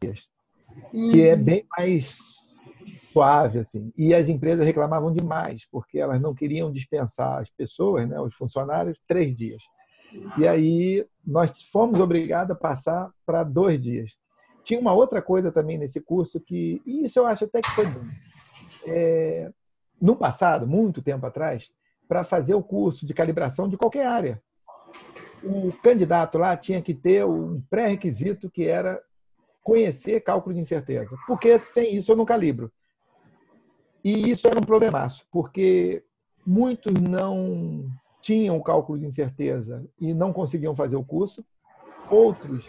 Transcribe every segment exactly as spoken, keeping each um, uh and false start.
dias, que é bem mais suave, assim. E as empresas reclamavam demais, porque elas não queriam dispensar as pessoas, né, os funcionários, três dias. E aí nós fomos obrigados a passar para dois dias. Tinha uma outra coisa também nesse curso que, e isso eu acho até que foi bom. É, no passado, muito tempo atrás, para fazer o curso de calibração de qualquer área, o candidato lá tinha que ter um pré-requisito que era conhecer cálculo de incerteza, porque sem isso eu não calibro. E isso era um problemaço, porque muitos não tinham o cálculo de incerteza e não conseguiam fazer o curso, outros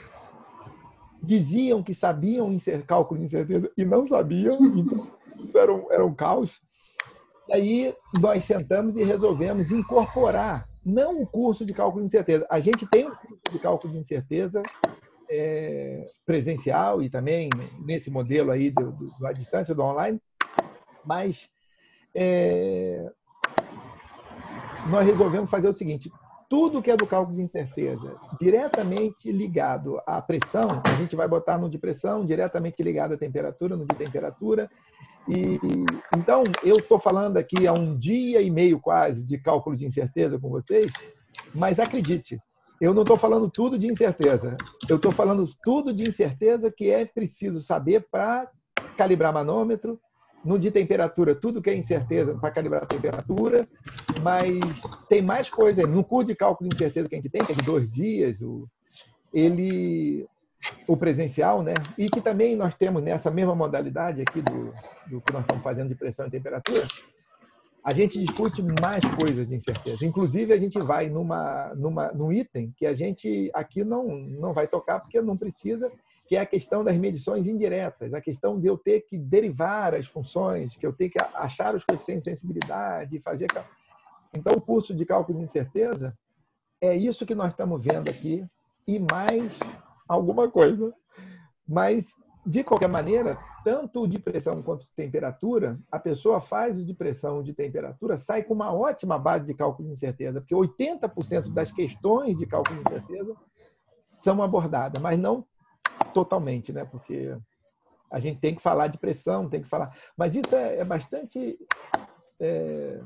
diziam que sabiam cálculo de incerteza e não sabiam, então isso era um, era um caos. E aí nós sentamos e resolvemos incorporar, não o curso de cálculo de incerteza. A gente tem um curso de cálculo de incerteza é, presencial e também nesse modelo aí do, do, do à distância, do online, mas é, nós resolvemos fazer o seguinte: tudo que é do cálculo de incerteza, diretamente ligado à pressão, a gente vai botar no de pressão, diretamente ligado à temperatura, no de temperatura. E, então, eu estou falando aqui há um dia e meio quase de cálculo de incerteza com vocês, mas acredite, eu não estou falando tudo de incerteza. Eu estou falando tudo de incerteza que é preciso saber para calibrar manômetro, no de temperatura, tudo que é incerteza para calibrar a temperatura, mas tem mais coisa. No curso de cálculo de incerteza que a gente tem, que é de dois dias, o, ele... o presencial, né? E que também nós temos nessa mesma modalidade aqui do, do que nós estamos fazendo de pressão e temperatura, a gente discute mais coisas de incerteza. Inclusive, a gente vai numa, numa, num item que a gente aqui não, não vai tocar porque não precisa, que é a questão das medições indiretas, a questão de eu ter que derivar as funções, que eu tenho que achar os coeficientes de sensibilidade, fazer... Então, o curso de cálculo de incerteza é isso que nós estamos vendo aqui e mais alguma coisa. Mas, de qualquer maneira, tanto o de pressão quanto de temperatura, a pessoa faz o de pressão e de temperatura, sai com uma ótima base de cálculo de incerteza, porque oitenta por cento das questões de cálculo de incerteza são abordadas, mas não totalmente, né? Porque a gente tem que falar de pressão, tem que falar... Mas isso é, é bastante é,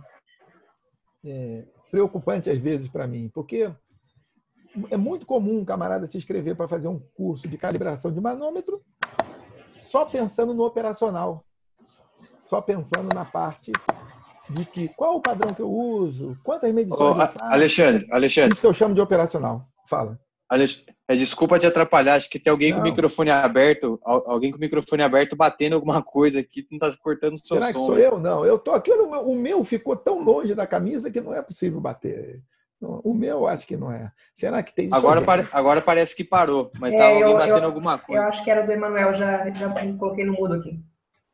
é, preocupante, às vezes, para mim, porque... É muito comum um camarada se inscrever para fazer um curso de calibração de manômetro só pensando no operacional, só pensando na parte de que qual o padrão que eu uso, quantas medições Ô, eu faço. Alexandre, Alexandre. Isso que eu chamo de operacional. Fala. Alexandre, desculpa te atrapalhar, acho que tem alguém Não. com o microfone aberto, alguém com o microfone aberto batendo alguma coisa aqui, não está cortando o seu Será som. que sou aí. eu? Não, eu tô aqui, o meu ficou tão longe da camisa que não é possível bater. O meu acho que não é. Será que tem isso? Agora, pare, agora parece que parou, mas estava É, alguém eu, batendo eu, alguma coisa. Eu acho que era do Emanuel, já, já coloquei no mudo aqui.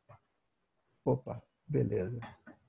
Opa, beleza.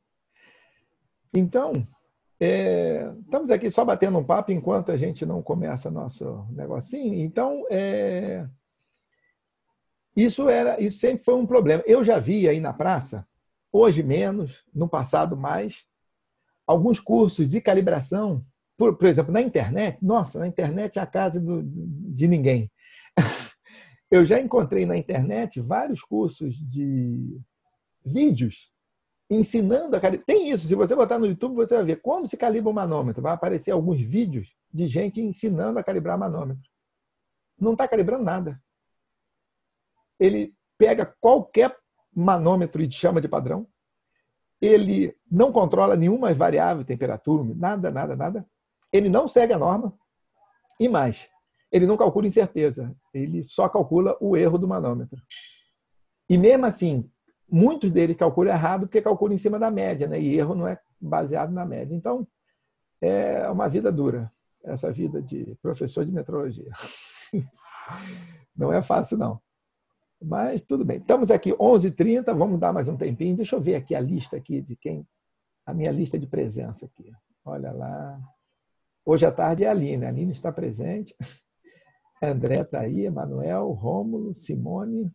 Então, é, estamos aqui só batendo um papo enquanto a gente não começa nosso negocinho. Então, é, isso, era, isso sempre foi um problema. Eu já vi aí na praça, hoje menos, no passado mais, alguns cursos de calibração. Por, por exemplo, na internet, nossa, na internet é a casa do, de ninguém. Eu já encontrei na internet vários cursos de vídeos ensinando a calibrar. Tem isso, se você botar no YouTube, você vai ver como se calibra um manômetro. Vai aparecer alguns vídeos de gente ensinando a calibrar manômetro. Não está calibrando nada. Ele pega qualquer manômetro e chama de padrão. Ele não controla nenhuma variável, temperatura, nada, nada, nada. Ele não segue a norma. E mais, ele não calcula incerteza. Ele só calcula o erro do manômetro. E mesmo assim, muitos deles calculam errado porque calculam em cima da média, né? E erro não é baseado na média. Então, é uma vida dura, essa vida de professor de metrologia. Não é fácil, não. Mas tudo bem. Estamos aqui onze e trinta, vamos dar mais um tempinho. Deixa eu ver aqui a lista aqui de quem... A minha lista de presença aqui. Olha lá. Hoje à tarde é a Aline. A Aline está presente. André está aí, Emanuel, Rômulo, Simone.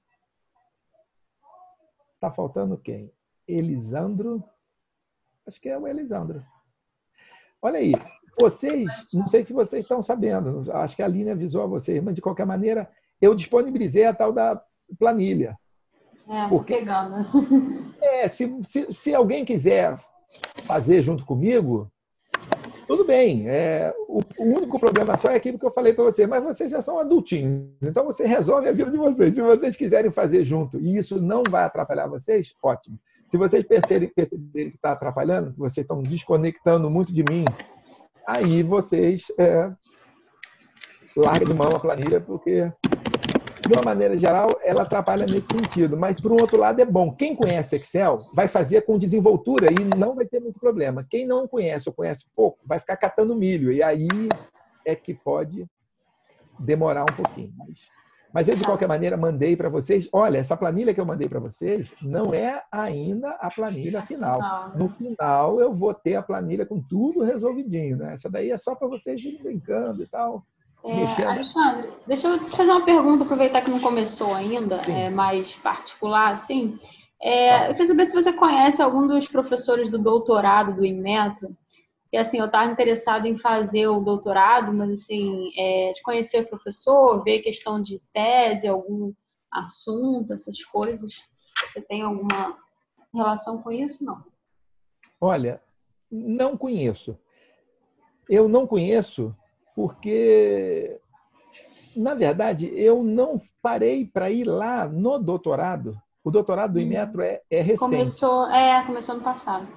Está faltando quem? Elisandro. Acho que é o Elisandro. Olha aí. Vocês, não sei se vocês estão sabendo, acho que a Aline avisou a vocês, mas de qualquer maneira, eu disponibilizei a tal da planilha. É, Porque, pegando. é, se, se, se alguém quiser fazer junto comigo, tudo bem. É, o, o único problema só é aquilo que eu falei para vocês, mas vocês já são adultinhos, então você resolve a vida de vocês. Se vocês quiserem fazer junto e isso não vai atrapalhar vocês, ótimo. Se vocês perceberem, perceberem que está atrapalhando, que vocês estão desconectando muito de mim, aí vocês é, largam de mão a planilha, porque, de uma maneira geral, ela atrapalha nesse sentido. Mas, por um outro lado, é bom. Quem conhece Excel vai fazer com desenvoltura e não vai ter muito problema. Quem não conhece ou conhece pouco vai ficar catando milho. E aí é que pode demorar um pouquinho. Mas, mas eu, de qualquer maneira, mandei para vocês. Olha, essa planilha que eu mandei para vocês não é ainda a planilha final. No final, eu vou ter a planilha com tudo resolvidinho, né? Essa daí é só para vocês irem brincando e tal. É, Alexandre, deixa eu te fazer uma pergunta, aproveitar que não começou ainda, é, mais particular, assim. É, eu queria saber se você conhece algum dos professores do doutorado do Inmetro, que assim, eu estava interessada em fazer o doutorado, mas assim, é, de conhecer o professor, ver questão de tese, algum assunto, essas coisas. Você tem alguma relação com isso? Não. Olha, não conheço. Eu não conheço porque, na verdade, eu não parei para ir lá no doutorado. O doutorado do Inmetro é, é recente. Começou, é, começou no passado.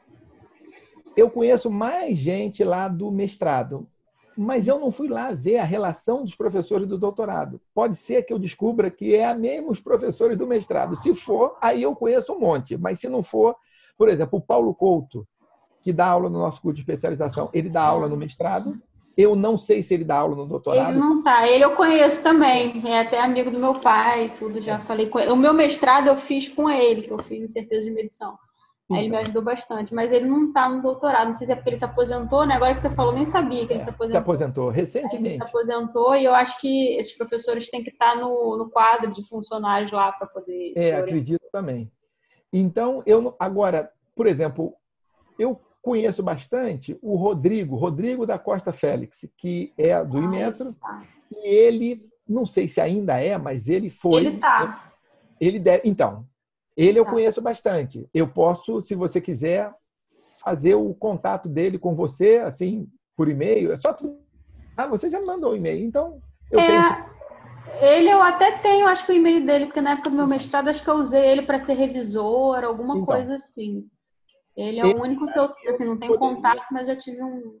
Eu conheço mais gente lá do mestrado, mas eu não fui lá ver a relação dos professores do doutorado. Pode ser que eu descubra que é a mesma os professores do mestrado. Se for, aí eu conheço um monte. Mas se não for, por exemplo, o Paulo Couto, que dá aula no nosso curso de especialização, ele dá aula no mestrado. Eu não sei se ele dá aula no doutorado. Ele não tá. Ele eu conheço também. É até amigo do meu pai, tudo. Já falei com ele. O meu mestrado eu fiz com ele, que eu fiz em certeza de medição. Aí ele me ajudou bastante. Mas ele não tá no doutorado. Não sei se é porque ele se aposentou, né? Agora que você falou, nem sabia que ele é, se aposentou. Se aposentou recentemente. Ele se aposentou e eu acho que esses professores têm que estar no, no quadro de funcionários lá para poder... É, acredito também. Então, eu agora, por exemplo, eu conheço bastante o Rodrigo, Rodrigo da Costa Félix, que é do Inmetro, ah, e ele, não sei se ainda é, mas ele foi... Ele tá. Ele deve, então, ele eu tá. conheço bastante. Eu posso, se você quiser, fazer o contato dele com você, assim, por e-mail. É só tu... Ah, você já me mandou o e-mail, então eu é, tenho... Ele eu até tenho, acho que o e-mail dele, porque na época do meu mestrado, acho que eu usei ele para ser revisor, alguma então, coisa assim. Ele é o único que eu, assim, não tenho poderia, contato, mas já tive um...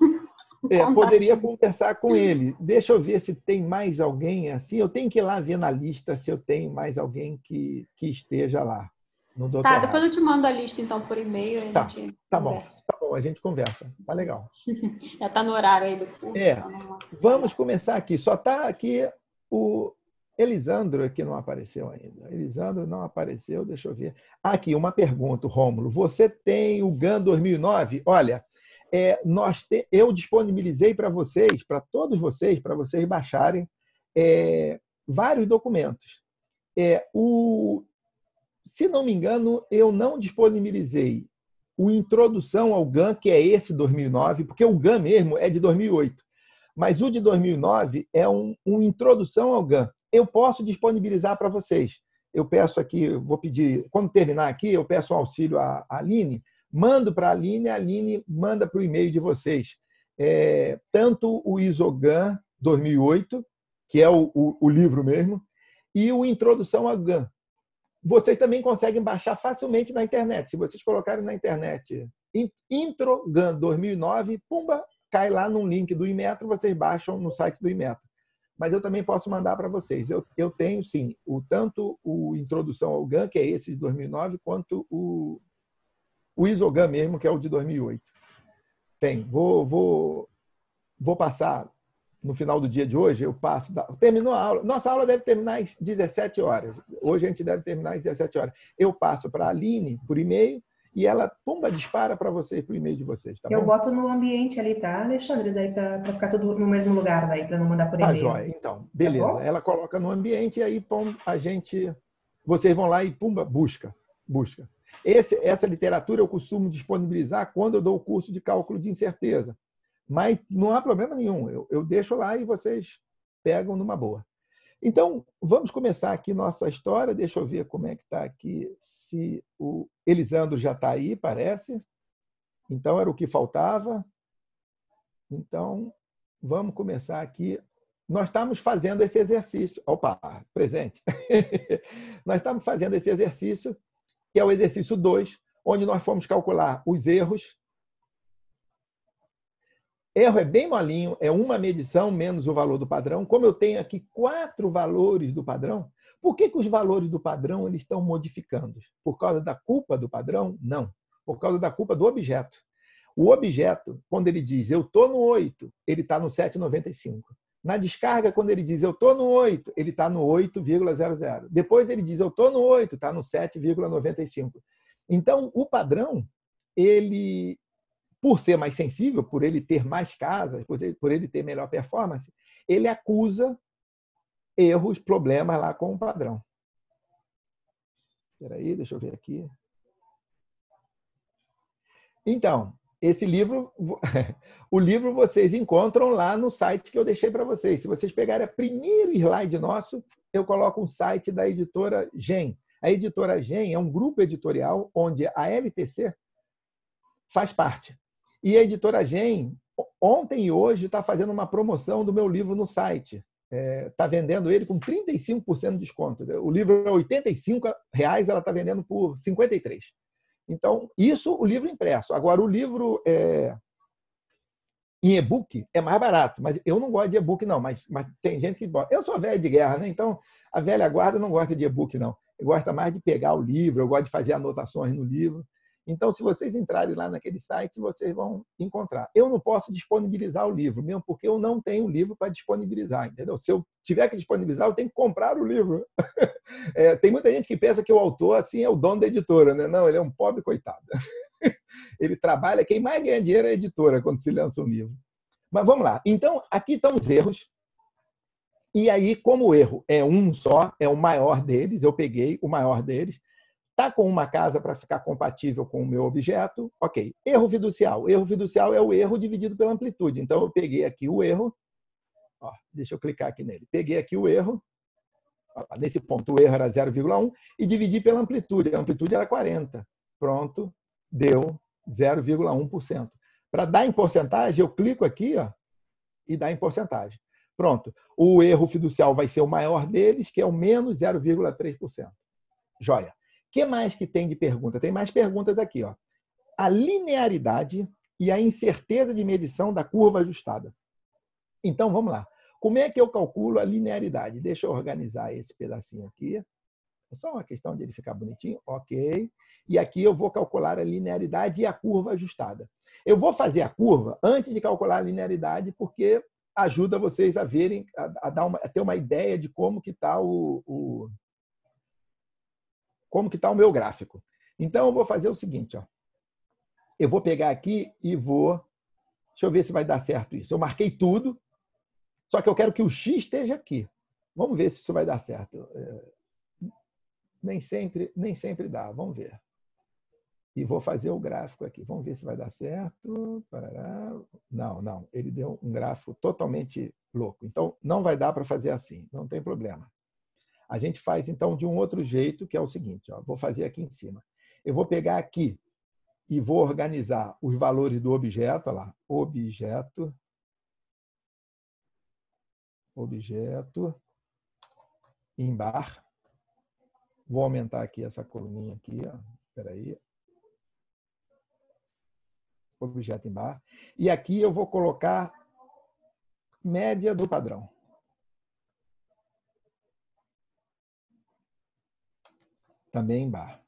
um é, poderia conversar com ele. Deixa eu ver se tem mais alguém assim. Eu tenho que ir lá ver na lista se eu tenho mais alguém que, que esteja lá no doutorado. Tá, depois eu te mando a lista, então, por e-mail. Tá, tá bom, tá bom, a gente conversa. Tá legal. Já tá no horário aí do curso. É, então vamos começar aqui. Só tá aqui o... Elisandro aqui não apareceu ainda. Elisandro não apareceu, deixa eu ver. Aqui, uma pergunta, Rômulo. Você tem o GAN dois mil e nove? Olha, é, nós te, eu disponibilizei para vocês, para todos vocês, para vocês baixarem é, vários documentos. É, o, se não me engano, eu não disponibilizei o Introdução ao GAN, que é esse dois mil e nove, porque o GAN mesmo é de dois mil e oito. Mas o de dois mil e nove é um, um Introdução ao GAN. Eu posso disponibilizar para vocês. Eu peço aqui, vou pedir, quando terminar aqui, eu peço um auxílio à Aline, mando para a Aline, a Aline manda para o e-mail de vocês. É, tanto o ISOGAN dois mil e oito, que é o, o, o livro mesmo, e o Introdução ao GAN. Vocês também conseguem baixar facilmente na internet. Se vocês colocarem na internet IntroGAN dois mil e nove, pumba, cai lá num link do Inmetro, vocês baixam no site do Inmetro. Mas eu também posso mandar para vocês. Eu, eu tenho, sim, o, tanto o Introdução ao GAN, que é esse de dois mil e nove, quanto o, o ISOGAN mesmo, que é o de dois mil e oito. Tem. Vou, vou, vou passar, no final do dia de hoje, eu passo... Da, terminou a aula. Nossa aula deve terminar às dezessete horas. Hoje a gente deve terminar às dezessete horas. Eu passo para a Aline, por e-mail, e ela, pumba, dispara para vocês, para o e-mail de vocês, tá eu bom? boto no ambiente ali, tá, Alexandre? Daí para ficar tudo no mesmo lugar, daí, para não mandar por e-mail. Tá, joia. Então, beleza. Tá, ela coloca no ambiente e aí pum, a gente... Vocês vão lá e, pumba, busca. busca. Esse, essa literatura eu costumo disponibilizar quando eu dou o curso de cálculo de incerteza. Mas não há problema nenhum. Eu, eu deixo lá e vocês pegam numa boa. Então, vamos começar aqui nossa história. Deixa eu ver como é que está aqui. Se o Elisandro já está aí, parece. Então, era o que faltava. Então, vamos começar aqui. Nós estamos fazendo esse exercício. Opa, presente. Nós estamos fazendo esse exercício, que é o exercício dois, onde nós fomos calcular os erros. Erro é bem molinho, é uma medição menos o valor do padrão. Como eu tenho aqui quatro valores do padrão, por que, que os valores do padrão eles estão modificando? Por causa da culpa do padrão? Não. Por causa da culpa do objeto. O objeto, quando ele diz eu estou no oito, ele está no sete vírgula noventa e cinco. Na descarga, quando ele diz eu estou no oito, ele está no oito vírgula zero zero. Depois ele diz eu estou no oito, está no sete vírgula noventa e cinco. Então, o padrão, ele... por ser mais sensível, por ele ter mais casas, por ele, por ele ter melhor performance, ele acusa erros, problemas lá com o padrão. Espera aí, deixa eu ver aqui. Então, esse livro, o livro vocês encontram lá no site que eu deixei para vocês. Se vocês pegarem o primeiro slide nosso, eu coloco um site da editora Gen. A editora Gen é um grupo editorial onde a L T C faz parte. E a editora Gen, ontem e hoje, está fazendo uma promoção do meu livro no site. Está é, vendendo ele com trinta e cinco por cento de desconto. O livro é oitenta e cinco reais, ela está vendendo por cinquenta e três reais. Então, isso o livro impresso. Agora, o livro é, em e-book é mais barato, mas eu não gosto de e-book, não. Mas, mas tem gente que gosta. Eu sou velho de guerra, né? Então a velha guarda não gosta de e-book, não. Eu gosto mais de pegar o livro, eu gosto de fazer anotações no livro. Então, se vocês entrarem lá naquele site, vocês vão encontrar. Eu não posso disponibilizar o livro, mesmo porque eu não tenho livro para disponibilizar, entendeu? Se eu tiver que disponibilizar, eu tenho que comprar o livro. É, tem muita gente que pensa que o autor assim, é o dono da editora, né? Não, ele é um pobre coitado. Ele trabalha, quem mais ganha dinheiro é a editora quando se lança um livro. Mas vamos lá. Então, aqui estão os erros. E aí, como o erro é um só, é o maior deles, eu peguei o maior deles. Está com uma casa para ficar compatível com o meu objeto? Ok. Erro fiducial. Erro fiducial é o erro dividido pela amplitude. Então, eu peguei aqui o erro. Ó, deixa eu clicar aqui nele. Peguei aqui o erro. Ó, nesse ponto, o erro era zero vírgula um e dividi pela amplitude. A amplitude era quarenta. Pronto. Deu zero vírgula um por cento. Para dar em porcentagem, eu clico aqui, ó, e dá em porcentagem. Pronto. O erro fiducial vai ser o maior deles, que é o menos zero vírgula três por cento. Joia. O que mais que tem de pergunta? Tem mais perguntas aqui. Ó. A linearidade e a incerteza de medição da curva ajustada. Então, vamos lá. Como é que eu calculo a linearidade? Deixa eu organizar esse pedacinho aqui. É só uma questão de ele ficar bonitinho. Ok. E aqui eu vou calcular a linearidade e a curva ajustada. Eu vou fazer a curva antes de calcular a linearidade, porque ajuda vocês a verem, a, a, dar uma, a ter uma ideia de como que está o... o como que está o meu gráfico. Então, eu vou fazer o seguinte. Ó. Eu vou pegar aqui e vou... Deixa eu ver se vai dar certo isso. Eu marquei tudo, só que eu quero que o X esteja aqui. Vamos ver se isso vai dar certo. É... Nem sempre, nem sempre dá. Vamos ver. E vou fazer o gráfico aqui. Vamos ver se vai dar certo. Parará. Não, não. Ele deu um gráfico totalmente louco. Então, não vai dar para fazer assim. Não tem problema. A gente faz, então, de um outro jeito, que é o seguinte. Ó, vou fazer aqui em cima. Eu vou pegar aqui e vou organizar os valores do objeto. Olha lá. Objeto. Objeto. Em bar. Vou aumentar aqui essa coluninha aqui. Espera aí. Objeto em bar. E aqui eu vou colocar média do padrão. Também em bar.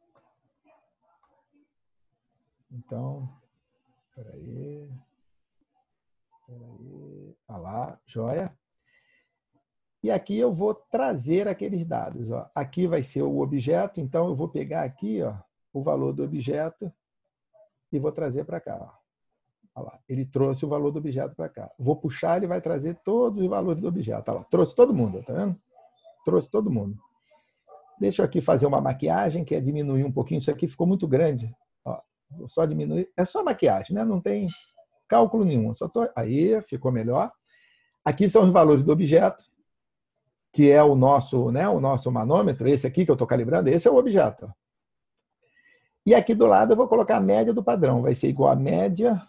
Então, espera aí. Espera aí. Olha lá, joia. E aqui eu vou trazer aqueles dados. Ó. Aqui vai ser o objeto, então eu vou pegar aqui ó, o valor do objeto e vou trazer para cá. Ó. Olha lá, ele trouxe o valor do objeto para cá. Vou puxar, ele vai trazer todos os valores do objeto. Olha lá, trouxe todo mundo, tá vendo? Trouxe todo mundo. Deixa eu aqui fazer uma maquiagem, que é diminuir um pouquinho. Isso aqui ficou muito grande. Ó, vou só diminuir. É só maquiagem, né? Não tem cálculo nenhum. Só tô... Aí, ficou melhor. Aqui são os valores do objeto. que é o nosso, né, o nosso manômetro, esse aqui que eu estou calibrando, esse é o objeto. Ó. E aqui do lado eu vou colocar a média do padrão. Vai ser igual a média.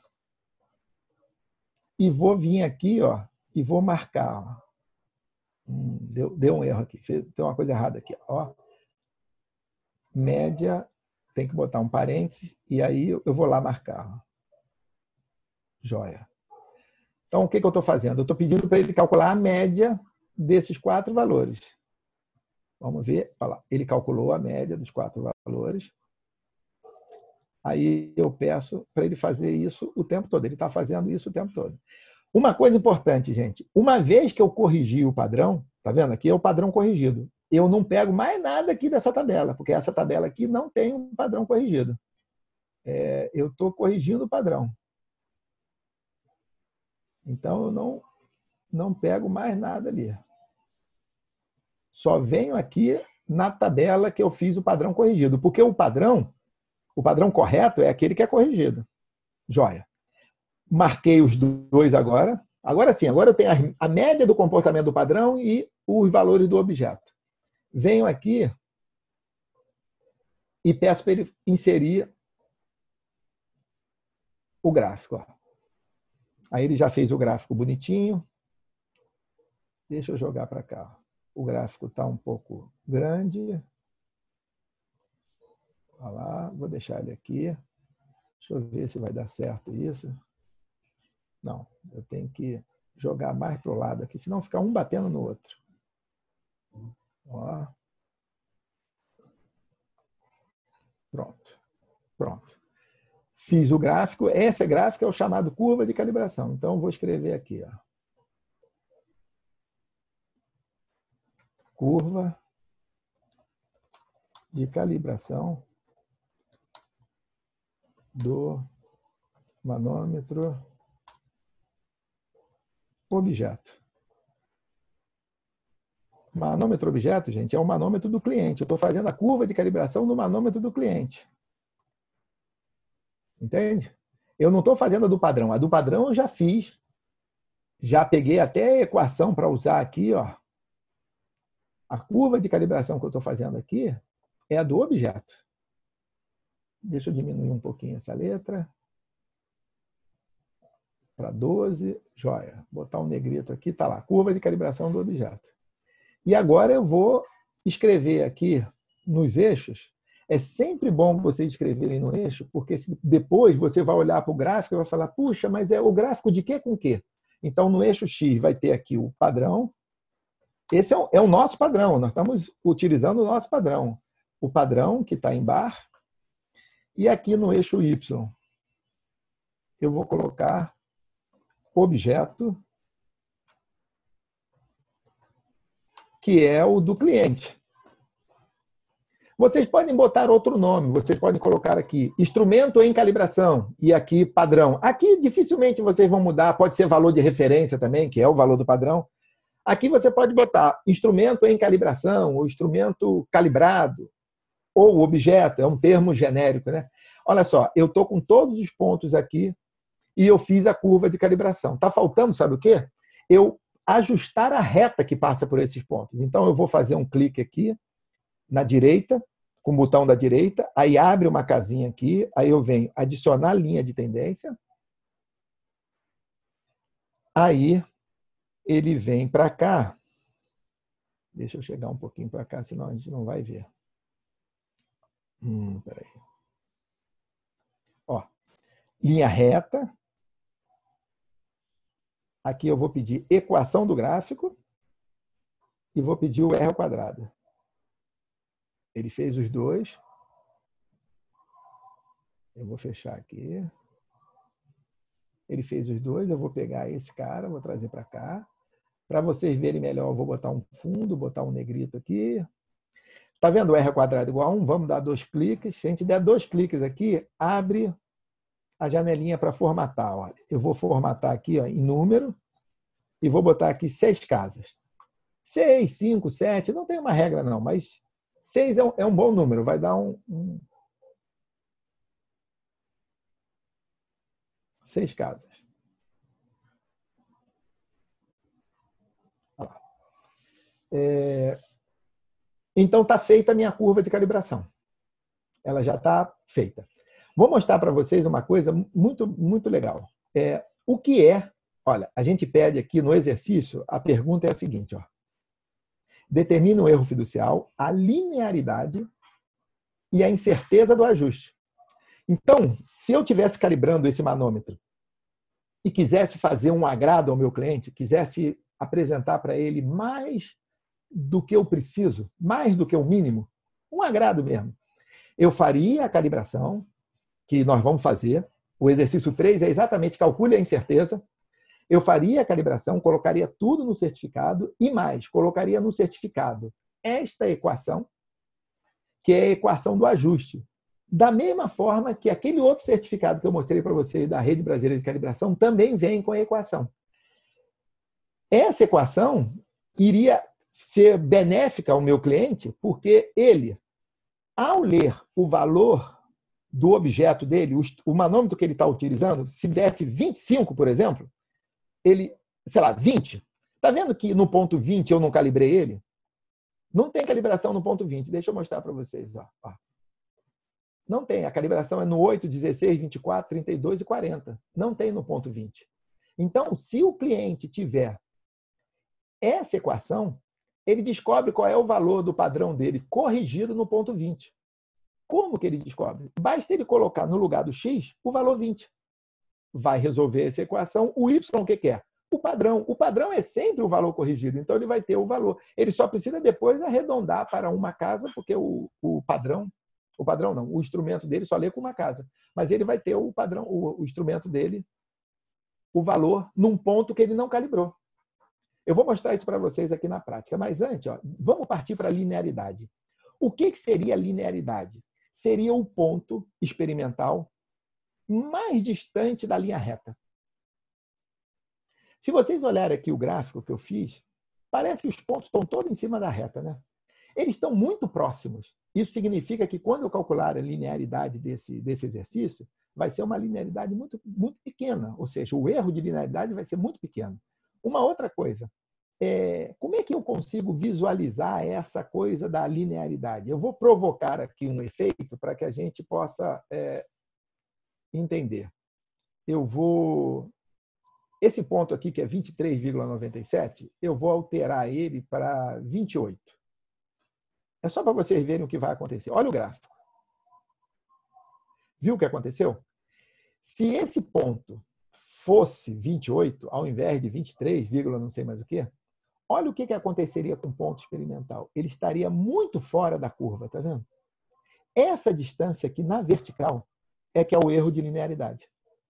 E vou vir aqui, ó, e vou marcar. Ó. Hum, deu, deu um erro aqui. Tem uma coisa errada aqui. Ó. Média, tem que botar um parênteses, e aí eu vou lá marcar. Ó. Joia. Então, o que, que eu estou fazendo? Eu estou pedindo para ele calcular a média desses quatro valores. Vamos ver. Olha lá. Ele calculou a média dos quatro valores. Aí eu peço para ele fazer isso o tempo todo. Ele está fazendo isso o tempo todo. Uma coisa importante, gente. Uma vez que eu corrigi o padrão, tá vendo? Aqui é o padrão corrigido. Eu não pego mais nada aqui dessa tabela, porque essa tabela aqui não tem um padrão corrigido. É, eu estou corrigindo o padrão. Então, eu não, não pego mais nada ali. Só venho aqui na tabela que eu fiz o padrão corrigido. Porque o padrão, o padrão correto é aquele que é corrigido. Joia. Marquei os dois agora. Agora sim, agora eu tenho a média do comportamento do padrão e os valores do objeto. Venho aqui e peço para ele inserir o gráfico. Ó. Aí ele já fez o gráfico bonitinho. Deixa eu jogar para cá. O gráfico está um pouco grande. Olha lá, vou deixar ele aqui. Deixa eu ver se vai dar certo isso. Não, eu tenho que jogar mais para o lado aqui, senão fica um batendo no outro. Ó. Pronto. Pronto. Fiz o gráfico. Esse gráfico é o chamado curva de calibração. Então, vou escrever aqui. Ó. Curva de calibração do manômetro objeto. Manômetro objeto, gente, é o manômetro do cliente. Eu estou fazendo a curva de calibração do manômetro do cliente. Entende? Eu não estou fazendo a do padrão. A do padrão eu já fiz. Já peguei até a equação para usar aqui. Ó. A curva de calibração que eu estou fazendo aqui é a do objeto. Deixa eu diminuir um pouquinho essa letra. Para doze, joia. Botar um negrito aqui, está lá. Curva de calibração do objeto. E agora eu vou escrever aqui nos eixos. É sempre bom vocês escreverem no eixo, porque depois você vai olhar para o gráfico e vai falar, puxa, mas é o gráfico de quê com quê? Então, no eixo X vai ter aqui o padrão. Esse é o, é o nosso padrão. Nós estamos utilizando o nosso padrão. O padrão que está em bar. E aqui no eixo Y, eu vou colocar objeto, que é o do cliente. Vocês podem botar outro nome, vocês podem colocar aqui instrumento em calibração e aqui padrão. Aqui dificilmente vocês vão mudar, pode ser valor de referência também, que é o valor do padrão. Aqui você pode botar instrumento em calibração ou instrumento calibrado ou objeto, é um termo genérico, né? Olha só, eu estou com todos os pontos aqui e eu fiz a curva de calibração. Está faltando, sabe o quê? Eu ajustar a reta que passa por esses pontos. Então, eu vou fazer um clique aqui na direita, com o botão da direita, aí abre uma casinha aqui, aí eu venho adicionar linha de tendência, aí ele vem para cá, deixa eu chegar um pouquinho para cá, senão a gente não vai ver. Hum, peraí. Ó, linha reta, aqui eu vou pedir equação do gráfico e vou pedir o R ao quadrado. Ele fez os dois. Eu vou fechar aqui. Ele fez os dois. Eu vou pegar esse cara, vou trazer para cá. Para vocês verem melhor, eu vou botar um fundo, botar um negrito aqui. Está vendo o R ao quadrado igual a um? Vamos dar dois cliques. Se a gente der dois cliques aqui, abre a janelinha para formatar. Olha, eu vou formatar aqui ó, em número e vou botar aqui seis casas. Seis, cinco, sete, não tem uma regra não, mas seis é um, é um bom número, vai dar um, um... seis casas. É... Então, está feita a minha curva de calibração. Ela já está feita. Vou mostrar para vocês uma coisa muito, muito legal. É, o que é... Olha, a gente pede aqui no exercício, a pergunta é a seguinte, ó. Determina o erro fiducial, a linearidade e a incerteza do ajuste. Então, se eu estivesse calibrando esse manômetro e quisesse fazer um agrado ao meu cliente, quisesse apresentar para ele mais do que eu preciso, mais do que o mínimo, um agrado mesmo, eu faria a calibração, que nós vamos fazer. O exercício três é exatamente calcule a incerteza. Eu faria a calibração, colocaria tudo no certificado e mais, colocaria no certificado esta equação, que é a equação do ajuste. Da mesma forma que aquele outro certificado que eu mostrei para vocês da Rede Brasileira de Calibração também vem com a equação. Essa equação iria ser benéfica ao meu cliente porque ele, ao ler o valor do objeto dele, o manômetro que ele está utilizando, se desse vinte e cinco, por exemplo, ele, sei lá, vinte. Está vendo que no ponto vinte eu não calibrei ele? Não tem calibração no ponto vinte. Deixa eu mostrar para vocês. Ó. Ó. Não tem. A calibração é no oito, dezesseis, vinte e quatro, trinta e dois e quarenta. Não tem no ponto vinte. Então, se o cliente tiver essa equação, ele descobre qual é o valor do padrão dele corrigido no ponto vinte. Como que ele descobre? Basta ele colocar no lugar do X o valor vinte. Vai resolver essa equação. O Y, o que é? O padrão. O padrão é sempre o valor corrigido, então ele vai ter o valor. Ele só precisa depois arredondar para uma casa, porque o, o padrão, o padrão não, o instrumento dele só lê com uma casa. Mas ele vai ter o padrão, o, o instrumento dele, o valor, num ponto que ele não calibrou. Eu vou mostrar isso para vocês aqui na prática. Mas antes, ó, vamos partir para a linearidade. O que, que seria a linearidade? Seria o ponto experimental mais distante da linha reta. Se vocês olharem aqui o gráfico que eu fiz, parece que os pontos estão todos em cima da reta, né? Eles estão muito próximos. Isso significa que quando eu calcular a linearidade desse, desse exercício, vai ser uma linearidade muito, muito pequena, ou seja, o erro de linearidade vai ser muito pequeno. Uma outra coisa, é, como é que eu consigo visualizar essa coisa da linearidade? Eu vou provocar aqui um efeito para que a gente possa é, entender. Eu vou... Esse ponto aqui, que é vinte e três vírgula noventa e sete, eu vou alterar ele para vinte e oito. É só para vocês verem o que vai acontecer. Olha o gráfico. Viu o que aconteceu? Se esse ponto fosse vinte e oito, ao invés de vinte e três, não sei mais o quê, olha o que aconteceria com o ponto experimental. Ele estaria muito fora da curva, tá vendo? Essa distância aqui na vertical é que é o erro de linearidade.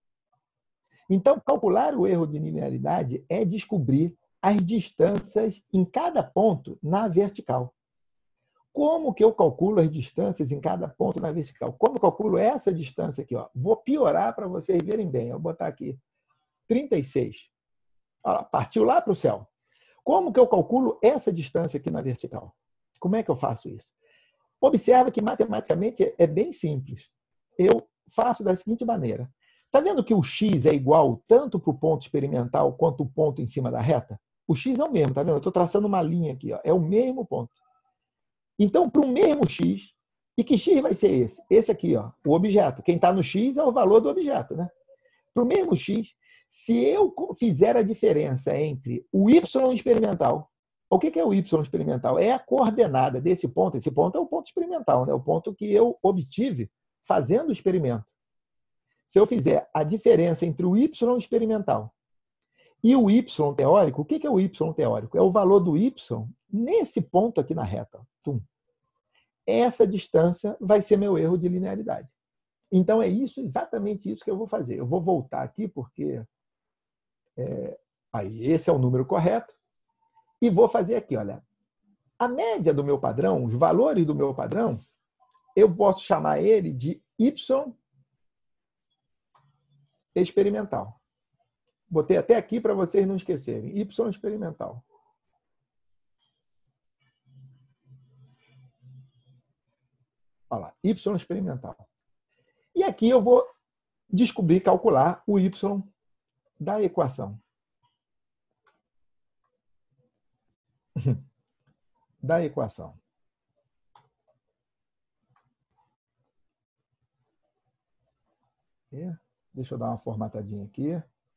Então, calcular o erro de linearidade é descobrir as distâncias em cada ponto na vertical. Como que eu calculo as distâncias em cada ponto na vertical? Como eu calculo essa distância aqui? Ó? Vou piorar para vocês verem bem. Eu vou botar aqui trinta e seis. Olha lá, partiu lá para o céu. Como que eu calculo essa distância aqui na vertical? Como é que eu faço isso? Observa que matematicamente é bem simples. Eu faço da seguinte maneira. Está vendo que o x é igual tanto para o ponto experimental quanto o ponto em cima da reta? O x é o mesmo, tá vendo? Eu estou traçando uma linha aqui, ó. É o mesmo ponto. Então, para o mesmo x, e que x vai ser esse? Esse aqui, ó, o objeto. Quem está no x é o valor do objeto, né? Para o mesmo x, se eu fizer a diferença entre o y experimental, o que é o y experimental? É a coordenada desse ponto. Esse ponto é o ponto experimental, né? O ponto que eu obtive fazendo o experimento. Se eu fizer a diferença entre o y experimental e o y teórico, o que é o y teórico? É o valor do y nesse ponto aqui na reta. Tum. Essa distância vai ser meu erro de linearidade. Então, é isso, exatamente isso que eu vou fazer. Eu vou voltar aqui, porque é, aí esse é o número correto, e vou fazer aqui, olha, a média do meu padrão, os valores do meu padrão, eu posso chamar ele de y experimental. Botei até aqui para vocês não esquecerem. Y experimental. Olha lá, Y experimental. E aqui eu vou descobrir, calcular o Y da equação. da equação. E, deixa eu dar uma formatadinha aqui.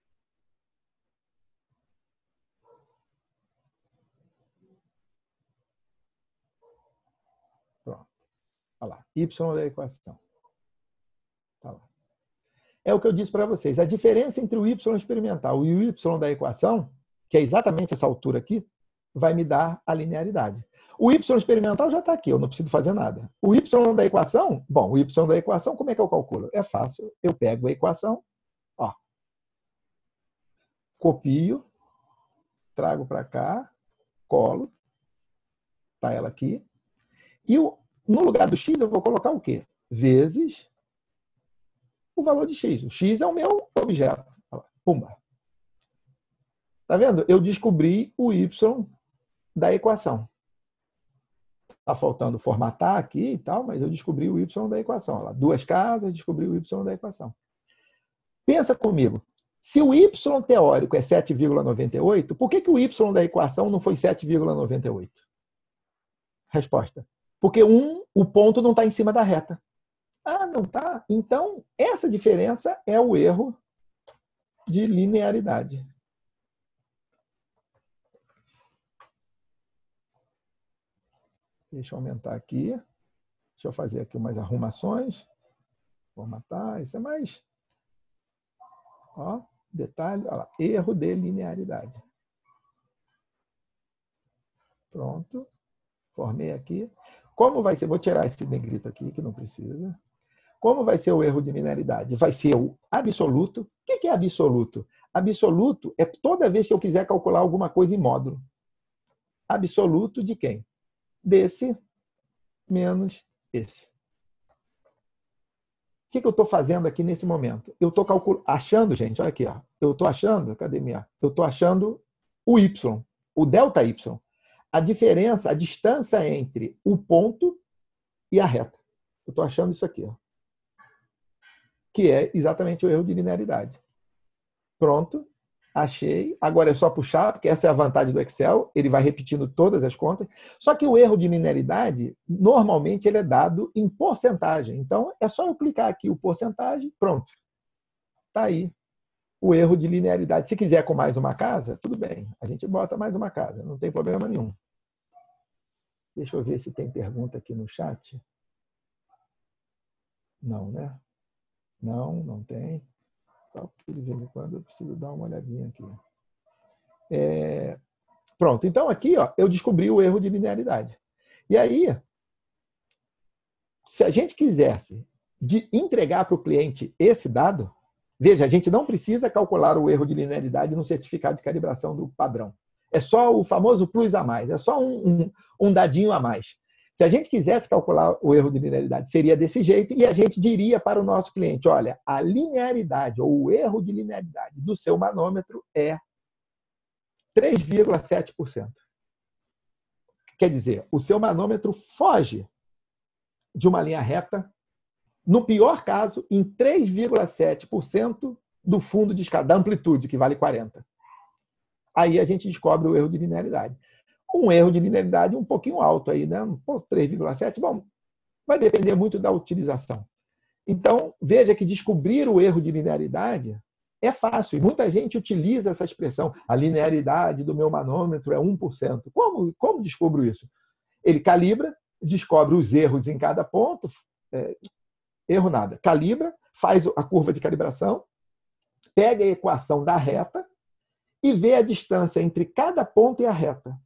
Pronto. Olha lá, y da equação. Tá lá. É o que eu disse para vocês. A diferença entre o y experimental e o y da equação, que é exatamente essa altura aqui, vai me dar a linearidade. O y experimental já está aqui, eu não preciso fazer nada. O y da equação, bom, o y da equação, como é que eu calculo? É fácil. Eu pego a equação, ó, copio, trago para cá, colo, tá ela aqui. E o, no lugar do x eu vou colocar o quê? Vezes o valor de x. O x é o meu objeto. Pumba. Tá vendo? Eu descobri o y da equação. Está faltando formatar aqui e tal, mas eu descobri o y da equação. Olha lá, duas casas, descobri o y da equação. Pensa comigo. Se o y teórico é sete vírgula noventa e oito, por que, que o y da equação não foi sete vírgula noventa e oito? Resposta. Porque um, o ponto não está em cima da reta. Ah, não está? Então, essa diferença é o erro de linearidade. Deixa eu aumentar aqui. Deixa eu fazer aqui umas arrumações. Formatar. Isso é mais... Ó, detalhe. Olha lá, erro de linearidade. Pronto. Formei aqui. Como vai ser? Vou tirar esse negrito aqui, que não precisa. Como vai ser o erro de linearidade? Vai ser o absoluto. O que é absoluto? Absoluto é toda vez que eu quiser calcular alguma coisa em módulo. Absoluto de quem? Desse menos esse. O que eu estou fazendo aqui nesse momento? Eu estou achando, gente, olha aqui, ó. Eu estou achando, cadê minha? Eu estou achando o y, o delta y. A diferença, a distância entre o ponto e a reta. Eu estou achando isso aqui, ó. Que é exatamente o erro de linearidade. Pronto, achei. Agora é só puxar, porque essa é a vantagem do Excel. Ele vai repetindo todas as contas. Só que o erro de linearidade, normalmente, ele é dado em porcentagem. Então, é só eu clicar aqui o porcentagem, pronto. Está aí o erro de linearidade. Se quiser com mais uma casa, tudo bem. A gente bota mais uma casa, não tem problema nenhum. Deixa eu ver se tem pergunta aqui no chat. Não, né? Não, não tem. Só que de vez em quando eu preciso dar uma olhadinha aqui. É... Pronto, então aqui ó, eu descobri o erro de linearidade. E aí, se a gente quisesse de entregar para o cliente esse dado, veja, a gente não precisa calcular o erro de linearidade no certificado de calibração do padrão. É só o famoso plus a mais, é só um, um, um dadinho a mais. Se a gente quisesse calcular o erro de linearidade, seria desse jeito, e a gente diria para o nosso cliente, olha, a linearidade, ou o erro de linearidade do seu manômetro é três vírgula sete por cento. Quer dizer, o seu manômetro foge de uma linha reta, no pior caso, em três vírgula sete por cento do fundo de escada, da amplitude, que vale quarenta por cento. Aí a gente descobre o erro de linearidade. Um erro de linearidade um pouquinho alto aí, né? três vírgula sete, bom, vai depender muito da utilização. Então, veja que descobrir o erro de linearidade é fácil. E muita gente utiliza essa expressão. A linearidade do meu manômetro é um por cento. Como, como descubro isso? Ele calibra, descobre os erros em cada ponto. É, erro nada. Calibra, faz a curva de calibração, pega a equação da reta e vê a distância entre cada ponto e a reta.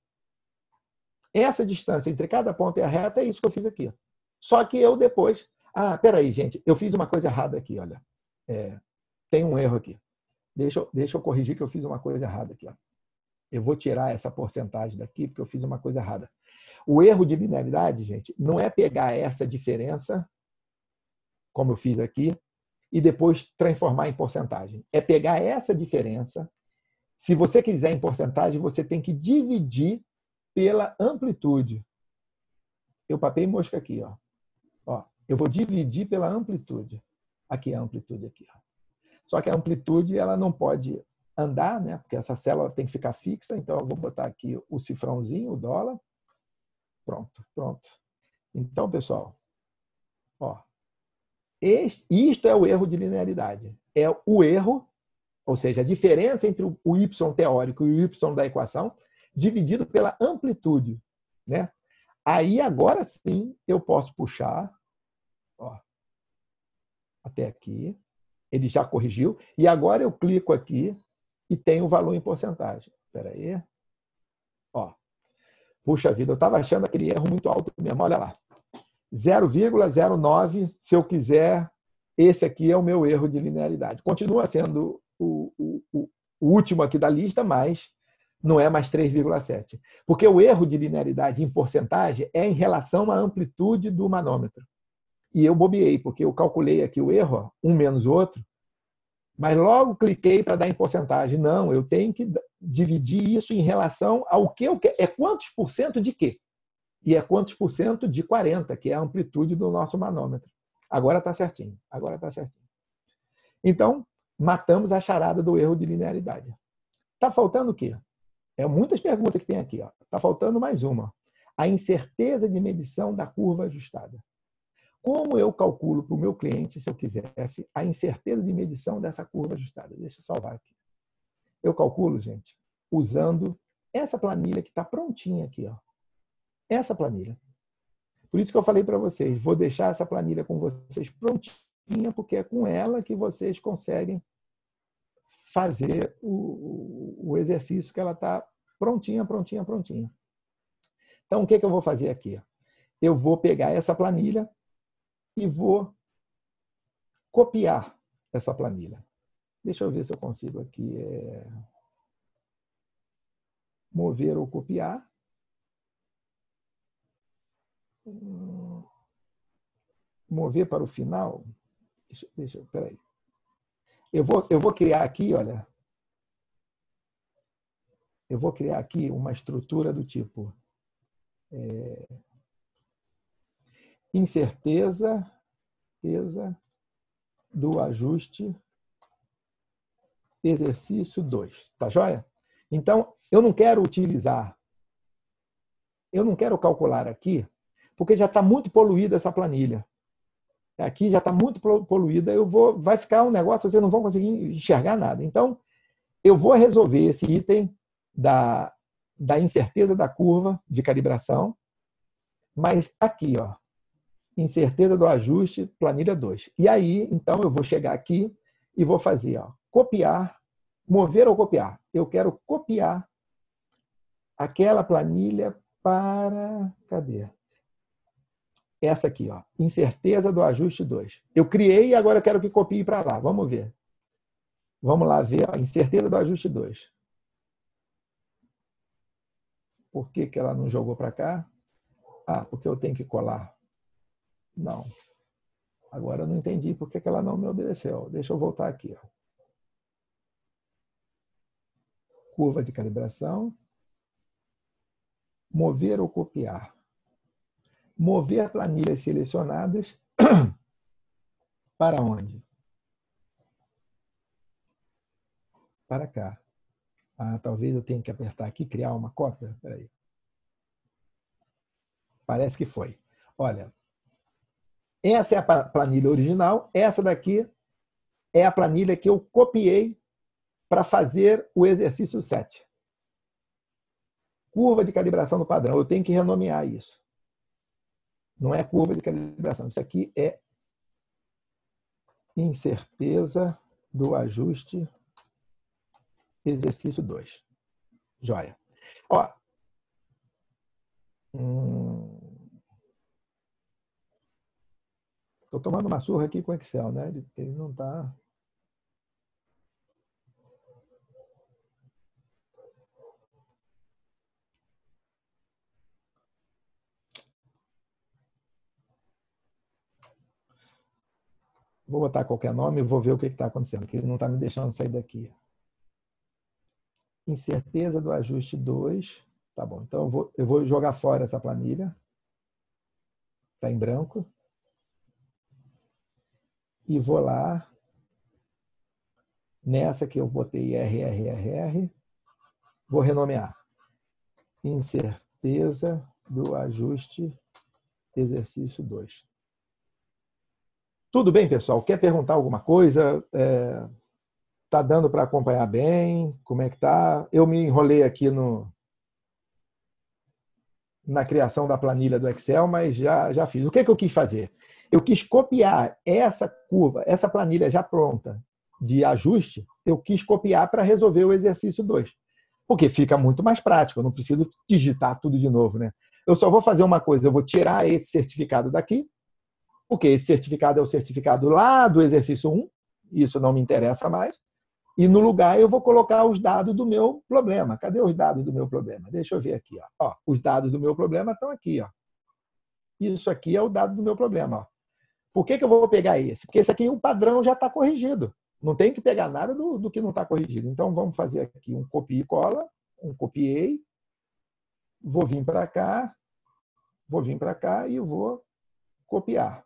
Essa distância entre cada ponto e a reta é isso que eu fiz aqui. Só que eu depois... Ah, peraí, gente. Eu fiz uma coisa errada aqui, olha. É, tem um erro aqui. Deixa eu, deixa eu corrigir que eu fiz uma coisa errada aqui. Ó. Eu vou tirar essa porcentagem daqui porque eu fiz uma coisa errada. O erro de linearidade, gente, não é pegar essa diferença, como eu fiz aqui, e depois transformar em porcentagem. É pegar essa diferença. Se você quiser em porcentagem, você tem que dividir pela amplitude. Eu papei mosca aqui, ó. Ó, eu vou dividir pela amplitude. Aqui é a amplitude aqui, ó. Só que a amplitude ela não pode andar, né? Porque essa célula tem que ficar fixa, então eu vou botar aqui o cifrãozinho, o dólar. Pronto, pronto. Então, pessoal, ó, este, isto é o erro de linearidade. É o erro, ou seja, a diferença entre o y teórico e o y da equação, dividido pela amplitude, né? Aí, agora sim, eu posso puxar, ó, até aqui. Ele já corrigiu. E agora eu clico aqui e tem o valor em porcentagem. Espera aí. Ó. Puxa vida, eu estava achando aquele erro muito alto mesmo. Olha lá. zero vírgula zero nove, se eu quiser, esse aqui é o meu erro de linearidade. Continua sendo o, o, o último aqui da lista, mas não é mais três vírgula sete. Porque o erro de linearidade em porcentagem é em relação à amplitude do manômetro. E eu bobeei, porque eu calculei aqui o erro, ó, um menos o outro, mas logo cliquei para dar em porcentagem. Não, eu tenho que dividir isso em relação ao que eu quero. É quantos por cento de quê? E é quantos por cento de quarenta, que é a amplitude do nosso manômetro. Agora está certinho. Agora está certinho. Então, matamos a charada do erro de linearidade. Está faltando o quê? É muitas perguntas que tem aqui. Está faltando mais uma. A incerteza de medição da curva ajustada. Como eu calculo para o meu cliente, se eu quisesse, a incerteza de medição dessa curva ajustada? Deixa eu salvar aqui. Eu calculo, gente, usando essa planilha que está prontinha aqui. Ó. Essa planilha. Por isso que eu falei para vocês, vou deixar essa planilha com vocês prontinha, porque é com ela que vocês conseguem fazer o, o exercício que ela está prontinha, prontinha, prontinha. Então, o que, que eu vou fazer aqui? Eu vou pegar essa planilha e vou copiar essa planilha. Deixa eu ver se eu consigo aqui é... mover ou copiar. Mover para o final. Deixa, deixa eu, peraí. Eu vou, eu vou criar aqui, olha. Eu vou criar aqui uma estrutura do tipo é, incerteza, incerteza do ajuste exercício dois. Tá joia? Então, eu não quero utilizar, eu não quero calcular aqui, porque já está muito poluída essa planilha. Aqui já está muito poluída, eu vou, vai ficar um negócio, vocês não vão conseguir enxergar nada. Então, eu vou resolver esse item da, da incerteza da curva de calibração, mas aqui, ó, incerteza do ajuste, planilha dois. E aí, então, eu vou chegar aqui e vou fazer, ó, copiar, mover ou copiar. Eu quero copiar aquela planilha para... Cadê? Essa aqui, ó, incerteza do ajuste dois. Eu criei e agora eu quero que copie para lá. Vamos ver. Vamos lá ver a incerteza do ajuste dois. Por que que ela não jogou para cá? Ah, porque eu tenho que colar. Não. Agora eu não entendi por que que ela não me obedeceu. Deixa eu voltar aqui. Ó. Curva de calibração. Mover ou copiar. Mover planilhas selecionadas para onde? Para cá. Ah, talvez eu tenha que apertar aqui, criar uma cópia. Espera aí. Parece que foi. Olha, essa é a planilha original. Essa daqui é a planilha que eu copiei para fazer o exercício sete. Curva de calibração do padrão. Eu tenho que renomear isso. Não é curva de calibração. Isso aqui é incerteza do ajuste exercício dois. Joia. Ó. Hum, Estou tomando uma surra aqui com o Excel, né? Ele, ele não está... Vou botar qualquer nome e vou ver o que está acontecendo, que ele não está me deixando sair daqui. Incerteza do ajuste dois. Tá bom, então eu vou, eu vou jogar fora essa planilha. Está em branco. E vou lá. Nessa que eu botei R R R R. Vou renomear. Incerteza do ajuste exercício dois. Tudo bem, pessoal? Quer perguntar alguma coisa? É, tá dando para acompanhar bem? Como é que tá? Eu me enrolei aqui no, na criação da planilha do Excel, mas já, já fiz. O que, é que eu quis fazer? Eu quis copiar essa curva, essa planilha já pronta de ajuste, eu quis copiar para resolver o exercício dois. Porque fica muito mais prático, eu não preciso digitar tudo de novo, né? Eu só vou fazer uma coisa, eu vou tirar esse certificado daqui, porque esse certificado é o certificado lá do exercício um, isso não me interessa mais, e no lugar eu vou colocar os dados do meu problema. Cadê os dados do meu problema? Deixa eu ver aqui. Ó. Ó, os dados do meu problema estão aqui. Ó. Isso aqui é o dado do meu problema. Ó. Por que, que eu vou pegar esse? Porque esse aqui, o padrão já está corrigido. Não tem que pegar nada do, do que não está corrigido. Então, vamos fazer aqui um copia e cola, um copiei, vou vir para cá, vou vir para cá e vou copiar.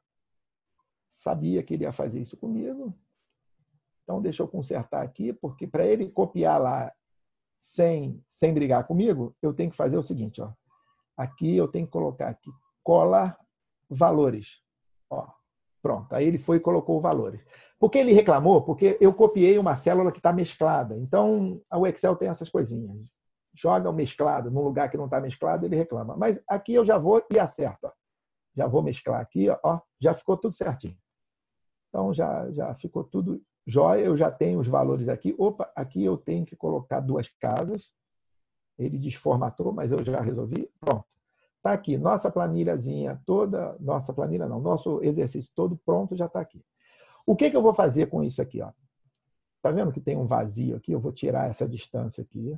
Sabia que ele ia fazer isso comigo. Então, deixa eu consertar aqui, porque para ele copiar lá sem, sem brigar comigo, eu tenho que fazer o seguinte. Ó. Aqui eu tenho que colocar aqui, cola valores. Ó, pronto, aí ele foi e colocou valores. Por que ele reclamou? Porque eu copiei uma célula que está mesclada. Então, o Excel tem essas coisinhas. Joga o mesclado num lugar que não está mesclado, ele reclama. Mas aqui eu já vou e acerto. Ó. Já vou mesclar aqui, ó, já ficou tudo certinho. Então, já, já ficou tudo jóia, eu já tenho os valores aqui. Opa, aqui eu tenho que colocar duas casas. Ele desformatou, mas eu já resolvi. Pronto. Está aqui, nossa planilhazinha toda, nossa planilha não, nosso exercício todo pronto, já está aqui. O que, que eu vou fazer com isso aqui? Está vendo que tem um vazio aqui? Eu vou tirar essa distância aqui.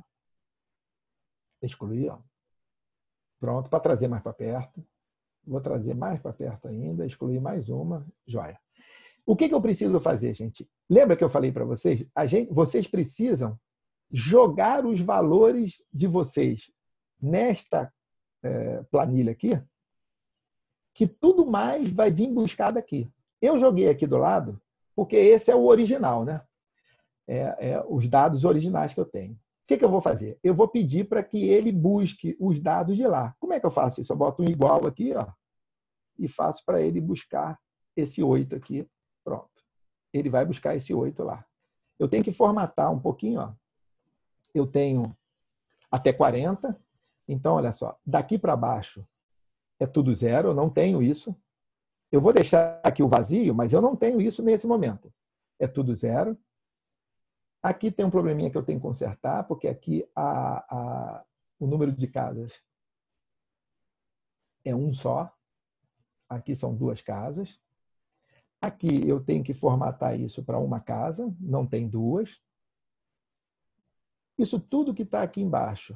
Excluir. Ó. Pronto, para trazer mais para perto. Vou trazer mais para perto ainda, excluir mais uma. Joia. O que, que eu preciso fazer, gente? Lembra que eu falei para vocês? A gente, vocês precisam jogar os valores de vocês nesta é, planilha aqui, que tudo mais vai vir buscar daqui. Eu joguei aqui do lado, porque esse é o original, né? É, é os dados originais que eu tenho. O que, que eu vou fazer? Eu vou pedir para que ele busque os dados de lá. Como é que eu faço isso? Eu boto um igual aqui, ó, e faço para ele buscar esse oito aqui. Pronto. Ele vai buscar esse oito lá. Eu tenho que formatar um pouquinho. Ó. Eu tenho até quarenta. Então, olha só. Daqui para baixo é tudo zero. Eu não tenho isso. Eu vou deixar aqui o vazio, mas eu não tenho isso nesse momento. É tudo zero. Aqui tem um probleminha que eu tenho que consertar, porque aqui a, a, o número de casas é um só. Aqui são duas casas. Aqui eu tenho que formatar isso para uma casa, não tem duas. Isso tudo que está aqui embaixo,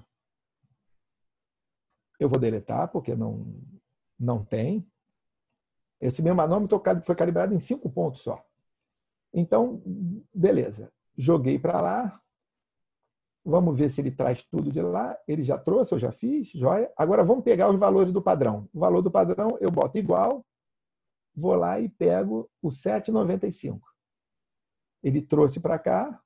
eu vou deletar, porque não, não tem. Esse meu manômetro foi calibrado em cinco pontos só. Então, beleza. Joguei para lá. Vamos ver se ele traz tudo de lá. Ele já trouxe, eu já fiz, joia. Agora vamos pegar os valores do padrão. O valor do padrão eu boto igual. Vou lá e pego o sete vírgula noventa e cinco. Ele trouxe para cá.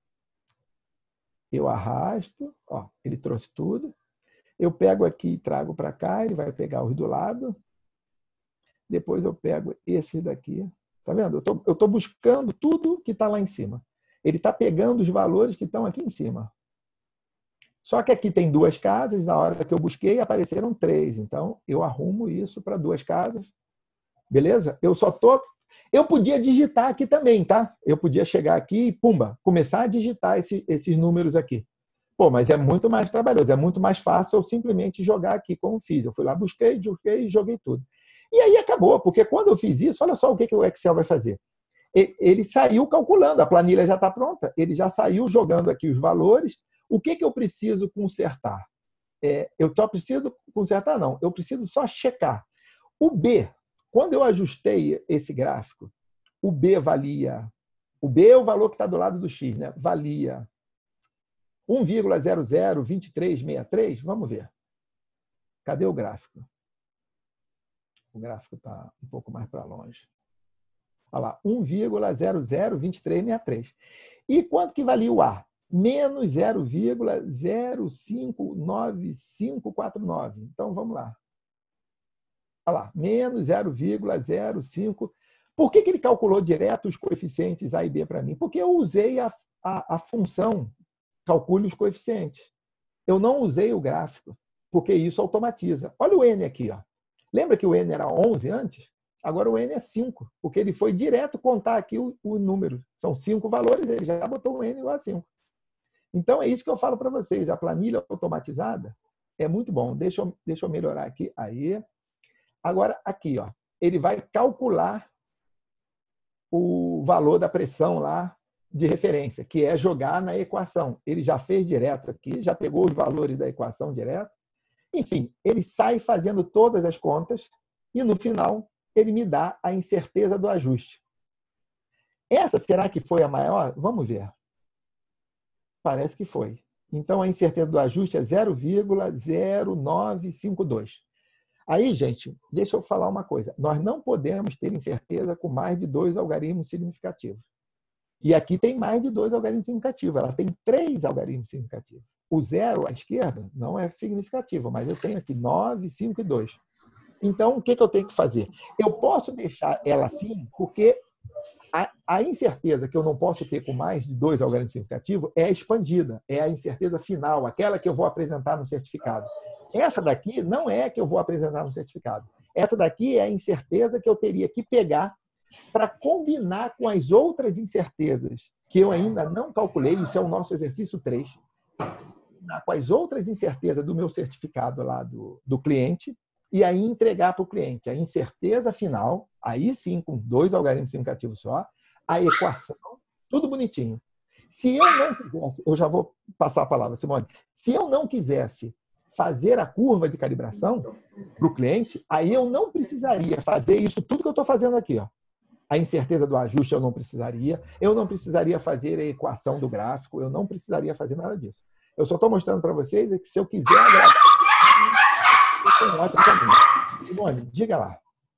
Eu arrasto. Ó, ele trouxe tudo. Eu pego aqui e trago para cá. Ele vai pegar os do lado. Depois eu pego esses daqui. Tá vendo? Eu tô, eu tô buscando tudo que está lá em cima. Ele está pegando os valores que estão aqui em cima. Só que aqui tem duas casas. Na hora que eu busquei, apareceram três. Então, eu arrumo isso para duas casas. Beleza? Eu só tô... Eu podia digitar aqui também, tá? Eu podia chegar aqui e, pumba, começar a digitar esse, esses números aqui. Pô, mas é muito mais trabalhoso, é muito mais fácil eu simplesmente jogar aqui como fiz. Eu fui lá, busquei, busquei e joguei tudo. E aí acabou, porque quando eu fiz isso, olha só o que, que o Excel vai fazer. Ele saiu calculando, a planilha já está pronta, ele já saiu jogando aqui os valores. O que, que eu preciso consertar? É, eu só preciso consertar, não, eu preciso só checar. O B, quando eu ajustei esse gráfico, o B valia... O B é o valor que está do lado do X, né? Valia um vírgula zero zero dois três seis três. Vamos ver. Cadê o gráfico? O gráfico está um pouco mais para longe. Olha lá, um vírgula zero zero dois três seis três. E quanto que valia o A? Menos zero vírgula zero cinco nove cinco quatro nove. Então, vamos lá. Olha lá, menos zero vírgula zero cinco. Por que que ele calculou direto os coeficientes A e B para mim? Porque eu usei a, a, a função calcule os coeficientes. Eu não usei o gráfico, porque isso automatiza. Olha o N aqui. Ó. Lembra que o N era onze antes? Agora o N é cinco, porque ele foi direto contar aqui o, o número. São cinco valores, ele já botou o N igual a cinco. Então, é isso que eu falo para vocês. A planilha automatizada é muito bom. Deixa eu, deixa eu melhorar aqui. Aí. Agora, aqui, ó, ele vai calcular o valor da pressão lá de referência, que é jogar na equação. Ele já fez direto aqui, já pegou os valores da equação direto. Enfim, ele sai fazendo todas as contas e, no final, ele me dá a incerteza do ajuste. Essa será que foi a maior? Vamos ver. Parece que foi. Então, a incerteza do ajuste é zero vírgula zero nove cinco dois. Aí, gente, deixa eu falar uma coisa. Nós não podemos ter incerteza com mais de dois algarismos significativos. E aqui tem mais de dois algarismos significativos. Ela tem três algarismos significativos. O zero à esquerda não é significativo, mas eu tenho aqui nove, cinco e dois. Então, o que eu tenho que fazer? Eu posso deixar ela assim, porque a, a incerteza que eu não posso ter com mais de dois algarismos significativos é expandida, é a incerteza final, aquela que eu vou apresentar no certificado. Essa daqui não é a que eu vou apresentar no certificado. Essa daqui é a incerteza que eu teria que pegar para combinar com as outras incertezas que eu ainda não calculei. Isso é o nosso exercício três. Com as outras incertezas do meu certificado lá do, do cliente e aí entregar para o cliente a incerteza final, aí sim, com dois algarismos significativos só, a equação, tudo bonitinho. Se eu não quisesse, eu já vou passar a palavra, Simone, se eu não quisesse fazer a curva de calibração para o cliente, aí eu não precisaria fazer isso tudo que eu estou fazendo aqui. Ó. A incerteza do ajuste eu não precisaria, eu não precisaria fazer a equação do gráfico, eu não precisaria fazer nada disso. Eu só estou mostrando para vocês que se eu quiser agradar, eu tenho outro caminho. Simone, diga lá.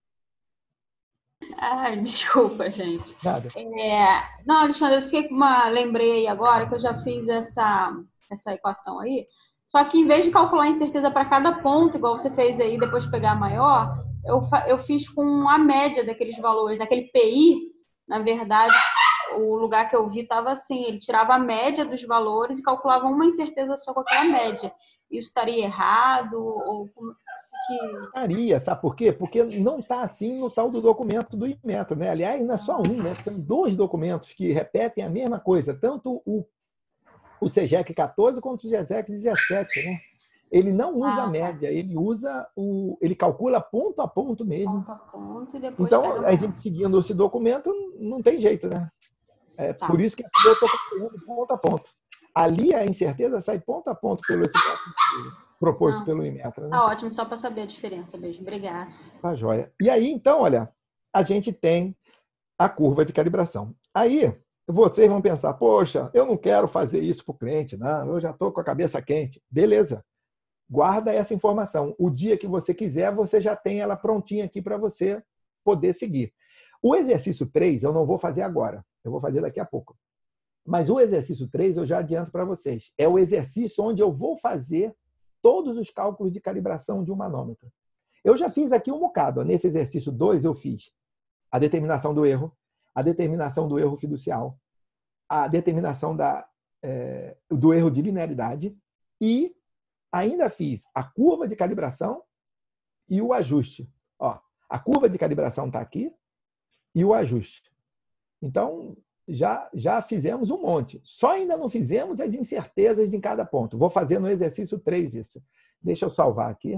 Ai, desculpa, gente. Nada. É... Não, Alexandre, eu fiquei com uma... lembrei agora que eu já fiz essa, essa equação aí. Só que em vez de calcular a incerteza para cada ponto, igual você fez aí, depois de pegar a maior, eu, eu fiz com a média daqueles valores, daquele P I, na verdade, o lugar que eu vi estava assim, ele tirava a média dos valores e calculava uma incerteza só com aquela média. Isso estaria errado? Ou como que... Estaria, sabe por quê? Porque não está assim no tal do documento do Inmetro, né? Aliás, não é só um, né? São dois documentos que repetem a mesma coisa, tanto o o SEGEC quatorze quanto o SEGEC dezessete, né? Ele não usa a ah, média, tá. ele usa o, ele calcula ponto a ponto mesmo. Ponto a ponto e depois então, a gente seguindo esse documento não tem jeito, né? É tá. Por isso que aqui eu estou calculando ponto a ponto. Ali a incerteza sai ponto a ponto pelo esse proposto não. pelo Inmetro. Né? Tá ótimo, só para saber a diferença mesmo. Obrigada. Tá joia. E aí, então, olha, a gente tem a curva de calibração. Aí vocês vão pensar, poxa, eu não quero fazer isso para o cliente, não, eu já estou com a cabeça quente. Beleza, guarda essa informação. O dia que você quiser, você já tem ela prontinha aqui para você poder seguir. O exercício três eu não vou fazer agora, eu vou fazer daqui a pouco. Mas o exercício três eu já adianto para vocês. É o exercício onde eu vou fazer todos os cálculos de calibração de um manômetro. Eu já fiz aqui um bocado. Nesse exercício dois eu fiz a determinação do erro, a determinação do erro fiducial, a determinação da, é, do erro de linearidade e ainda fiz a curva de calibração e o ajuste. Ó, a curva de calibração está aqui e o ajuste. Então, já, já fizemos um monte. Só ainda não fizemos as incertezas em cada ponto. Vou fazer no exercício três isso. Deixa eu salvar aqui.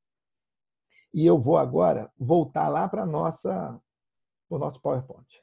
E eu vou agora voltar lá para nossa, o nosso PowerPoint.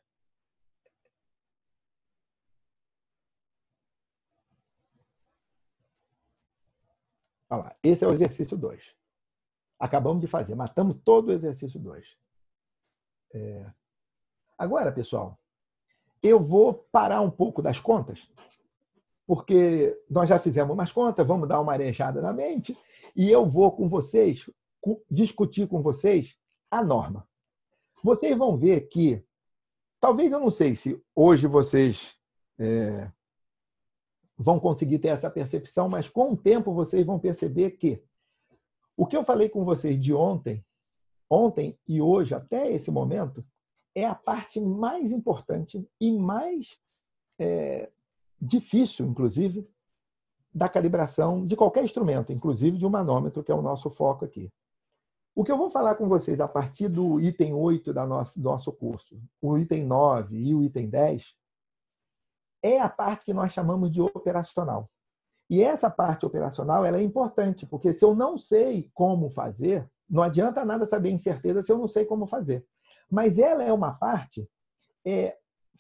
Olha lá, esse é o exercício dois. Acabamos de fazer, matamos todo o exercício dois. É... Agora, pessoal, eu vou parar um pouco das contas, porque nós já fizemos umas contas, vamos dar uma arejada na mente, e eu vou com vocês, discutir com vocês a norma. Vocês vão ver que, talvez eu não sei se hoje vocês é, vão conseguir ter essa percepção, mas com o tempo vocês vão perceber que o que eu falei com vocês de ontem ontem e hoje, até esse momento, é a parte mais importante e mais é, difícil, inclusive, da calibração de qualquer instrumento, inclusive de um manômetro, que é o nosso foco aqui. O que eu vou falar com vocês a partir do item oito da nossa, do nosso curso, o item nove e o item dez, é a parte que nós chamamos de operacional. E essa parte operacional ela é importante, porque se eu não sei como fazer, não adianta nada saber em certeza se eu não sei como fazer. Mas ela é uma parte é,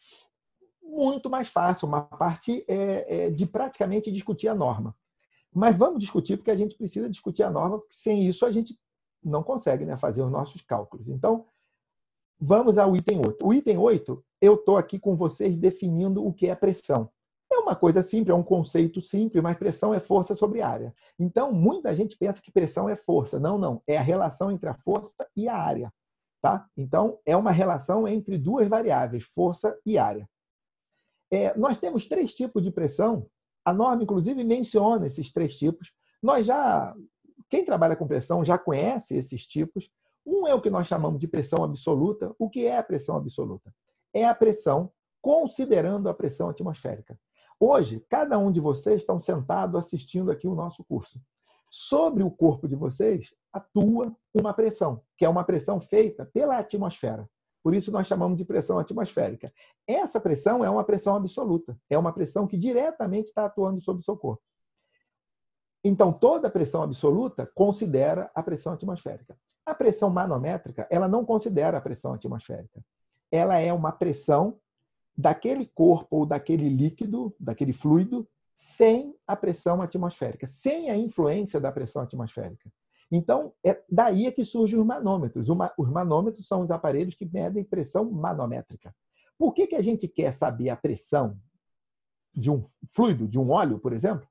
muito mais fácil, uma parte é, é, de praticamente discutir a norma. Mas vamos discutir, porque a gente precisa discutir a norma, porque sem isso a gente não consegue, né, fazer os nossos cálculos. Então, vamos ao item oito. O item oito, eu estou aqui com vocês definindo o que é pressão. É uma coisa simples, é um conceito simples, mas pressão é força sobre área. Então, muita gente pensa que pressão é força. Não, não. É a relação entre a força e a área. Tá? Então, é uma relação entre duas variáveis, força e área. É, nós temos três tipos de pressão. A norma, inclusive, menciona esses três tipos. Nós já, quem trabalha com pressão já conhece esses tipos. Um é o que nós chamamos de pressão absoluta. O que é a pressão absoluta? É a pressão considerando a pressão atmosférica. Hoje, cada um de vocês estão sentados assistindo aqui o nosso curso. Sobre o corpo de vocês atua uma pressão, que é uma pressão feita pela atmosfera. Por isso nós chamamos de pressão atmosférica. Essa pressão é uma pressão absoluta. É uma pressão que diretamente está atuando sobre o seu corpo. Então, toda pressão absoluta considera a pressão atmosférica. A pressão manométrica, ela não considera a pressão atmosférica. Ela é uma pressão daquele corpo ou daquele líquido, daquele fluido, sem a pressão atmosférica, sem a influência da pressão atmosférica. Então, é daí que surgem os manômetros. Os manômetros são os aparelhos que medem pressão manométrica. Por que que a gente quer saber a pressão de um fluido, de um óleo, por exemplo?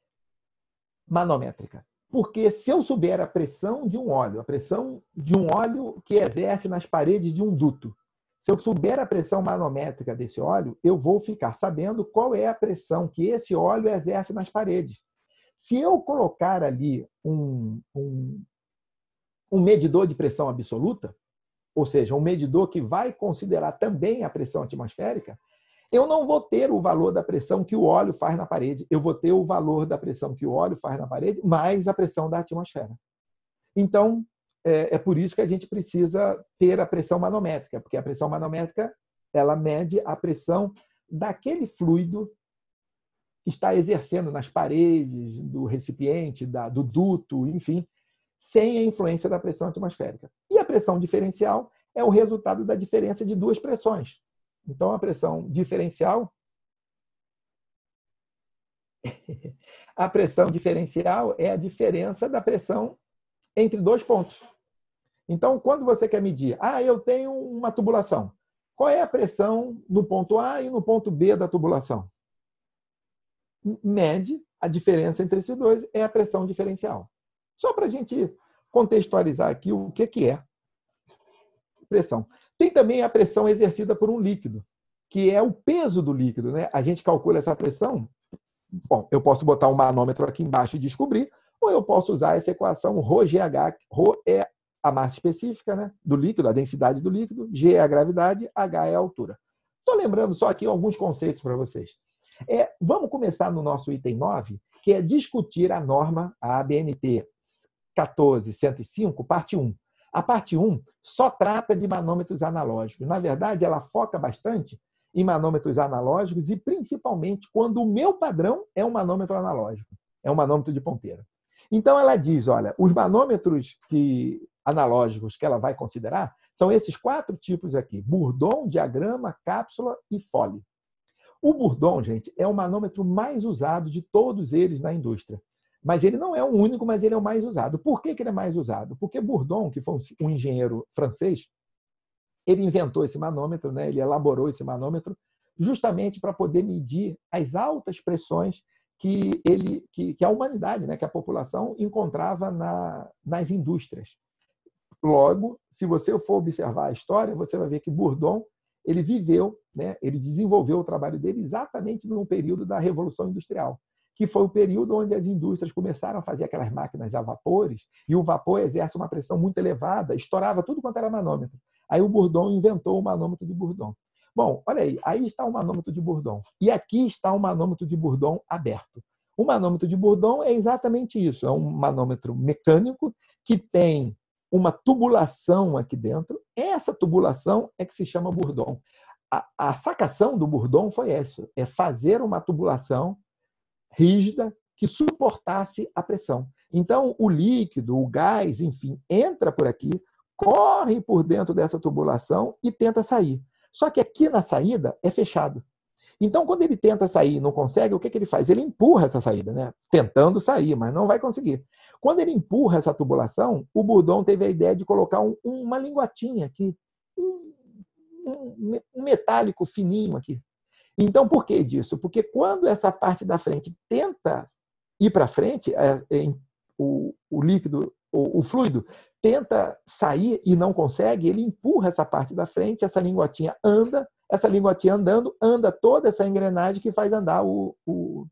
Manométrica. Porque se eu souber a pressão de um óleo, a pressão de um óleo que exerce nas paredes de um duto, se eu souber a pressão manométrica desse óleo, eu vou ficar sabendo qual é a pressão que esse óleo exerce nas paredes. Se eu colocar ali um, um, um medidor de pressão absoluta, ou seja, um medidor que vai considerar também a pressão atmosférica, eu não vou ter o valor da pressão que o óleo faz na parede, eu vou ter o valor da pressão que o óleo faz na parede, mais a pressão da atmosfera. Então, é por isso que a gente precisa ter a pressão manométrica, porque a pressão manométrica ela mede a pressão daquele fluido que está exercendo nas paredes do recipiente, da, do duto, enfim, sem a influência da pressão atmosférica. E a pressão diferencial é o resultado da diferença de duas pressões. Então, a pressão diferencial a pressão diferencial é a diferença da pressão entre dois pontos. Então, quando você quer medir, ah, eu tenho uma tubulação. Qual é a pressão no ponto A e no ponto B da tubulação? Mede a diferença entre esses dois, é a pressão diferencial. Só para a gente contextualizar aqui o que é pressão. Tem também a pressão exercida por um líquido, que é o peso do líquido, né? A gente calcula essa pressão. Bom, eu posso botar um manômetro aqui embaixo e descobrir, ou eu posso usar essa equação ρ G H. Ρ é a massa específica, né, do líquido, a densidade do líquido, G é a gravidade, H é a altura. Estou lembrando só aqui alguns conceitos para vocês. É, vamos começar no nosso item nove, que é discutir a norma, a A B N T quatorze cento e cinco, parte um. A parte um só trata de manômetros analógicos. Na verdade, ela foca bastante em manômetros analógicos e principalmente quando o meu padrão é um manômetro analógico, é um manômetro de ponteira. Então, ela diz, olha, os manômetros que, analógicos que ela vai considerar são esses quatro tipos aqui, Bourdon, diagrama, cápsula e Foley. O Bourdon, gente, é o manômetro mais usado de todos eles na indústria. Mas ele não é o único, mas ele é o mais usado. Por que que ele é mais usado? Porque Bourdon, que foi um engenheiro francês, ele inventou esse manômetro, né? Ele elaborou esse manômetro justamente para poder medir as altas pressões que, ele, que, que a humanidade, né? Que a população encontrava na, nas indústrias. Logo, se você for observar a história, você vai ver que Bourdon ele viveu, né? Ele desenvolveu o trabalho dele exatamente no período da Revolução Industrial. que foi o período onde as indústrias começaram a fazer aquelas máquinas a vapores, e o vapor exerce uma pressão muito elevada, estourava tudo quanto era manômetro. Aí o Bourdon inventou o manômetro de Bourdon. Bom, olha aí, aí está o manômetro de Bourdon. E aqui está o manômetro de Bourdon aberto. O manômetro de Bourdon é exatamente isso, é um manômetro mecânico que tem uma tubulação aqui dentro. Essa tubulação é que se chama Bourdon. A, a sacação do Bourdon foi essa, é fazer uma tubulação rígida que suportasse a pressão. Então, o líquido, o gás, enfim, entra por aqui, corre por dentro dessa tubulação e tenta sair. Só que aqui na saída é fechado. Então, quando ele tenta sair e não consegue, o que, que ele faz? Ele empurra essa saída, né? Tentando sair, mas não vai conseguir. Quando ele empurra essa tubulação, o Bourdon teve a ideia de colocar um, uma linguatinha aqui, um, um, um metálico fininho aqui. Então, por que disso? Porque quando essa parte da frente tenta ir para frente, é, é, o, o líquido, o, o fluido, tenta sair e não consegue, ele empurra essa parte da frente, essa linguatinha anda, essa linguatinha andando, anda toda essa engrenagem que faz andar o, o,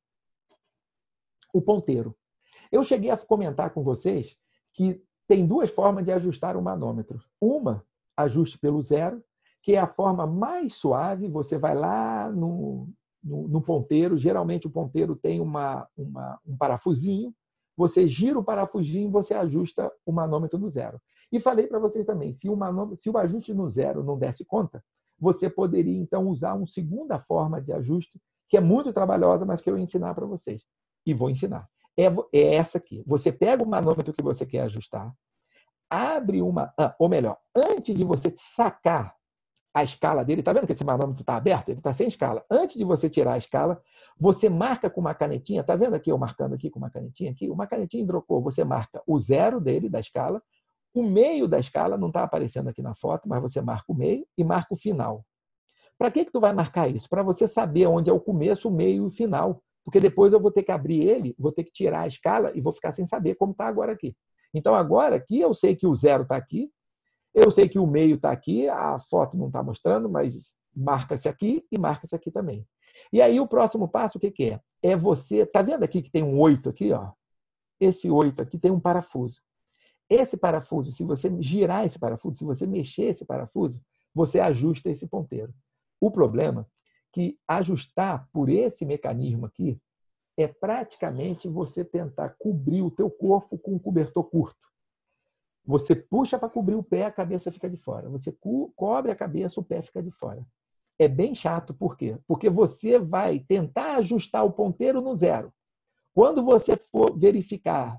o ponteiro. Eu cheguei a comentar com vocês que tem duas formas de ajustar o manômetro. Uma, ajuste pelo zero, que é a forma mais suave. Você vai lá no, no, no ponteiro, geralmente o ponteiro tem uma, uma, um parafusinho, você gira o parafusinho e você ajusta o manômetro no zero. E falei para vocês também, se o, manômetro, se o ajuste no zero não desse conta, você poderia então usar uma segunda forma de ajuste, que é muito trabalhosa, mas que eu vou ensinar para vocês. E vou ensinar. É, é essa aqui. Você pega o manômetro que você quer ajustar, abre uma... Ah, ou melhor, antes de você sacar a escala dele, está vendo que esse manômetro está aberto? Ele está sem escala. Antes de você tirar a escala, você marca com uma canetinha, está vendo aqui eu marcando aqui com uma canetinha aqui? Uma canetinha hidrocor, você marca o zero dele, da escala, o meio da escala, não está aparecendo aqui na foto, mas você marca o meio e marca o final. Para que, que tu vai marcar isso? Para você saber onde é o começo, o meio e o final. Porque depois eu vou ter que abrir ele, vou ter que tirar a escala e vou ficar sem saber como está agora aqui. Então, agora aqui eu sei que o zero está aqui, eu sei que o meio está aqui, a foto não está mostrando, mas marca-se aqui e marca-se aqui também. E aí o próximo passo, o que, que é? É você... Está vendo aqui que tem um oito aqui? Ó? Esse oito aqui tem um parafuso. Esse parafuso, se você girar esse parafuso, se você mexer esse parafuso, você ajusta esse ponteiro. O problema é que ajustar por esse mecanismo aqui é praticamente você tentar cobrir o teu corpo com um cobertor curto. Você puxa para cobrir o pé, a cabeça fica de fora. Você co cobre a cabeça, o pé fica de fora. É bem chato, por quê? Porque você vai tentar ajustar o ponteiro no zero. Quando você for verificar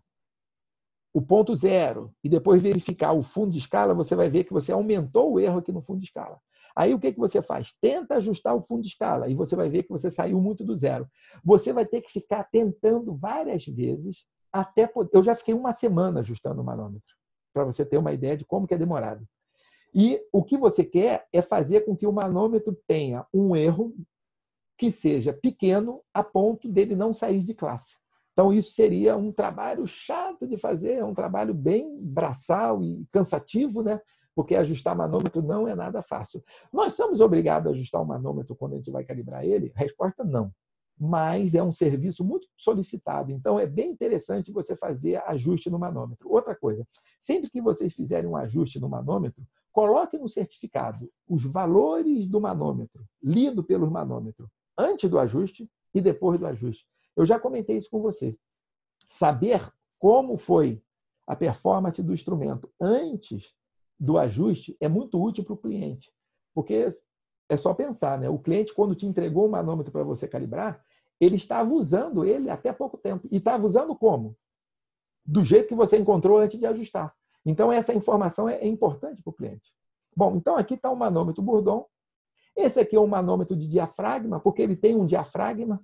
o ponto zero e depois verificar o fundo de escala, você vai ver que você aumentou o erro aqui no fundo de escala. Aí o que, que você faz? Tenta ajustar o fundo de escala e você vai ver que você saiu muito do zero. Você vai ter que ficar tentando várias vezes até poder... Eu já fiquei uma semana ajustando o manômetro, para você ter uma ideia de como que é demorado. E o que você quer é fazer com que o manômetro tenha um erro que seja pequeno a ponto dele não sair de classe. Então, isso seria um trabalho chato de fazer, é um trabalho bem braçal e cansativo, né? Porque ajustar manômetro não é nada fácil. Nós somos obrigados a ajustar o manômetro quando a gente vai calibrar ele? A resposta não. Mas é um serviço muito solicitado. Então, é bem interessante você fazer ajuste no manômetro. Outra coisa, sempre que vocês fizerem um ajuste no manômetro, coloque no certificado os valores do manômetro, lido pelo manômetro, antes do ajuste e depois do ajuste. Eu já comentei isso com você. Saber como foi a performance do instrumento antes do ajuste é muito útil para o cliente. Porque é só pensar, né? O cliente, quando te entregou o manômetro para você calibrar, ele estava usando ele até pouco tempo. E estava usando como? Do jeito que você encontrou antes de ajustar. Então, essa informação é importante para o cliente. Bom, então aqui está o manômetro Bourdon. Esse aqui é um manômetro de diafragma, porque ele tem um diafragma.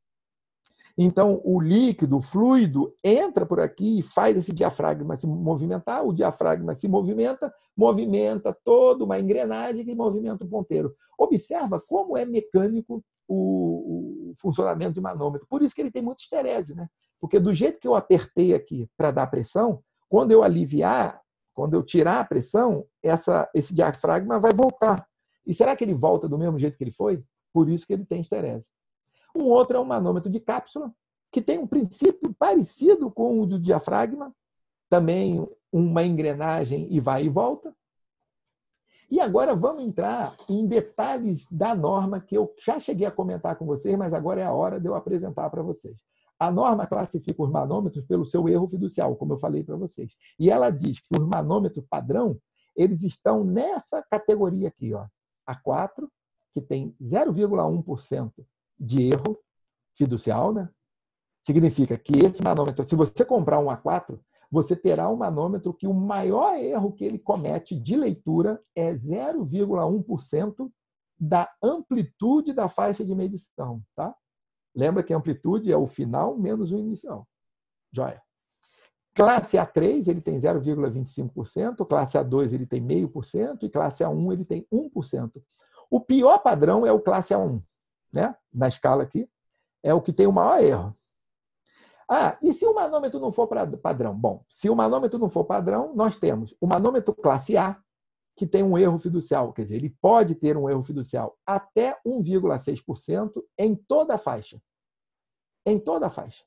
Então, o líquido, o fluido, entra por aqui e faz esse diafragma se movimentar. O diafragma se movimenta, movimenta toda uma engrenagem que movimenta o ponteiro. Observa como é mecânico o, o funcionamento de manômetro. Por isso que ele tem muita esterese, né? Porque do jeito que eu apertei aqui para dar pressão, quando eu aliviar, quando eu tirar a pressão, essa, esse diafragma vai voltar. E será que ele volta do mesmo jeito que ele foi? Por isso que ele tem esterese. Um outro é um manômetro de cápsula, que tem um princípio parecido com o do diafragma, também uma engrenagem e vai e volta. E agora vamos entrar em detalhes da norma que eu já cheguei a comentar com vocês, mas agora é a hora de eu apresentar para vocês. A norma classifica os manômetros pelo seu erro fiducial, como eu falei para vocês. E ela diz que os manômetros padrão, eles estão nessa categoria aqui, ó, A quatro, que tem zero vírgula um por cento de erro fiducial, né? Significa que esse manômetro, se você comprar um A quatro, você terá um manômetro que o maior erro que ele comete de leitura é zero vírgula um por cento da amplitude da faixa de medição, tá? Lembra que a amplitude é o final menos o inicial. Joia. Classe A três, ele tem zero vírgula vinte e cinco por cento, classe A dois ele tem zero vírgula cinco por cento e classe A um ele tem um por cento. O pior padrão é o classe A um, né? Na escala aqui, é o que tem o maior erro. Ah, e se o manômetro não for padrão? Bom, se o manômetro não for padrão, nós temos o manômetro classe A, que tem um erro fiducial, quer dizer, ele pode ter um erro fiducial até um vírgula seis por cento em toda a faixa. Em toda a faixa.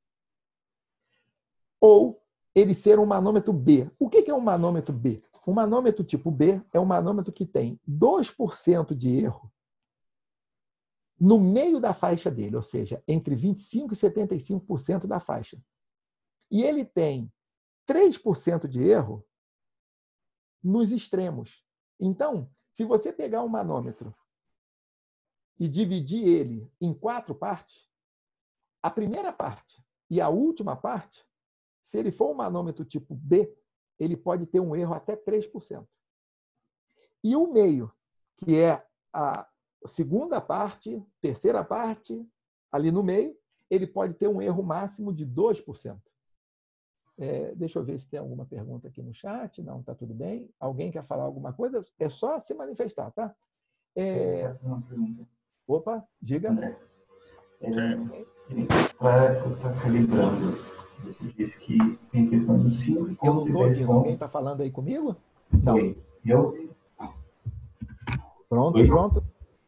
Ou ele ser um manômetro B. O que é um manômetro B? Um manômetro tipo B é um manômetro que tem dois por cento de erro no meio da faixa dele, ou seja, entre vinte e cinco por cento e setenta e cinco por cento da faixa. E ele tem três por cento de erro nos extremos. Então, se você pegar um manômetro e dividir ele em quatro partes, a primeira parte e a última parte, se ele for um manômetro tipo B, ele pode ter um erro até três por cento. E o meio, que é a segunda parte, terceira parte, ali no meio, ele pode ter um erro máximo de dois por cento. É, deixa eu ver se tem alguma pergunta aqui no chat. Não, está tudo bem. Alguém quer falar alguma coisa? É só se manifestar, tá? É... Uma pergunta. Opa, diga. André, para calibrando, você disse que tem questão dos cinco pontos. Eu não estou ouvindo. Alguém está falando aí comigo? Não. Oi. Eu? Pronto, Oi? pronto.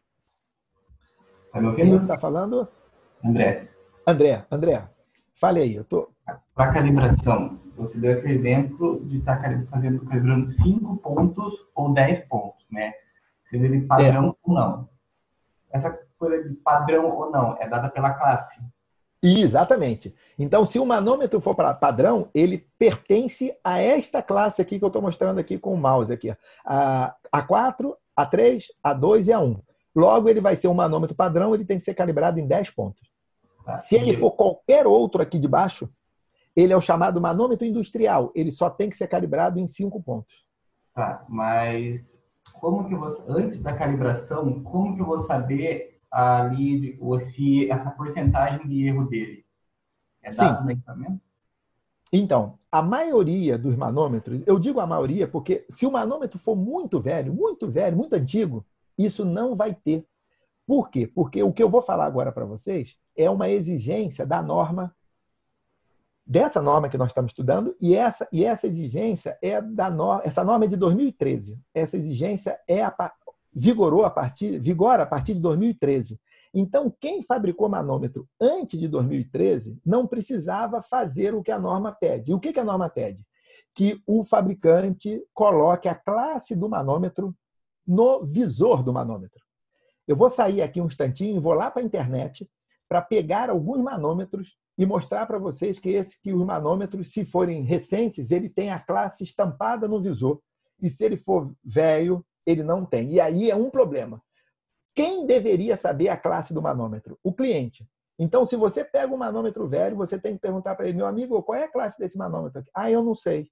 Está me Quem ouvindo? está falando? André, André, André, fale aí. Eu tô... para calibração, você deu aquele exemplo de estar fazendo, calibrando cinco pontos ou dez pontos, né? Se ele padrão é. ou não. Essa coisa de padrão ou não é dada pela classe. Exatamente. Então, se o manômetro for para padrão, ele pertence a esta classe aqui que eu estou mostrando aqui com o mouse aqui. A A4, A três, A dois e A um. Logo, ele vai ser um manômetro padrão, ele tem que ser calibrado em dez pontos. Tá. Se ele for qualquer outro aqui de baixo, ele é o chamado manômetro industrial. Ele só tem que ser calibrado em cinco pontos. Tá, mas como que eu vou, antes da calibração, como que eu vou saber ali se essa porcentagem de erro dele é dado no equipamento? Então, a maioria dos manômetros, eu digo a maioria porque se o manômetro for muito velho, muito velho, muito antigo, isso não vai ter. Por quê? Porque o que eu vou falar agora para vocês é uma exigência da norma, dessa norma que nós estamos estudando, e essa, e essa exigência é da norma, essa norma é de dois mil e treze. Essa exigência é a, vigorou a partir, vigora a partir de dois mil e treze. Então, quem fabricou manômetro antes de dois mil e treze não precisava fazer o que a norma pede. E o que a norma pede? Que o fabricante coloque a classe do manômetro no visor do manômetro. Eu vou sair aqui um instantinho e vou lá para a internet para pegar alguns manômetros e mostrar para vocês que, esse, que os manômetros, se forem recentes, ele tem a classe estampada no visor. E se ele for velho, ele não tem. E aí é um problema. Quem deveria saber a classe do manômetro? O cliente. Então, se você pega um manômetro velho, você tem que perguntar para ele, meu amigo, qual é a classe desse manômetro aqui? Ah, eu não sei.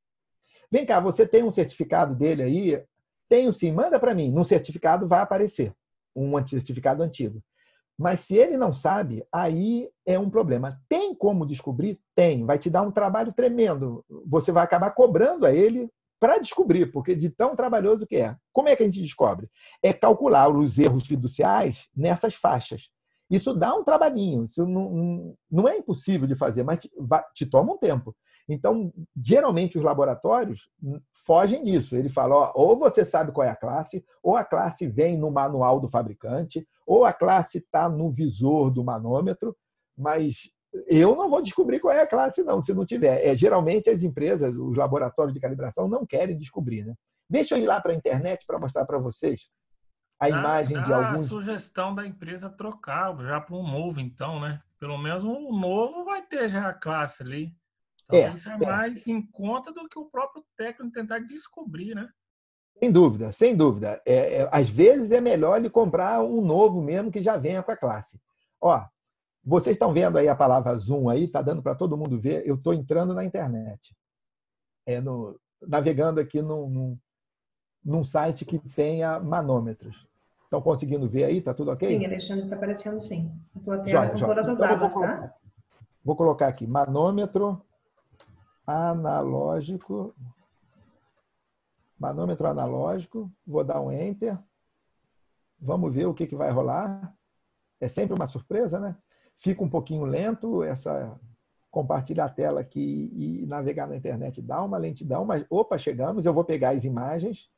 Vem cá, você tem um certificado dele aí? Tenho sim, manda para mim. No certificado vai aparecer um certificado antigo. Mas se ele não sabe, aí é um problema. Tem como descobrir? Tem. Vai te dar um trabalho tremendo. Você vai acabar cobrando a ele para descobrir, porque de tão trabalhoso que é. Como é que a gente descobre? É calcular os erros fiduciais nessas faixas. Isso dá um trabalhinho. Isso não, não é impossível de fazer, mas te, vai, te toma um tempo. Então, geralmente, os laboratórios fogem disso. Ele fala, ó, ou você sabe qual é a classe, ou a classe vem no manual do fabricante, ou a classe está no visor do manômetro, mas eu não vou descobrir qual é a classe, não, se não tiver. É, geralmente as empresas, os laboratórios de calibração, não querem descobrir, né? Deixa eu ir lá para a internet para mostrar para vocês a Dá, imagem de dá a alguns. sugestão da empresa trocar já para um novo, então, né? Pelo menos um novo vai ter já a classe ali. Então, É, isso é é. mais em conta do que o próprio técnico tentar descobrir, né? Sem dúvida, sem dúvida. É, é, às vezes é melhor ele comprar um novo mesmo que já venha com a classe. Ó, vocês estão vendo aí a palavra Zoom aí, está dando para todo mundo ver. Eu estou entrando na internet, é no, navegando aqui num, num, num site que tenha manômetros. Estão conseguindo ver aí? Está tudo ok? Sim, Alexandre, está aparecendo sim. A tua tela Joia, com joia. todas as Então, eu vou abas, colocar, tá? vou colocar aqui, manômetro analógico. Manômetro analógico. Vou dar um Enter. Vamos ver o que, que vai rolar. É sempre uma surpresa, né? Fica um pouquinho lento essa compartilhar a tela aqui e navegar na internet. Dá uma lentidão, mas opa, chegamos. Eu vou pegar as imagens.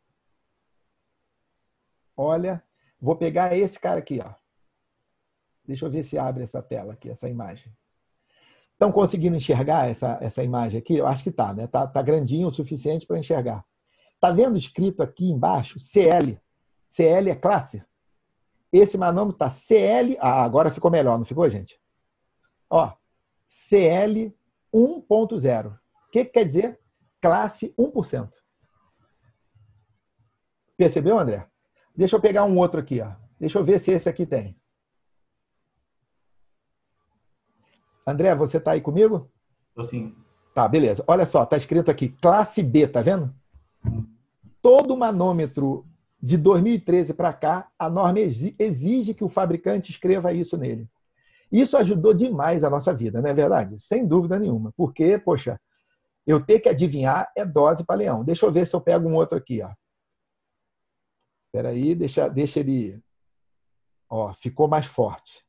Olha, vou pegar esse cara aqui, ó. Deixa eu ver se abre essa tela aqui, essa imagem. Estão conseguindo enxergar essa, essa imagem aqui? Eu acho que está, né? Está tá grandinho o suficiente para enxergar. Está vendo escrito aqui embaixo C L? C L é classe. Esse manômetro está C L... Ah, agora ficou melhor, não ficou, gente? Ó, C L um ponto zero. O que, que quer dizer? Classe um por cento. Percebeu, André? Deixa eu pegar um outro aqui, ó. Deixa eu ver se esse aqui tem. André, você está aí comigo? Estou sim. Tá, beleza. Olha só, está escrito aqui, classe B, tá vendo? Todo manômetro de dois mil e treze para cá, a norma exige que o fabricante escreva isso nele. Isso ajudou demais a nossa vida, não é verdade? Sem dúvida nenhuma. Porque, poxa, eu ter que adivinhar é dose para leão. Deixa eu ver se eu pego um outro aqui, ó. Espera aí, deixa, deixa ele... Ó, ficou mais forte.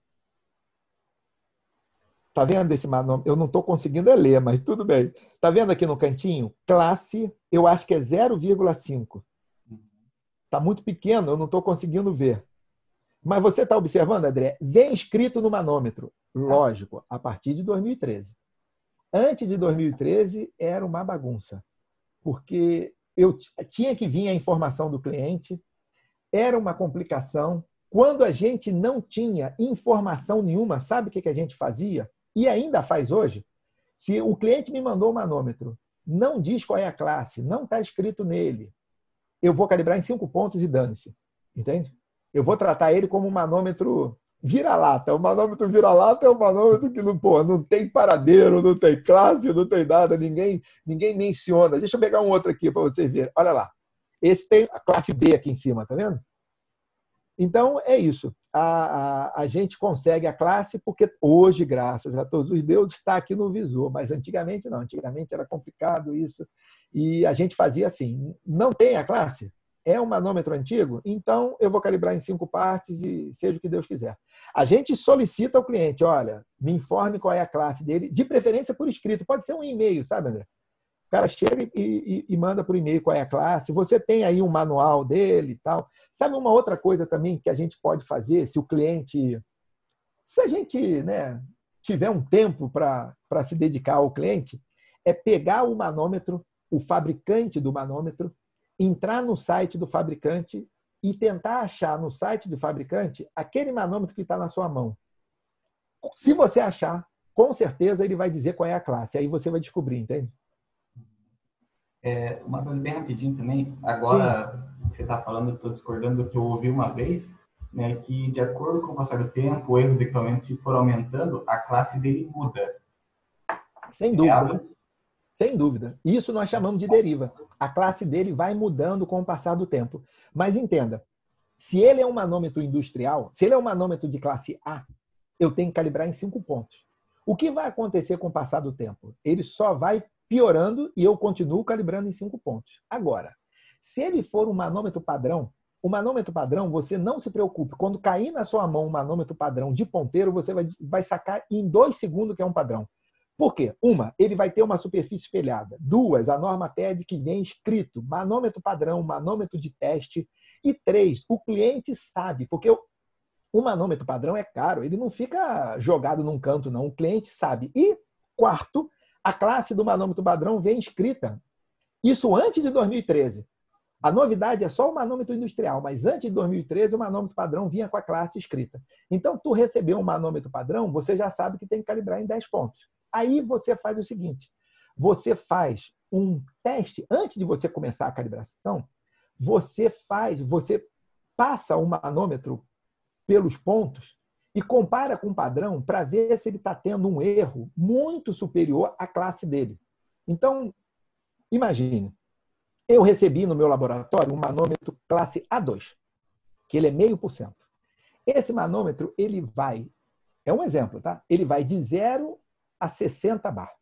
Tá vendo esse manômetro? Eu não estou conseguindo ler, mas tudo bem. Tá vendo aqui no cantinho? Classe, eu acho que é zero vírgula cinco. Está muito pequeno, eu não estou conseguindo ver. Mas você está observando, André? Vem escrito no manômetro. Lógico, a partir de dois mil e treze. Antes de dois mil e treze, era uma bagunça. Porque eu tinha que vir a informação do cliente, era uma complicação. Quando a gente não tinha informação nenhuma, sabe o que a gente fazia? E ainda faz hoje? Se o cliente me mandou o manômetro, não diz qual é a classe, não está escrito nele, eu vou calibrar em cinco pontos e dane-se. Entende? Eu vou tratar ele como um manômetro vira-lata. O manômetro vira-lata é um manômetro que não, pô, não tem paradeiro, não tem classe, não tem nada, ninguém, ninguém menciona. Deixa eu pegar um outro aqui para vocês verem. Olha lá. Esse tem a classe B aqui em cima, tá vendo? Então, é isso. A, a, a gente consegue a classe porque hoje, graças a todos os deuses, está aqui no visor. Mas antigamente não. Antigamente era complicado isso. E a gente fazia assim, não tem a classe? É um manômetro antigo? Então, eu vou calibrar em cinco partes e seja o que Deus quiser. A gente solicita ao cliente, olha, me informe qual é a classe dele, de preferência por escrito. Pode ser um e-mail, sabe, André? O cara chega e, e, e manda por e-mail qual é a classe. Você tem aí um manual dele e tal. Sabe uma outra coisa também que a gente pode fazer, se o cliente... Se a gente, né, tiver um tempo para se dedicar ao cliente, é pegar o manômetro, o fabricante do manômetro, entrar no site do fabricante e tentar achar no site do fabricante aquele manômetro que está na sua mão. Se você achar, com certeza ele vai dizer qual é a classe. Aí você vai descobrir, entende? É, uma coisa bem rapidinho também. Agora, o que você está falando, eu estou discordando do que eu ouvi uma vez, né, que de acordo com o passar do tempo, o erro do equipamento, se for aumentando, a classe dele muda. Sem dúvida. Sem dúvida. Isso nós chamamos de deriva. A classe dele vai mudando com o passar do tempo. Mas entenda, se ele é um manômetro industrial, se ele é um manômetro de classe A, eu tenho que calibrar em cinco pontos. O que vai acontecer com o passar do tempo? Ele só vai piorando e eu continuo calibrando em cinco pontos. Agora, se ele for um manômetro padrão, o manômetro padrão, você não se preocupe. Quando cair na sua mão um manômetro padrão de ponteiro, você vai, vai sacar em dois segundos que é um padrão. Por quê? Uma, ele vai ter uma superfície espelhada. Duas, a norma pede que venha escrito manômetro padrão, manômetro de teste. E três, o cliente sabe, porque eu, o manômetro padrão é caro, ele não fica jogado num canto, não. O cliente sabe. E, quarto, a classe do manômetro padrão vem escrita. Isso antes de dois mil e treze. A novidade é só o manômetro industrial, mas antes de dois mil e treze o manômetro padrão vinha com a classe escrita. Então, tu recebeu um manômetro padrão, você já sabe que tem que calibrar em dez pontos. Aí você faz o seguinte, você faz um teste, antes de você começar a calibração, você faz, você passa o manômetro pelos pontos e compara com o padrão para ver se ele está tendo um erro muito superior à classe dele. Então, imagine, eu recebi no meu laboratório um manômetro classe A dois, que ele é meio por cento. Esse manômetro, ele vai, é um exemplo, tá? Ele vai de zero a sessenta bar.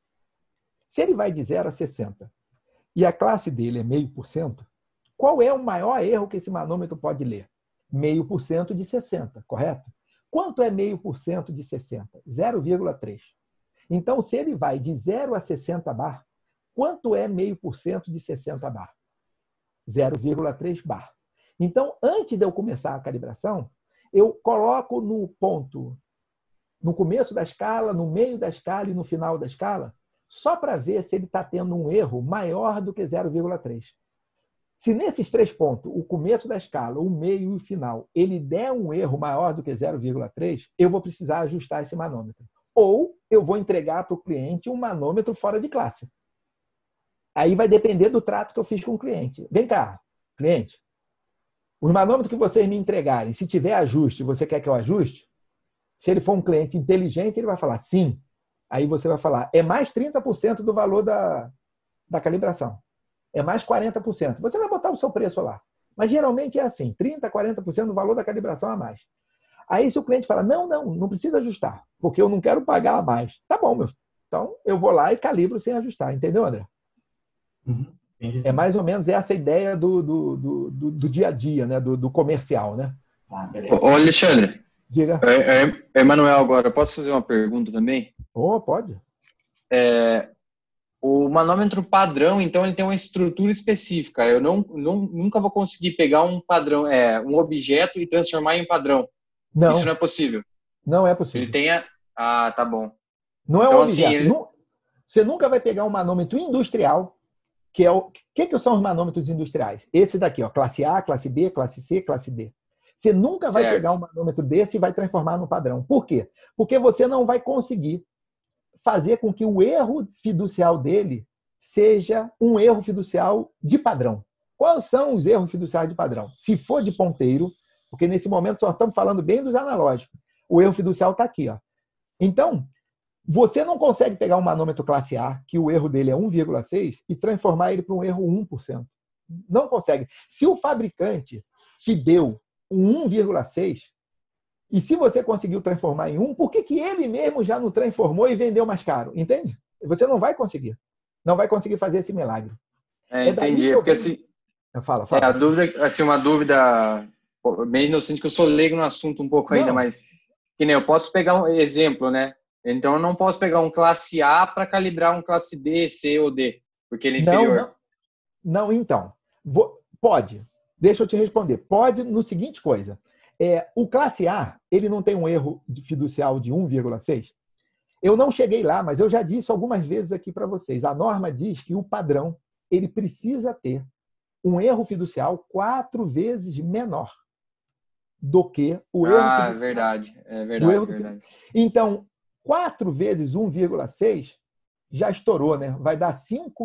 Se ele vai de zero a sessenta e a classe dele é meio por cento, qual é o maior erro que esse manômetro pode ler? Meio por cento de sessenta, correto? Quanto é meio por cento de sessenta? zero vírgula três. Então, se ele vai de zero a sessenta bar, quanto é meio por cento de sessenta bar? zero vírgula três bar. Então, antes de eu começar a calibração, eu coloco no ponto, no começo da escala, no meio da escala e no final da escala, só para ver se ele está tendo um erro maior do que zero vírgula três. Se nesses três pontos, o começo da escala, o meio e o final, ele der um erro maior do que zero vírgula três, eu vou precisar ajustar esse manômetro. Ou eu vou entregar para o cliente um manômetro fora de classe. Aí vai depender do trato que eu fiz com o cliente. Vem cá, cliente. Os manômetros que vocês me entregarem, se tiver ajuste, você quer que eu ajuste? Se ele for um cliente inteligente, ele vai falar sim. Aí você vai falar, é mais trinta por cento do valor da, da calibração. É mais quarenta por cento. Você vai botar o seu preço lá. Mas geralmente é assim, trinta por cento, quarenta por cento do valor da calibração a mais. Aí se o cliente fala, não, não, não precisa ajustar, porque eu não quero pagar a mais. Tá bom, meu. Então eu vou lá e calibro sem ajustar. Entendeu, André? Uhum. É mais ou menos essa ideia do, do, do, do, do dia a dia, né? do, do comercial. Né? Ah, beleza. Ô, Alexandre, Diga. é, é, é Emanuel agora. Posso fazer uma pergunta também? Oh, pode. É, o manômetro padrão, então, ele tem uma estrutura específica. Eu não, não, nunca vou conseguir pegar um padrão, é, um objeto e transformar em padrão. Não. Isso não é possível. Não é possível. Ele tem a... Ah, tá bom. Não é então, um objeto. assim, ele... não... Você nunca vai pegar um manômetro industrial, que é o que, que são os manômetros industriais? Esse daqui, ó, classe A, classe B, classe C, classe D. Você nunca vai Certo. pegar um manômetro desse e vai transformar no padrão. Por quê? Porque você não vai conseguir fazer com que o erro fiducial dele seja um erro fiducial de padrão. Quais são os erros fiduciais de padrão? Se for de ponteiro, porque nesse momento nós estamos falando bem dos analógicos, o erro fiducial está aqui. Ó. Então, você não consegue pegar um manômetro classe A, que o erro dele é um vírgula seis, e transformar ele para um erro um por cento. Não consegue. Se o fabricante te deu um um vírgula seis, e se você conseguiu transformar em um, por que, que ele mesmo já não transformou e vendeu mais caro? Entende? Você não vai conseguir. Não vai conseguir fazer esse milagre. É, É daí entendi. que É porque eu- assim, Fala, é, fala. a dúvida, assim, uma dúvida bem inocente, que eu sou leigo no assunto um pouco ainda, Não. mas que nem eu posso pegar um exemplo, né? Então eu não posso pegar um classe A para calibrar um classe B, C ou D, porque ele é Não, inferior. não. Não, então. Vou- pode. Deixa eu te responder. Pode no seguinte coisa. É, o classe A, ele não tem um erro de fiducial de um vírgula seis? Eu não cheguei lá, mas eu já disse algumas vezes aqui para vocês. A norma diz que o padrão ele precisa ter um erro fiducial quatro vezes menor do que o erro Ah, é fiducial. verdade. É Do verdade, erro do verdade. Então, quatro vezes um vírgula seis já estourou, né? Vai dar cinco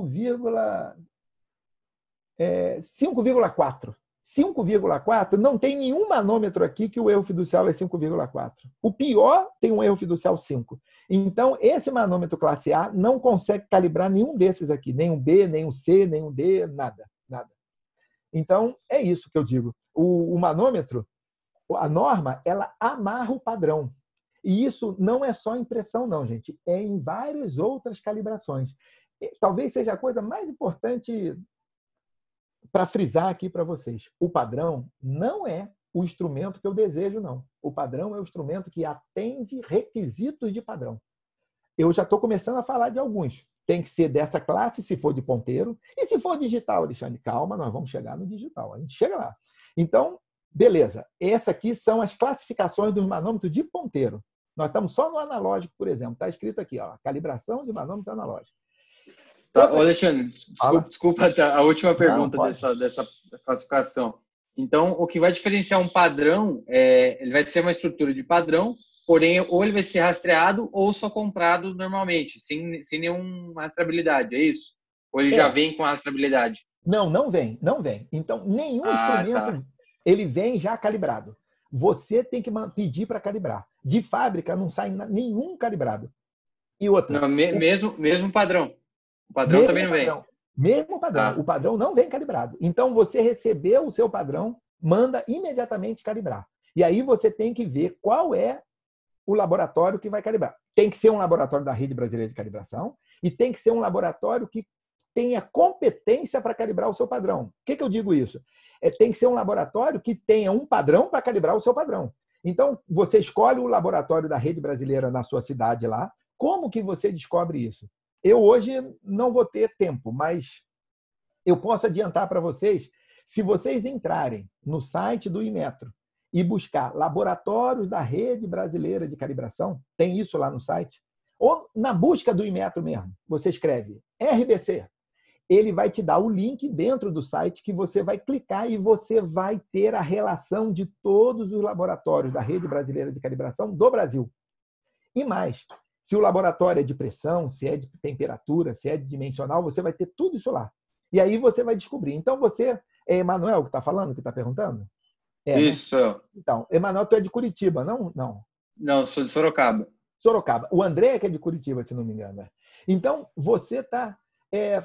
vírgula quatro. cinco vírgula quatro não tem nenhum manômetro aqui que o erro fiducial é cinco vírgula quatro. O pior tem um erro fiducial cinco. Então, esse manômetro classe A não consegue calibrar nenhum desses aqui. Nem um B, nem um C, nem um D, nada. nada. Então, é isso que eu digo. O, o manômetro, a norma, ela amarra o padrão. E isso não é só impressão, não, gente. É em várias outras calibrações. E talvez seja a coisa mais importante para frisar aqui para vocês. O padrão não é o instrumento que eu desejo, não. O padrão é o instrumento que atende requisitos de padrão. Eu já estou começando a falar de alguns. Tem que ser dessa classe, se for de ponteiro. E se for digital, Alexandre, calma, nós vamos chegar no digital. A gente chega lá. Então, beleza. Essas aqui são as classificações dos manômetros de ponteiro. Nós estamos só no analógico, por exemplo. Está escrito aqui, ó, calibração de manômetro analógico. Tá, Outra... Alexandre, desculpa, desculpa a última pergunta Não, dessa, dessa classificação. Então, o que vai diferenciar um padrão, é, ele vai ser uma estrutura de padrão, porém, ou ele vai ser rastreado ou só comprado normalmente, sem, sem nenhuma rastreabilidade, é isso? Ou ele é. já vem com a rastreabilidade? Não, não vem, não vem. Então, nenhum ah, instrumento, tá. ele vem já calibrado. Você tem que pedir para calibrar. De fábrica, não sai nenhum calibrado. E outra... Não, me, mesmo, mesmo padrão. O padrão mesmo também não padrão, vem. Mesmo padrão. Ah. O padrão não vem calibrado. Então, você recebeu o seu padrão, manda imediatamente calibrar. E aí você tem que ver qual é o laboratório que vai calibrar. Tem que ser um laboratório da Rede Brasileira de Calibração e tem que ser um laboratório que tenha competência para calibrar o seu padrão. O que, que eu digo isso? É, tem que ser um laboratório que tenha um padrão para calibrar o seu padrão. Então, você escolhe o laboratório da Rede Brasileira na sua cidade lá. Como que você descobre isso? Eu hoje não vou ter tempo, mas eu posso adiantar para vocês, se vocês entrarem no site do Inmetro e buscar laboratórios da Rede Brasileira de Calibração, tem isso lá no site, ou na busca do Inmetro mesmo, você escreve R B C, ele vai te dar o link dentro do site que você vai clicar e você vai ter a relação de todos os laboratórios da Rede Brasileira de Calibração do Brasil. E mais, se o laboratório é de pressão, se é de temperatura, se é de dimensional, você vai ter tudo isso lá. E aí você vai descobrir. Então você, é Emanuel que está falando, que está perguntando? É, isso. Né? Então, Emanuel, tu é de Curitiba, não? Não, não sou de Sorocaba. Sorocaba. O André é que é de Curitiba, se não me engano. Né? Então, você está... É,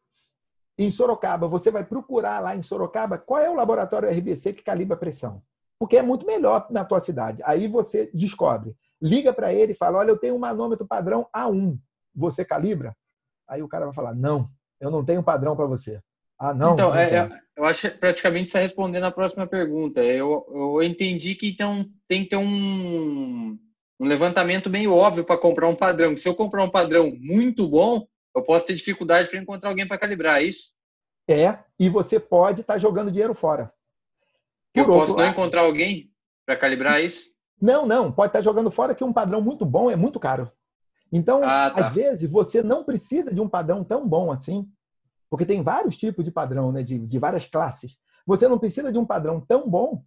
em Sorocaba, você vai procurar lá em Sorocaba qual é o laboratório R B C que calibra a pressão. Porque é muito melhor na tua cidade. Aí você descobre. Liga para ele e fala, olha, eu tenho um manômetro padrão A um. Você calibra? Aí o cara vai falar, não, eu não tenho padrão para você. Ah, não? Então, não é, eu acho que praticamente está respondendo a próxima pergunta. Eu, eu entendi que então, tem que ter um, um levantamento meio óbvio para comprar um padrão. Se eu comprar um padrão muito bom, eu posso ter dificuldade para encontrar alguém para calibrar, é isso? É, e você pode estar tá jogando dinheiro fora. Por eu posso não lado, encontrar alguém para calibrar isso? Não, não. Pode estar tá jogando fora que um padrão muito bom é muito caro. Então, ah, tá. às vezes, você não precisa de um padrão tão bom assim, porque tem vários tipos de padrão, né, de, de várias classes. Você não precisa de um padrão tão bom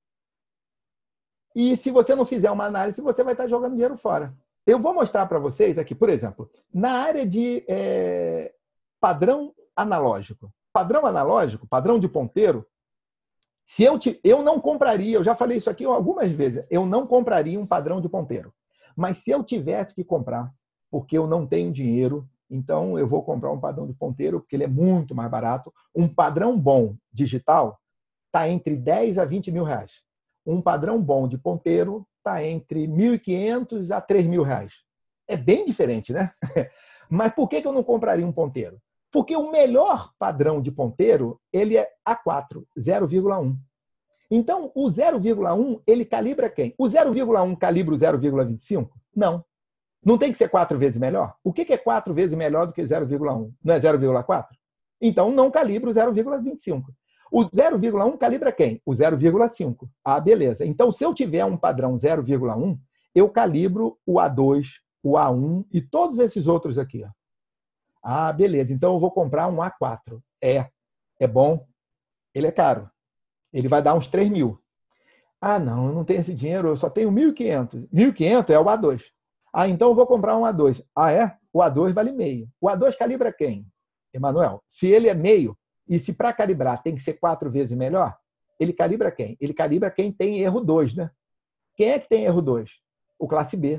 e se você não fizer uma análise, você vai estar tá jogando dinheiro fora. Eu vou mostrar para vocês aqui, por exemplo, na área de é, padrão analógico. Padrão analógico, padrão de ponteiro, se eu, te, eu não compraria, eu já falei isso aqui algumas vezes, eu não compraria um padrão de ponteiro. Mas se eu tivesse que comprar, porque eu não tenho dinheiro, então eu vou comprar um padrão de ponteiro, porque ele é muito mais barato. Um padrão bom digital está entre dez a vinte mil reais. Um padrão bom de ponteiro está entre mil e quinhentos a três mil reais. É bem diferente, né? Mas por que eu não compraria um ponteiro? Porque o melhor padrão de ponteiro, ele é A quatro, zero vírgula um. Então, o zero vírgula um, ele calibra quem? O zero vírgula um calibra o zero vírgula vinte e cinco? Não. Não tem que ser quatro vezes melhor? O que é quatro vezes melhor do que zero vírgula um? Não é zero vírgula quatro? Então, não calibra o zero vírgula vinte e cinco. O zero vírgula um calibra quem? O zero vírgula cinco. Ah, beleza. Então, se eu tiver um padrão zero vírgula um, eu calibro o A dois, o A um e todos esses outros aqui. Ó. Ah, beleza. Então, eu vou comprar um A quatro. É. É bom. Ele é caro. Ele vai dar uns três mil. Ah, não, eu não tenho esse dinheiro, eu só tenho mil e quinhentos. mil e quinhentos é o A dois. Ah, então eu vou comprar um A dois. Ah, é? O A dois vale meio. O A dois calibra quem? Emanuel, se ele é meio, e se para calibrar tem que ser quatro vezes melhor, ele calibra quem? Ele calibra quem tem erro dois, né? Quem é que tem erro dois? O classe B,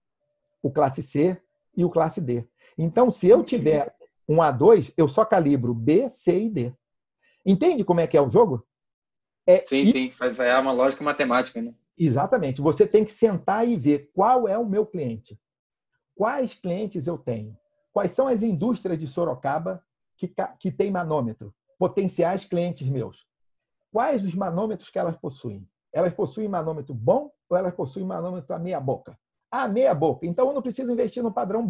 o classe C e o classe D. Então, se eu tiver um A dois, eu só calibro B, C e D. Entende como é que é o jogo? É, sim, e... sim. É uma lógica matemática, né? Exatamente. Você tem que sentar e ver qual é o meu cliente. Quais clientes eu tenho? Quais são as indústrias de Sorocaba que, que têm manômetro? Potenciais clientes meus. Quais os manômetros que elas possuem? Elas possuem manômetro bom ou elas possuem manômetro a meia boca? Ah, meia boca. Então eu não preciso investir no padrão bom.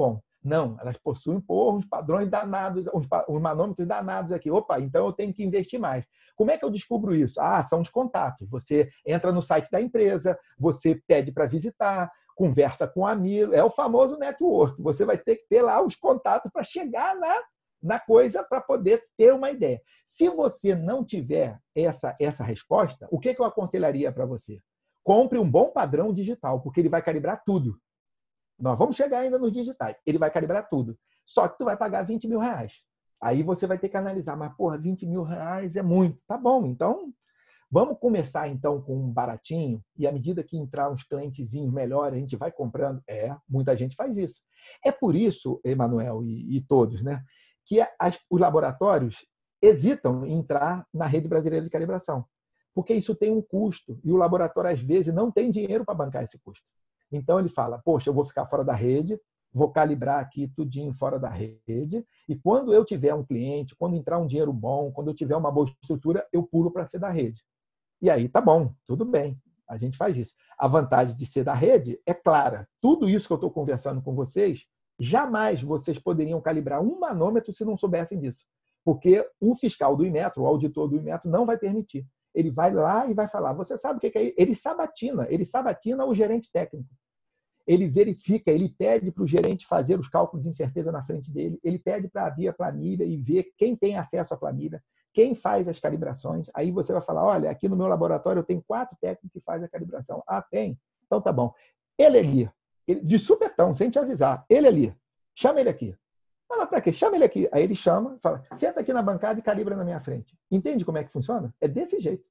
Não, elas possuem porra, uns padrões danados, uns, uns manômetros danados aqui. Opa, então eu tenho que investir mais. Como é que eu descubro isso? Ah, são os contatos. Você entra no site da empresa, você pede para visitar, conversa com amigo. É o famoso network. Você vai ter que ter lá os contatos para chegar na, na coisa para poder ter uma ideia. Se você não tiver essa, essa resposta, o que, que eu aconselharia para você? Compre um bom padrão digital, porque ele vai calibrar tudo. Nós vamos chegar ainda nos digitais. Ele vai calibrar tudo. Só que tu vai pagar vinte mil reais. Aí você vai ter que analisar, mas, porra, vinte mil reais é muito. Tá bom, então vamos começar então com um baratinho e à medida que entrar uns clientezinhos melhores, a gente vai comprando. É, muita gente faz isso. É por isso, Emanuel e, e todos, né, que as, os laboratórios hesitam em entrar na rede brasileira de calibração. Porque isso tem um custo e o laboratório, às vezes, não tem dinheiro para bancar esse custo. Então, ele fala, poxa, eu vou ficar fora da rede, vou calibrar aqui tudinho fora da rede, e quando eu tiver um cliente, quando entrar um dinheiro bom, quando eu tiver uma boa estrutura, eu pulo para ser da rede. E aí, tá bom, tudo bem, a gente faz isso. A vantagem de ser da rede é clara. Tudo isso que eu estou conversando com vocês, jamais vocês poderiam calibrar um manômetro se não soubessem disso. Porque o fiscal do Inmetro, o auditor do Inmetro, não vai permitir. Ele vai lá e vai falar, você sabe o que é isso? Ele sabatina, ele sabatina o gerente técnico. Ele verifica, ele pede para o gerente fazer os cálculos de incerteza na frente dele, ele pede para abrir a planilha e ver quem tem acesso à planilha, quem faz as calibrações. Aí você vai falar, olha, aqui no meu laboratório eu tenho quatro técnicos que fazem a calibração. Ah, tem? Então tá bom. Ele ali, ele, de supetão, sem te avisar, ele ali, chama ele aqui. Ah, mas para quê? Chama ele aqui. Aí ele chama, fala, senta aqui na bancada e calibra na minha frente. Entende como é que funciona? É desse jeito.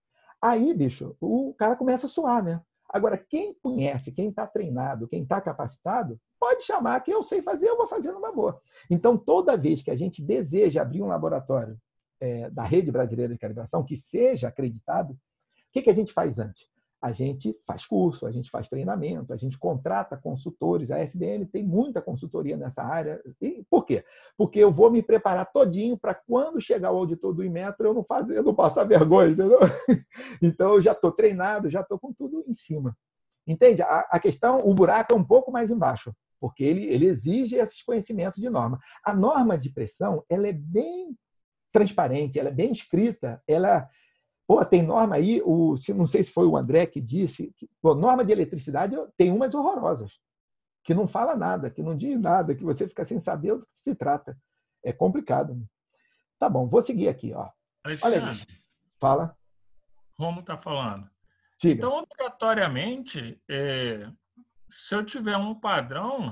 Aí, bicho, o cara começa a suar, né? Agora, quem conhece, quem está treinado, quem está capacitado, pode chamar que eu sei fazer, eu vou fazer numa boa. Então, toda vez que a gente deseja abrir um laboratório é, da Rede Brasileira de Calibração, que seja acreditado, o que, que a gente faz antes? A gente faz curso, a gente faz treinamento, a gente contrata consultores. A S B M tem muita consultoria nessa área. E por quê? Porque eu vou me preparar todinho para quando chegar o auditor do Inmetro eu não fazer, eu não passar vergonha, entendeu? Então eu já estou treinado, já estou com tudo em cima. Entende? A, a questão, o buraco é um pouco mais embaixo, porque ele, ele exige esses conhecimentos de norma. A norma de pressão, ela é bem transparente, ela é bem escrita, ela Pô, tem norma aí, o, não sei se foi o André que disse, que, pô, norma de eletricidade tem umas horrorosas, que não fala nada, que não diz nada, que você fica sem saber do que se trata. É complicado. Tá bom, vou seguir aqui. Ó. Olha aqui. Fala. Romo está falando. Diga. Então, obrigatoriamente, é, se eu tiver um padrão,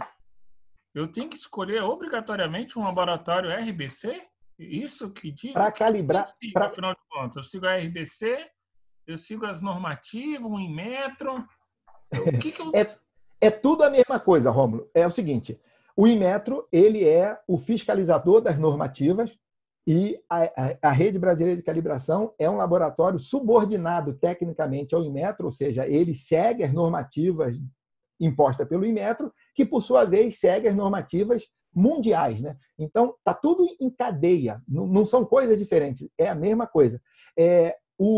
eu tenho que escolher obrigatoriamente um laboratório R B C? Isso que diz? Para calibrar. Sigo, pra... Afinal de contas, eu sigo a R B C, eu sigo as normativas, um Inmetro. O que que eu... é, é tudo a mesma coisa, Rômulo. É o seguinte: o Inmetro ele é o fiscalizador das normativas e a, a, a Rede Brasileira de Calibração é um laboratório subordinado tecnicamente ao Inmetro, ou seja, ele segue as normativas impostas pelo Inmetro, que, por sua vez, segue as normativas mundiais, né? Então, está tudo em cadeia, não, não são coisas diferentes, é a mesma coisa. É,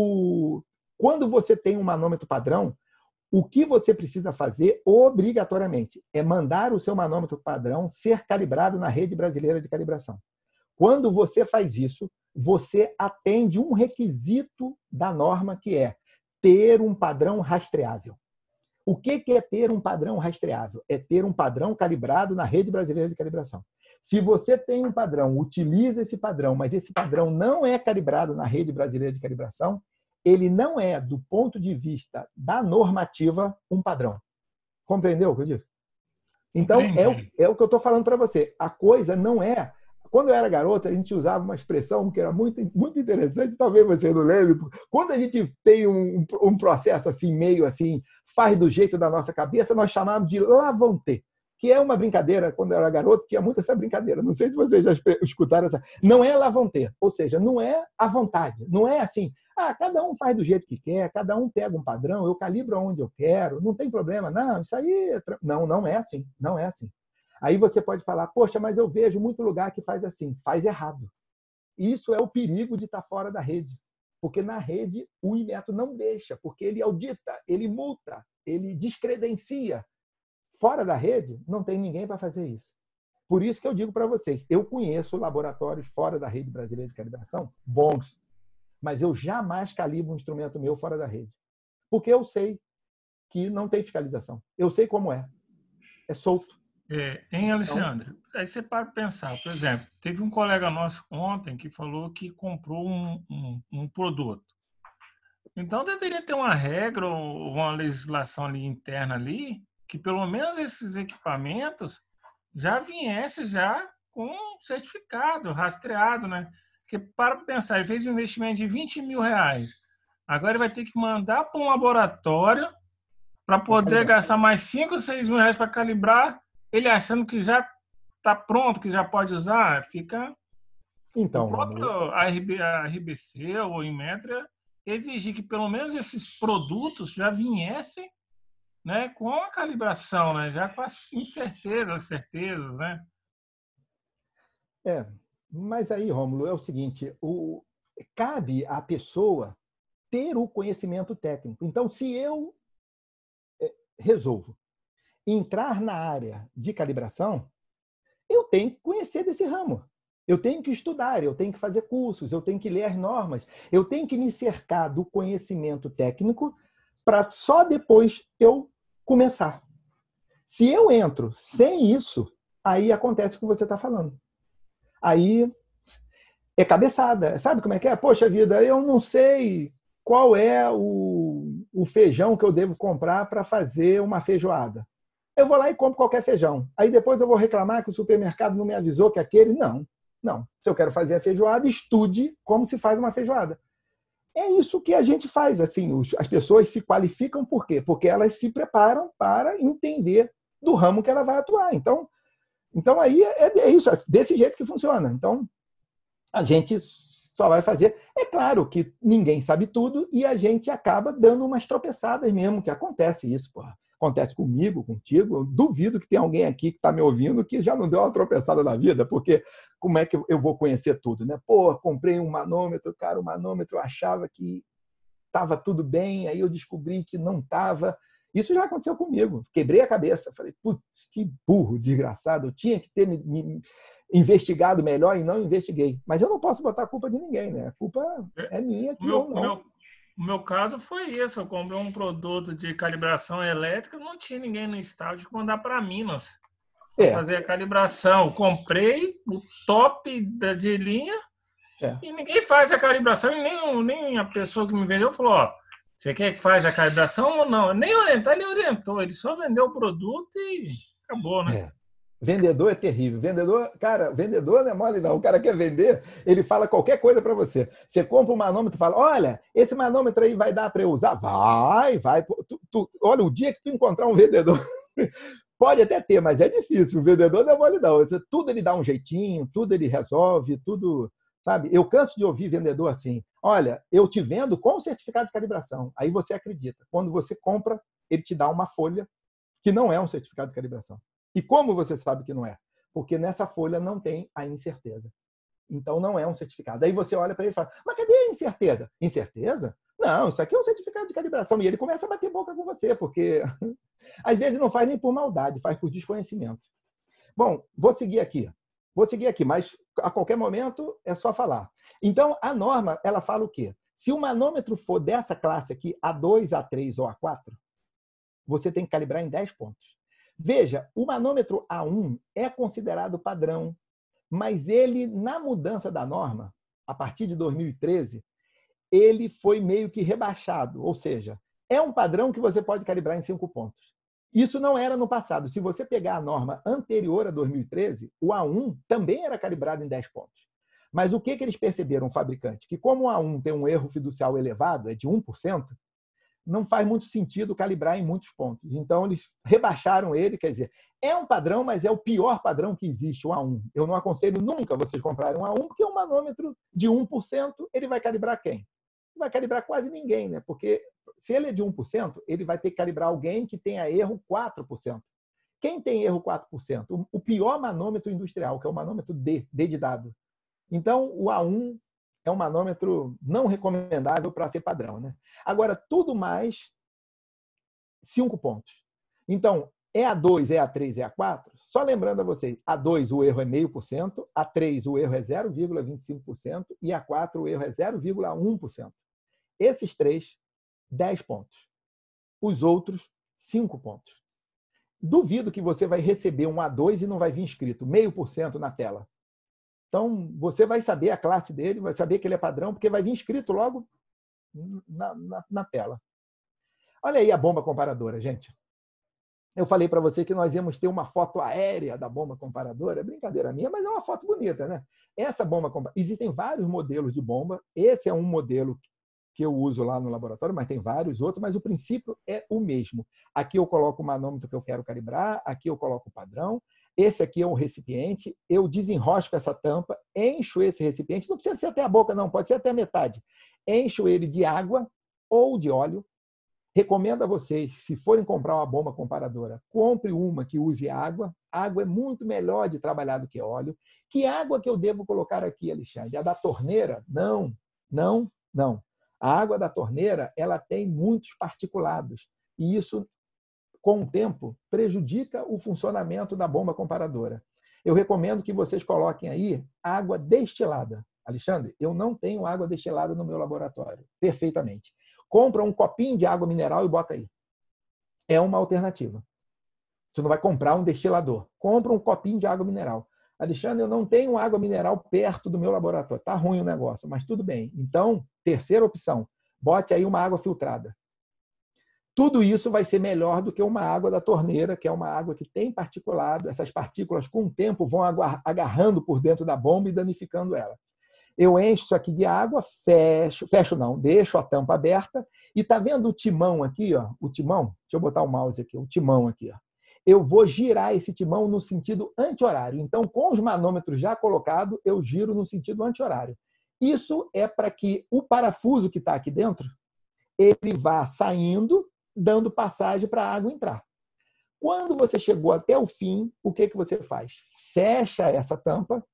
o, quando você tem um manômetro padrão, o que você precisa fazer obrigatoriamente é mandar o seu manômetro padrão ser calibrado na Rede Brasileira de Calibração. Quando você faz isso, você atende um requisito da norma, que é ter um padrão rastreável. O que é ter um padrão rastreável? É ter um padrão calibrado na Rede Brasileira de Calibração. Se você tem um padrão, utiliza esse padrão, mas esse padrão não é calibrado na Rede Brasileira de Calibração, ele não é, do ponto de vista da normativa, um padrão. Compreendeu o que eu disse? Então, é o, é o que eu estou falando para você. A coisa não é... Quando eu era garota, a gente usava uma expressão que era muito, muito interessante, talvez você não lembre. Quando a gente tem um, um processo assim, meio assim, faz do jeito da nossa cabeça, nós chamávamos de lavonté, que é uma brincadeira, quando eu era garoto, tinha muito essa brincadeira. Não sei se vocês já escutaram essa. Não é lavonté, ou seja, não é à vontade. Não é assim, ah, cada um faz do jeito que quer, cada um pega um padrão, eu calibro onde eu quero, não tem problema. Não, isso aí... É tra... Não, não é assim, não é assim. Aí você pode falar, poxa, mas eu vejo muito lugar que faz assim. Faz errado. Isso é o perigo de estar fora da rede. Porque na rede o Inmetro não deixa, porque ele audita, ele multa, ele descredencia. Fora da rede, não tem ninguém para fazer isso. Por isso que eu digo para vocês, eu conheço laboratórios fora da rede brasileira de calibração bons, mas eu jamais calibro um instrumento meu fora da rede. Porque eu sei que não tem fiscalização. Eu sei como é. É solto. É, hein, Alexandre? Então, aí você para pensar, por exemplo, teve um colega nosso ontem que falou que comprou um, um, um produto. Então deveria ter uma regra ou uma legislação ali interna ali que pelo menos esses equipamentos já viesse já com certificado, rastreado, né? Porque para pensar, ele fez um investimento de vinte mil reais. Agora ele vai ter que mandar para um laboratório para poder gastar mais cinco, seis mil reais para calibrar, ele achando que já está pronto, que já pode usar, fica... Então, o próprio a R B C ou o Inmetro exigir que pelo menos esses produtos já viessem, né, com a calibração, né, já com as incertezas, certezas, né? É, mas aí, Rômulo, é o seguinte, o, cabe à pessoa ter o conhecimento técnico. Então, se eu resolvo entrar na área de calibração, eu tenho que conhecer desse ramo. Eu tenho que estudar, eu tenho que fazer cursos, eu tenho que ler as normas, eu tenho que me cercar do conhecimento técnico para só depois eu começar. Se eu entro sem isso, aí acontece o que você está falando. Aí é cabeçada. Sabe como é que é? Poxa vida, eu não sei qual é o, o feijão que eu devo comprar para fazer uma feijoada. Eu vou lá e compro qualquer feijão. Aí depois eu vou reclamar que o supermercado não me avisou que aquele... Não, não. Se eu quero fazer a feijoada, estude como se faz uma feijoada. É isso que a gente faz. Assim, as pessoas se qualificam por quê? Porque elas se preparam para entender do ramo que ela vai atuar. Então, então aí é, é isso, é desse jeito que funciona. Então, a gente só vai fazer... É claro que ninguém sabe tudo e a gente acaba dando umas tropeçadas mesmo, que acontece isso, porra. Acontece comigo, contigo. Eu duvido que tenha alguém aqui que está me ouvindo que já não deu uma tropeçada na vida, porque como é que eu vou conhecer tudo, né? Pô, comprei um manômetro, cara, o manômetro eu achava que estava tudo bem, aí eu descobri que não estava. Isso já aconteceu comigo. Quebrei a cabeça. Falei, putz, que burro, desgraçado. Eu tinha que ter me, me investigado melhor e não investiguei. Mas eu não posso botar a culpa de ninguém, né? A culpa é minha que meu, eu não... Meu... O meu caso foi isso, eu comprei um produto de calibração elétrica, não tinha ninguém no estádio que mandar para Minas é. fazer a calibração. Comprei o top de linha é. e ninguém faz a calibração, e nem, nem a pessoa que me vendeu falou, ó, você quer que faz a calibração ou não? Nem orientar, ele orientou, ele só vendeu o produto e acabou, né? É. Vendedor é terrível. Vendedor, cara, vendedor não é mole, não. O cara quer vender, ele fala qualquer coisa para você. Você compra um manômetro e fala, olha, esse manômetro aí vai dar para eu usar? Vai, vai. Tu, tu, olha, o dia que tu encontrar um vendedor, pode até ter, mas é difícil. O vendedor não é mole, não. Tudo ele dá um jeitinho, tudo ele resolve, tudo... Sabe? Eu canso de ouvir vendedor assim, olha, eu te vendo com certificado de calibração. Aí você acredita. Quando você compra, ele te dá uma folha que não é um certificado de calibração. E como você sabe que não é? Porque nessa folha não tem a incerteza. Então não é um certificado. Aí você olha para ele e fala, mas cadê a incerteza? Incerteza? Não, isso aqui é um certificado de calibração. E ele começa a bater boca com você, porque às vezes não faz nem por maldade, faz por desconhecimento. Bom, vou seguir aqui. Vou seguir aqui, mas a qualquer momento é só falar. Então, a norma, ela fala o quê? Se o manômetro for dessa classe aqui, A dois, A três ou A quatro, você tem que calibrar em dez pontos. Veja, o manômetro A um é considerado padrão, mas ele, na mudança da norma, a partir de dois mil e treze, ele foi meio que rebaixado, ou seja, é um padrão que você pode calibrar em cinco pontos. Isso não era no passado. Se você pegar a norma anterior a dois mil e treze, o A um também era calibrado em dez pontos. Mas o que, que eles perceberam, o fabricante? Que como o A um tem um erro fiducial elevado, é de um por cento, não faz muito sentido calibrar em muitos pontos. Então, eles rebaixaram ele, quer dizer, é um padrão, mas é o pior padrão que existe, o A um. Eu não aconselho nunca vocês comprarem um A um, porque um manômetro de um por cento, ele vai calibrar quem? Vai calibrar quase ninguém, né? Porque se ele é de um por cento, ele vai ter que calibrar alguém que tenha erro quatro por cento. Quem tem erro quatro por cento? O pior manômetro industrial, que é o manômetro D, D de dado. Então, o A um é um manômetro não recomendável para ser padrão, né? Agora, tudo mais, cinco pontos. Então, É A dois, é A três, é A quatro? Só lembrando a vocês, A dois o erro é zero vírgula cinco por cento, A três o erro é zero vírgula vinte e cinco por cento e A quatro o erro é zero vírgula um por cento. Esses três, dez pontos. Os outros, cinco pontos. Duvido que você vai receber um A dois e não vai vir escrito zero vírgula cinco por cento na tela. Então, você vai saber a classe dele, vai saber que ele é padrão, porque vai vir escrito logo na, na, na tela. Olha aí a bomba comparadora, gente. Eu falei para você que nós íamos ter uma foto aérea da bomba comparadora. É brincadeira minha, mas é uma foto bonita, né? Essa bomba comparadora... Existem vários modelos de bomba. Esse é um modelo que eu uso lá no laboratório, mas tem vários outros, mas o princípio é o mesmo. Aqui eu coloco o manômetro que eu quero calibrar, aqui eu coloco o padrão. Esse aqui é um recipiente, eu desenrosco essa tampa, encho esse recipiente, não precisa ser até a boca, não, pode ser até a metade. Encho ele de água ou de óleo. Recomendo a vocês, se forem comprar uma bomba comparadora, compre uma que use água. Água é muito melhor de trabalhar do que óleo. Que água que eu devo colocar aqui, Alexandre? A da torneira? Não, não, não. A água da torneira ela tem muitos particulados. E isso, com o tempo, prejudica o funcionamento da bomba comparadora. Eu recomendo que vocês coloquem aí água destilada. Alexandre, eu não tenho água destilada no meu laboratório. Perfeitamente. Compra um copinho de água mineral e bota aí. É uma alternativa. Você não vai comprar um destilador. Compra um copinho de água mineral. Alexandre, eu não tenho água mineral perto do meu laboratório. Está ruim o negócio, mas tudo bem. Então, terceira opção, bote aí uma água filtrada. Tudo isso vai ser melhor do que uma água da torneira, que é uma água que tem particulado. Essas partículas, com o tempo, vão agarrando por dentro da bomba e danificando ela. Eu encho isso aqui de água, fecho, fecho não, deixo a tampa aberta. E está vendo o timão aqui? Ó, o timão? Deixa eu botar o mouse aqui, o timão aqui. Ó. Eu vou girar esse timão no sentido anti-horário. Então, com os manômetros já colocados, eu giro no sentido anti-horário. Isso é para que o parafuso que está aqui dentro, ele vá saindo, dando passagem para a água entrar. Quando você chegou até o fim, o que, que você faz? Fecha essa tampa.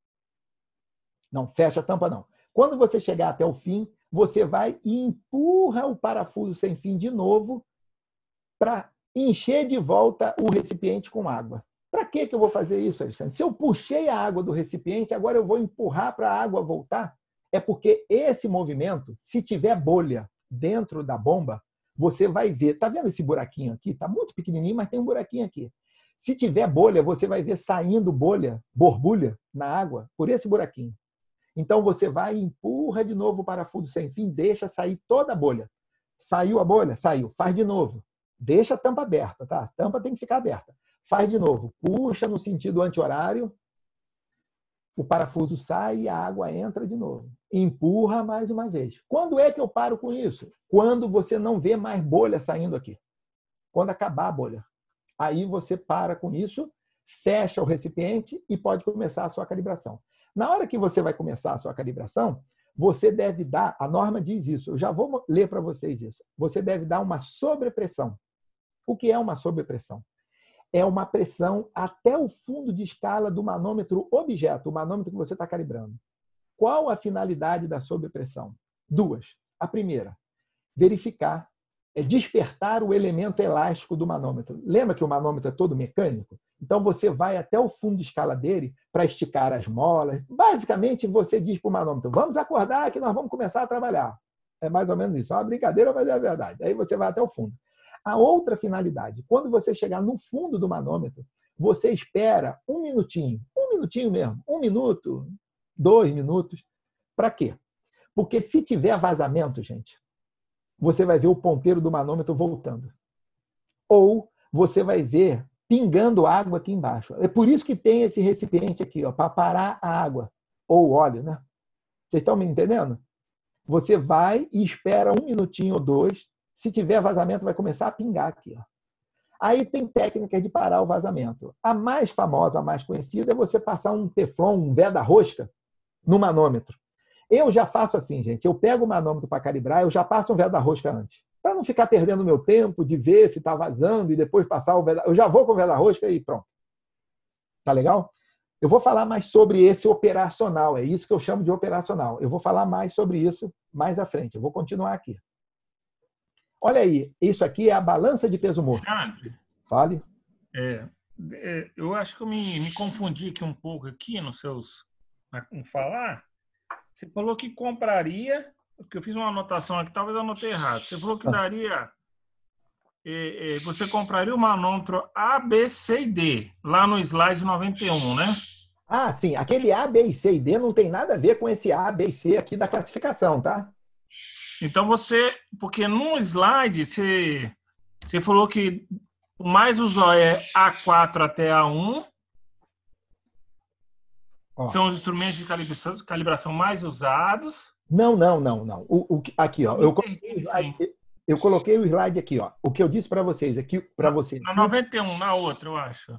Não, fecha a tampa não. Quando você chegar até o fim, você vai e empurra o parafuso sem fim de novo para encher de volta o recipiente com água. Para que, que eu vou fazer isso, Alexandre? Se eu puxei a água do recipiente, agora eu vou empurrar para a água voltar? É porque esse movimento, se tiver bolha dentro da bomba, você vai ver, está vendo esse buraquinho aqui? Está muito pequenininho, mas tem um buraquinho aqui. Se tiver bolha, você vai ver saindo bolha, borbulha na água por esse buraquinho. Então você vai e empurra de novo o parafuso sem fim, deixa sair toda a bolha. Saiu a bolha? Saiu. Faz de novo. Deixa a tampa aberta, tá? A tampa tem que ficar aberta. Faz de novo. Puxa no sentido anti-horário. O parafuso sai e a água entra de novo. Empurra mais uma vez. Quando é que eu paro com isso? Quando você não vê mais bolha saindo aqui. Quando acabar a bolha. Aí você para com isso, fecha o recipiente e pode começar a sua calibração. Na hora que você vai começar a sua calibração, você deve dar, a norma diz isso, eu já vou ler para vocês isso, você deve dar uma sobrepressão. O que é uma sobrepressão? É uma pressão até o fundo de escala do manômetro objeto, o manômetro que você está calibrando. Qual a finalidade da sobrepressão? Duas. A primeira, verificar, é despertar o elemento elástico do manômetro. Lembra que o manômetro é todo mecânico? Então, você vai até o fundo de escala dele para esticar as molas. Basicamente, você diz para o manômetro, vamos acordar que nós vamos começar a trabalhar. É mais ou menos isso. É uma brincadeira, mas é a verdade. Aí você vai até o fundo. A outra finalidade, quando você chegar no fundo do manômetro, você espera um minutinho, um minutinho mesmo, um minuto, dois minutos. Para quê? Porque se tiver vazamento, gente, você vai ver o ponteiro do manômetro voltando. Ou você vai ver pingando água aqui embaixo. É por isso que tem esse recipiente aqui, para parar a água. Ou óleo, né? Vocês estão me entendendo? Você vai e espera um minutinho ou dois. Se tiver vazamento, vai começar a pingar aqui. Ó. Aí tem técnicas de parar o vazamento. A mais famosa, a mais conhecida, é você passar um teflon, um veda-rosca, no manômetro. Eu já faço assim, gente. Eu pego o manômetro para calibrar, eu já passo um veda-rosca antes. Para não ficar perdendo meu tempo de ver se está vazando e depois passar o veda-rosca. Eu já vou com o veda-rosca e pronto. Tá legal? Eu vou falar mais sobre esse operacional. É isso que eu chamo de operacional. Eu vou falar mais sobre isso mais à frente. Eu vou continuar aqui. Olha aí. Isso aqui é a balança de peso morto. Alexandre, Fale. É, é, eu acho que eu me, me confundi aqui um pouco aqui nos seus em falar. Você falou que compraria, porque eu fiz uma anotação aqui, talvez eu anotei errado. Você falou que daria, é, é, você compraria o manômetro A, B, C e D, lá no slide noventa e um, né? Ah, sim. Aquele A, B, C e D não tem nada a ver com esse A, B e C aqui da classificação, tá? Então você, porque no slide você, você falou que o mais usual é A quatro até A um. Ó. São os instrumentos de calibração, calibração mais usados. Não, não, não, não. O, o, aqui, ó. Eu coloquei, slide, eu coloquei o slide aqui, ó. O que eu disse para vocês aqui, para vocês. Na noventa e um, na outra, eu acho.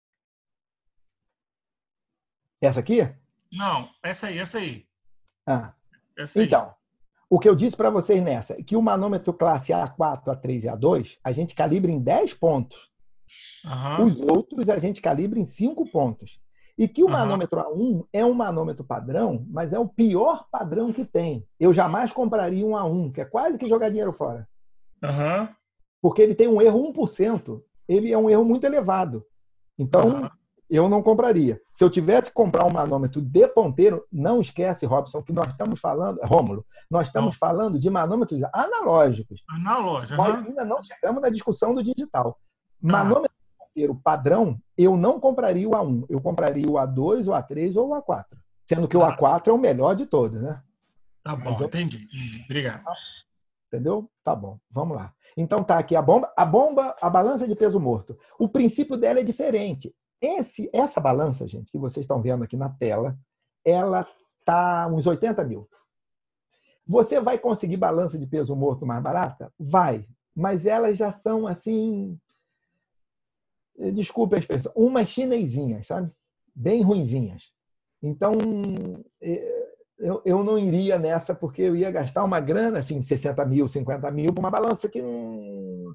Essa aqui? Não, essa aí, essa aí. Ah. Essa aí. Então, o que eu disse para vocês nessa é que o manômetro classe A quatro, A três e A dois, a gente calibra em dez pontos. Uhum. Os outros a gente calibra em cinco pontos. E que o uhum. manômetro A um é um manômetro padrão, mas é o pior padrão que tem. Eu jamais compraria um A um, que é quase que jogar dinheiro fora. Uhum. Porque ele tem um erro um por cento. Ele é um erro muito elevado. Então, uhum. eu não compraria. Se eu tivesse que comprar um manômetro de ponteiro, não esquece, Robson, que nós estamos falando... Rômulo, nós estamos uhum. falando de manômetros analógicos. Analógico. Nós uhum. ainda não chegamos na discussão do digital. Manômetro padrão, eu não compraria o A um. Eu compraria o A dois, o A três ou o A quatro. Sendo que ah. o A quatro é o melhor de todos, né? Tá bom, eu... entendi, entendi. Obrigado. Entendeu? Tá bom, vamos lá. Então tá aqui a bomba, a bomba, a balança de peso morto. O princípio dela é diferente. Esse, essa balança, gente, que vocês estão vendo aqui na tela, ela tá uns oitenta mil. Você vai conseguir balança de peso morto mais barata? Vai. Mas elas já são assim... Desculpe a expressão, umas chinesinhas, sabe? Bem ruinzinhas. Então, eu, eu não iria nessa porque eu ia gastar uma grana, assim, sessenta mil, cinquenta mil, para uma balança que... Hum,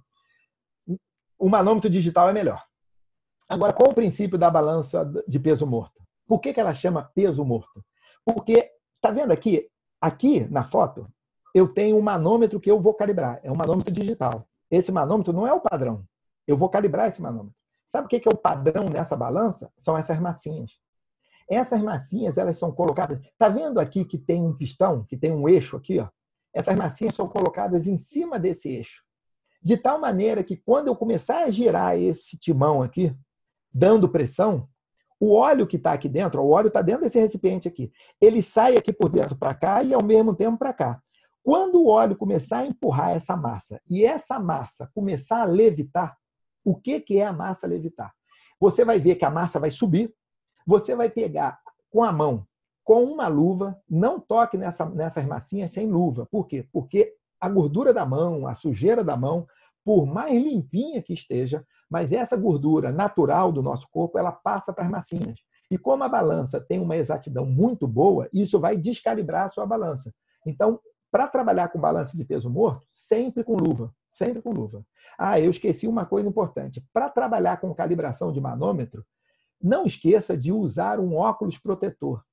o manômetro digital é melhor. Agora, qual o princípio da balança de peso morto? Por que que ela chama peso morto? Porque, tá vendo aqui? Aqui, na foto, eu tenho um manômetro que eu vou calibrar. É um manômetro digital. Esse manômetro não é o padrão. Eu vou calibrar esse manômetro. Sabe o que é o padrão nessa balança? São essas massinhas. Essas massinhas, elas são colocadas... Está vendo aqui que tem um pistão, que tem um eixo aqui? Ó? Essas massinhas são colocadas em cima desse eixo. De tal maneira que quando eu começar a girar esse timão aqui, dando pressão, o óleo que está aqui dentro, o óleo está dentro desse recipiente aqui, ele sai aqui por dentro para cá e ao mesmo tempo para cá. Quando o óleo começar a empurrar essa massa e essa massa começar a levitar, o que que é a massa levitar? Você vai ver que a massa vai subir, você vai pegar com a mão, com uma luva, não toque nessa, nessas massinhas sem luva. Por quê? Porque a gordura da mão, a sujeira da mão, por mais limpinha que esteja, mas essa gordura natural do nosso corpo, ela passa para as massinhas. E como a balança tem uma exatidão muito boa, isso vai descalibrar a sua balança. Então, para trabalhar com balança de peso morto, sempre com luva. Sempre com luva. Ah, eu esqueci uma coisa importante. Para trabalhar com calibração de manômetro, não esqueça de usar um óculos protetor.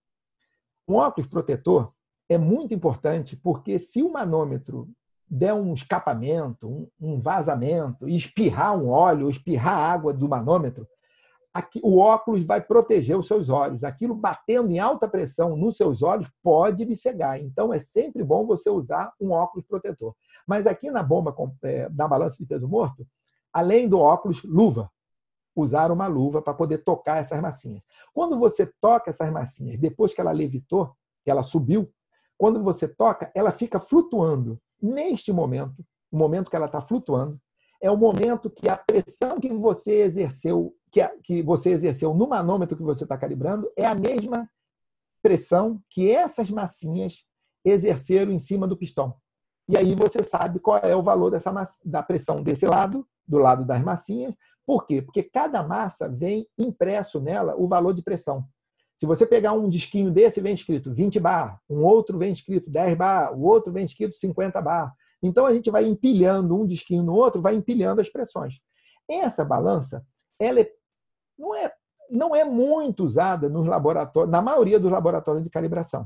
Um óculos protetor é muito importante porque se o manômetro der um escapamento, um, um vazamento, espirrar um óleo, espirrar água do manômetro, aqui, o óculos vai proteger os seus olhos. Aquilo batendo em alta pressão nos seus olhos pode lhe cegar. Então, é sempre bom você usar um óculos protetor. Mas aqui na bomba, na balança de peso morto, além do óculos, luva. Usar uma luva para poder tocar essas massinhas. Quando você toca essas massinhas, depois que ela levitou, que ela subiu, quando você toca, ela fica flutuando. Neste momento, o momento que ela está flutuando, é o momento que a pressão que você exerceu, que, a, que você exerceu no manômetro que você está calibrando, é a mesma pressão que essas massinhas exerceram em cima do pistão. E aí você sabe qual é o valor dessa da pressão desse lado, do lado das massinhas. Por quê? Porque cada massa vem impresso nela o valor de pressão. Se você pegar um disquinho desse, vem escrito vinte bar, um outro vem escrito dez bar, o outro vem escrito cinquenta bar. Então, a gente vai empilhando um disquinho no outro, vai empilhando as pressões. Essa balança, ela é, não, é, não é muito usada nos laboratórios, na maioria dos laboratórios de calibração.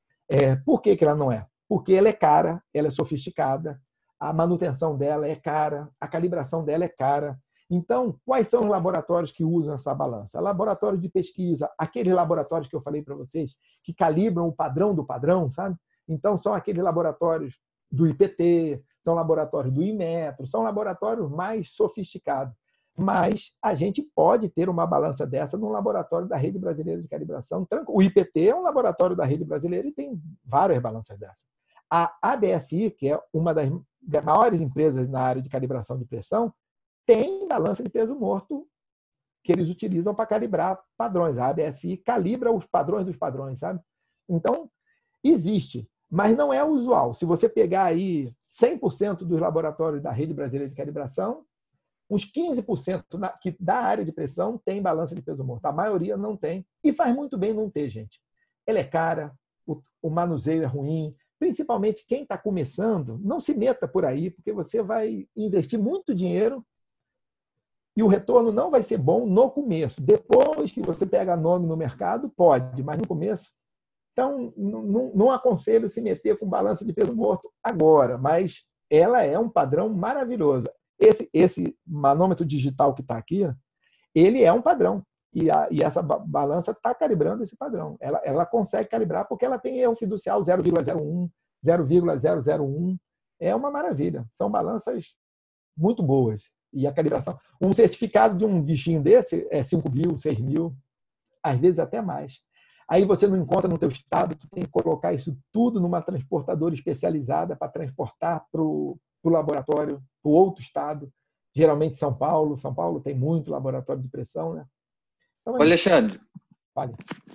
É, por que que ela não é? Porque ela é cara, ela é sofisticada, a manutenção dela é cara, a calibração dela é cara. Então, quais são os laboratórios que usam essa balança? Laboratório de pesquisa, aqueles laboratórios que eu falei para vocês, que calibram o padrão do padrão, sabe? Então, são aqueles laboratórios do I P T, são laboratórios do Inmetro, são laboratórios mais sofisticados. Mas a gente pode ter uma balança dessa num laboratório da Rede Brasileira de Calibração. O I P T é um laboratório da Rede Brasileira e tem várias balanças dessas. A A B S I, que é uma das maiores empresas na área de calibração de pressão, tem balança de peso morto que eles utilizam para calibrar padrões. A A B S I calibra os padrões dos padrões, sabe? Então, existe, mas não é usual. Se você pegar aí cem por cento dos laboratórios da Rede Brasileira de Calibração, uns quinze por cento da área de pressão tem balança de peso morto. A maioria não tem. E faz muito bem não ter, gente. Ela é cara, o manuseio é ruim. Principalmente quem está começando, não se meta por aí, porque você vai investir muito dinheiro e o retorno não vai ser bom no começo. Depois que você pega nome no mercado, pode, mas no começo. Então, não, não aconselho se meter com balança de peso morto agora, mas ela é um padrão maravilhoso. Esse, esse manômetro digital que está aqui, ele é um padrão. E, a, e essa balança está calibrando esse padrão. Ela, ela consegue calibrar porque ela tem erro fiducial zero vírgula zero um, zero vírgula zero zero um. É uma maravilha. São balanças muito boas. E a calibração... Um certificado de um bichinho desse é cinco mil, seis mil, às vezes até mais. Aí você não encontra no teu estado, tu tem que colocar isso tudo numa transportadora especializada para transportar para o laboratório, para o outro estado, geralmente São Paulo. São Paulo tem muito laboratório de pressão, né? Então, Alexandre, vale.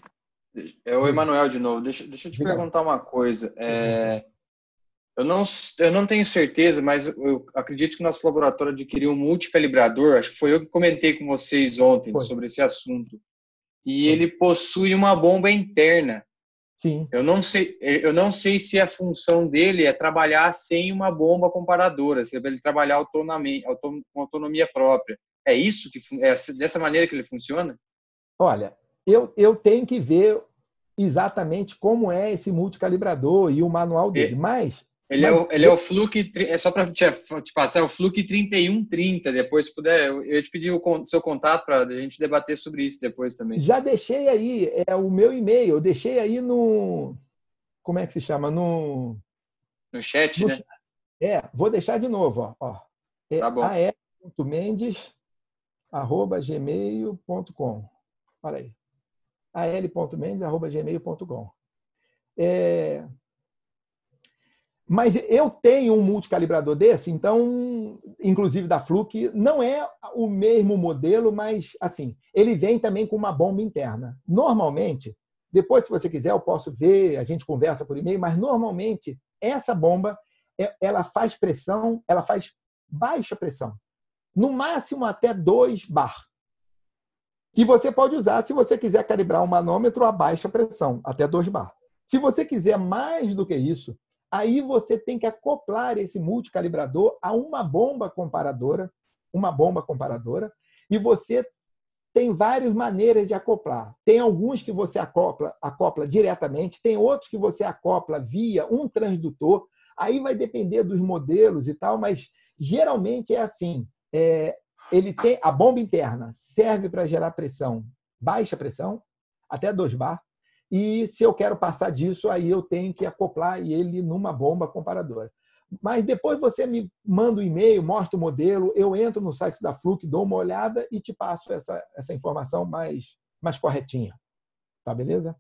É o Emanuel de novo. Deixa, deixa eu te Obrigado. perguntar uma coisa. É, eu, não, eu não tenho certeza, mas eu acredito que o nosso laboratório adquiriu um multicalibrador. Acho que foi eu que comentei com vocês ontem foi. sobre esse assunto. E foi. ele possui uma bomba interna. Sim. Eu não sei, eu não sei se a função dele é trabalhar sem uma bomba comparadora, se ele trabalhar autonomia, com autonomia própria. É isso que é dessa maneira que ele funciona? Olha, eu, eu tenho que ver exatamente como é esse multicalibrador e o manual dele, mas... Ele, mas... É, o, ele é o Fluke, é só para te, te passar, é o Fluke trinta e um trinta, depois se puder, eu, eu ia te pedir o seu contato para a gente debater sobre isso depois também. Já deixei aí, é o meu e-mail, eu deixei aí no... Como é que se chama? No, no chat, no né? Chat. É, vou deixar de novo, ó. É tá bom. a r ponto mendes arroba gmail ponto com. Olha aí. a l ponto mendes arroba gmail ponto com. É... Mas eu tenho um multicalibrador desse, então, inclusive da Fluke, não é o mesmo modelo, mas assim, ele vem também com uma bomba interna. Normalmente, depois, se você quiser, eu posso ver, a gente conversa por e-mail, mas normalmente essa bomba, ela faz pressão, ela faz baixa pressão. No máximo até dois bar. E você pode usar, se você quiser calibrar um manômetro a baixa pressão, até dois bar. Se você quiser mais do que isso, aí você tem que acoplar esse multicalibrador a uma bomba comparadora, uma bomba comparadora, e você tem várias maneiras de acoplar. Tem alguns que você acopla, acopla diretamente, tem outros que você acopla via um transdutor. Aí vai depender dos modelos e tal, mas geralmente é assim. É, ele tem a bomba interna, serve para gerar pressão, baixa pressão, até dois bar. E se eu quero passar disso, aí eu tenho que acoplar ele numa bomba comparadora. Mas depois você me manda um e-mail, mostra o modelo, eu entro no site da Fluke, dou uma olhada e te passo essa, essa informação mais, mais corretinha. Tá, beleza?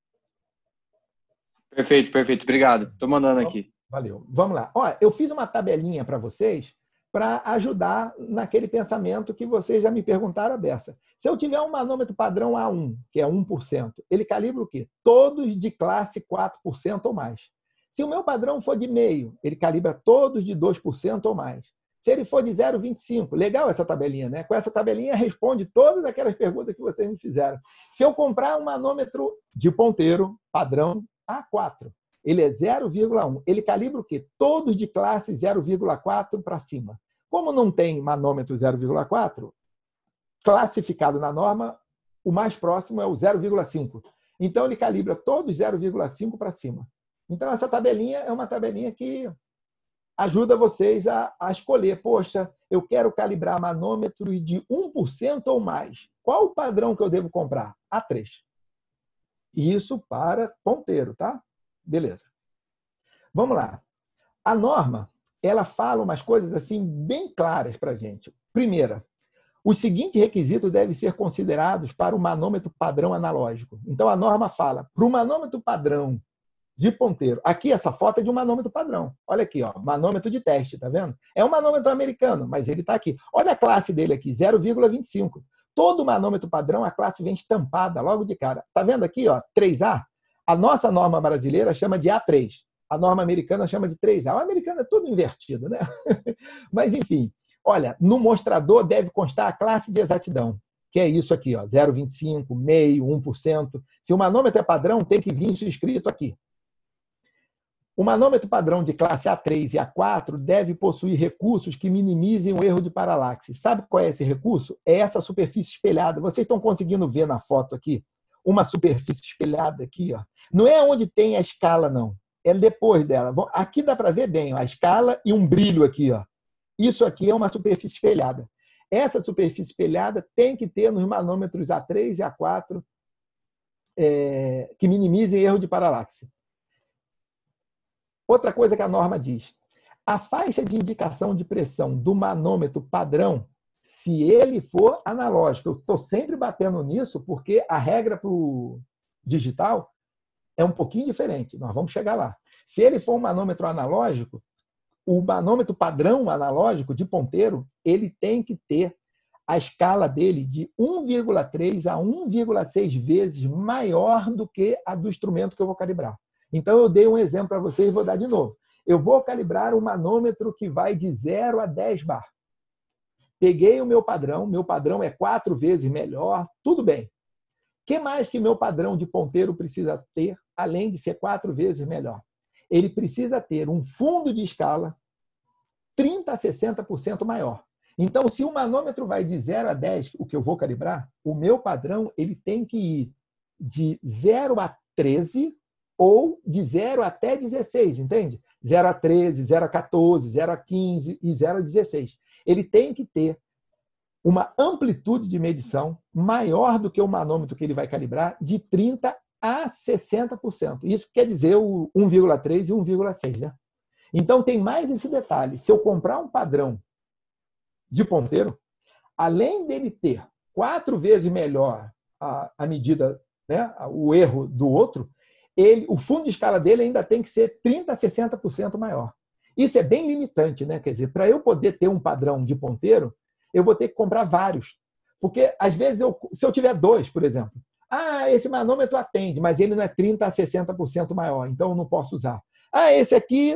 Perfeito, perfeito. Obrigado. Estou mandando aqui. Valeu. Vamos lá. Olha, eu fiz uma tabelinha para vocês para ajudar naquele pensamento que vocês já me perguntaram a beça. Se eu tiver um manômetro padrão A um, que é um por cento, ele calibra o quê? Todos de classe quatro por cento ou mais. Se o meu padrão for de meio, ele calibra todos de dois por cento ou mais. Se ele for de zero vírgula vinte e cinco, legal essa tabelinha, né? Com essa tabelinha responde todas aquelas perguntas que vocês me fizeram. Se eu comprar um manômetro de ponteiro padrão A quatro, ele é zero vírgula um. Ele calibra o quê? Todos de classe zero vírgula quatro para cima. Como não tem manômetro zero vírgula quatro, classificado na norma, o mais próximo é o zero vírgula cinco. Então, ele calibra todos zero vírgula cinco para cima. Então, essa tabelinha é uma tabelinha que ajuda vocês a, a escolher. Poxa, eu quero calibrar manômetros de um por cento ou mais. Qual o padrão que eu devo comprar? A três. Isso para ponteiro, tá? Beleza. Vamos lá. A norma, ela fala umas coisas assim bem claras para a gente. Primeira, os seguintes requisitos devem ser considerados para o manômetro padrão analógico. Então, a norma fala, para o manômetro padrão de ponteiro, aqui essa foto é de um manômetro padrão. Olha aqui, ó, manômetro de teste, tá vendo? É um manômetro americano, mas ele está aqui. Olha a classe dele aqui, zero vírgula vinte e cinco. Todo manômetro padrão, a classe vem estampada logo de cara. Tá vendo aqui, ó, três A? A nossa norma brasileira chama de A três. A norma americana chama de três A. O americano é tudo invertido, né? Mas, enfim, olha, no mostrador deve constar a classe de exatidão, que é isso aqui, ó, zero vírgula vinte e cinco, meio, um por cento. Se o manômetro é padrão, tem que vir isso escrito aqui. O manômetro padrão de classe A três e A quatro deve possuir recursos que minimizem o erro de paralaxe. Sabe qual é esse recurso? É essa superfície espelhada. Vocês estão conseguindo ver na foto aqui? Uma superfície espelhada aqui, ó. Não é onde tem a escala, não. É depois dela. Aqui dá para ver bem, ó, a escala e um brilho aqui, ó. Isso aqui é uma superfície espelhada. Essa superfície espelhada tem que ter nos manômetros A três e A quatro é, que minimizem erro de paralaxe. Outra coisa que a norma diz, a faixa de indicação de pressão do manômetro padrão, se ele for analógico, eu estou sempre batendo nisso porque a regra para o digital é um pouquinho diferente, nós vamos chegar lá. Se ele for um manômetro analógico, o manômetro padrão analógico de ponteiro, ele tem que ter a escala dele de um vírgula três a um vírgula seis vezes maior do que a do instrumento que eu vou calibrar. Então, eu dei um exemplo para vocês e vou dar de novo. Eu vou calibrar um manômetro que vai de zero a dez bar. Peguei o meu padrão, meu padrão é quatro vezes melhor, tudo bem. O que mais que meu padrão de ponteiro precisa ter, além de ser quatro vezes melhor? Ele precisa ter um fundo de escala trinta a sessenta por cento maior. Então, se o manômetro vai de zero a dez, o que eu vou calibrar, o meu padrão ele tem que ir de zero a treze ou de zero até dezesseis, entende? zero a treze, zero a quatorze, zero a quinze e zero a dezesseis. Ele tem que ter uma amplitude de medição maior do que o manômetro que ele vai calibrar, de trinta a sessenta por cento. Isso quer dizer o um vírgula três e um vírgula seis, né? Então, tem mais esse detalhe. Se eu comprar um padrão de ponteiro, além dele ter quatro vezes melhor a, a medida, né, o erro do outro, ele, o fundo de escala dele ainda tem que ser trinta a sessenta por cento maior. Isso é bem limitante, né? Quer dizer, para eu poder ter um padrão de ponteiro, eu vou ter que comprar vários. Porque, às vezes, eu, se eu tiver dois, por exemplo, ah, esse manômetro atende, mas ele não é trinta a sessenta por cento maior, então eu não posso usar. Ah, esse aqui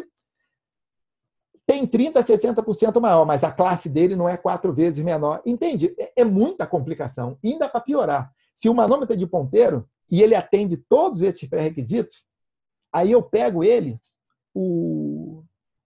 tem trinta a sessenta por cento maior, mas a classe dele não é quatro vezes menor. Entende? É muita complicação. E ainda para piorar, se o manômetro é de ponteiro e ele atende todos esses pré-requisitos, aí eu pego ele, o,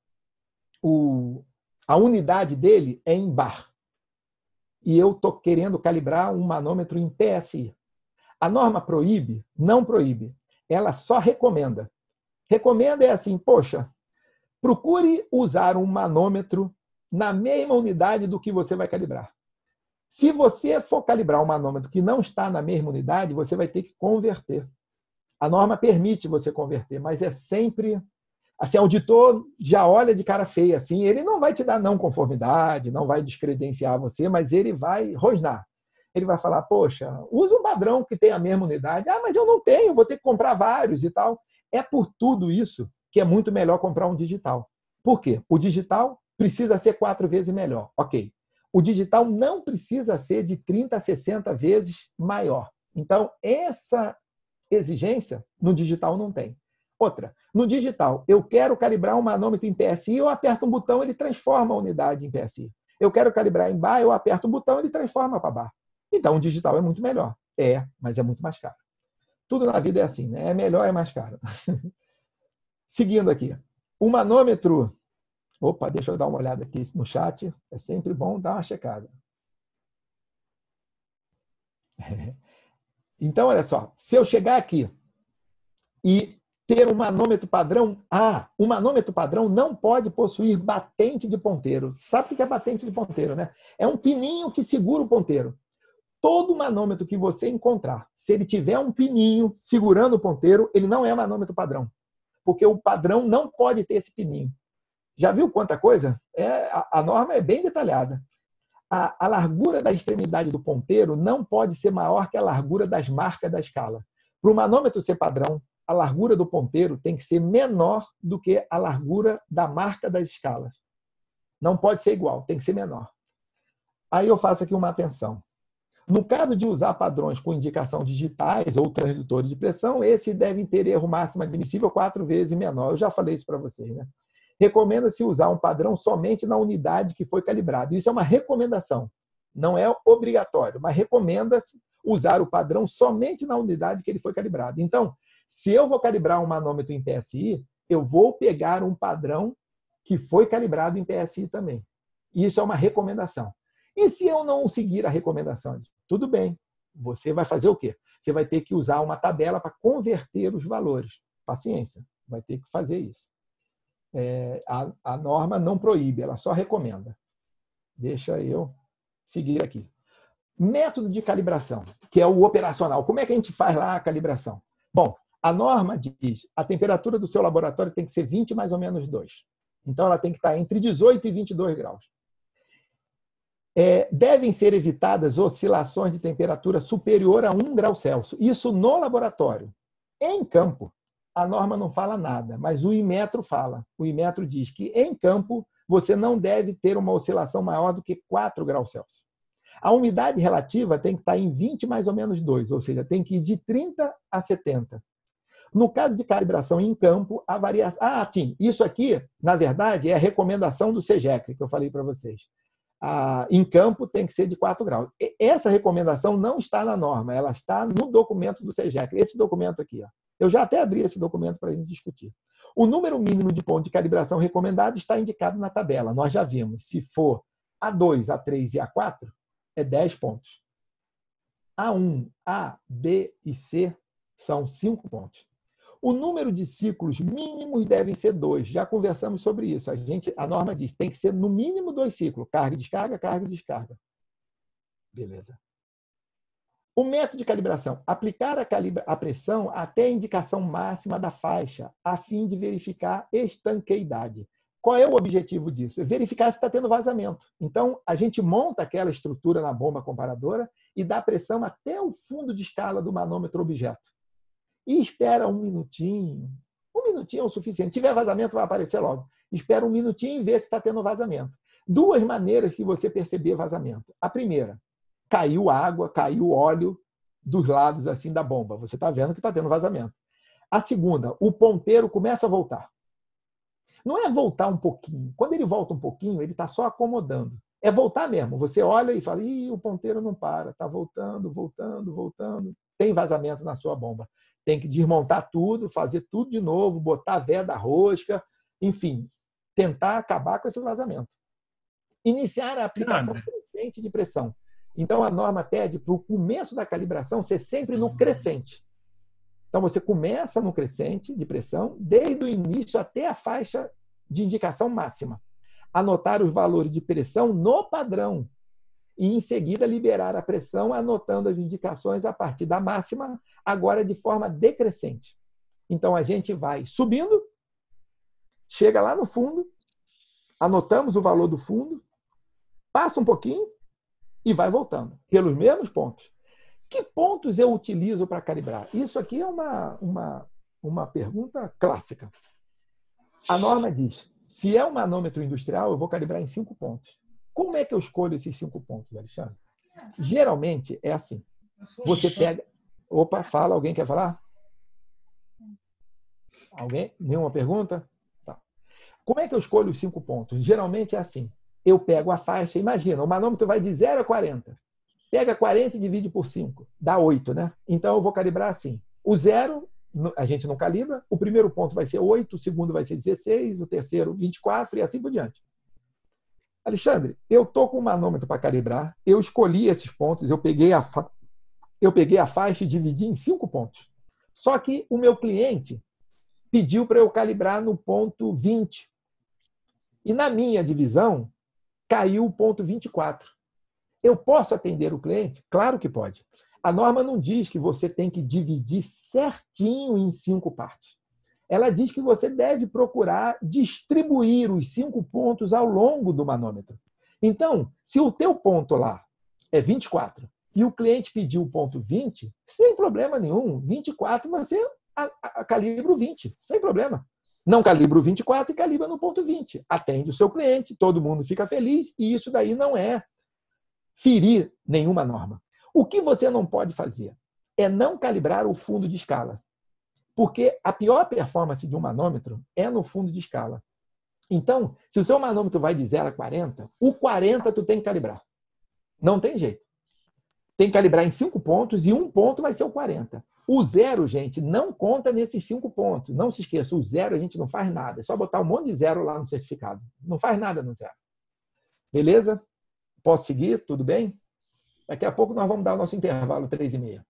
o, a unidade dele é em bar. E eu estou querendo calibrar um manômetro em P S I. A norma proíbe? Não proíbe. Ela só recomenda. Recomenda é assim, poxa, procure usar um manômetro na mesma unidade do que você vai calibrar. Se você for calibrar um manômetro que não está na mesma unidade, você vai ter que converter. A norma permite você converter, mas é sempre... Assim, o auditor já olha de cara feia, assim, ele não vai te dar não conformidade, não vai descredenciar você, mas ele vai rosnar. Ele vai falar, poxa, usa um padrão que tem a mesma unidade. Ah, mas eu não tenho, vou ter que comprar vários e tal. É por tudo isso que é muito melhor comprar um digital. Por quê? O digital precisa ser quatro vezes melhor. Ok. O digital não precisa ser de trinta a sessenta vezes maior. Então, essa exigência no digital não tem. Outra, no digital, eu quero calibrar um manômetro em P S I, eu aperto um botão, ele transforma a unidade em P S I. Eu quero calibrar em bar, eu aperto um botão, ele transforma para bar. Então, o digital é muito melhor. É, mas é muito mais caro. Tudo na vida é assim, né? É melhor, é mais caro. Seguindo aqui. O manômetro... Opa, deixa eu dar uma olhada aqui no chat. É sempre bom dar uma checada. Então, olha só. Se eu chegar aqui e ter um manômetro padrão. Ah, o manômetro padrão não pode possuir batente de ponteiro. Sabe o que é batente de ponteiro, né? É um pininho que segura o ponteiro. Todo manômetro que você encontrar, se ele tiver um pininho segurando o ponteiro, ele não é manômetro padrão. Porque o padrão não pode ter esse pininho. Já viu quanta coisa? É, a, a norma é bem detalhada. A, a largura da extremidade do ponteiro não pode ser maior que a largura das marcas da escala. Para o manômetro ser padrão, a largura do ponteiro tem que ser menor do que a largura da marca das escalas. Não pode ser igual, tem que ser menor. Aí eu faço aqui uma atenção. No caso de usar padrões com indicação digitais ou transdutores de pressão, esses devem ter erro máximo admissível quatro vezes menor. Eu já falei isso para vocês, né? Recomenda-se usar um padrão somente na unidade que foi calibrado. Isso é uma recomendação. Não é obrigatório, mas recomenda-se usar o padrão somente na unidade que ele foi calibrado. Então, se eu vou calibrar um manômetro em P S I, eu vou pegar um padrão que foi calibrado em P S I também. Isso é uma recomendação. E se eu não seguir a recomendação? Tudo bem. Você vai fazer o quê? Você vai ter que usar uma tabela para converter os valores. Paciência, vai ter que fazer isso. É, a, a norma não proíbe, ela só recomenda. Deixa eu seguir aqui. Método de calibração, que é o operacional. Como é que a gente faz lá a calibração? Bom, a norma diz a temperatura do seu laboratório tem que ser vinte mais ou menos dois. Então, ela tem que estar entre dezoito e vinte e dois graus. É, devem ser evitadas oscilações de temperatura superior a um grau Celsius. Isso no laboratório. Em campo, a norma não fala nada, mas o Inmetro fala. O Inmetro diz que em campo você não deve ter uma oscilação maior do que quatro graus Celsius. A umidade relativa tem que estar em vinte mais ou menos dois, ou seja, tem que ir de trinta a setenta. No caso de calibração em campo, a variação... Ah, sim, isso aqui, na verdade, é a recomendação do SEGEC, que eu falei para vocês. Ah, em campo tem que ser de quatro graus. Essa recomendação não está na norma, ela está no documento do SEGEC. Esse documento aqui. Ó. Eu já até abri esse documento para a gente discutir. O número mínimo de pontos de calibração recomendado está indicado na tabela. Nós já vimos. Se for A dois, A três e A quatro, é dez pontos. A um, A, B e C são cinco pontos. O número de ciclos mínimos devem ser dois. Já conversamos sobre isso. A, gente, a norma diz que tem que ser no mínimo dois ciclos. Carga e descarga, carga e descarga. Beleza. O método de calibração. Aplicar a, calibra, a pressão até a indicação máxima da faixa, a fim de verificar estanqueidade. Qual é o objetivo disso? É verificar se está tendo vazamento. Então, a gente monta aquela estrutura na bomba comparadora e dá pressão até o fundo de escala do manômetro objeto. E espera um minutinho. Um minutinho é o suficiente. Se tiver vazamento, vai aparecer logo. Espera um minutinho e vê se está tendo vazamento. Duas maneiras que você perceber vazamento. A primeira, caiu água, caiu óleo dos lados assim da bomba. Você está vendo que está tendo vazamento. A segunda, o ponteiro começa a voltar. Não é voltar um pouquinho. Quando ele volta um pouquinho, ele está só acomodando. É voltar mesmo. Você olha e fala, ih, o ponteiro não para. Está voltando, voltando, voltando. Tem vazamento na sua bomba. Tem que desmontar tudo, fazer tudo de novo, botar a véia da rosca, enfim, tentar acabar com esse vazamento. Iniciar a aplicação crescente de pressão. Então, a norma pede para o começo da calibração ser sempre no crescente. Então, você começa no crescente de pressão, desde o início até a faixa de indicação máxima. Anotar os valores de pressão no padrão. E, em seguida, liberar a pressão, anotando as indicações a partir da máxima, agora de forma decrescente. Então, a gente vai subindo, chega lá no fundo, anotamos o valor do fundo, passa um pouquinho e vai voltando, pelos mesmos pontos. Que pontos eu utilizo para calibrar? Isso aqui é uma, uma, uma pergunta clássica. A norma diz, se é um manômetro industrial, eu vou calibrar em cinco pontos. Como é que eu escolho esses cinco pontos, Alexandre? Geralmente é assim. Você pega... Opa, fala. Alguém quer falar? Alguém? Nenhuma pergunta? Tá. Como é que eu escolho os cinco pontos? Geralmente é assim. Eu pego a faixa, imagina, o manômetro vai de zero a quarenta. Pega quarenta e divide por cinco. Dá oito, né? Então eu vou calibrar assim. O zero, a gente não calibra. O primeiro ponto vai ser oito, o segundo vai ser dezesseis, o terceiro vinte e quatro e assim por diante. Alexandre, eu estou com um manômetro para calibrar, eu escolhi esses pontos, eu peguei, a fa... eu peguei a faixa e dividi em cinco pontos. Só que o meu cliente pediu para eu calibrar no ponto vinte. E na minha divisão, caiu o ponto vinte e quatro. Eu posso atender o cliente? Claro que pode. A norma não diz que você tem que dividir certinho em cinco partes. Ela diz que você deve procurar distribuir os cinco pontos ao longo do manômetro. Então, se o teu ponto lá é vinte e quatro e o cliente pediu o ponto vinte, sem problema nenhum, vinte e quatro você a, a, calibra o vinte, sem problema. Não calibra o vinte e quatro e calibra no ponto vinte. Atende o seu cliente, todo mundo fica feliz e isso daí não é ferir nenhuma norma. O que você não pode fazer é não calibrar o fundo de escala. Porque a pior performance de um manômetro é no fundo de escala. Então, se o seu manômetro vai de zero a quarenta, o quarenta tu tem que calibrar. Não tem jeito. Tem que calibrar em cinco pontos e um ponto vai ser o quarenta. O zero, gente, não conta nesses cinco pontos. Não se esqueça, o zero a gente não faz nada. É só botar um monte de zero lá no certificado. Não faz nada no zero. Beleza? Posso seguir? Tudo bem? Daqui a pouco nós vamos dar o nosso intervalo, três e meia.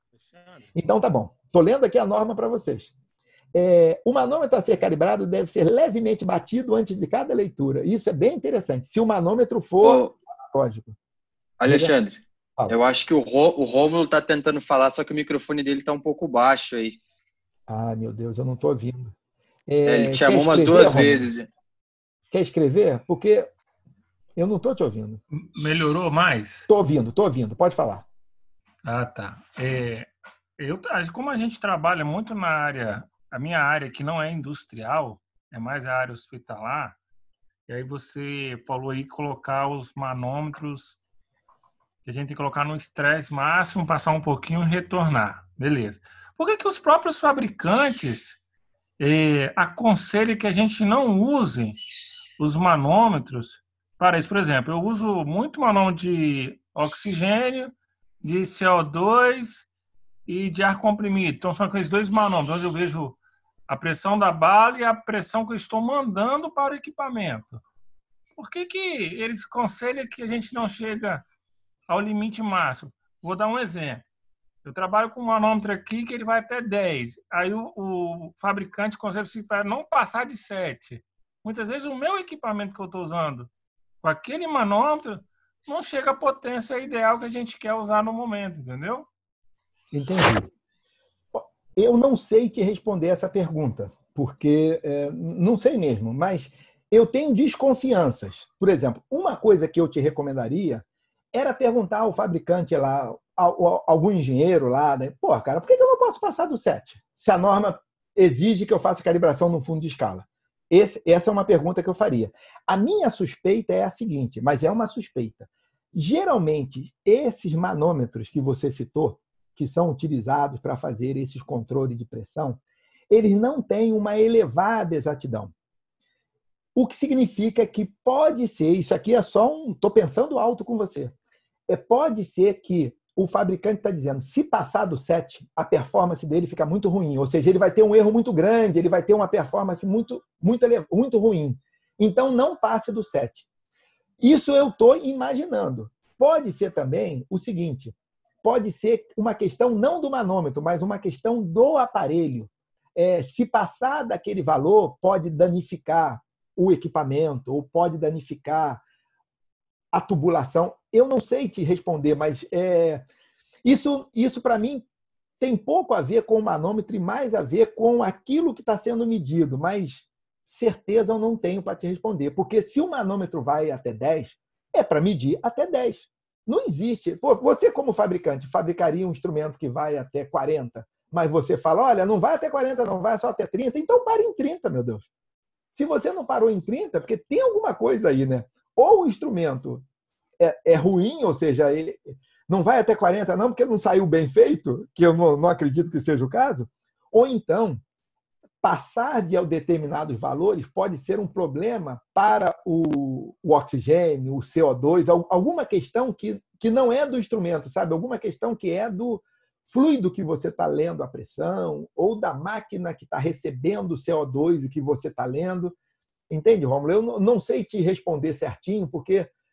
Então, tá bom. Estou lendo aqui a norma para vocês. É, o manômetro a ser calibrado deve ser levemente batido antes de cada leitura. Isso é bem interessante. Se o manômetro for lógico. Alexandre, eu acho que o, Rô, o Rômulo está tentando falar, só que o microfone dele está um pouco baixo aí. Ah, meu Deus, eu não estou ouvindo. É, é, ele te chamou umas duas Rômulo? vezes. Quer escrever? Porque eu não estou te ouvindo. Melhorou mais? Estou ouvindo, estou ouvindo. Pode falar. Ah, tá. É, eu, como a gente trabalha muito na área, a minha área que não é industrial, é mais a área hospitalar, e aí você falou aí colocar os manômetros, que a gente tem que colocar no estresse máximo, passar um pouquinho e retornar. Beleza. Por que que os próprios fabricantes é, aconselham que a gente não use os manômetros para isso? Por exemplo, eu uso muito manômetro de oxigênio, de C O dois e de ar comprimido. Então, são aqueles dois manômetros, onde eu vejo a pressão da bala e a pressão que eu estou mandando para o equipamento. Por que que eles aconselham que a gente não chega ao limite máximo? Vou dar um exemplo. Eu trabalho com um manômetro aqui que ele vai até dez. Aí o, o fabricante aconselha para não passar de sete. Muitas vezes o meu equipamento que eu estou usando com aquele manômetro não chega à potência ideal que a gente quer usar no momento, entendeu? Entendi. Eu não sei te responder essa pergunta, porque é, não sei mesmo, mas eu tenho desconfianças. Por exemplo, uma coisa que eu te recomendaria era perguntar ao fabricante lá, ao, algum engenheiro lá, né? Pô, cara, por que eu não posso passar do sete? Se a norma exige que eu faça calibração no fundo de escala. Esse, essa é uma pergunta que eu faria. A minha suspeita é a seguinte, mas é uma suspeita. Geralmente, esses manômetros que você citou, que são utilizados para fazer esses controles de pressão, eles não têm uma elevada exatidão. O que significa que pode ser, isso aqui é só um, estou pensando alto com você, é, pode ser que o fabricante está dizendo, se passar do sete, a performance dele fica muito ruim, ou seja, ele vai ter um erro muito grande, ele vai ter uma performance muito, muito, muito ruim. Então, não passe do sete. Isso eu estou imaginando. Pode ser também o seguinte, pode ser uma questão não do manômetro, mas uma questão do aparelho. É, se passar daquele valor, pode danificar o equipamento ou pode danificar a tubulação. Eu não sei te responder, mas é, isso, isso para mim, tem pouco a ver com o manômetro e mais a ver com aquilo que está sendo medido, mas certeza eu não tenho para te responder. Porque se o manômetro vai até dez, é para medir até dez. Não existe. Pô, você, como fabricante, fabricaria um instrumento que vai até quarenta, mas você fala, olha, não vai até quarenta, não vai só até trinta, então pare em trinta, meu Deus. Se você não parou em trinta, porque tem alguma coisa aí, né? Ou o instrumento é, é ruim, ou seja, ele não vai até quarenta não, porque não saiu bem feito, que eu não, não acredito que seja o caso, ou então, passar de determinados valores pode ser um problema para o, o oxigênio, o C O dois, alguma questão que, que não é do instrumento, sabe? Alguma questão que é do fluido que você está lendo a pressão, ou da máquina que está recebendo o C O dois e que você está lendo. Entende, Rômulo? Eu não sei te responder certinho, porque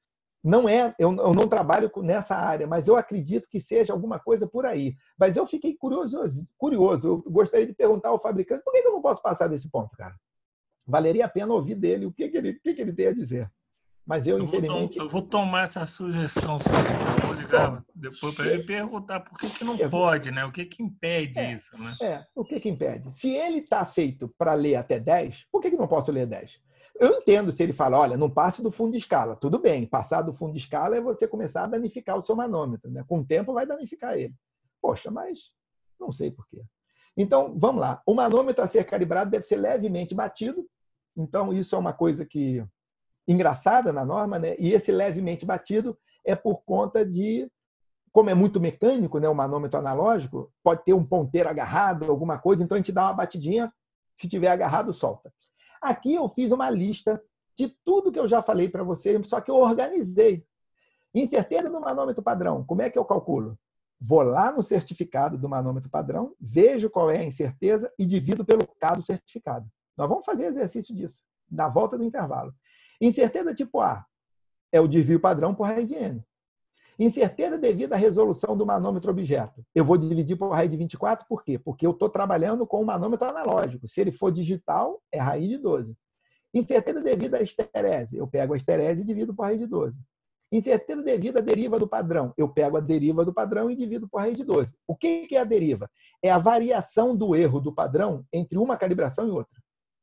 Não é, eu, eu não trabalho nessa área, mas eu acredito que seja alguma coisa por aí. Mas eu fiquei curioso, curioso. Eu gostaria de perguntar ao fabricante por que eu não posso passar desse ponto, cara? Valeria a pena ouvir dele o que, que, ele, o que, que ele tem a dizer. Mas eu, eu infelizmente... Vou tom, eu vou tomar essa sugestão sua. Eu vou ligar depois para ele perguntar por que, que não pode, né? O que, que impede é, isso, né? É, o que, que impede? Se ele está feito para ler até dez, por que, que não posso ler dez? Eu entendo se ele fala, olha, não passe do fundo de escala. Tudo bem, passar do fundo de escala é você começar a danificar o seu manômetro. Né? Com o tempo vai danificar ele. Poxa, mas não sei por quê. Então, vamos lá. O manômetro a ser calibrado deve ser levemente batido. Então, isso é uma coisa que engraçada na norma, né? E esse levemente batido é por conta de, como é muito mecânico, né? O manômetro analógico, pode ter um ponteiro agarrado, alguma coisa, então a gente dá uma batidinha, se tiver agarrado, solta. Aqui eu fiz uma lista de tudo que eu já falei para vocês, só que eu organizei. Incerteza do manômetro padrão, como é que eu calculo? Vou lá no certificado do manômetro padrão, vejo qual é a incerteza e divido pelo K do certificado. Nós vamos fazer exercício disso, na volta do intervalo. Incerteza tipo A é o desvio padrão por raiz de N. Incerteza devido à resolução do manômetro objeto. Eu vou dividir por raiz de vinte e quatro, por quê? Porque eu estou trabalhando com o manômetro analógico. Se ele for digital, é raiz de doze. Incerteza devido à esterese. Eu pego a esterese e divido por raiz de doze. Incerteza devido à deriva do padrão. Eu pego a deriva do padrão e divido por raiz de doze. O que é a deriva? É a variação do erro do padrão entre uma calibração e outra.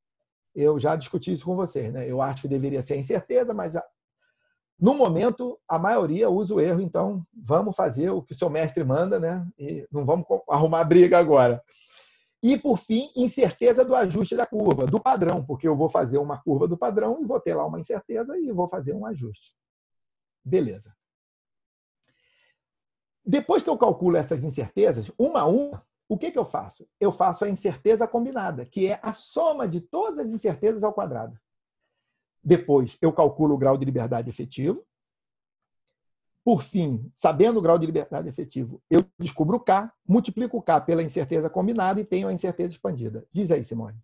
Eu já discuti isso com vocês, né? Eu acho que deveria ser a incerteza, mas no momento, a maioria usa o erro, então vamos fazer o que o seu mestre manda, né? E não vamos arrumar briga agora. E, por fim, incerteza do ajuste da curva, do padrão, porque eu vou fazer uma curva do padrão e vou ter lá uma incerteza e vou fazer um ajuste. Beleza. Depois que eu calculo essas incertezas, uma a uma, o que, que eu faço? Eu faço a incerteza combinada, que é a soma de todas as incertezas ao quadrado. Depois, eu calculo o grau de liberdade efetivo. Por fim, sabendo o grau de liberdade efetivo, eu descubro o K, multiplico o K pela incerteza combinada e tenho a incerteza expandida. Diz aí, Simone.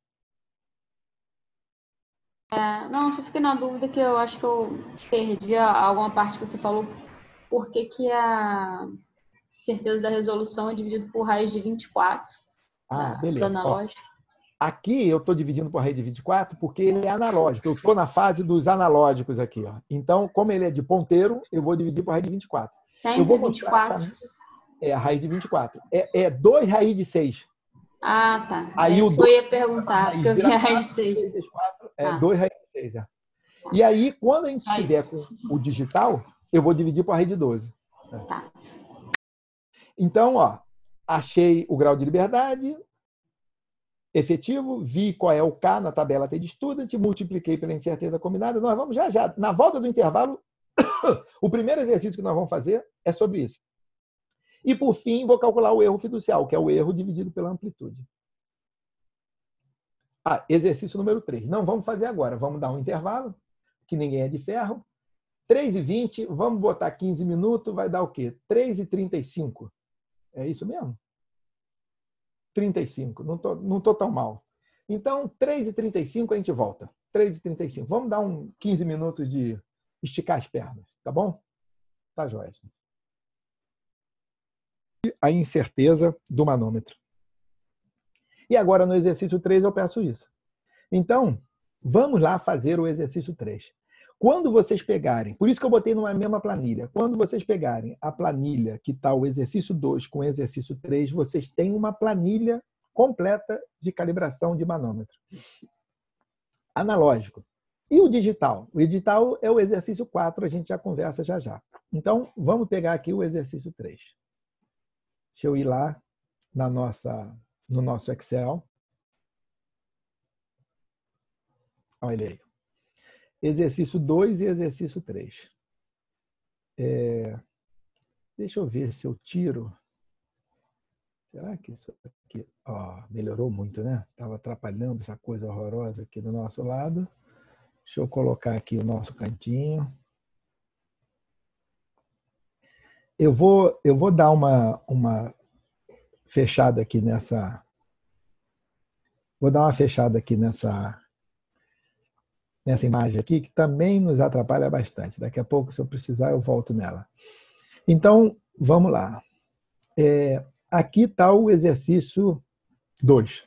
É, não, só fiquei na dúvida que eu acho que eu perdi alguma parte que você falou. Por que, que a certeza da resolução é dividida por raiz de vinte e quatro? Ah, da, beleza. Do Ó, aqui eu estou dividindo por raiz de vinte e quatro porque ele é analógico. Eu estou na fase dos analógicos aqui. Ó. Então, como ele é de ponteiro, eu vou dividir por raiz de vinte e quatro. Sempre eu vou vinte e quatro? Essa... É a raiz de vinte e quatro. É, é dois raiz de seis. Ah, tá. Aí é o isso que eu ia perguntar, porque eu vi a raiz de seis. É dois raiz de seis. É. E aí, quando a gente Só estiver isso. com o digital, eu vou dividir por raiz de doze. Tá. Então, ó, achei o grau de liberdade efetivo, vi qual é o K na tabela T de Student, multipliquei pela incerteza combinada. Nós vamos já, já. Na volta do intervalo, o primeiro exercício que nós vamos fazer é sobre isso. E, por fim, vou calcular o erro fiducial, que é o erro dividido pela amplitude. Ah, exercício número três. Não vamos fazer agora. Vamos dar um intervalo, que ninguém é de ferro. três e vinte, vamos botar quinze minutos, vai dar o quê? três e trinta e cinco. É isso mesmo? trinta e cinco. Não tô, não tô tão mal. Então, três e trinta e cinco a gente volta. três e trinta e cinco. Vamos dar um quinze minutos de esticar as pernas, tá bom? Tá, joia. A incerteza do manômetro. E agora, no exercício três, eu peço isso. Então, vamos lá fazer o exercício três. Quando vocês pegarem, por isso que eu botei numa mesma planilha, quando vocês pegarem a planilha que está o exercício dois com o exercício três, vocês têm uma planilha completa de calibração de manômetro. Analógico. E o digital? O digital é o exercício quatro, a gente já conversa já já. Então, vamos pegar aqui o exercício três. Deixa eu ir lá na nossa, no nosso Excel. Olha aí. Exercício dois e exercício três. É... Deixa eu ver se eu tiro. Será que isso aqui oh, melhorou muito, né? Estava atrapalhando essa coisa horrorosa aqui do nosso lado. Deixa eu colocar aqui o nosso cantinho. Eu vou, eu vou dar uma, uma fechada aqui nessa... Vou dar uma fechada aqui nessa... nessa imagem aqui, que também nos atrapalha bastante. Daqui a pouco, se eu precisar, eu volto nela. Então, vamos lá. É, aqui está o exercício dois.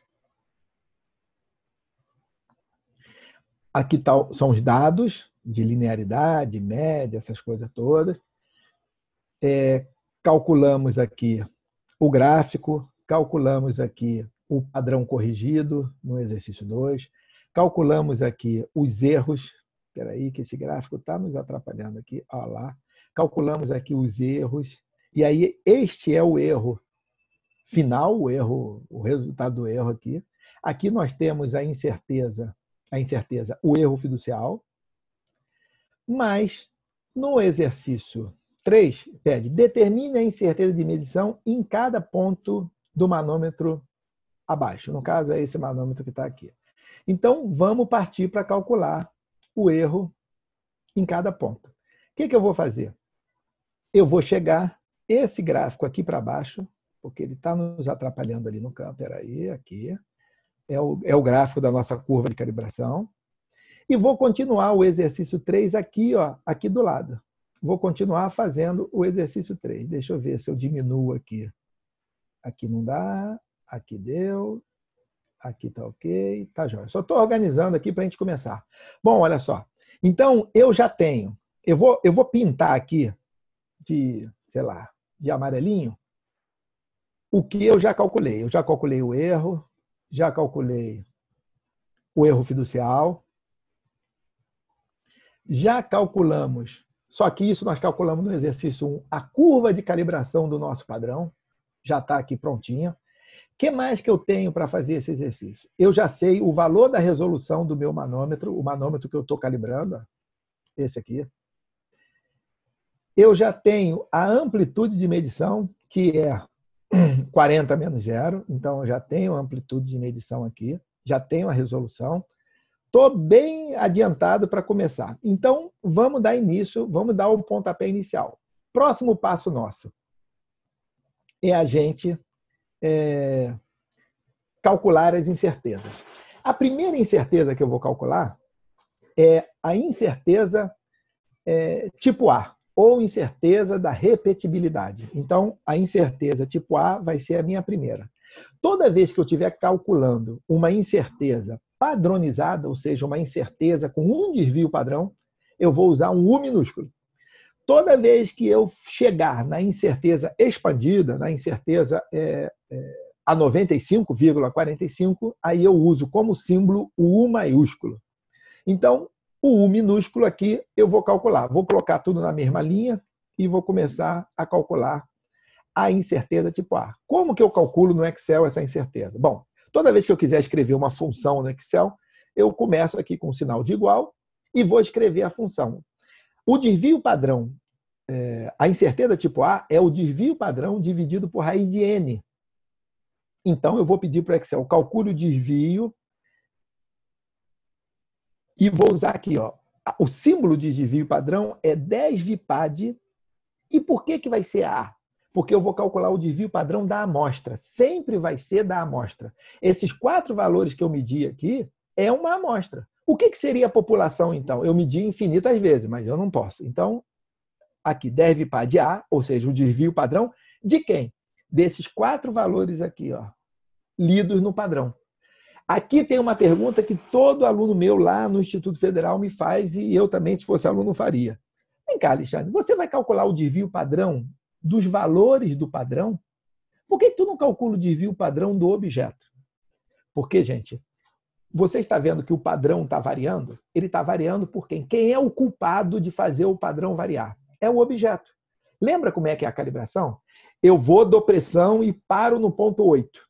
Aqui tá, são os dados de linearidade, média, essas coisas todas. É, calculamos aqui o gráfico, calculamos aqui o padrão corrigido no exercício dois, calculamos aqui os erros. Espera aí, que esse gráfico está nos atrapalhando aqui. Olha lá. Calculamos aqui os erros. E aí, este é o erro final, o erro, o resultado do erro aqui. Aqui nós temos a incerteza, a incerteza, o erro fiducial. Mas, no exercício três, pede, determine a incerteza de medição em cada ponto do manômetro abaixo. No caso, é esse manômetro que está aqui. Então, vamos partir para calcular o erro em cada ponto. O que, que eu vou fazer? Eu vou chegar esse gráfico aqui para baixo, porque ele está nos atrapalhando ali no campo. Espera aí, aqui. É o, é o gráfico da nossa curva de calibração. E vou continuar o exercício três aqui, ó, aqui do lado. Vou continuar fazendo o exercício três. Deixa eu ver se eu diminuo aqui. Aqui não dá, aqui deu, aqui está ok, tá jóia. Só estou organizando aqui para a gente começar. Bom, olha só. Então, eu já tenho, eu vou, eu vou pintar aqui de, sei lá, de amarelinho, o que eu já calculei. Eu já calculei o erro, já calculei o erro fiducial, já calculamos, só que isso nós calculamos no exercício um, a curva de calibração do nosso padrão, já está aqui prontinha. O que mais que eu tenho para fazer esse exercício? Eu já sei o valor da resolução do meu manômetro, o manômetro que eu estou calibrando, ó, esse aqui. Eu já tenho a amplitude de medição, que é quarenta menos zero, então eu já tenho a amplitude de medição aqui, já tenho a resolução. Estou bem adiantado para começar. Então, vamos dar início, vamos dar o pontapé inicial. Próximo passo nosso é a gente é, calcular as incertezas. A primeira incerteza que eu vou calcular é a incerteza é, tipo A, ou incerteza da repetibilidade. Então, a incerteza tipo A vai ser a minha primeira. Toda vez que eu estiver calculando uma incerteza padronizada, ou seja, uma incerteza com um desvio padrão, eu vou usar um U minúsculo. Toda vez que eu chegar na incerteza expandida, na incerteza é, é, a noventa e cinco vírgula quarenta e cinco, aí eu uso como símbolo o U maiúsculo. Então, o U minúsculo aqui eu vou calcular. Vou colocar tudo na mesma linha e vou começar a calcular a incerteza tipo A. Como que eu calculo no Excel essa incerteza? Bom, toda vez que eu quiser escrever uma função no Excel, eu começo aqui com um sinal de igual e vou escrever a função. O desvio padrão, é, a incerteza tipo A é o desvio padrão dividido por raiz de N. Então, eu vou pedir para o Excel, calcule o desvio e vou usar aqui, ó, o símbolo de desvio padrão é dez VIPAD. E por que que vai ser A? Porque eu vou calcular o desvio padrão da amostra. Sempre vai ser da amostra. Esses quatro valores que eu medi aqui é uma amostra. O que que seria a população, então? Eu medi infinitas vezes, mas eu não posso. Então, aqui, dez VIPAD A, ou seja, o desvio padrão, de quem? Desses quatro valores aqui, ó, lidos no padrão. Aqui tem uma pergunta que todo aluno meu lá no Instituto Federal me faz e eu também, se fosse aluno, faria. Vem cá, Alexandre, você vai calcular o desvio padrão dos valores do padrão? Por que tu não calcula o desvio padrão do objeto? Porque, gente, você está vendo que o padrão está variando? Ele está variando por quem? Quem é o culpado de fazer o padrão variar? É o objeto. Lembra como é que é a calibração? Eu vou, dou pressão e paro no ponto oito.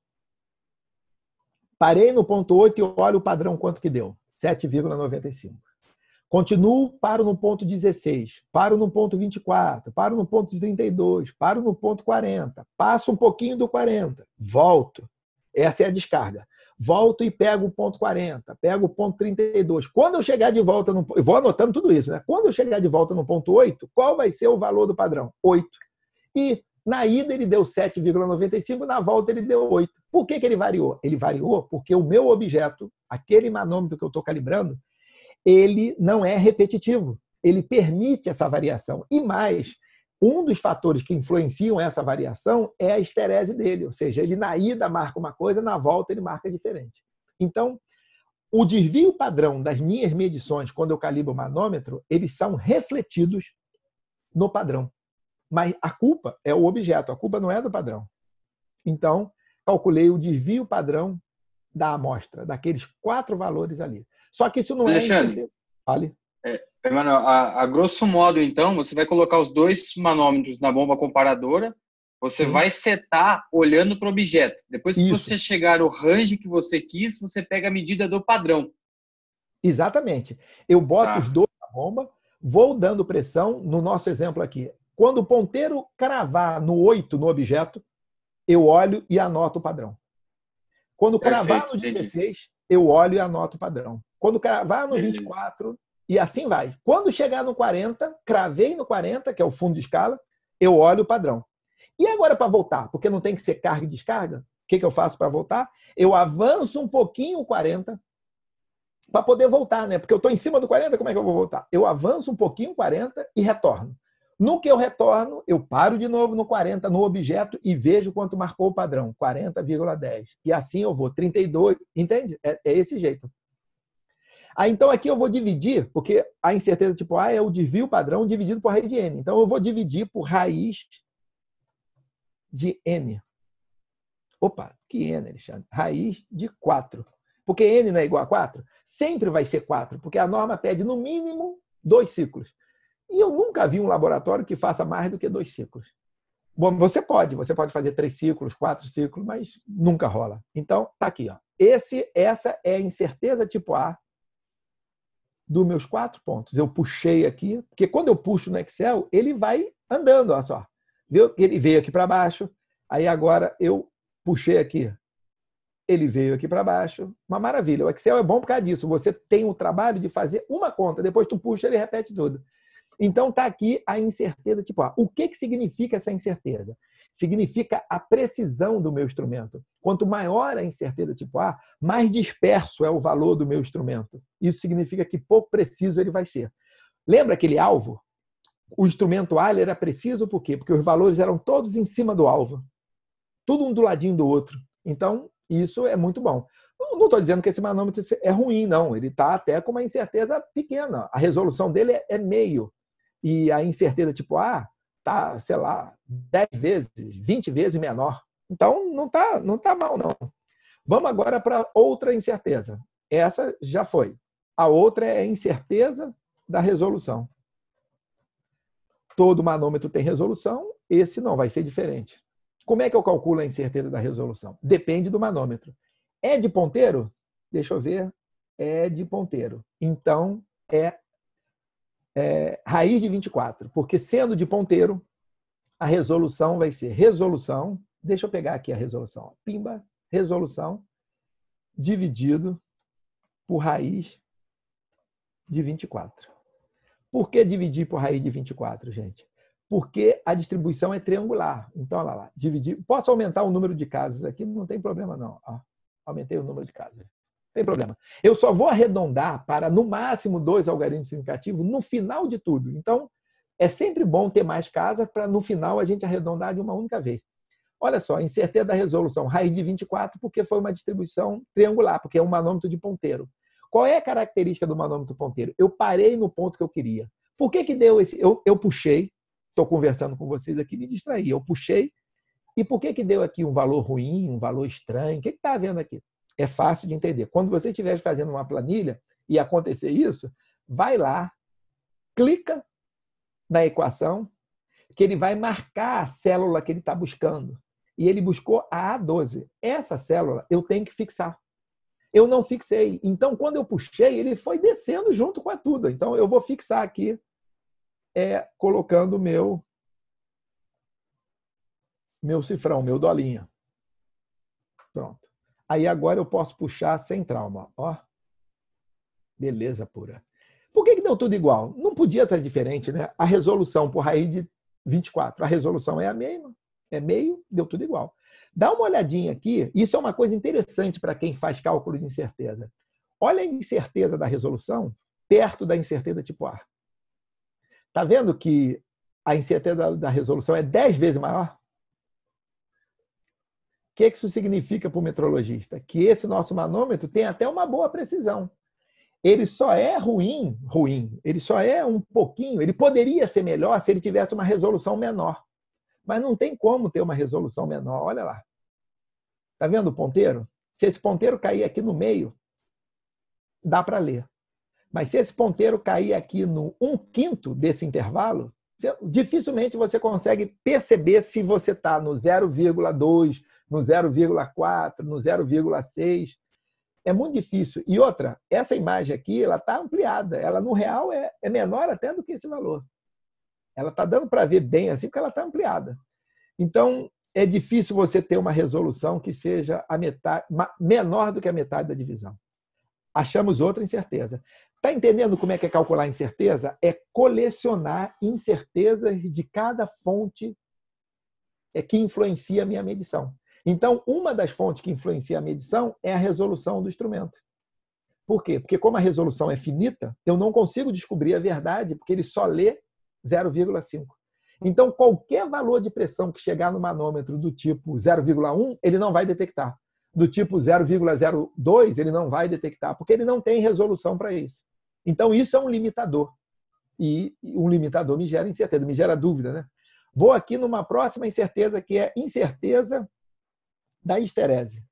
Parei no ponto oito e olho o padrão quanto que deu. sete vírgula noventa e cinco. Continuo, paro no ponto dezesseis, paro no ponto vinte e quatro, paro no ponto trinta e dois, paro no ponto quarenta, passo um pouquinho do quarenta, volto. Essa é a descarga. Volto e pego o ponto quarenta, pego o ponto trinta e dois. Quando eu chegar de volta, no, eu vou anotando tudo isso, né? Quando eu chegar de volta no ponto oito, qual vai ser o valor do padrão? oito. E na ida ele deu sete vírgula noventa e cinco, na volta ele deu oito. Por que que ele variou? Ele variou porque o meu objeto, aquele manômetro que eu estou calibrando, ele não é repetitivo. Ele permite essa variação. E mais, um dos fatores que influenciam essa variação é a esterese dele, ou seja, ele na ida marca uma coisa, na volta ele marca diferente. Então, o desvio padrão das minhas medições, quando eu calibro o manômetro, eles são refletidos no padrão. Mas a culpa é o objeto, a culpa não é do padrão. Então, calculei o desvio padrão da amostra, daqueles quatro valores ali. Só que isso não Alexandre, é... Fale. É, Emanuel, a, a grosso modo, então, você vai colocar os dois manômetros na bomba comparadora, você Sim. vai setar olhando para o objeto. Depois que você chegar no range que você quis, você pega a medida do padrão. Exatamente. Eu boto ah. os dois na bomba, vou dando pressão, no nosso exemplo aqui. Quando o ponteiro cravar no oito no objeto, eu olho e anoto o padrão. Quando cravar no dezesseis, entendi. eu olho e anoto o padrão. Quando cravar no Beleza. vinte e quatro, e assim vai. Quando chegar no quarenta, cravei no quarenta, que é o fundo de escala, eu olho o padrão. E agora para voltar? Porque não tem que ser carga e descarga. O que, que eu faço para voltar? Eu avanço um pouquinho o quarenta para poder voltar, né? Porque eu estou em cima do quarenta, como é que eu vou voltar? Eu avanço um pouquinho o quarenta e retorno. No que eu retorno, eu paro de novo no quarenta no objeto e vejo quanto marcou o padrão, quarenta vírgula dez. E assim eu vou, trinta e dois, entende? É, é esse jeito. Aí, então, aqui eu vou dividir, porque a incerteza tipo A é o desvio padrão dividido por raiz de N. Então, eu vou dividir por raiz de N. Opa, que N, Alexandre? Raiz de quatro. Porque N não é igual a quatro? Sempre vai ser quatro, porque a norma pede, no mínimo, dois ciclos. E eu nunca vi um laboratório que faça mais do que dois ciclos. Bom, você pode, você pode fazer três ciclos, quatro ciclos, mas nunca rola. Então, tá aqui, ó. Esse, essa é a incerteza tipo A dos meus quatro pontos. Eu puxei aqui, porque quando eu puxo no Excel, ele vai andando, olha só. Viu? Ele veio aqui para baixo, aí agora eu puxei aqui. Ele veio aqui para baixo. Uma maravilha. O Excel é bom por causa disso. Você tem o trabalho de fazer uma conta, depois tu puxa, ele repete tudo. Então, está aqui a incerteza tipo A. O que, que significa essa incerteza? Significa a precisão do meu instrumento. Quanto maior a incerteza tipo A, mais disperso é o valor do meu instrumento. Isso significa que pouco preciso ele vai ser. Lembra aquele alvo? O instrumento A era preciso por quê? Porque os valores eram todos em cima do alvo. Tudo um do ladinho do outro. Então, isso é muito bom. Não estou dizendo que esse manômetro é ruim, não. Ele está até com uma incerteza pequena. A resolução dele é meio. E a incerteza tipo A está, sei lá, dez vezes, vinte vezes menor. Então, não está não tá mal, não. Vamos agora para outra incerteza. Essa já foi. A outra é a incerteza da resolução. Todo manômetro tem resolução, esse não vai ser diferente. Como é que eu calculo a incerteza da resolução? Depende do manômetro. É de ponteiro? Deixa eu ver. É de ponteiro. Então, é É, raiz de vinte e quatro, porque sendo de ponteiro, a resolução vai ser resolução, deixa eu pegar aqui a resolução, pimba, resolução, dividido por raiz de vinte e quatro. Por que dividir por raiz de vinte e quatro, gente? Porque a distribuição é triangular. Então, olha lá, dividir. Posso aumentar o número de casas aqui? Não tem problema, não. Ó, aumentei o número de casas. Não tem problema. Eu só vou arredondar para, no máximo, dois algarismos significativos no final de tudo. Então, é sempre bom ter mais casas para, no final, a gente arredondar de uma única vez. Olha só, incerteza da resolução, raiz de vinte e quatro, porque foi uma distribuição triangular, porque é um manômetro de ponteiro. Qual é a característica do manômetro ponteiro? Eu parei no ponto que eu queria. Por que que deu esse... Eu, eu puxei, estou conversando com vocês aqui, me distraí. Eu puxei, e por que que deu aqui um valor ruim, um valor estranho? O que está havendo aqui? É fácil de entender. Quando você estiver fazendo uma planilha e acontecer isso, vai lá, clica na equação, que ele vai marcar a célula que ele está buscando. E ele buscou a A doze. Essa célula eu tenho que fixar. Eu não fixei. Então, quando eu puxei, ele foi descendo junto com a tudo. Então, eu vou fixar aqui, é, colocando o meu, meu cifrão, meu dolinha. Pronto. Aí agora eu posso puxar sem trauma. Ó. Beleza pura. Por que que deu tudo igual? Não podia estar diferente, né? A resolução por raiz de vinte e quatro. A resolução é a mesma. É meio, deu tudo igual. Dá uma olhadinha aqui. Isso é uma coisa interessante para quem faz cálculo de incerteza. Olha a incerteza da resolução. perto da incerteza tipo A. Está vendo que a incerteza da, da resolução é dez vezes maior? O que isso significa para o metrologista? Que esse nosso manômetro tem até uma boa precisão. Ele só é ruim, ruim, ele só é um pouquinho, ele poderia ser melhor se ele tivesse uma resolução menor. Mas não tem como ter uma resolução menor. Olha lá. Está vendo o ponteiro? Se esse ponteiro cair aqui no meio, dá para ler. Mas se esse ponteiro cair aqui no um quinto desse intervalo, dificilmente você consegue perceber se você está no zero vírgula dois, no zero vírgula quatro, no zero vírgula seis. É muito difícil. E outra, essa imagem aqui ela está ampliada. Ela, no real, é, é menor até do que esse valor. Ela está dando para ver bem assim, porque ela está ampliada. Então, é difícil você ter uma resolução que seja a metade, menor do que a metade da divisão. Achamos outra incerteza. Está entendendo como é que é calcular incerteza? É colecionar incertezas de cada fonte que influencia a minha medição. Então, uma das fontes que influencia a medição é a resolução do instrumento. Por quê? Porque como a resolução é finita, eu não consigo descobrir a verdade, porque ele só lê zero vírgula cinco. Então, qualquer valor de pressão que chegar no manômetro do tipo zero vírgula um, ele não vai detectar. Do tipo zero vírgula zero dois, ele não vai detectar, porque ele não tem resolução para isso. Então, isso é um limitador. E um limitador me gera incerteza, me gera dúvida, né? Vou aqui numa próxima incerteza, que é incerteza da histerese.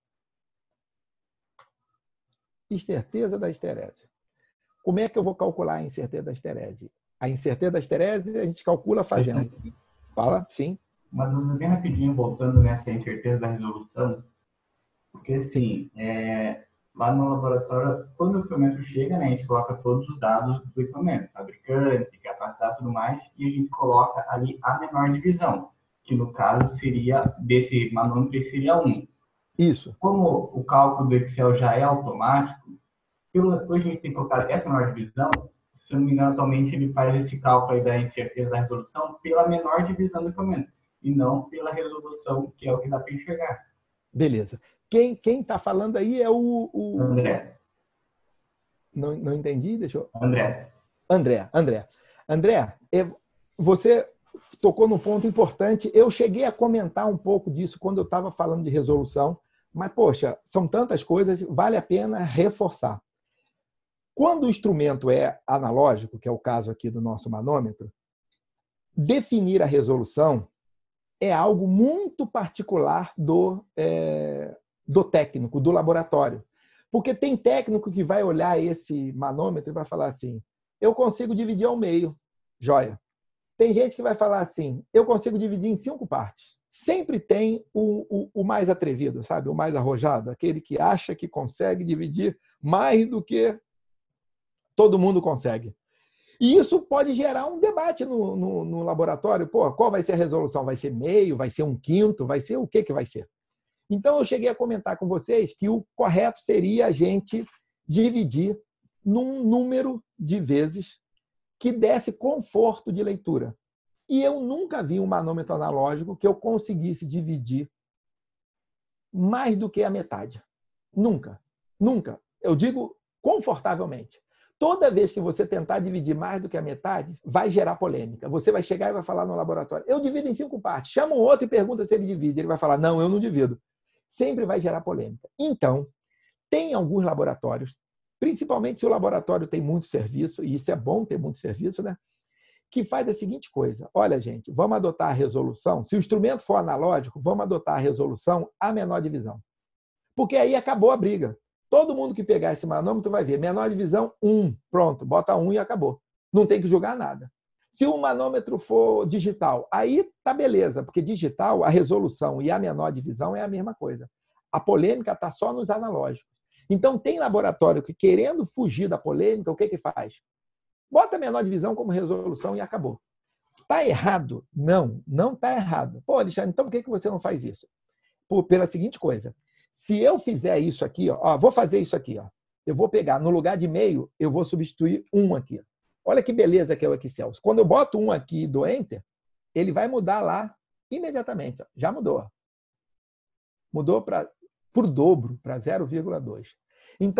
Incerteza da histerese. Como é que eu vou calcular a incerteza da histerese? A incerteza da histerese a gente calcula fazendo. Fala, sim. Uma dúvida bem rapidinho, voltando nessa incerteza da resolução. Porque, assim, é, lá no laboratório, quando o equipamento chega, né, a gente coloca todos os dados do equipamento, fabricante, capacidade e tudo mais, e a gente coloca ali a menor divisão, que no caso seria, desse manômetro, seria um. Isso. Como o cálculo do Excel já é automático, depois a gente tem que colocar essa menor divisão, se eu não me engano, atualmente ele faz esse cálculo aí da incerteza da resolução pela menor divisão do equipamento, e não pela resolução, que é o que dá para enxergar. Beleza. Quem quem está falando aí é o, o... André. Não, não entendi, deixa eu... André. André, André. André, você tocou num ponto importante. Eu cheguei a comentar um pouco disso quando eu estava falando de resolução, mas, poxa, são tantas coisas, vale a pena reforçar. Quando o instrumento é analógico, que é o caso aqui do nosso manômetro, definir a resolução é algo muito particular do, é, do técnico, do laboratório. Porque tem técnico que vai olhar esse manômetro e vai falar assim, eu consigo dividir ao meio, joia. Tem gente que vai falar assim, eu consigo dividir em cinco partes. Sempre tem o, o, o mais atrevido, sabe? O mais arrojado, aquele que acha que consegue dividir mais do que todo mundo consegue. E isso pode gerar um debate no, no, no laboratório. Pô, qual vai ser a resolução? Vai ser meio? Vai ser um quinto? Vai ser o que que vai ser? Então, eu cheguei a comentar com vocês que o correto seria a gente dividir num número de vezes que desse conforto de leitura. E eu nunca vi um manômetro analógico que eu conseguisse dividir mais do que a metade. Nunca. Nunca. Eu digo confortavelmente. Toda vez que você tentar dividir mais do que a metade, vai gerar polêmica. Você vai chegar e vai falar no laboratório, eu divido em cinco partes. Chama um outro e pergunta se ele divide. Ele vai falar, não, eu não divido. Sempre vai gerar polêmica. Então, tem alguns laboratórios, principalmente se o laboratório tem muito serviço, e isso é bom ter muito serviço, né? Que faz a seguinte coisa. Olha, gente, vamos adotar a resolução. Se o instrumento for analógico, vamos adotar a resolução a menor divisão. Porque aí acabou a briga. Todo mundo que pegar esse manômetro vai ver. Menor divisão, um. Pronto, bota um e acabou. Não tem que julgar nada. Se o manômetro for digital, aí tá beleza, porque digital, a resolução e a menor divisão é a mesma coisa. A polêmica está só nos analógicos. Então, tem laboratório que, querendo fugir da polêmica, o que que faz? Bota a menor divisão como resolução e acabou. Está errado? Não, não está errado. Pô, Alexandre, então por que que você não faz isso? Por, pela seguinte coisa. Se eu fizer isso aqui, ó, ó, vou fazer isso aqui, ó, eu vou pegar, no lugar de meio, eu vou substituir um aqui. Olha que beleza que é o Excel. Quando eu boto um aqui do Enter, ele vai mudar lá imediatamente. Ó, já mudou. Mudou para por dobro, para zero vírgula dois. Então,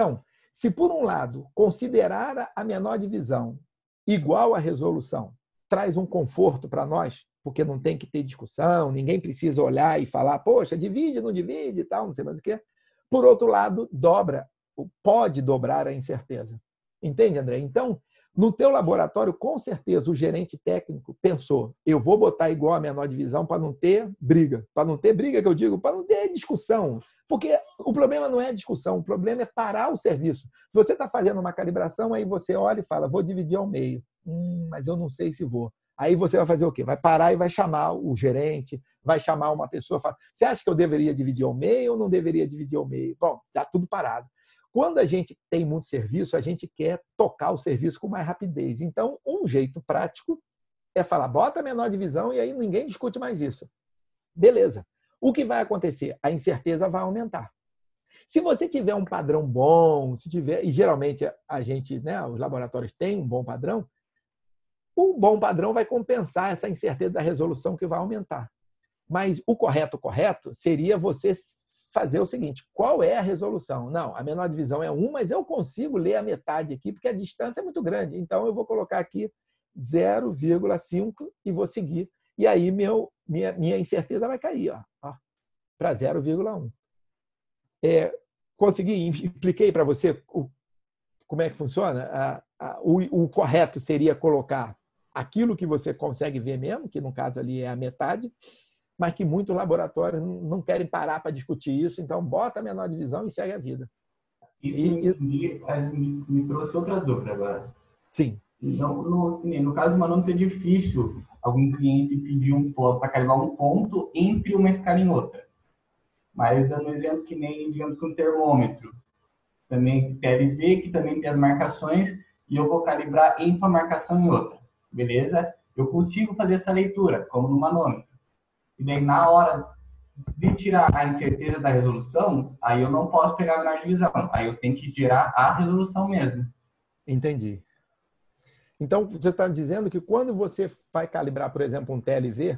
Se, por um lado, considerar a menor divisão igual à resolução traz um conforto para nós, porque não tem que ter discussão, ninguém precisa olhar e falar, poxa, divide, não divide e tal, não sei mais o quê. Por outro lado, dobra, pode dobrar a incerteza. Entende, André? Então, no teu laboratório, com certeza, o gerente técnico pensou, eu vou botar igual a menor divisão para não ter briga. Para não ter briga, que eu digo, para não ter discussão. Porque o problema não é a discussão, o problema é parar o serviço. Se você está fazendo uma calibração, aí você olha e fala, vou dividir ao meio. Hum, mas eu não sei se vou. Aí você vai fazer o quê? Vai parar e vai chamar o gerente, vai chamar uma pessoa, fala, você acha que eu deveria dividir ao meio ou não deveria dividir ao meio? Bom, já tudo parado. Quando a gente tem muito serviço, a gente quer tocar o serviço com mais rapidez. Então, um jeito prático é falar, bota a menor divisão e aí ninguém discute mais isso. Beleza. O que vai acontecer? A incerteza vai aumentar. Se você tiver um padrão bom, se tiver, e geralmente a gente, né, os laboratórios têm um bom padrão, o bom padrão vai compensar essa incerteza da resolução que vai aumentar. Mas o correto, correto, seria você fazer o seguinte, qual é a resolução? Não, a menor divisão é um, mas eu consigo ler a metade aqui, porque a distância é muito grande. Então, eu vou colocar aqui zero vírgula cinco e vou seguir. E aí, meu, minha, minha incerteza vai cair ó, ó, para zero vírgula um. É, consegui, expliquei para você o, como é que funciona? A, a, o, o correto seria colocar aquilo que você consegue ver mesmo, que no caso ali é a metade, mas que muitos laboratórios não querem parar para discutir isso, então bota a menor divisão e segue a vida. Isso e, me, me, me trouxe outra dúvida agora. Sim. Então, no, no caso do manômetro é difícil algum cliente pedir um ponto para calibrar um ponto entre uma escala e outra. Mas dando um exemplo que nem, digamos, com um termômetro. Também deve ver que também tem as marcações e eu vou calibrar entre uma marcação e outra. Beleza? Eu consigo fazer essa leitura, como no manômetro. E daí, na hora de tirar a incerteza da resolução, aí eu não posso pegar a menor divisão. Aí eu tenho que tirar a resolução mesmo. Entendi. Então, você está dizendo que quando você vai calibrar, por exemplo, um T L V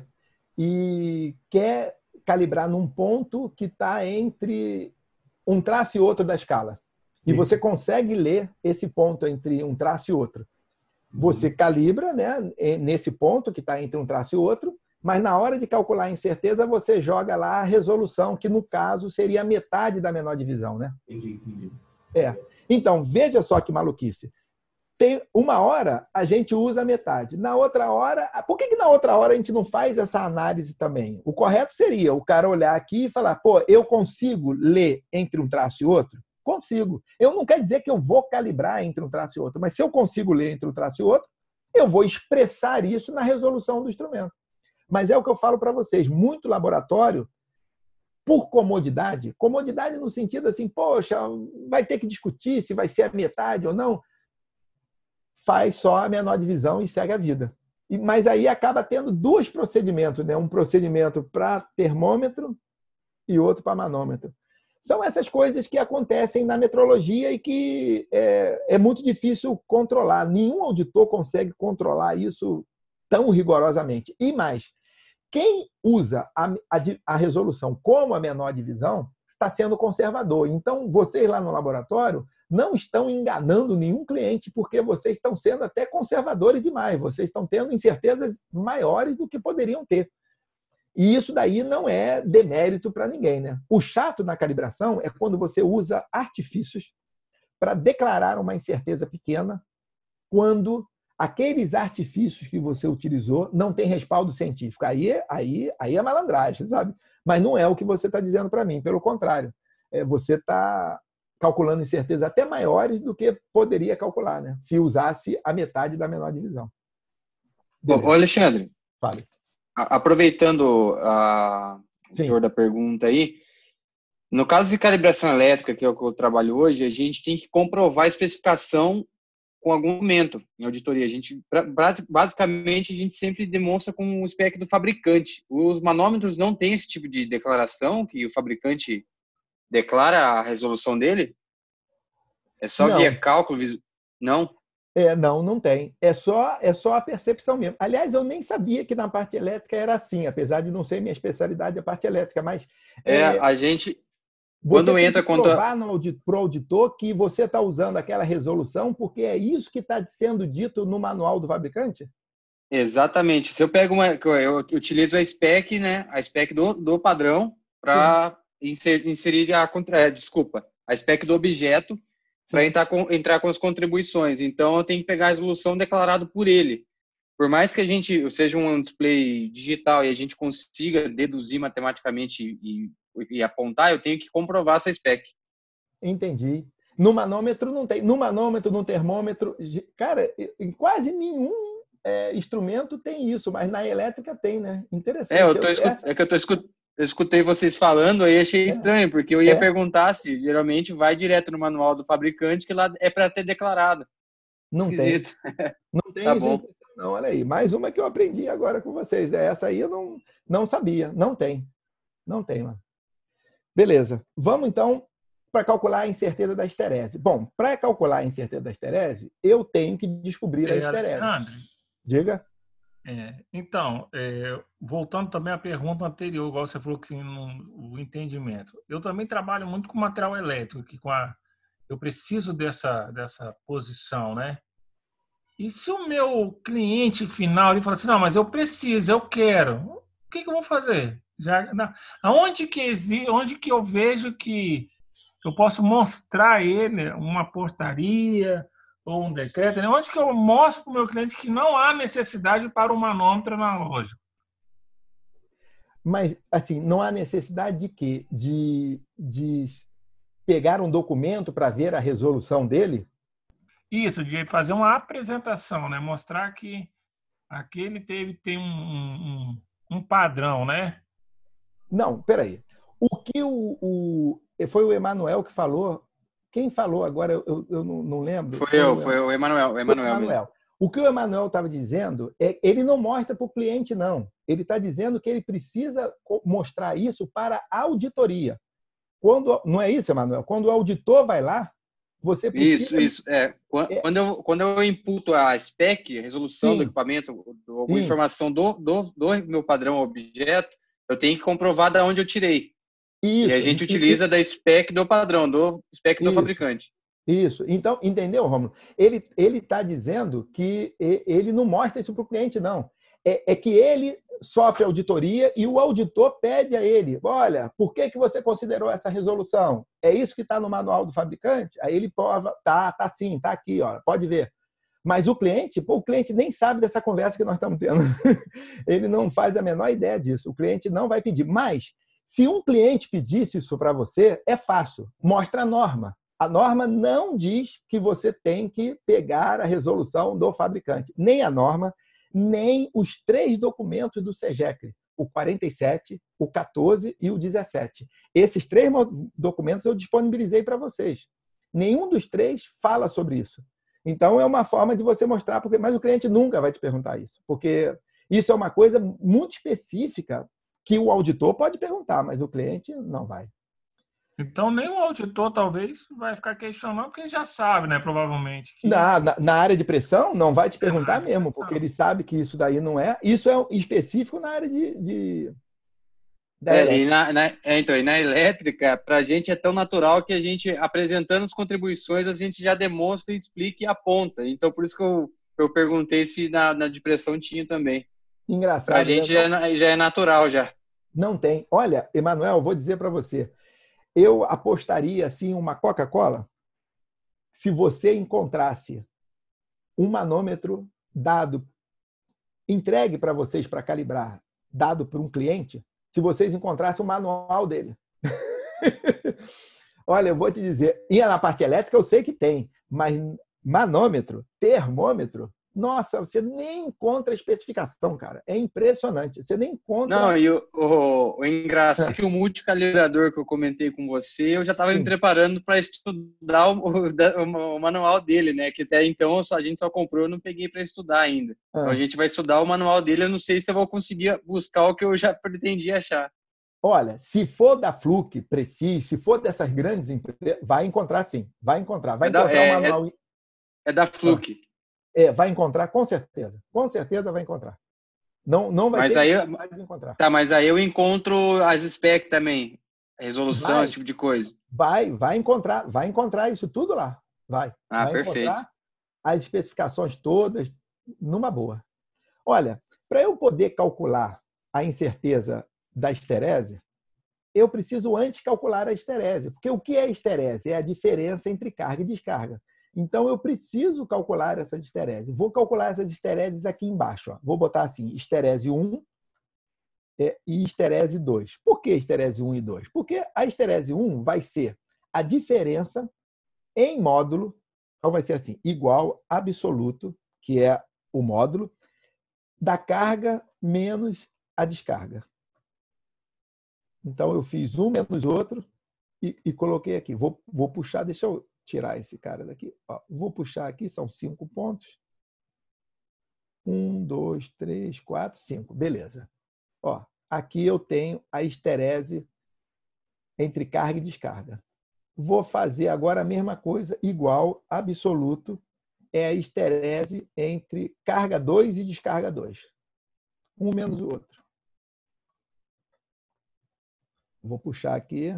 e quer calibrar num ponto que está entre um traço e outro da escala, e você consegue ler esse ponto entre um traço e outro, você calibra, né, nesse ponto que está entre um traço e outro, mas na hora de calcular a incerteza, você joga lá a resolução, que no caso seria a metade da menor divisão, né? Entendi, entendi. É. Então, veja só que maluquice. Tem uma hora a gente usa a metade. Na outra hora... Por que, que na outra hora a gente não faz essa análise também? O correto seria o cara olhar aqui e falar, pô, eu consigo ler entre um traço e outro? Consigo. Eu não quero dizer que eu vou calibrar entre um traço e outro, mas se eu consigo ler entre um traço e outro, eu vou expressar isso na resolução do instrumento. Mas é o que eu falo para vocês, muito laboratório, por comodidade, comodidade no sentido assim, poxa, vai ter que discutir se vai ser a metade ou não, faz só a menor divisão e segue a vida. E, mas aí acaba tendo dois procedimentos, né? Um procedimento para termômetro e outro para manômetro. São essas coisas que acontecem na metrologia e que é, é muito difícil controlar. Nenhum auditor consegue controlar isso tão rigorosamente. E mais, quem usa a, a, a resolução como a menor divisão está sendo conservador. Então, vocês lá no laboratório não estão enganando nenhum cliente porque vocês estão sendo até conservadores demais. Vocês estão tendo incertezas maiores do que poderiam ter. E isso daí não é demérito para ninguém, né? O chato na calibração é quando você usa artifícios para declarar uma incerteza pequena quando aqueles artifícios que você utilizou não têm respaldo científico. Aí, aí, aí é malandragem, sabe? Mas não é o que você está dizendo para mim. Pelo contrário, é, você está calculando incertezas até maiores do que poderia calcular, né? Se usasse a metade da menor divisão. Beleza. Ô, Alexandre. Fale. Aproveitando a teor da pergunta aí, no caso de calibração elétrica, que é o que eu trabalho hoje, a gente tem que comprovar a especificação com algum momento em auditoria. A gente, basicamente, a gente sempre demonstra com o spec do fabricante. Os manômetros não têm esse tipo de declaração, que o fabricante declara a resolução dele? É só não. via cálculo? Não? É, não, não tem. É só, é só a percepção mesmo. Aliás, eu nem sabia que na parte elétrica era assim, apesar de não ser minha especialidade a parte elétrica, mas... É, é a gente... Você Quando tem entra que quanto provar para o auditor que você está usando aquela resolução, porque é isso que está sendo dito no manual do fabricante? Exatamente. Se eu pego uma, eu utilizo a spec, né, a spec do, do padrão para inserir, inserir a contra, desculpa, a spec do objeto para entrar com, entrar com as contribuições. Então eu tenho que pegar a resolução declarada por ele. Por mais que a gente seja um display digital e a gente consiga deduzir matematicamente e, e apontar, eu tenho que comprovar essa spec. Entendi. No manômetro não tem. No manômetro, no termômetro, cara, em quase nenhum é, instrumento tem isso, mas na elétrica tem, né? Interessante. É, eu tô eu, escut... essa... é que eu tô escut... eu escutei vocês falando aí, achei é. estranho, porque eu ia é. perguntar se geralmente vai direto no manual do fabricante, que lá é para ter declarado. Não Esquisito. tem. Não tem Tá isso, bom. não. Olha aí. Mais uma que eu aprendi agora com vocês. Essa aí eu não, não sabia. Não tem. Não tem, mano. Beleza. Vamos, então, para calcular a incerteza da esterese. Bom, para calcular a incerteza da esterese, eu tenho que descobrir é, a esterese. Alexandre, Diga. É, então, é, voltando também à pergunta anterior, igual você falou que no, o entendimento. Eu também trabalho muito com material elétrico, que com a, eu preciso dessa, dessa posição, né? E se o meu cliente final ele fala assim, não, mas eu preciso, eu quero, o que, que eu vou fazer? Já, na, aonde que existe, onde que eu vejo que eu posso mostrar a ele uma portaria ou um decreto, né? Onde que eu mostro para o meu cliente que não há necessidade para o manômetro analógico? Mas, assim, não há necessidade de quê? De, de pegar um documento para ver a resolução dele? Isso, de fazer uma apresentação, né? Mostrar que aquele teve tem um, um, um padrão, né? Não, peraí. O que o, o foi o Emanuel que falou? Quem falou agora? Eu, eu não, não lembro. Foi, foi eu, foi o Emanuel, o Emanuel mesmo. O que o Emanuel estava dizendo é ele não mostra para o cliente, não. Ele está dizendo que ele precisa mostrar isso para a auditoria. Quando, não é isso, Emanuel? Quando o auditor vai lá, você precisa... Isso, isso. É. Quando, eu, quando eu imputo a spec, a resolução Sim. do equipamento, alguma Sim. informação do, do, do meu padrão objeto, eu tenho que comprovar de onde eu tirei. Isso. E a gente utiliza e, da spec do padrão, do spec do isso. fabricante. Isso. Então, entendeu, Rômulo? Ele ele está dizendo que ele não mostra isso para o cliente, não. É, é que ele sofre auditoria e o auditor pede a ele, olha, por que, que você considerou essa resolução? É isso que está no manual do fabricante? Aí ele prova, tá, tá sim, tá aqui, ó, pode ver. Mas o cliente, pô, o cliente nem sabe dessa conversa que nós estamos tendo. Ele não faz a menor ideia disso. O cliente não vai pedir. Mas, se um cliente pedisse isso para você, é fácil. Mostra a norma. A norma não diz que você tem que pegar a resolução do fabricante. Nem a norma, nem os três documentos do SEGECRE, o quarenta e sete, o quatorze e o dezessete. Esses três documentos eu disponibilizei para vocês. Nenhum dos três fala sobre isso. Então, é uma forma de você mostrar, porque, mas o cliente nunca vai te perguntar isso, porque isso é uma coisa muito específica que o auditor pode perguntar, mas o cliente não vai. Então, nem o auditor, talvez, vai ficar questionando, porque ele já sabe, né, provavelmente. Que... Na, na, na área de pressão, não vai te perguntar é, mesmo, porque ele sabe que isso daí não é... Isso é específico na área de... de da é, e na, na, é, então, e na elétrica, para a gente é tão natural que a gente, apresentando as contribuições, a gente já demonstra, explica e aponta. Então, por isso que eu, eu perguntei se na, na de pressão tinha também. Engraçado. Para a gente né? já, é, já é natural, já. Não tem. Olha, Emanuel, vou dizer para você... Eu apostaria assim uma Coca-Cola se você encontrasse um manômetro dado, entregue para vocês para calibrar, dado por um cliente, se vocês encontrassem o manual dele. Olha, eu vou te dizer, e na parte elétrica eu sei que tem, mas manômetro, termômetro, nossa, você nem encontra a especificação, cara. É impressionante. Você nem encontra... Não, e o, o, o engraçado é que o multicalibrador que eu comentei com você, eu já estava me preparando para estudar o, o, o manual dele, né? Que até então a gente só comprou, eu não peguei para estudar ainda. Ah. Então a gente vai estudar o manual dele, eu não sei se eu vou conseguir buscar o que eu já pretendi achar. Olha, se for da Fluke, Precis, se for dessas grandes empresas, vai encontrar sim. Vai encontrar. Vai é encontrar da, é, o manual... É, é da Fluke. Ah. É, vai encontrar, com certeza. Com certeza vai encontrar. Não, não vai mas ter aí, que encontrar. Tá, mas aí eu encontro as spec também. Resolução, vai, esse tipo de coisa. Vai, vai encontrar, vai encontrar isso tudo lá. Vai. Ah, vai perfeito. encontrar as especificações todas numa boa. Olha, para eu poder calcular a incerteza da esterese, eu preciso antes calcular a esterese. Porque o que é esterese? É a diferença entre carga e descarga. Então, eu preciso calcular essa esterese. Vou calcular essas estereses aqui embaixo. Ó. Vou botar assim, esterese um e esterese dois. Por que esterese um e dois? Porque a esterese um vai ser a diferença em módulo, então vai ser assim, igual absoluto, que é o módulo, da carga menos a descarga. Então, eu fiz um menos outro e, e coloquei aqui. Vou, vou puxar, deixa eu tirar esse cara daqui. Ó, vou puxar aqui, são cinco pontos. Um, dois, três, quatro, cinco. Beleza. Ó, aqui eu tenho a esterese entre carga e descarga. Vou fazer agora a mesma coisa, igual absoluto, é a esterese entre carga dois e descarga dois. Um menos o outro. Vou puxar aqui.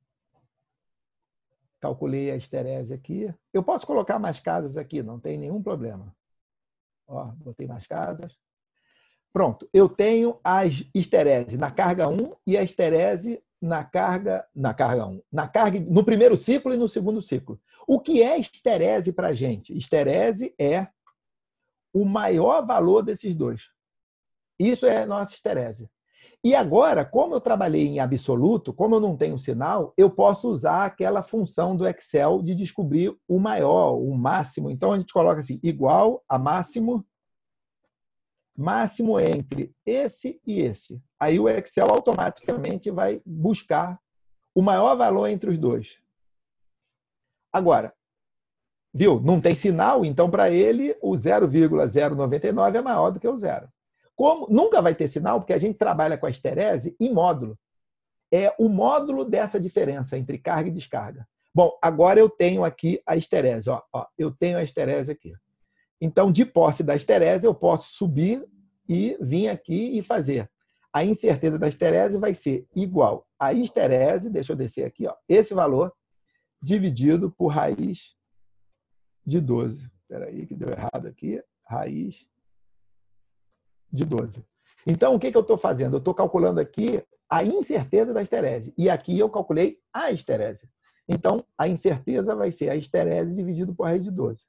Calculei a esterese aqui. Eu posso colocar mais casas aqui, não tem nenhum problema. Ó, botei mais casas. Pronto, eu tenho a esterese na carga um e a esterese na carga, na carga um. Na carga, no primeiro ciclo e no segundo ciclo. O que é esterese para a gente? Esterese é o maior valor desses dois. Isso é a nossa esterese. E agora, como eu trabalhei em absoluto, como eu não tenho sinal, eu posso usar aquela função do Excel de descobrir o maior, o máximo. Então, a gente coloca assim, igual a máximo, máximo entre esse e esse. Aí o Excel automaticamente vai buscar o maior valor entre os dois. Agora, viu? Não tem sinal, então para ele o zero vírgula zero noventa e nove é maior do que o zero. Como nunca vai ter sinal, porque a gente trabalha com a esterese em módulo. É o módulo dessa diferença entre carga e descarga. Bom, agora eu tenho aqui a esterese. Ó, ó, eu tenho a esterese aqui. Então, de posse da esterese, eu posso subir e vir aqui e fazer. A incerteza da esterese vai ser igual a esterese, deixa eu descer aqui, ó, esse valor, dividido por raiz de doze. Espera aí, que deu errado aqui. Raiz de doze. Então, o que, que eu estou fazendo? Eu estou calculando aqui a incerteza da esterese. E aqui eu calculei a esterese. Então, a incerteza vai ser a esterese dividido por raiz de doze.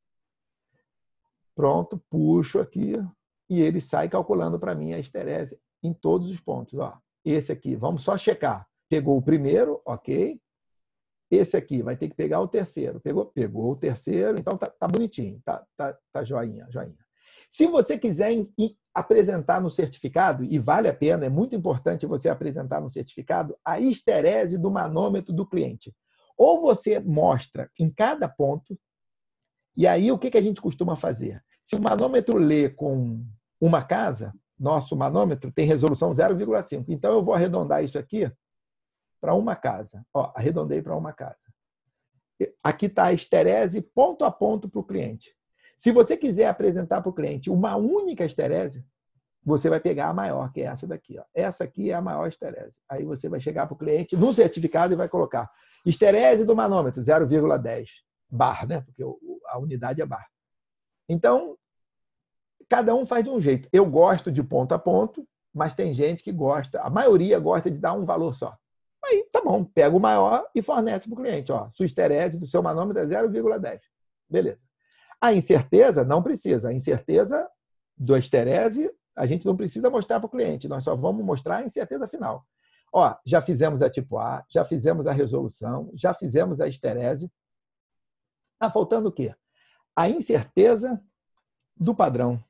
Pronto, puxo aqui e ele sai calculando para mim a esterese em todos os pontos. Ó, esse aqui, vamos só checar. Pegou o primeiro, ok. Esse aqui vai ter que pegar o terceiro. Pegou, pegou o terceiro, então tá, tá bonitinho, tá, tá, tá joinha, joinha. Se você quiser em, em, apresentar no certificado, e vale a pena, é muito importante você apresentar no certificado, a esterese do manômetro do cliente. Ou você mostra em cada ponto, e aí o que, que a gente costuma fazer? Se o manômetro lê com uma casa, nosso manômetro tem resolução zero vírgula cinco. Então, eu vou arredondar isso aqui para uma casa. Ó, arredondei para uma casa. Aqui está a esterese ponto a ponto para o cliente. Se você quiser apresentar para o cliente uma única esterese, você vai pegar a maior, que é essa daqui. Ó. Essa aqui é a maior esterese. Aí você vai chegar para o cliente no certificado e vai colocar esterese do manômetro, zero vírgula dez bar, né? Porque a unidade é bar. Então, cada um faz de um jeito. Eu gosto de ponto a ponto, mas tem gente que gosta, a maioria gosta de dar um valor só. Aí, tá bom, pega o maior e fornece para o cliente. Ó, sua esterese do seu manômetro é zero vírgula dez. Beleza. A incerteza não precisa. A incerteza do esterese, a gente não precisa mostrar para o cliente. Nós só vamos mostrar a incerteza final. Ó, já fizemos a tipo A, já fizemos a resolução, já fizemos a esterese. Está faltando o quê? A incerteza do padrão.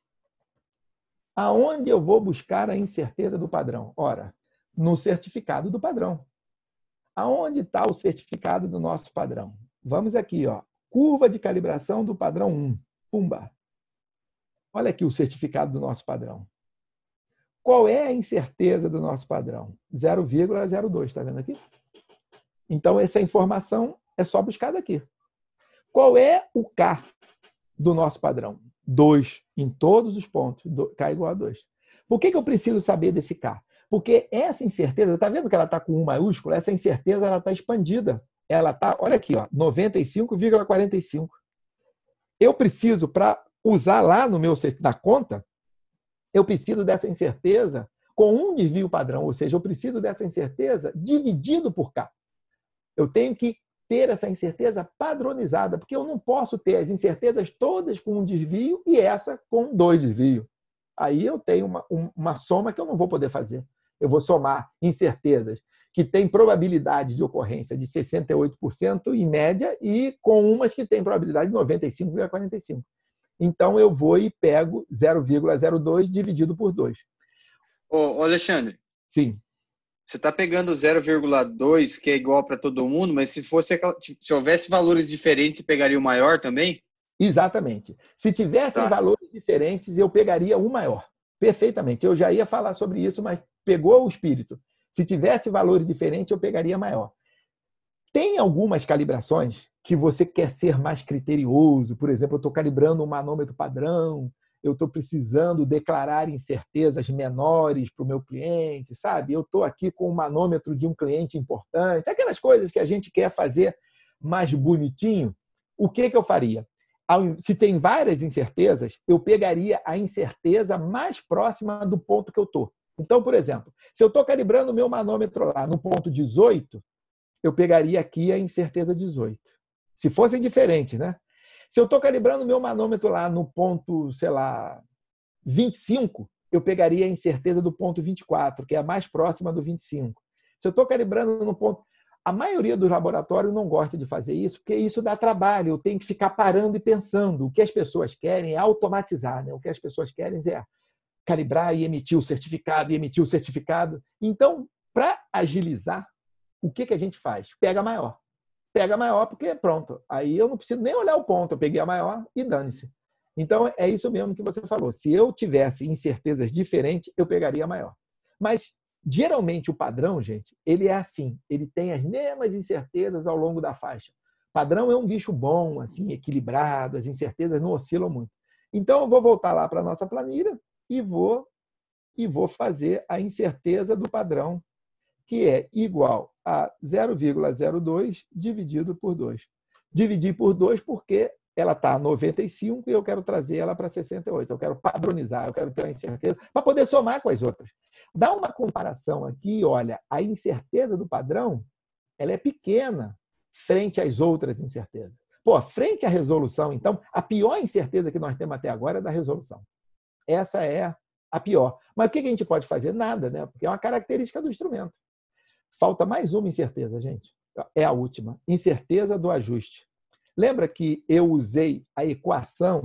Aonde eu vou buscar a incerteza do padrão? Ora, no certificado do padrão. Aonde está o certificado do nosso padrão? Vamos aqui, ó. Curva de calibração do padrão um. Pumba. Olha aqui o certificado do nosso padrão. Qual é a incerteza do nosso padrão? zero vírgula zero dois, está vendo aqui? Então, essa informação é só buscar daqui. Qual é o K do nosso padrão? dois em todos os pontos. K igual a dois. Por que, que eu preciso saber desse K? Porque essa incerteza, está vendo que ela está com um maiúsculo? Essa incerteza ela está expandida. Ela está, olha aqui, ó, noventa e cinco vírgula quarenta e cinco. Eu preciso, para usar lá no meu na conta, eu preciso dessa incerteza com um desvio padrão, ou seja, eu preciso dessa incerteza dividido por K. Eu tenho que ter essa incerteza padronizada, porque eu não posso ter as incertezas todas com um desvio e essa com dois desvios. Aí eu tenho uma, uma soma que eu não vou poder fazer. Eu vou somar incertezas que têm probabilidade de ocorrência de sessenta e oito por cento em média e com umas que têm probabilidade de noventa e cinco vírgula quarenta e cinco. Então, eu vou e pego zero vírgula zero dois dividido por dois. Ô, Alexandre. Sim. Você está pegando zero vírgula dois, que é igual para todo mundo, mas se fosse se houvesse valores diferentes, você pegaria o maior também? Exatamente. Se tivessem tá. valores diferentes, eu pegaria o maior. Perfeitamente. Eu já ia falar sobre isso, mas pegou o espírito. Se tivesse valores diferentes, eu pegaria maior. Tem algumas calibrações que você quer ser mais criterioso. Por exemplo, eu estou calibrando um manômetro padrão, eu estou precisando declarar incertezas menores para o meu cliente, sabe? Eu estou aqui com o manômetro de um cliente importante. Aquelas coisas que a gente quer fazer mais bonitinho. O que, que eu faria? Se tem várias incertezas, eu pegaria a incerteza mais próxima do ponto que eu estou. Então, por exemplo, se eu estou calibrando o meu manômetro lá no ponto dezoito, eu pegaria aqui a incerteza dezoito. Se fossem diferentes, né? Se eu estou calibrando o meu manômetro lá no ponto, sei lá, vinte e cinco, eu pegaria a incerteza do ponto vinte e quatro, que é a mais próxima do vinte e cinco. Se eu estou calibrando no ponto... A maioria dos laboratórios não gosta de fazer isso, porque isso dá trabalho. Eu tenho que ficar parando e pensando. O que as pessoas querem é automatizar, né? O que as pessoas querem é calibrar e emitir o certificado, e emitir o certificado. Então, para agilizar, o que, que a gente faz? Pega maior. Pega maior porque, pronto, aí eu não preciso nem olhar o ponto. Eu peguei a maior e dane-se. Então, é isso mesmo que você falou. Se eu tivesse incertezas diferentes, eu pegaria a maior. Mas, geralmente, o padrão, gente, ele é assim. Ele tem as mesmas incertezas ao longo da faixa. Padrão é um bicho bom, assim, equilibrado. As incertezas não oscilam muito. Então, eu vou voltar lá para a nossa planilha e vou, e vou fazer a incerteza do padrão, que é igual a zero vírgula zero dois dividido por dois. Dividir por dois porque ela está a noventa e cinco e eu quero trazer ela para sessenta e oito. Eu quero padronizar, eu quero ter uma incerteza para poder somar com as outras. Dá uma comparação aqui, olha, a incerteza do padrão ela é pequena frente às outras incertezas. Pô, frente à resolução, então, a pior incerteza que nós temos até agora é da resolução. Essa é a pior. Mas o que a gente pode fazer? Nada, né? Porque é uma característica do instrumento. Falta mais uma incerteza, gente. É a última. Incerteza do ajuste. Lembra que eu usei a equação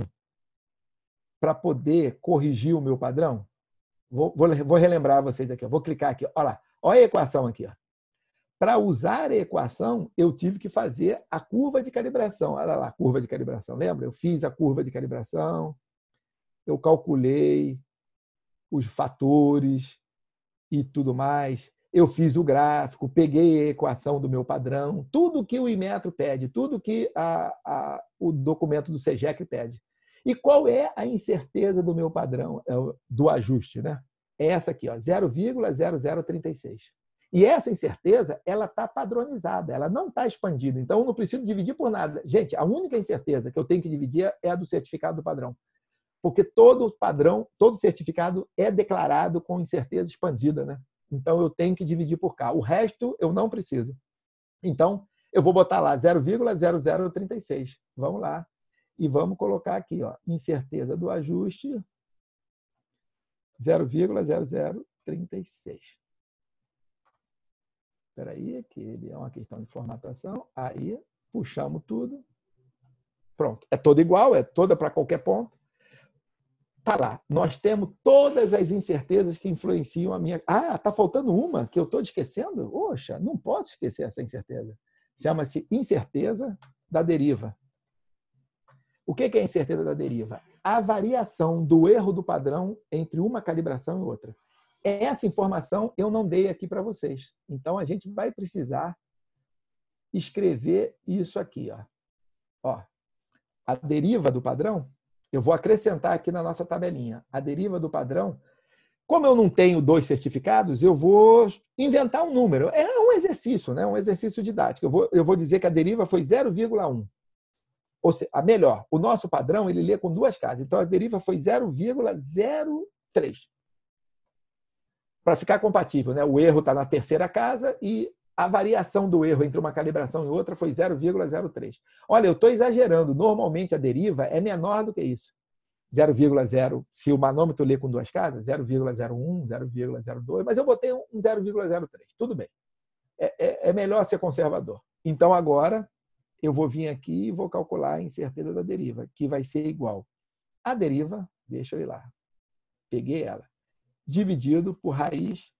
para poder corrigir o meu padrão? Vou, vou, vou relembrar vocês aqui. Vou clicar aqui. Olha lá. Olha a equação aqui. Para usar a equação, eu tive que fazer a curva de calibração. Olha lá, a curva de calibração. Lembra? Eu fiz a curva de calibração, eu calculei os fatores e tudo mais. Eu fiz o gráfico, peguei a equação do meu padrão, tudo que o Inmetro pede, tudo que a, a, o documento do SEGEC pede. E qual é a incerteza do meu padrão, do ajuste? Né? É essa aqui, zero vírgula zero zero trinta e seis. E essa incerteza ela está padronizada, ela não está expandida. Então, eu não preciso dividir por nada. Gente, a única incerteza que eu tenho que dividir é a do certificado do padrão. Porque todo padrão, todo certificado é declarado com incerteza expandida, né? Então, eu tenho que dividir por K. O resto, eu não preciso. Então, eu vou botar lá zero vírgula zero zero trinta e seis. Vamos lá. E vamos colocar aqui, ó, incerteza do ajuste, zero vírgula zero zero trinta e seis. Espera aí, que ele é uma questão de formatação. Aí, puxamos tudo. Pronto. É toda igual, é toda para qualquer ponto. Tá lá. Nós temos todas as incertezas que influenciam a minha... Ah, tá faltando uma que eu estou esquecendo? Poxa, não posso esquecer essa incerteza. Chama-se incerteza da deriva. O que é a incerteza da deriva? A variação do erro do padrão entre uma calibração e outra. Essa informação eu não dei aqui para vocês. Então, a gente vai precisar escrever isso aqui. Ó. Ó, a deriva do padrão, eu vou acrescentar aqui na nossa tabelinha. A deriva do padrão Como eu não tenho dois certificados, eu vou inventar um número. É um exercício, né? Um exercício didático. Eu vou, eu vou dizer que a deriva foi zero vírgula um. Ou seja, a melhor, o nosso padrão ele lê com duas casas. Então, a deriva foi zero vírgula zero três. Para ficar compatível, né? O erro está na terceira casa e a variação do erro entre uma calibração e outra foi zero vírgula zero três. Olha, eu estou exagerando. Normalmente, a deriva é menor do que isso. zero vírgula zero, se o manômetro lê com duas casas, zero vírgula zero um, zero vírgula zero dois, mas eu botei um zero vírgula zero três. Tudo bem. É, é, é melhor ser conservador. Então, agora, eu vou vir aqui e vou calcular a incerteza da deriva, que vai ser igual a deriva, deixa eu ir lá, peguei ela, dividido por raiz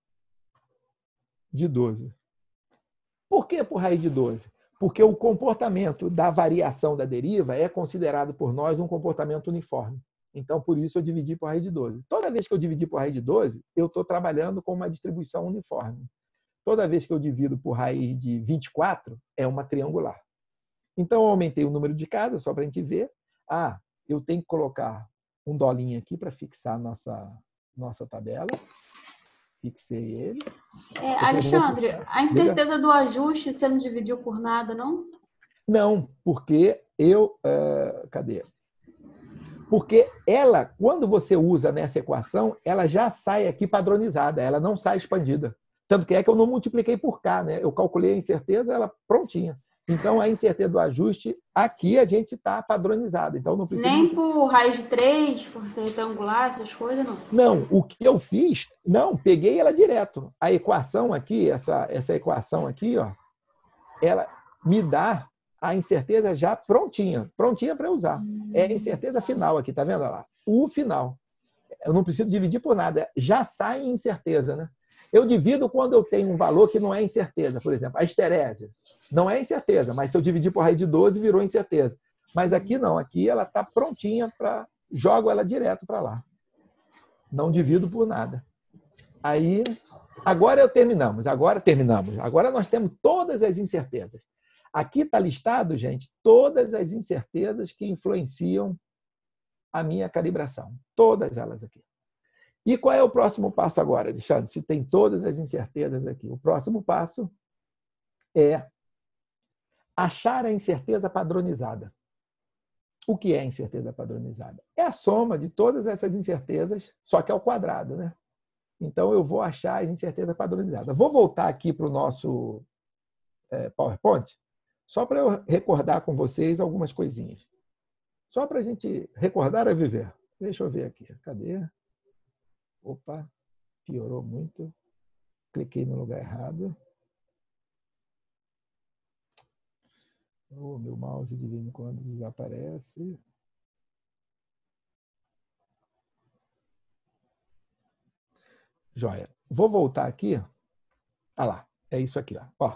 de doze. Por que por raiz de doze? Porque o comportamento da variação da deriva é considerado por nós um comportamento uniforme. Então, por isso, eu dividi por raiz de doze. Toda vez que eu dividir por raiz de doze, eu estou trabalhando com uma distribuição uniforme. Toda vez que eu divido por raiz de vinte e quatro, é uma triangular. Então, eu aumentei o número de casas, só para a gente ver. Ah, eu tenho que colocar um dolinho aqui para fixar a nossa, nossa tabela. Fixei ele. É, Alexandre, a incerteza do ajuste você não dividiu por nada, não? Não, porque eu... Uh, cadê? Porque ela, quando você usa nessa equação, ela já sai aqui padronizada, ela não sai expandida. Tanto que é que eu não multipliquei por K, né? Eu calculei a incerteza, ela prontinha. Então, a incerteza do ajuste, aqui a gente está padronizado. Então, não precisa... Nem por raiz de três, por ser retangular, essas coisas, não? Não, o que eu fiz, não, peguei ela direto. A equação aqui, essa, essa equação aqui, ó, ela me dá a incerteza já prontinha, prontinha para usar. É a incerteza final aqui, tá vendo lá? O final. Eu não preciso dividir por nada, já sai em incerteza, né? Eu divido quando eu tenho um valor que não é incerteza. Por exemplo, a histerésia. Não é incerteza, mas se eu dividir por raiz de doze, virou incerteza. Mas aqui não, aqui ela está prontinha para... Jogo ela direto para lá. Não divido por nada. Aí, agora eu terminamos. Agora terminamos. Agora nós temos todas as incertezas. Aqui está listado, gente, todas as incertezas que influenciam a minha calibração. Todas elas aqui. E qual é o próximo passo agora, Alexandre? Se tem todas as incertezas aqui. O próximo passo é achar a incerteza padronizada. O que é a incerteza padronizada? É a soma de todas essas incertezas, só que ao quadrado, né? Então, eu vou achar a incerteza padronizada. Vou voltar aqui para o nosso é, PowerPoint, só para eu recordar com vocês algumas coisinhas. Só para a gente recordar a viver. Deixa eu ver aqui. Cadê? Opa, piorou muito. Cliquei no lugar errado. Oh, meu mouse de vez em quando desaparece. Joia. Vou voltar aqui. Ah lá, é isso aqui. Ó. Ó.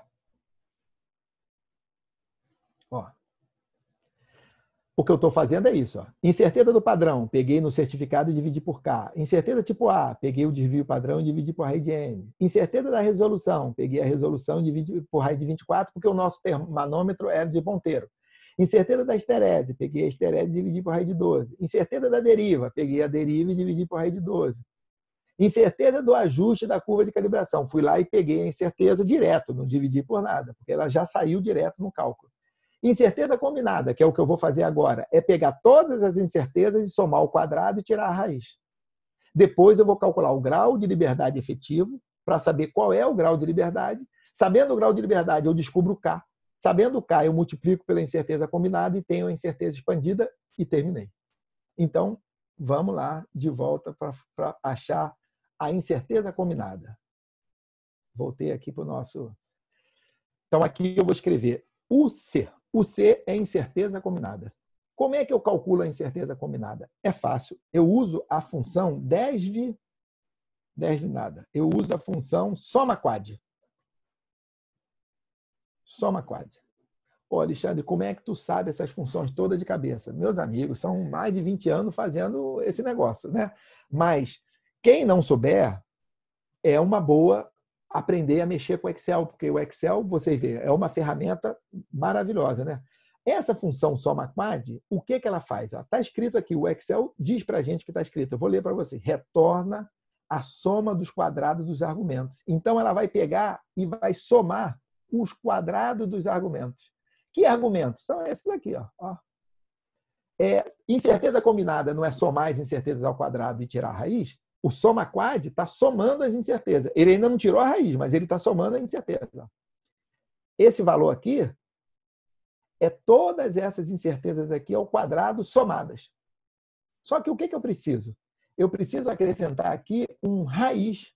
Ó. O que eu estou fazendo é isso. Ó. Incerteza do padrão, peguei no certificado e dividi por K. Incerteza tipo A, peguei o desvio padrão e dividi por raiz de N. Incerteza da resolução, peguei a resolução e dividi por raiz de vinte e quatro, porque o nosso manômetro era de ponteiro. Incerteza da histerese, peguei a histerese e dividi por raiz de doze. Incerteza da deriva, peguei a deriva e dividi por raiz de doze. Incerteza do ajuste da curva de calibração, fui lá e peguei a incerteza direto, não dividi por nada, porque ela já saiu direto no cálculo. Incerteza combinada, que é o que eu vou fazer agora, é pegar todas as incertezas e somar ao quadrado e tirar a raiz. Depois eu vou calcular o grau de liberdade efetivo para saber qual é o grau de liberdade. Sabendo o grau de liberdade, eu descubro o K. Sabendo o K, eu multiplico pela incerteza combinada e tenho a incerteza expandida e terminei. Então, vamos lá de volta para achar a incerteza combinada. Voltei aqui para o nosso... Então, aqui eu vou escrever U C. O C é incerteza combinada. Como é que eu calculo a incerteza combinada? É fácil. Eu uso a função desv, desv nada. Eu uso a função soma quad. Soma quad. Pô, Alexandre, como é que tu sabe essas funções todas de cabeça? Meus amigos, são mais de vinte anos fazendo esse negócio, né? Mas quem não souber, é uma boa aprender a mexer com o Excel, porque o Excel, vocês veem, é uma ferramenta maravilhosa, né? Essa função soma quad, o que que ela faz? Está escrito aqui, o Excel diz para a gente o que está escrito. Eu vou ler para vocês. Retorna a soma dos quadrados dos argumentos. Então, ela vai pegar e vai somar os quadrados dos argumentos. Que argumentos? São esses aqui. Ó. Ó. É, incerteza combinada não é somar as incertezas ao quadrado e tirar a raiz? O soma quad está somando as incertezas. Ele ainda não tirou a raiz, mas ele está somando a incerteza. Esse valor aqui é todas essas incertezas aqui ao quadrado somadas. Só que o que, que eu preciso? Eu preciso acrescentar aqui um raiz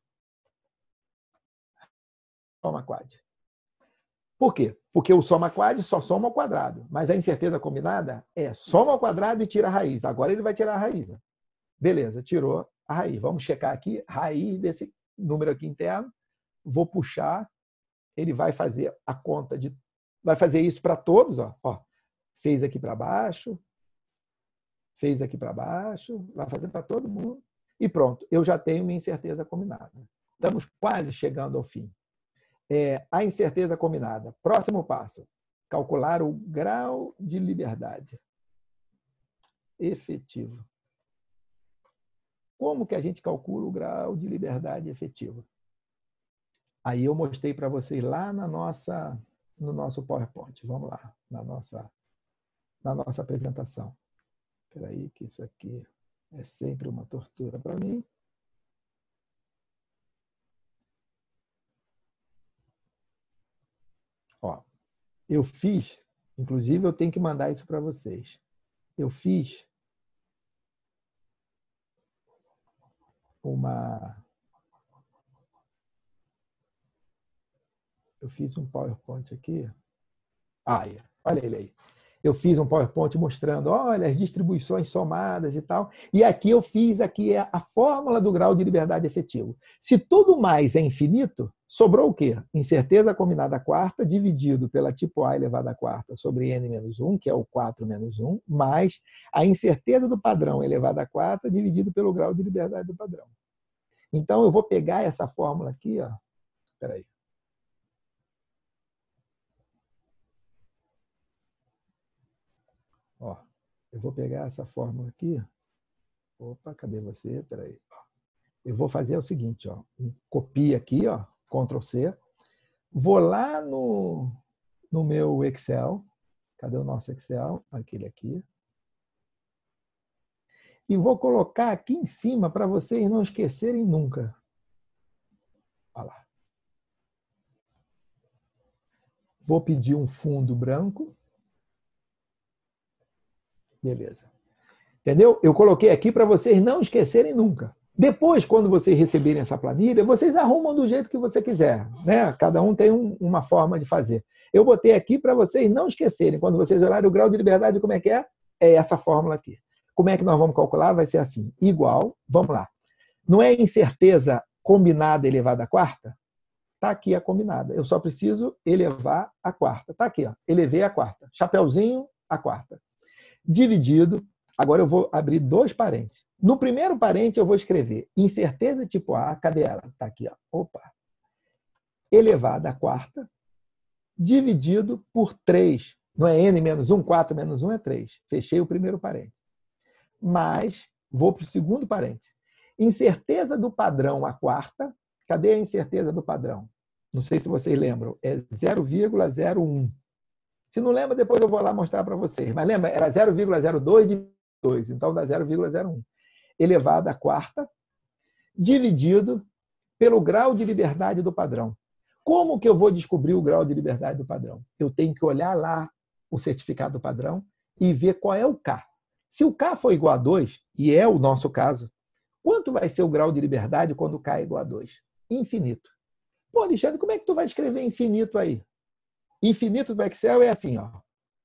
soma quad. Por quê? Porque o soma quad só soma ao quadrado, mas a incerteza combinada é soma ao quadrado e tira a raiz. Agora ele vai tirar a raiz. Beleza, tirou a raiz. Vamos checar aqui, raiz desse número aqui interno. Vou puxar, ele vai fazer a conta de... Vai fazer isso para todos. Ó. Ó, fez aqui para baixo, fez aqui para baixo, vai fazer para todo mundo. E pronto, eu já tenho minha incerteza combinada. Estamos quase chegando ao fim. É, a incerteza combinada. Próximo passo. Calcular o grau de liberdade efetivo. Como que a gente calcula o grau de liberdade efetivo? Aí eu mostrei para vocês lá na nossa, no nosso PowerPoint. Vamos lá, na nossa, na nossa apresentação. Espera aí, que isso aqui é sempre uma tortura para mim. Ó, eu fiz, inclusive eu tenho que mandar isso para vocês. Eu fiz uma... Eu fiz um PowerPoint aqui. Ah, olha ele aí. Eu fiz um PowerPoint mostrando, olha, as distribuições somadas e tal. E aqui eu fiz aqui a fórmula do grau de liberdade efetivo. Se tudo mais é infinito, sobrou o quê? Incerteza combinada quarta dividido pela tipo A elevado à quarta sobre n menos um, que é o quatro menos um, mais a incerteza do padrão elevado à quarta dividido pelo grau de liberdade do padrão. Então, eu vou pegar essa fórmula aqui. Ó. Espera aí. Ó, eu vou pegar essa fórmula aqui. Opa, cadê você? Espera aí. Eu vou fazer o seguinte, ó, um copia aqui, ó, control C. Vou lá no, no meu Excel. Cadê o nosso Excel? Aquele aqui. E vou colocar aqui em cima para vocês não esquecerem nunca. Olha lá. Vou pedir um fundo branco. Beleza. Entendeu? Eu coloquei aqui para vocês não esquecerem nunca. Depois, quando vocês receberem essa planilha, vocês arrumam do jeito que você quiser. Né? Cada um tem um, uma forma de fazer. Eu botei aqui para vocês não esquecerem. Quando vocês olharem o grau de liberdade, como é que é? É essa fórmula aqui. Como é que nós vamos calcular? Vai ser assim. Igual, vamos lá. Não é incerteza combinada elevada à quarta? Está aqui a combinada. Eu só preciso elevar a quarta. Está aqui, ó. Elevei a quarta. Chapeuzinho, a quarta. Dividido. Agora eu vou abrir dois parênteses. No primeiro parênteses eu vou escrever incerteza tipo A. Cadê ela? Está aqui, ó. Opa. Elevada a quarta. Dividido por três. Não é n menos um, quatro menos um é três. Fechei o primeiro parênteses. Mas vou para o segundo parênteses. Incerteza do padrão a quarta. Cadê a incerteza do padrão? Não sei se vocês lembram. É zero vírgula zero um. Se não lembra, depois eu vou lá mostrar para vocês. Mas lembra, era zero vírgula zero dois de dois, então dá zero vírgula zero um. Elevado à quarta, dividido pelo grau de liberdade do padrão. Como que eu vou descobrir o grau de liberdade do padrão? Eu tenho que olhar lá o certificado do padrão e ver qual é o K. Se o K for igual a dois, e é o nosso caso, quanto vai ser o grau de liberdade quando o K é igual a dois? Infinito. Pô, Alexandre, como é que tu vai escrever infinito aí? Infinito do Excel é assim, ó.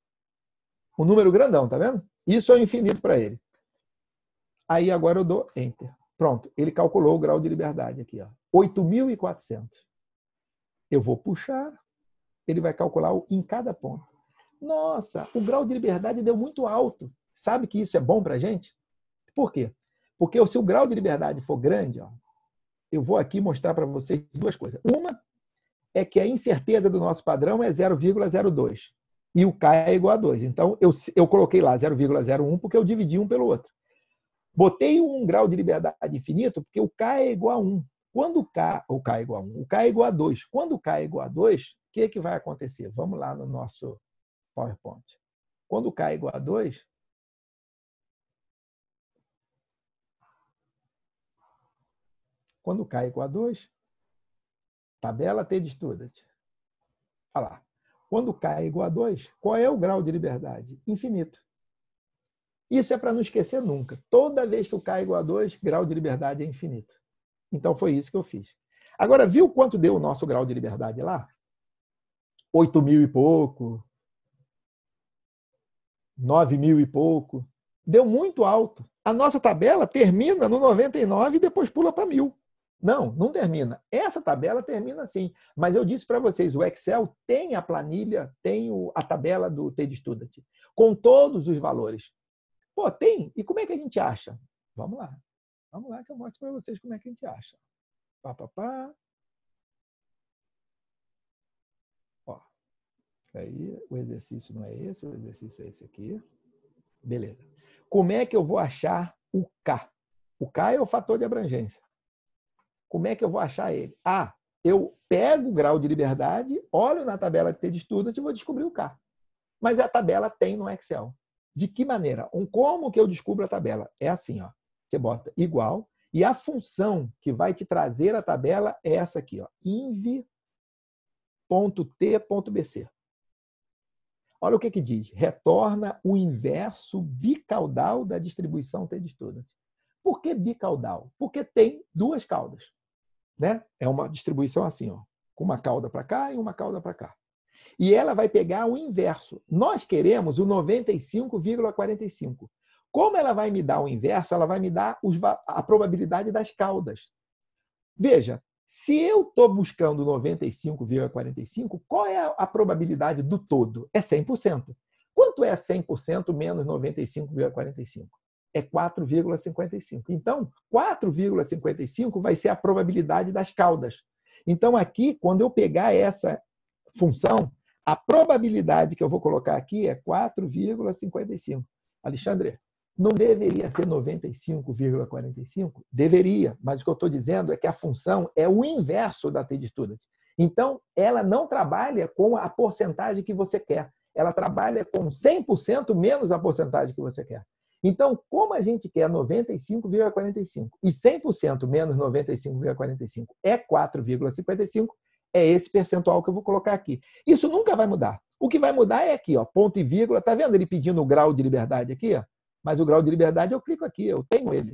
O número grandão, tá vendo? Isso é o infinito para ele. Aí agora eu dou Enter. Pronto, ele calculou o grau de liberdade aqui, ó. oito mil e quatrocentos. Eu vou puxar, ele vai calcular em cada ponto. Nossa, o grau de liberdade deu muito alto. Sabe que isso é bom para a gente? Por quê? Porque se o grau de liberdade for grande, ó, eu vou aqui mostrar para vocês duas coisas. Uma é que a incerteza do nosso padrão é zero vírgula zero dois. E o K é igual a dois. Então, eu, eu coloquei lá zero vírgula zero um porque eu dividi um pelo outro. Botei um grau de liberdade infinito porque o K é igual a um. Quando o K, o K é igual a um, o K é igual a dois. Quando o K é igual a dois, o que, que vai acontecer? Vamos lá no nosso PowerPoint. Quando o K é igual a dois, quando o K é igual a dois, tabela T-de-Student. Olha lá. Quando o K é igual a dois, qual é o grau de liberdade? Infinito. Isso é para não esquecer nunca. Toda vez que o K é igual a dois, grau de liberdade é infinito. Então, foi isso que eu fiz. Agora, viu quanto deu o nosso grau de liberdade lá? oito mil e pouco. nove mil e pouco. Deu muito alto. A nossa tabela termina no noventa e nove e depois pula para mil. Não, não termina. Essa tabela termina assim. Mas eu disse para vocês, o Excel tem a planilha, tem a tabela do T-de-Student, com todos os valores. Pô, tem? E como é que a gente acha? Vamos lá. Vamos lá que eu mostro para vocês como é que a gente acha. Pá, pá, pá. Ó, aí o exercício não é esse, o exercício é esse aqui. Beleza. Como é que eu vou achar o K? O K é o fator de abrangência. Como é que eu vou achar ele? Ah, eu pego o grau de liberdade, olho na tabela de T-de-Student e vou descobrir o K. Mas a tabela tem no Excel. De que maneira? Um, como que eu descubro a tabela? É assim, ó. Você bota igual, e a função que vai te trazer a tabela é essa aqui, ó, inv.t.bc. Olha o que que diz. Retorna o inverso bicaudal da distribuição T-de-Student. Por que bicaudal? Porque tem duas caudas, né? É uma distribuição assim, ó, com uma cauda para cá e uma cauda para cá. E ela vai pegar o inverso. Nós queremos o noventa e cinco vírgula quarenta e cinco. Como ela vai me dar o inverso, ela vai me dar os, a probabilidade das caudas. Veja, se eu estou buscando noventa e cinco vírgula quarenta e cinco, qual é a probabilidade do todo? É cem por cento. Quanto é cem por cento menos noventa e cinco vírgula quarenta e cinco? É quatro vírgula cinquenta e cinco. Então, quatro vírgula cinquenta e cinco vai ser a probabilidade das caudas. Então, aqui, quando eu pegar essa função, a probabilidade que eu vou colocar aqui é quatro vírgula cinquenta e cinco. Alexandre, não deveria ser noventa e cinco vírgula quarenta e cinco? Deveria, mas o que eu estou dizendo é que a função é o inverso da T-de-Student. Então, ela não trabalha com a porcentagem que você quer. Ela trabalha com cem por cento menos a porcentagem que você quer. Então, como a gente quer noventa e cinco vírgula quarenta e cinco e cem por cento menos noventa e cinco vírgula quarenta e cinco é quatro vírgula cinquenta e cinco, é esse percentual que eu vou colocar aqui. Isso nunca vai mudar. O que vai mudar é aqui, ó, ponto e vírgula. Está vendo ele pedindo o grau de liberdade aqui? Ó? Mas o grau de liberdade eu clico aqui, eu tenho ele.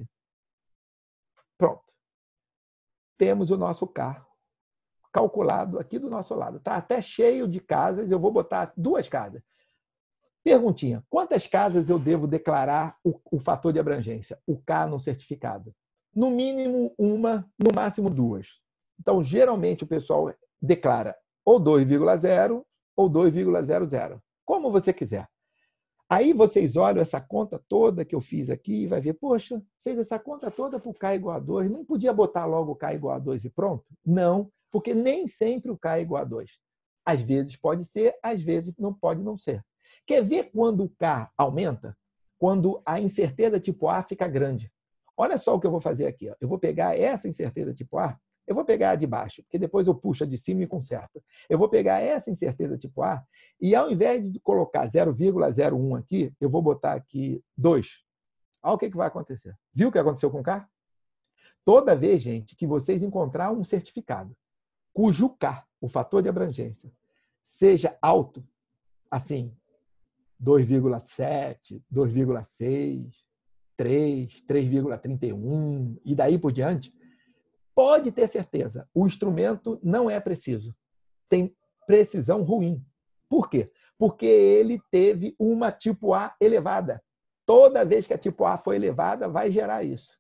Pronto. Temos o nosso K calculado aqui do nosso lado. Está até cheio de casas, eu vou botar duas casas. Perguntinha, quantas casas eu devo declarar o, o fator de abrangência, o K no certificado? No mínimo uma, no máximo duas. Então, geralmente, o pessoal declara ou dois vírgula zero ou dois vírgula zero zero, como você quiser. Aí vocês olham essa conta toda que eu fiz aqui e vai ver, poxa, fez essa conta toda para o K igual a dois, não podia botar logo o K igual a dois e pronto? Não, porque nem sempre o K é igual a dois. Às vezes pode ser, às vezes não pode não ser. Quer ver quando o K aumenta? Quando a incerteza tipo A fica grande. Olha só o que eu vou fazer aqui. Ó. Eu vou pegar essa incerteza tipo A, eu vou pegar a de baixo, porque depois eu puxo a de cima e conserto. Eu vou pegar essa incerteza tipo A e, ao invés de colocar zero vírgula zero um aqui, eu vou botar aqui dois. Olha o que vai acontecer. Viu o que aconteceu com o K? Toda vez, gente, que vocês encontrar um certificado cujo K, o fator de abrangência, seja alto, assim, dois vírgula sete, dois vírgula seis, três, três vírgula trinta e um e daí por diante, pode ter certeza, o instrumento não é preciso. Tem precisão ruim. Por quê? Porque ele teve uma tipo A elevada. Toda vez que a tipo A foi elevada, vai gerar isso.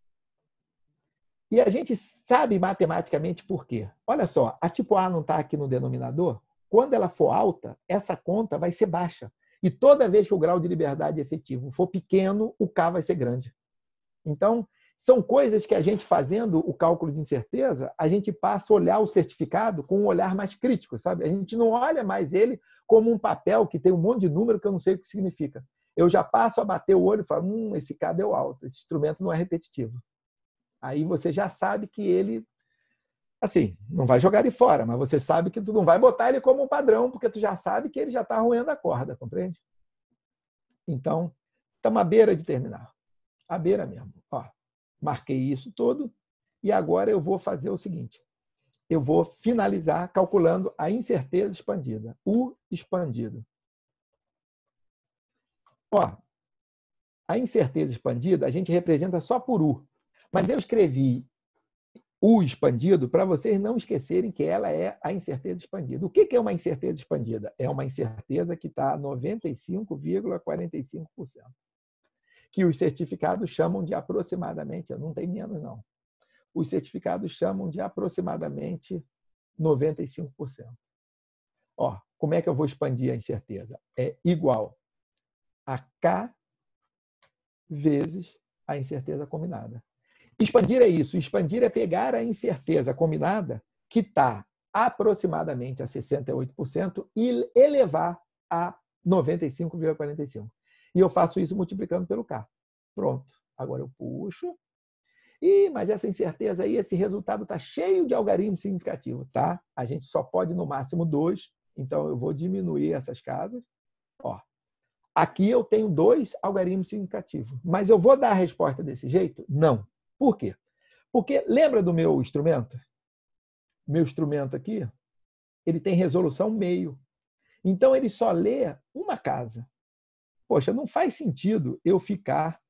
E a gente sabe matematicamente por quê. Olha só, a tipo A não está aqui no denominador? Quando ela for alta, essa conta vai ser baixa. E toda vez que o grau de liberdade efetivo for pequeno, o K vai ser grande. Então, são coisas que a gente, fazendo o cálculo de incerteza, a gente passa a olhar o certificado com um olhar mais crítico, sabe? A gente não olha mais ele como um papel que tem um monte de número que eu não sei o que significa. eu já passo a bater o olho e falo, hum, esse K deu alto, esse instrumento não é repetitivo. Aí você já sabe que ele, assim, não vai jogar ele fora, mas você sabe que tu não vai botar ele como um padrão, porque tu já sabe que ele já está roendo a corda, compreende? Então, estamos à beira de terminar. À beira mesmo. Ó, marquei isso todo e agora eu vou fazer o seguinte. Eu vou finalizar calculando a incerteza expandida, U expandido. Ó, a incerteza expandida a gente representa só por U, mas eu escrevi U expandido para vocês não esquecerem que ela é a incerteza expandida. O que é uma incerteza expandida? É uma incerteza que está a noventa e cinco vírgula quarenta e cinco por cento, que os certificados chamam de aproximadamente, não tem menos não, os certificados chamam de aproximadamente noventa e cinco por cento. Ó, como é que eu vou expandir a incerteza? É igual a K vezes a incerteza combinada. Expandir é isso. Expandir é pegar a incerteza combinada, que está aproximadamente a sessenta e oito por cento, e elevar a noventa e cinco vírgula quarenta e cinco por cento. E eu faço isso multiplicando pelo K. Pronto. Agora eu puxo. Ih, mas essa incerteza aí, esse resultado está cheio de algarismos significativos. Tá? A gente só pode no máximo dois, então eu vou diminuir essas casas. Ó, aqui eu tenho dois algarismos significativos. Mas eu vou dar a resposta desse jeito? Não. Por quê? Porque lembra do meu instrumento? Meu instrumento aqui, ele tem resolução meio. Então, ele só lê uma casa. Poxa, não faz sentido eu ficar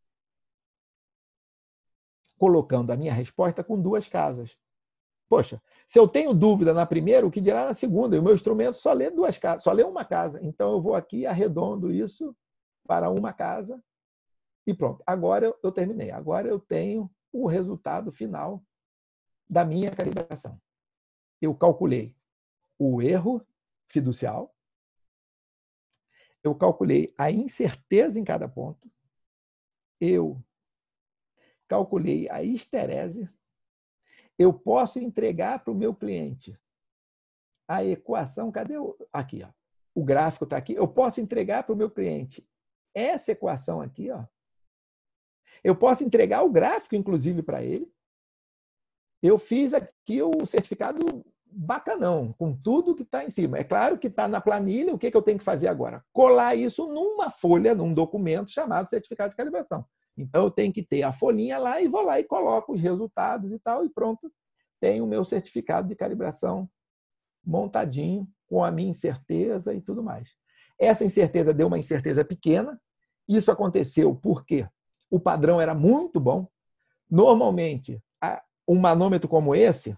colocando a minha resposta com duas casas. Poxa, se eu tenho dúvida na primeira, o que dirá na segunda? E o meu instrumento só lê duas casas, só lê uma casa. Então, eu vou aqui, arredondo isso para uma casa. E pronto, agora eu terminei. Agora eu tenho o resultado final da minha calibração. Eu calculei o erro fiducial, eu calculei a incerteza em cada ponto, eu calculei a histerese, eu posso entregar para o meu cliente a equação, cadê o... Aqui, ó. O gráfico está aqui, eu posso entregar para o meu cliente essa equação aqui, ó. Eu posso entregar o gráfico, inclusive, para ele. Eu fiz aqui o certificado bacanão, com tudo que está em cima. É claro que está na planilha, o que, que eu tenho que fazer agora? Colar isso numa folha, num documento chamado certificado de calibração. Então, eu tenho que ter a folhinha lá e vou lá e coloco os resultados e tal, e pronto, tenho o meu certificado de calibração montadinho, com a minha incerteza e tudo mais. Essa incerteza deu uma incerteza pequena. Isso aconteceu porque o padrão era muito bom. Normalmente, um manômetro como esse,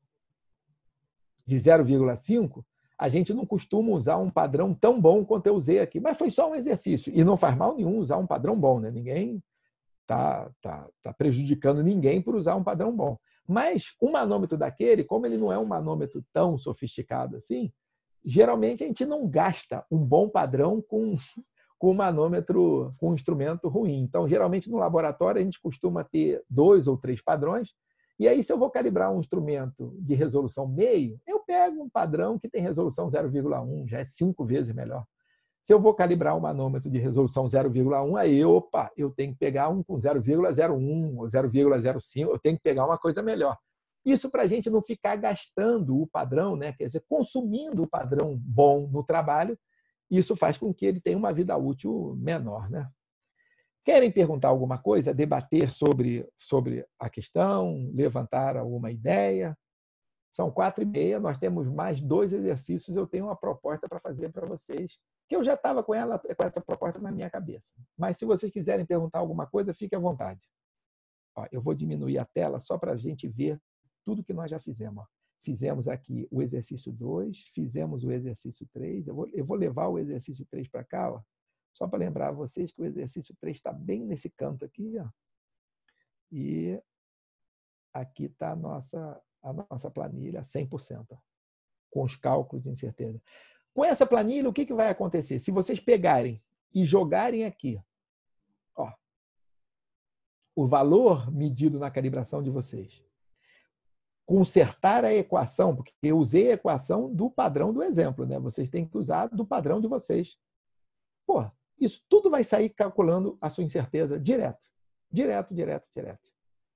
de zero vírgula cinco, a gente não costuma usar um padrão tão bom quanto eu usei aqui. Mas foi só um exercício. E não faz mal nenhum usar um padrão bom, né? Ninguém está tá, tá prejudicando ninguém por usar um padrão bom. Mas um manômetro daquele, como ele não é um manômetro tão sofisticado assim, geralmente a gente não gasta um bom padrão com... com um manômetro, com um instrumento ruim. Então, geralmente, no laboratório, a gente costuma ter dois ou três padrões. E aí, se eu vou calibrar um instrumento de resolução meio, eu pego um padrão que tem resolução zero vírgula um, já é cinco vezes melhor. Se eu vou calibrar um manômetro de resolução zero vírgula um, aí, opa, eu tenho que pegar um com zero vírgula zero um ou zero vírgula zero cinco, eu tenho que pegar uma coisa melhor. Isso para a gente não ficar gastando o padrão, né? Quer dizer, consumindo o padrão bom no trabalho. Isso faz com que ele tenha uma vida útil menor, né? Querem perguntar alguma coisa? Debater sobre, sobre a questão? Levantar alguma ideia? São quatro e meia, nós temos mais dois exercícios. Eu tenho uma proposta para fazer para vocês, que eu já estava com, ela, com essa proposta na minha cabeça. Mas se vocês quiserem perguntar alguma coisa, fique à vontade. Ó, eu vou diminuir a tela só para a gente ver tudo que nós já fizemos. Ó. Fizemos aqui o exercício dois, fizemos o exercício três. Eu vou, eu vou levar o exercício três para cá, ó, só para lembrar a vocês que o exercício três está bem nesse canto aqui. Ó. E aqui está a nossa, a nossa planilha cem por cento, ó, com os cálculos de incerteza. Com essa planilha, o que, que vai acontecer? Se vocês pegarem e jogarem aqui, ó, o valor medido na calibração de vocês, consertar a equação, porque eu usei a equação do padrão do exemplo, né? Vocês têm que usar do padrão de vocês. Pô, Isso tudo vai sair calculando a sua incerteza direto. Direto, direto, direto.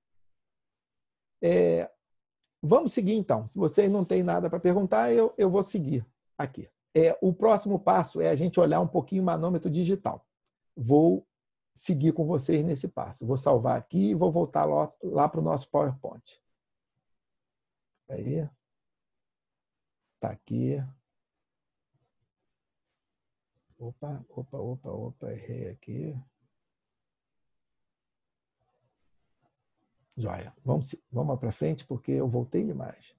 É, vamos seguir, então. Se vocês não têm nada para perguntar, eu, eu vou seguir aqui. É, o próximo passo é a gente olhar um pouquinho o manômetro digital. Vou seguir com vocês nesse passo. Vou salvar aqui e vou voltar lá, lá para o nosso PowerPoint. Aí. Está aqui. Opa, opa, opa, opa, errei aqui. Joia. Vamos, vamos para frente, porque eu voltei demais.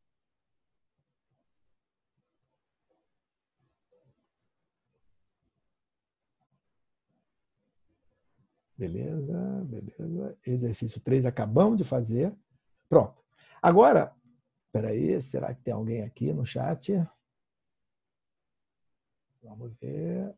Beleza, beleza. Exercício três acabamos de fazer. Pronto. Agora, espera aí, será que tem alguém aqui no chat? Vamos ver.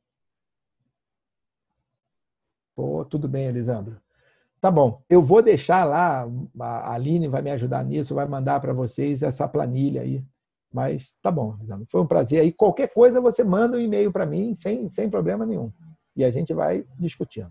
Pô, tudo bem, Elisandro. Tá bom, eu vou deixar lá, a Aline vai me ajudar nisso, vai mandar para vocês essa planilha aí. Mas tá bom, Elisandro, foi um prazer. Aí qualquer coisa você manda um e-mail para mim, sem, sem problema nenhum. E a gente vai discutindo.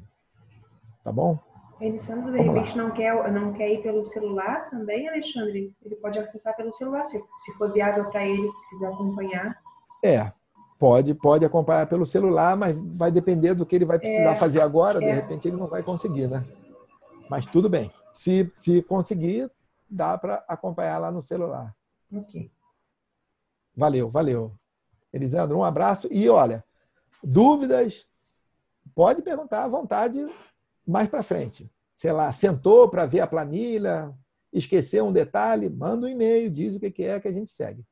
Tá bom? Elisandro, de repente, não quer, não quer ir pelo celular também, Alexandre? Ele pode acessar pelo celular, se, se for viável para ele, se quiser acompanhar. É, pode, pode acompanhar pelo celular, mas vai depender do que ele vai precisar é, fazer agora, é. De repente ele não vai conseguir, né? Mas tudo bem. Se, se conseguir, dá para acompanhar lá no celular. Ok. Valeu, valeu. Elisandro, um abraço. E olha, dúvidas, pode perguntar à vontade mais para frente. Sei lá, sentou para ver a planilha, esqueceu um detalhe, manda um e-mail, diz o que é que a gente segue.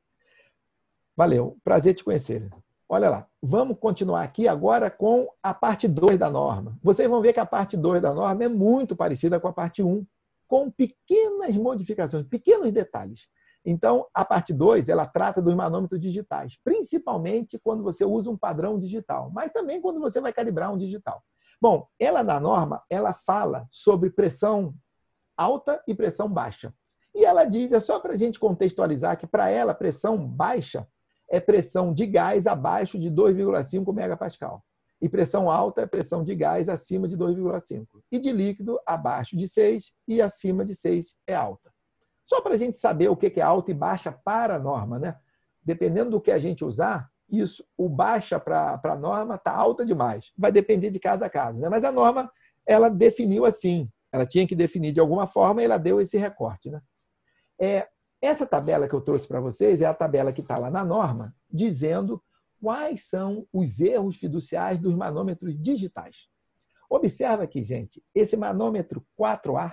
Valeu, prazer te conhecer. Olha lá, vamos continuar aqui agora com a parte dois da norma. Vocês vão ver que a parte dois da norma é muito parecida com a parte um, com pequenas modificações, pequenos detalhes. Então, a parte dois, ela trata dos manômetros digitais, principalmente quando você usa um padrão digital, mas também quando você vai calibrar um digital. Bom, ela na norma, ela fala sobre pressão alta e pressão baixa. E ela diz, é só para a gente contextualizar que para ela, pressão baixa é pressão de gás abaixo de dois vírgula cinco megapascal. E pressão alta é pressão de gás acima de dois vírgula cinco. E de líquido abaixo de seis e acima de seis é alta. Só para a gente saber o que é alta e baixa para a norma, né? Dependendo do que a gente usar, isso, o baixa para a norma está alta demais. Vai depender de cada caso, né? Mas a norma, ela definiu assim. Ela tinha que definir de alguma forma e ela deu esse recorte, né? É, essa tabela que eu trouxe para vocês é a tabela que está lá na norma, dizendo quais são os erros fiduciais dos manômetros digitais. Observa aqui, gente, esse manômetro quatro A,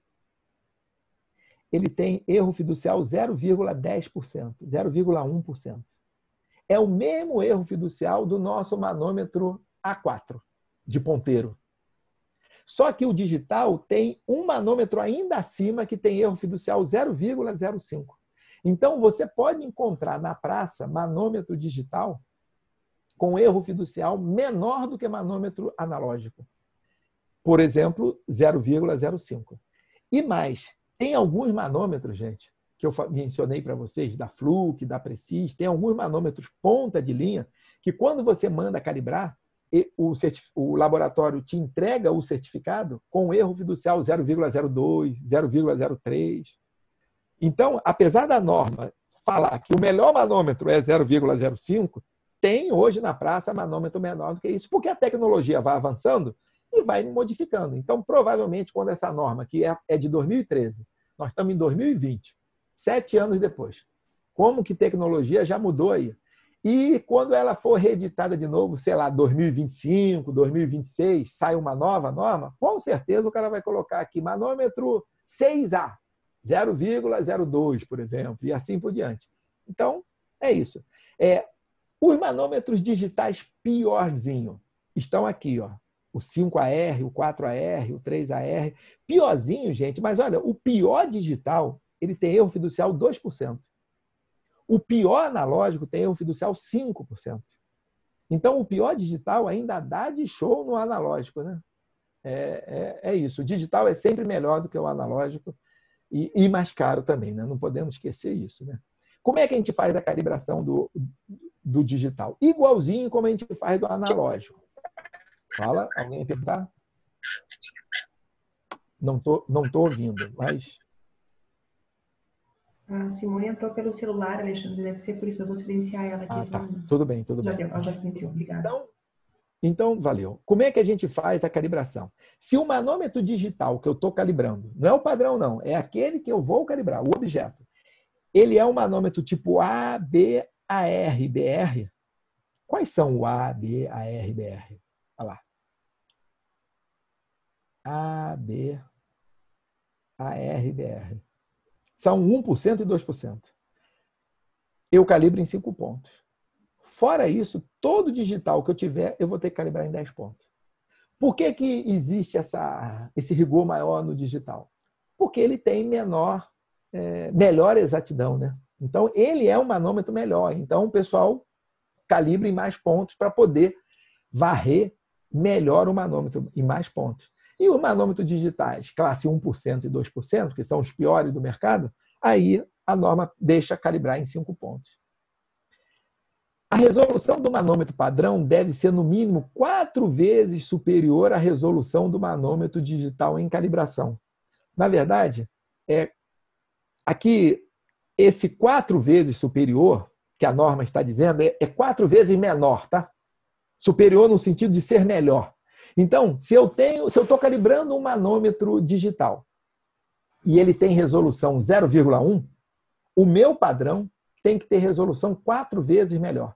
ele tem erro fiducial zero vírgula dez por cento, zero vírgula um por cento. É o mesmo erro fiducial do nosso manômetro A quatro, de ponteiro. Só que o digital tem um manômetro ainda acima que tem erro fiducial zero vírgula zero cinco. Então, você pode encontrar na praça manômetro digital com erro fiducial menor do que manômetro analógico. Por exemplo, zero vírgula zero cinco. E mais, tem alguns manômetros, gente, que eu mencionei para vocês, da Fluke, da Precis, tem alguns manômetros ponta de linha que quando você manda calibrar, O, o laboratório te entrega o certificado com erro fiducial zero vírgula zero dois, zero vírgula zero três. Então, apesar da norma falar que o melhor manômetro é zero vírgula zero cinco, tem hoje na praça manômetro menor do que isso, porque a tecnologia vai avançando e vai modificando. Então, provavelmente, quando essa norma, que é de dois mil e treze, nós estamos em dois mil e vinte, sete anos depois, como que tecnologia já mudou aí? E quando ela for reeditada de novo, sei lá, dois mil e vinte e cinco, dois mil e vinte e seis, sai uma nova norma, com certeza o cara vai colocar aqui manômetro seis A, zero vírgula zero dois, por exemplo, e assim por diante. Então, é isso. É, os manômetros digitais piorzinho estão aqui, ó. O cinco A R, o quatro A R, o três A R. Piorzinho, gente, mas olha, o pior digital, ele tem erro fiducial dois por cento. O pior analógico tem erro fiducial cinco por cento. Então, o pior digital ainda dá de show no analógico, né? É, é, é isso. O digital é sempre melhor do que o analógico e, e mais caro também, né? Não podemos esquecer isso, né? Como é que a gente faz a calibração do, do digital? Igualzinho como a gente faz do analógico. Fala, alguém perguntar? Não tô, não tô ouvindo, mas... A Simone entrou pelo celular, Alexandre, deve ser por isso. Eu vou silenciar ela aqui. Ah, só tá. um... Tudo bem, tudo já bem. deu, ela já silenciou, obrigada. Então, então, valeu. Como é que a gente faz a calibração? Se o manômetro digital que eu estou calibrando, não é o padrão, não, é aquele que eu vou calibrar, o objeto, ele é um manômetro tipo A, B, A R, B R. Quais são o A, B, A R, B R? Olha lá. A, B, A R, B R. São um por cento e dois por cento. Eu calibro em cinco pontos. Fora isso, todo digital que eu tiver, eu vou ter que calibrar em dez pontos. Por que que existe essa, esse rigor maior no digital? Porque ele tem menor, é, melhor exatidão, né? Então, ele é um manômetro melhor. Então, o pessoal calibra em mais pontos para poder varrer melhor o manômetro em mais pontos. E os manômetros digitais, classe um por cento e dois por cento, que são os piores do mercado, aí a norma deixa calibrar em cinco pontos. A resolução do manômetro padrão deve ser, no mínimo, quatro vezes superior à resolução do manômetro digital em calibração. Na verdade, é, aqui, esse quatro vezes superior, que a norma está dizendo, é, é quatro vezes menor, tá? Superior no sentido de ser melhor. Então, se eu tenho, se eu estou calibrando um manômetro digital e ele tem resolução zero vírgula um, o meu padrão tem que ter resolução quatro vezes melhor.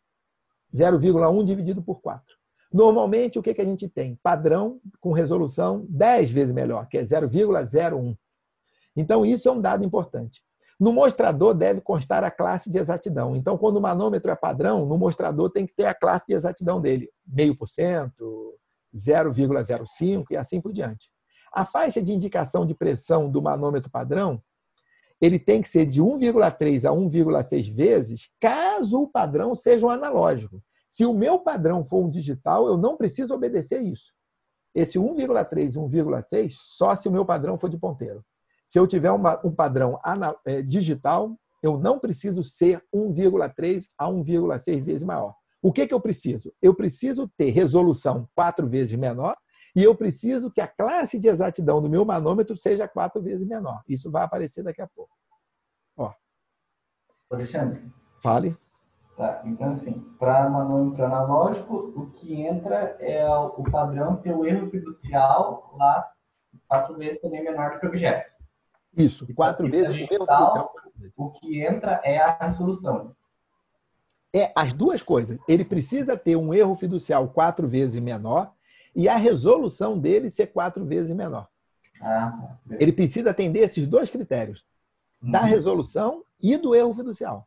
zero vírgula um dividido por quatro. Normalmente, o que que a gente tem? Padrão com resolução dez vezes melhor, que é zero vírgula zero um. Então, isso é um dado importante. No mostrador deve constar a classe de exatidão. Então, quando o manômetro é padrão, no mostrador tem que ter a classe de exatidão dele. meio por cento, zero vírgula zero cinco e assim por diante. A faixa de indicação de pressão do manômetro padrão, ele tem que ser de um vírgula três a um vírgula seis vezes, caso o padrão seja um analógico. Se o meu padrão for um digital, eu não preciso obedecer isso. Esse um vírgula três e um vírgula seis, só se o meu padrão for de ponteiro. Se eu tiver uma, um padrão ana, é, digital, eu não preciso ser um vírgula três a um vírgula seis vezes maior. O que que eu preciso? Eu preciso ter resolução quatro vezes menor e eu preciso que a classe de exatidão do meu manômetro seja quatro vezes menor. Isso vai aparecer daqui a pouco. Ó. Alexandre. Fale. Tá, então, assim, para manômetro analógico, o que entra é o padrão ter o erro fiducial lá quatro vezes também menor do que o objeto. Isso, E quatro vezes o erro fiducial. O que entra é a resolução. É as duas coisas. Ele precisa ter um erro fiducial quatro vezes menor e a resolução dele ser quatro vezes menor. Ah, ele precisa atender esses dois critérios, da uhum. resolução e do erro fiducial.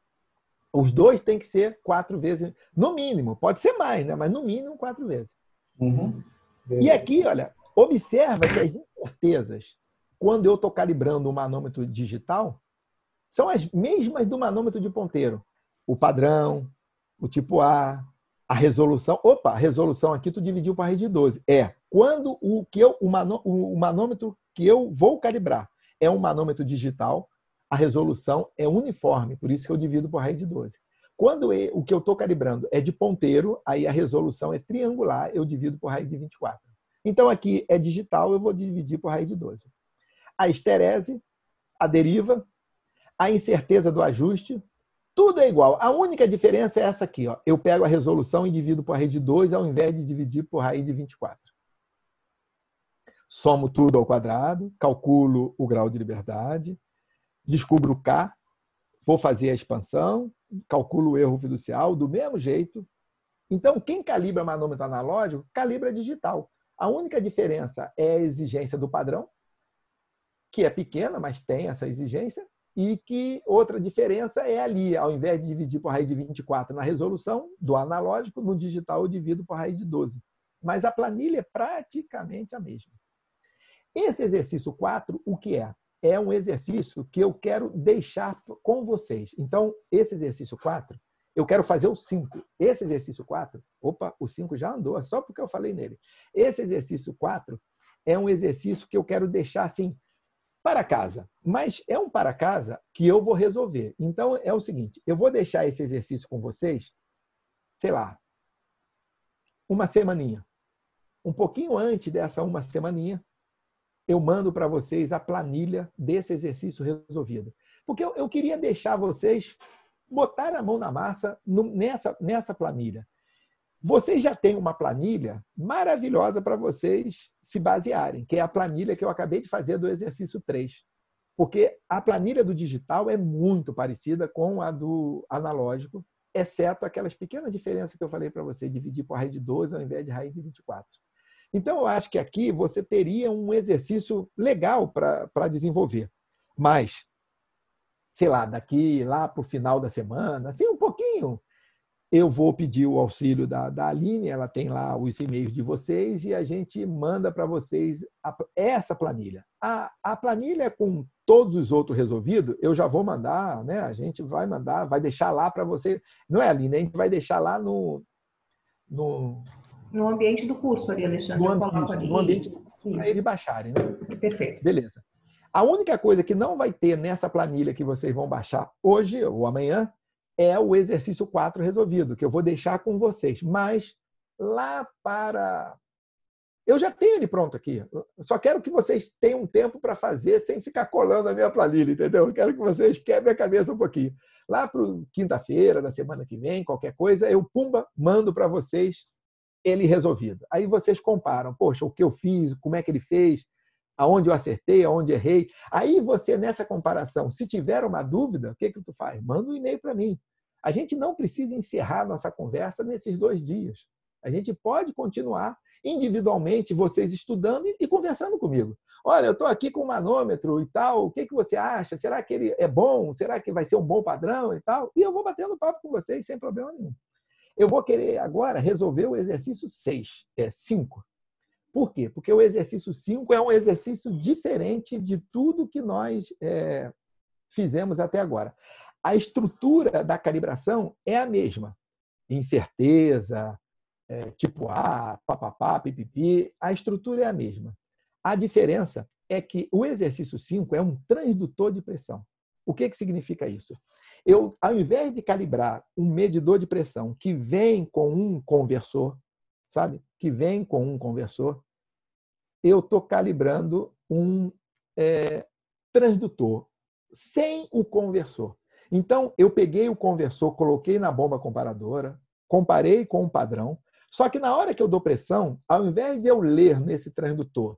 Os dois têm que ser quatro vezes, no mínimo. Pode ser mais, né? Mas no mínimo quatro vezes. Uhum. E aqui, olha, observa que as incertezas, quando eu estou calibrando um manômetro digital, são as mesmas do manômetro de ponteiro. O padrão, o tipo A, a resolução. Opa, a resolução aqui tu dividiu para a raiz de doze. É, quando o, que eu, o, manô, o manômetro que eu vou calibrar é um manômetro digital, a resolução é uniforme, por isso que eu divido por raiz de doze. Quando o que eu estou calibrando é de ponteiro, aí a resolução é triangular, eu divido por raiz de vinte e quatro. Então, aqui é digital, eu vou dividir por raiz de doze. A esterese, a deriva, a incerteza do ajuste, tudo é igual. A única diferença é essa aqui. Ó. Eu pego a resolução e divido por raiz de doze, ao invés de dividir por raiz de vinte e quatro. Somo tudo ao quadrado, calculo o grau de liberdade, descubro o K, vou fazer a expansão, calculo o erro fiducial do mesmo jeito. Então, quem calibra manômetro analógico, calibra digital. A única diferença é a exigência do padrão, que é pequena, mas tem essa exigência, e que outra diferença é ali, ao invés de dividir por raiz de vinte e quatro na resolução do analógico, no digital eu divido por raiz de doze. Mas a planilha é praticamente a mesma. Esse exercício quatro, o que é? É um exercício que eu quero deixar com vocês. Então, esse exercício quatro, eu quero fazer o cinco. Esse exercício quatro, opa, o cinco já andou, só porque eu falei nele. Esse exercício quatro é um exercício que eu quero deixar assim, para casa. Mas é um para casa que eu vou resolver. Então, é o seguinte, eu vou deixar esse exercício com vocês, sei lá, uma semaninha. um pouquinho antes dessa uma semaninha, eu mando para vocês a planilha desse exercício resolvido. Porque eu, eu queria deixar vocês botar a mão na massa no, nessa, nessa planilha. Vocês já têm uma planilha maravilhosa para vocês se basearem, que é a planilha que eu acabei de fazer do exercício três. Porque a planilha do digital é muito parecida com a do analógico, exceto aquelas pequenas diferenças que eu falei para você, dividir por raiz de doze ao invés de raiz de vinte e quatro. Então, eu acho que aqui você teria um exercício legal para desenvolver. Mas, sei lá, daqui lá para o final da semana, assim, um pouquinho, eu vou pedir o auxílio da, da Aline, ela tem lá os e-mails de vocês e a gente manda para vocês a, essa planilha. A, a planilha com todos os outros resolvidos, eu já vou mandar, né? A gente vai mandar, vai deixar lá para você. Não é, Aline? A gente vai deixar lá no... no No ambiente do curso ali, Alexandre. No ambiente, ali. No ambiente para eles baixarem. Né? Perfeito. Beleza. A única coisa que não vai ter nessa planilha que vocês vão baixar hoje ou amanhã é o exercício quatro resolvido, que eu vou deixar com vocês. Mas lá para... Eu já tenho ele pronto aqui. Só quero que vocês tenham um tempo para fazer sem ficar colando a minha planilha, entendeu? Eu quero que vocês quebrem a cabeça um pouquinho. Lá para quinta-feira, da semana que vem, qualquer coisa, eu, pumba, mando para vocês ele resolvido. Aí vocês comparam, poxa, o que eu fiz, como é que ele fez, aonde eu acertei, aonde errei. Aí você, nessa comparação, se tiver uma dúvida, o que que tu faz? Manda um e-mail para mim. A gente não precisa encerrar nossa conversa nesses dois dias. A gente pode continuar individualmente, vocês estudando e conversando comigo. Olha, eu estou aqui com o manômetro e tal, o que que você acha? Será que ele é bom? Será que vai ser um bom padrão e tal? E eu vou batendo papo com vocês sem problema nenhum. Eu vou querer agora resolver o exercício seis, é cinco. Por quê? Porque o exercício cinco é um exercício diferente de tudo que nós é, fizemos até agora. A estrutura da calibração é a mesma. Incerteza, é, tipo A, papapá, pipipi, a estrutura é a mesma. A diferença é que o exercício cinco é um transdutor de pressão. O que que significa isso? Eu, ao invés de calibrar um medidor de pressão que vem com um conversor, sabe? Que vem com um conversor, eu estou calibrando um é, transdutor sem o conversor. Então, eu peguei o conversor, coloquei na bomba comparadora, comparei com o padrão, só que na hora que eu dou pressão, ao invés de eu ler nesse transdutor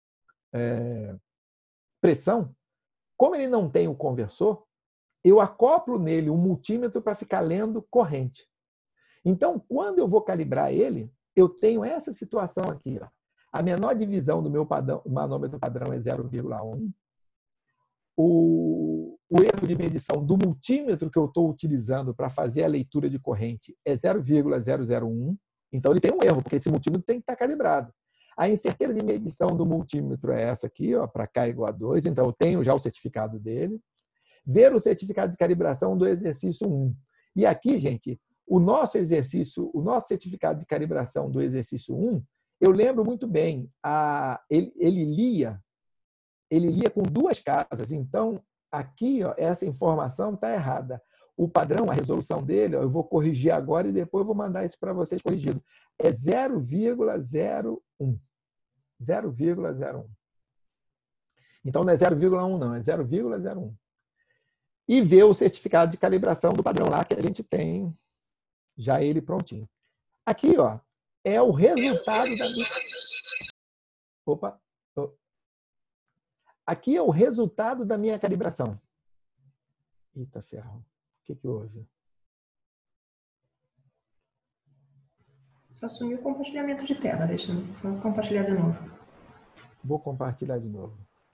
é, pressão, como ele não tem o conversor, eu acoplo nele um multímetro para ficar lendo corrente. Então, quando eu vou calibrar ele, eu tenho essa situação aqui. Ó. A menor divisão do meu padrão, manômetro padrão é zero vírgula um. O, o erro de medição do multímetro que eu estou utilizando para fazer a leitura de corrente é zero vírgula zero zero um. Então, ele tem um erro, porque esse multímetro tem que estar calibrado. A incerteza de medição do multímetro é essa aqui, para K igual a dois. Então, eu tenho já o certificado dele. Ver o certificado de calibração do exercício um. E aqui, gente, o nosso exercício, o nosso certificado de calibração do exercício um, eu lembro muito bem, a, ele, ele lia ele lia com duas casas. Então, aqui, ó, essa informação está errada. O padrão, a resolução dele, ó, eu vou corrigir agora e depois eu vou mandar isso para vocês corrigido. É zero vírgula zero um. zero vírgula zero um. Então, não é zero vírgula um, não. É zero vírgula zero um. E ver o certificado de calibração do padrão lá, que a gente tem já ele prontinho. Aqui, ó, é o resultado da minha... Opa! Aqui é o resultado da minha calibração. Eita, ferro. O que que houve? Só sumiu o compartilhamento de tela. Deixa eu só compartilhar de novo. Vou compartilhar de novo.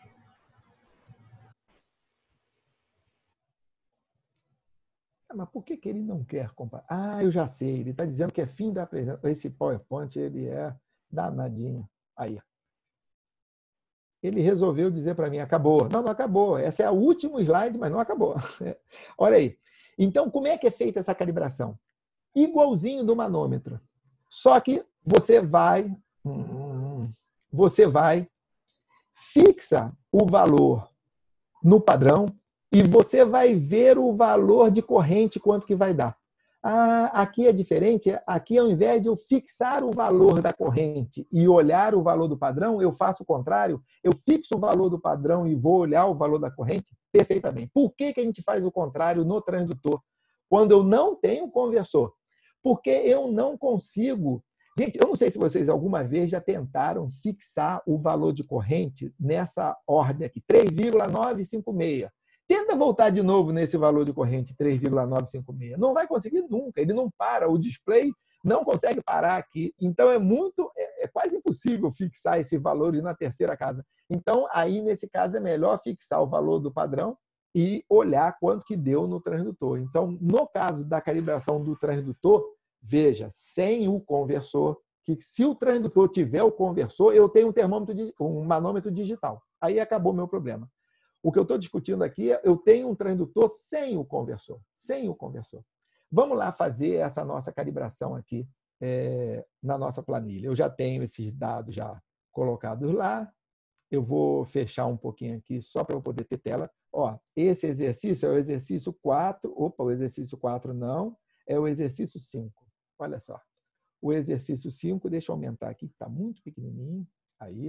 Ah, mas por que que ele não quer compartilhar? Ah, eu já sei. Ele está dizendo que é fim da apresentação. Esse PowerPoint, ele é danadinho. Aí. Ele resolveu dizer para mim, acabou. Não, não acabou. Essa é a última slide, mas não acabou. Olha aí. Então, como é que é feita essa calibração? Igualzinho do manômetro. Só que você vai, você vai, fixa o valor no padrão e você vai ver o valor de corrente, quanto que vai dar. Ah, aqui é diferente. Aqui, ao invés de eu fixar o valor da corrente e olhar o valor do padrão, eu faço o contrário. Eu fixo o valor do padrão e vou olhar o valor da corrente perfeitamente. Por que que a gente faz o contrário no transdutor? Quando eu não tenho conversor. Porque eu não consigo... Gente, eu não sei se vocês alguma vez já tentaram fixar o valor de corrente nessa ordem aqui, três vírgula novecentos e cinquenta e seis. Tenta voltar de novo nesse valor de corrente, três vírgula novecentos e cinquenta e seis. Não vai conseguir nunca, ele não para, o display não consegue parar aqui. Então, é muito, é, é quase impossível fixar esse valor na terceira casa. Então, aí, nesse caso, é melhor fixar o valor do padrão e olhar quanto que deu no transdutor. Então, no caso da calibração do transdutor, veja, sem o conversor, que se o transdutor tiver o conversor, eu tenho um termômetro, um manômetro digital. Aí acabou o meu problema. O que eu estou discutindo aqui é eu tenho um transdutor sem o conversor. Sem o conversor. Vamos lá fazer essa nossa calibração aqui é, na nossa planilha. Eu já tenho esses dados já colocados lá. Eu vou fechar um pouquinho aqui só para eu poder ter tela. Ó, esse exercício é o exercício quatro. Opa, o exercício quatro não. É o exercício cinco. Olha só. O exercício cinco, deixa eu aumentar aqui, que está muito pequenininho. Aí.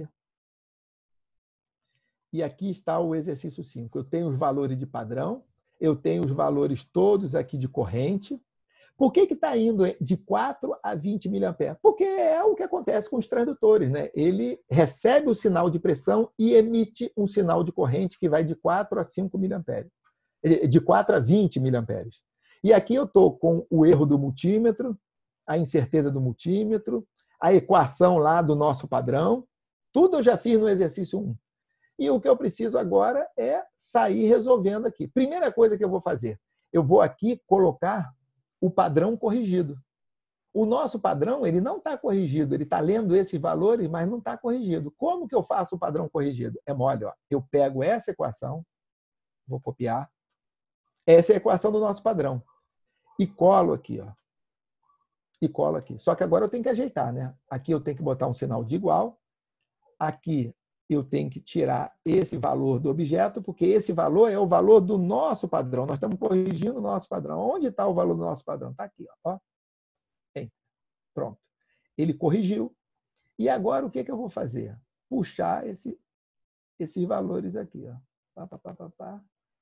E aqui está o exercício cinco. Eu tenho os valores de padrão, eu tenho os valores todos aqui de corrente. Por que está indo de quatro a vinte miliamperes? Porque é o que acontece com os transdutores, né? Ele recebe o sinal de pressão e emite um sinal de corrente que vai de quatro a cinco miliamperes. De quatro a vinte miliamperes. E aqui eu estou com o erro do multímetro, a incerteza do multímetro, a equação lá do nosso padrão. Tudo eu já fiz no exercício um. E o que eu preciso agora é sair resolvendo aqui. Primeira coisa que eu vou fazer, eu vou aqui colocar o padrão corrigido. O nosso padrão ele não está corrigido, ele está lendo esses valores, mas não está corrigido. Como que eu faço o padrão corrigido? É mole, ó. Eu pego essa equação, vou copiar, essa é a equação do nosso padrão, e colo aqui, ó. E colo aqui. Só que agora eu tenho que ajeitar, né? Aqui eu tenho que botar um sinal de igual, aqui eu tenho que tirar esse valor do objeto, porque esse valor é o valor do nosso padrão. Nós estamos corrigindo o nosso padrão. Onde está o valor do nosso padrão? Está aqui. Ó. Pronto. Ele corrigiu. E agora o que, que eu vou fazer? Puxar esse, esses valores aqui. Ó. Pá, pá, pá, pá, pá.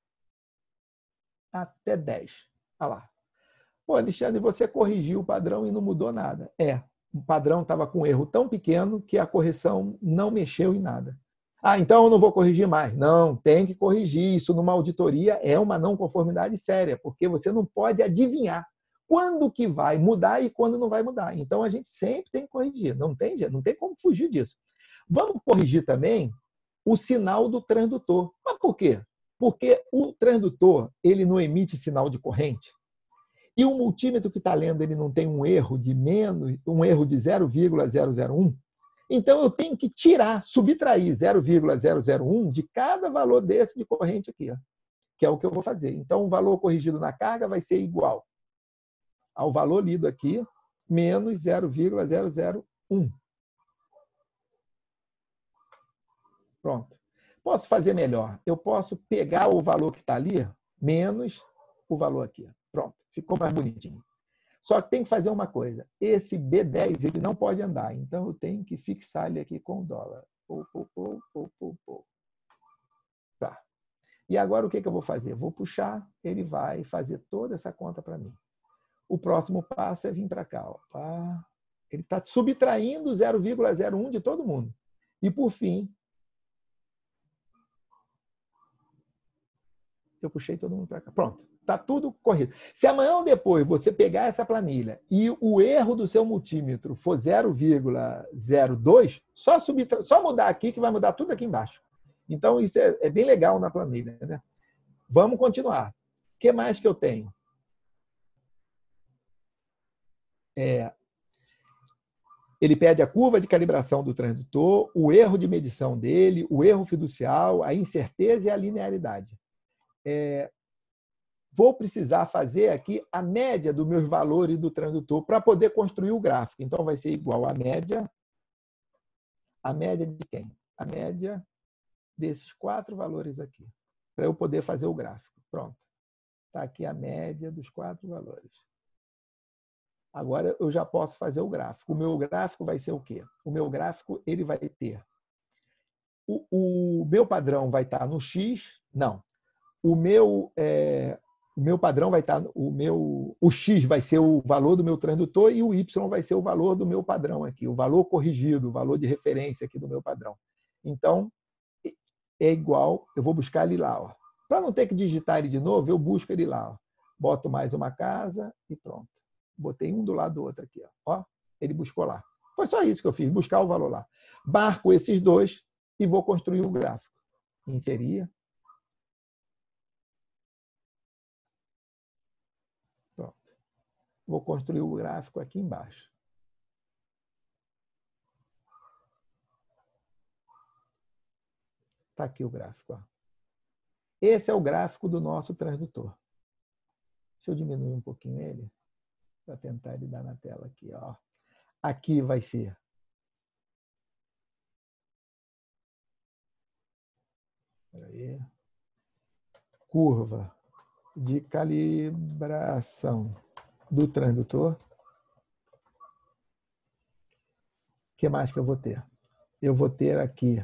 Até dez. Olha lá. Pô, Alexandre, você corrigiu o padrão e não mudou nada. É. O padrão estava com um erro tão pequeno que a correção não mexeu em nada. Ah, então eu não vou corrigir mais. Não, tem que corrigir. Isso numa auditoria é uma não conformidade séria, porque você não pode adivinhar quando que vai mudar e quando não vai mudar. Então a gente sempre tem que corrigir. Não tem, não tem como fugir disso. Vamos corrigir também o sinal do transdutor. Mas por quê? Porque o transdutor ele não emite sinal de corrente. E o multímetro que está lendo ele não tem um erro de menos, um erro de zero vírgula zero zero um. Então eu tenho que tirar, subtrair zero vírgula zero zero um de cada valor desse de corrente aqui, ó, que é o que eu vou fazer. Então o valor corrigido na carga vai ser igual ao valor lido aqui menos zero vírgula zero zero um. Pronto. Posso fazer melhor. Eu posso pegar o valor que está ali menos o valor aqui. Pronto. Ficou mais bonitinho. Só que tem que fazer uma coisa. Esse B dez ele não pode andar. Então, eu tenho que fixar ele aqui com o dólar. Pô, pô, pô, pô, pô, pô. Tá. E agora, o que, que eu vou fazer? Vou puxar, ele vai fazer toda essa conta para mim. O próximo passo é vir para cá. Ó. Ah, ele está subtraindo zero vírgula zero um de todo mundo. E, por fim, eu puxei todo mundo para cá. Pronto. Está tudo corrido. Se amanhã ou depois você pegar essa planilha e o erro do seu multímetro for zero vírgula zero dois, só, subtra... só mudar aqui que vai mudar tudo aqui embaixo. Então, isso é, é bem legal na planilha. Né? Vamos continuar. O que mais que eu tenho? É... Ele pede a curva de calibração do transdutor, o erro de medição dele, o erro fiducial, a incerteza e a linearidade. É... Vou precisar fazer aqui a média dos meus valores do transdutor para poder construir o gráfico. Então, vai ser igual a média. A média de quem? A média desses quatro valores aqui. Para eu poder fazer o gráfico. Pronto. Está aqui a média dos quatro valores. Agora eu já posso fazer o gráfico. O meu gráfico vai ser o quê? O meu gráfico ele vai ter... O, o meu padrão vai estar no X? Não. O meu, é, o meu padrão vai estar... O, meu, o X vai ser o valor do meu transdutor e o Y vai ser o valor do meu padrão aqui, o valor corrigido, o valor de referência aqui do meu padrão. Então, é igual... Eu vou buscar ele lá. Para não ter que digitar ele de novo, eu busco ele lá. Ó. Boto mais uma casa e pronto. Botei um do lado do outro aqui. Ó. Ó, ele buscou lá. Foi só isso que eu fiz, buscar o valor lá. Marco esses dois e vou construir o gráfico. Inserir. Pronto. Vou construir o gráfico aqui embaixo. Está aqui o gráfico. Ó. Esse é o gráfico do nosso transdutor. Deixa eu diminuir um pouquinho ele, para tentar ele dar na tela aqui. Ó. Aqui vai ser aí, curva de calibração do transdutor. O que mais que eu vou ter? Eu vou ter aqui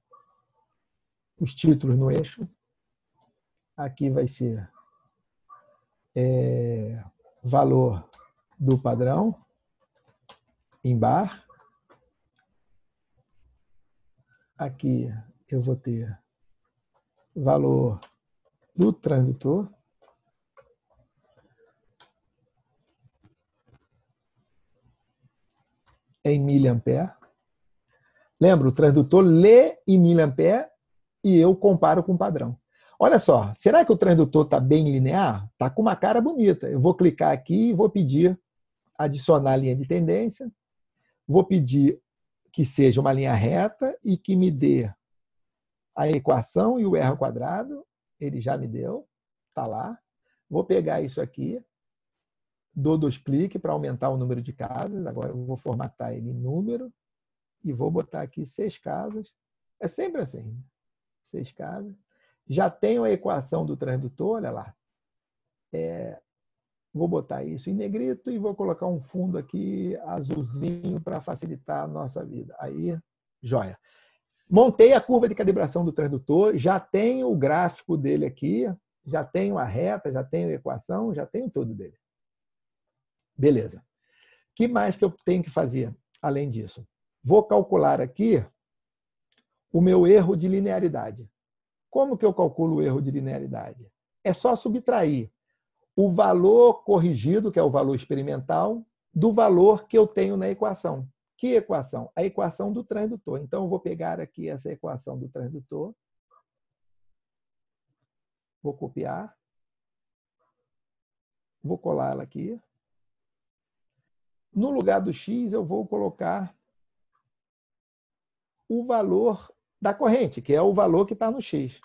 os títulos no eixo. Aqui vai ser é, valor do padrão em bar. Aqui eu vou ter valor do transdutor. Em miliampere. Lembra, o transdutor lê em miliampere e eu comparo com o padrão. Olha só, será que o transdutor está bem linear? Está com uma cara bonita. Eu vou clicar aqui e vou pedir adicionar linha de tendência. Vou pedir que seja uma linha reta e que me dê a equação e o R ao quadrado. Ele já me deu, está lá. Vou pegar isso aqui, dou dois cliques para aumentar o número de casas. Agora eu vou formatar ele em número e vou botar aqui seis casas. É sempre assim, seis casas. Já tenho a equação do transdutor, olha lá. É, vou botar isso em negrito e vou colocar um fundo aqui azulzinho para facilitar a nossa vida. Aí, joia. Montei a curva de calibração do transdutor, já tenho o gráfico dele aqui, já tenho a reta, já tenho a equação, já tenho tudo dele. Beleza. O que mais que eu tenho que fazer além disso? Vou calcular aqui o meu erro de linearidade. Como que eu calculo o erro de linearidade? É só subtrair o valor corrigido, que é o valor experimental, do valor que eu tenho na equação. Que equação? A equação do transdutor. Então, eu vou pegar aqui essa equação do transdutor. Vou copiar. Vou colar ela aqui. No lugar do x, eu vou colocar o valor da corrente, que é o valor que está no x.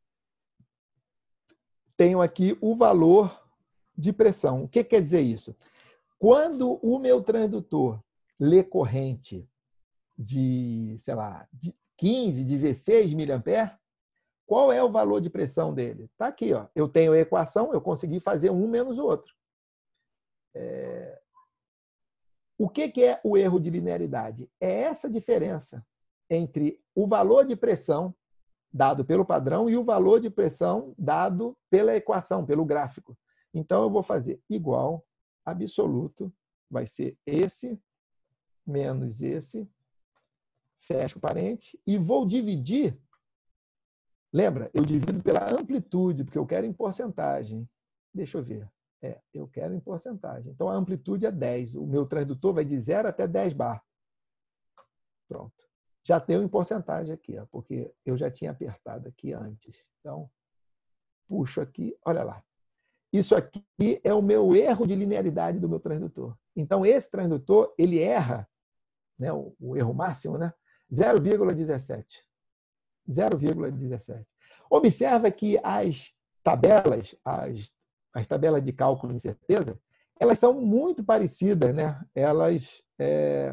Tenho aqui o valor de pressão. O que quer dizer isso? Quando o meu transdutor lê corrente de, sei lá, de quinze, dezesseis miliamperes, qual é o valor de pressão dele? Está aqui, ó. Eu tenho a equação, eu consegui fazer um menos o outro. É... O que é o erro de linearidade? É essa diferença entre o valor de pressão dado pelo padrão e o valor de pressão dado pela equação, pelo gráfico. Então, eu vou fazer igual, absoluto, vai ser esse menos esse, fecho o parente, e vou dividir. Lembra? Eu divido pela amplitude, porque eu quero em porcentagem. Deixa eu ver. É, eu quero em porcentagem. Então, a amplitude é dez. O meu transdutor vai de zero até dez bar. Pronto. Já tenho em porcentagem aqui, ó, porque eu já tinha apertado aqui antes. Então, puxo aqui, olha lá. Isso aqui é o meu erro de linearidade do meu transdutor. Então, esse transdutor, ele erra, né, o, o erro máximo, né, zero vírgula dezessete. zero vírgula dezessete. Observa que as tabelas, as, as tabelas de cálculo de certeza, elas são muito parecidas, né? Elas, é,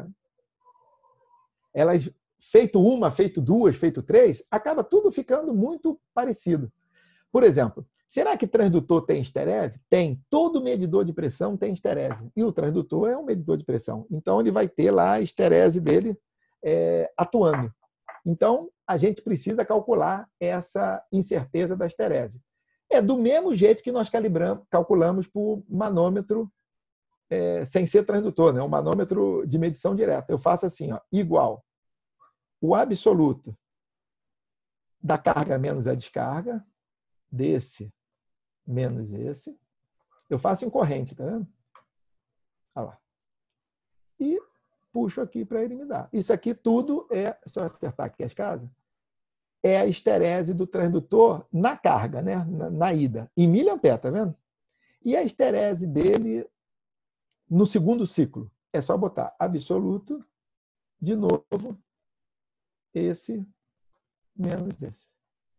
elas feito uma, feito duas, feito três, acaba tudo ficando muito parecido. Por exemplo, Será que transdutor tem esterese? Tem. Todo medidor de pressão tem esterese. E o transdutor é um medidor de pressão. Então, ele vai ter lá a esterese dele é, atuando. Então, a gente precisa calcular essa incerteza da esterese. É do mesmo jeito que nós calibramos, calculamos por manômetro é, sem ser transdutor, né? Um manômetro de medição direta. Eu faço assim, ó, igual o absoluto da carga menos a descarga, desse menos esse. Eu faço em corrente, tá vendo? Olha lá. E puxo aqui para ele me dar. Isso aqui tudo é, se eu acertar aqui as casas, é a esterese do transdutor na carga, né? na, na ida, em miliampere, tá vendo? E a esterese dele no segundo ciclo. É só botar absoluto, de novo, esse menos esse.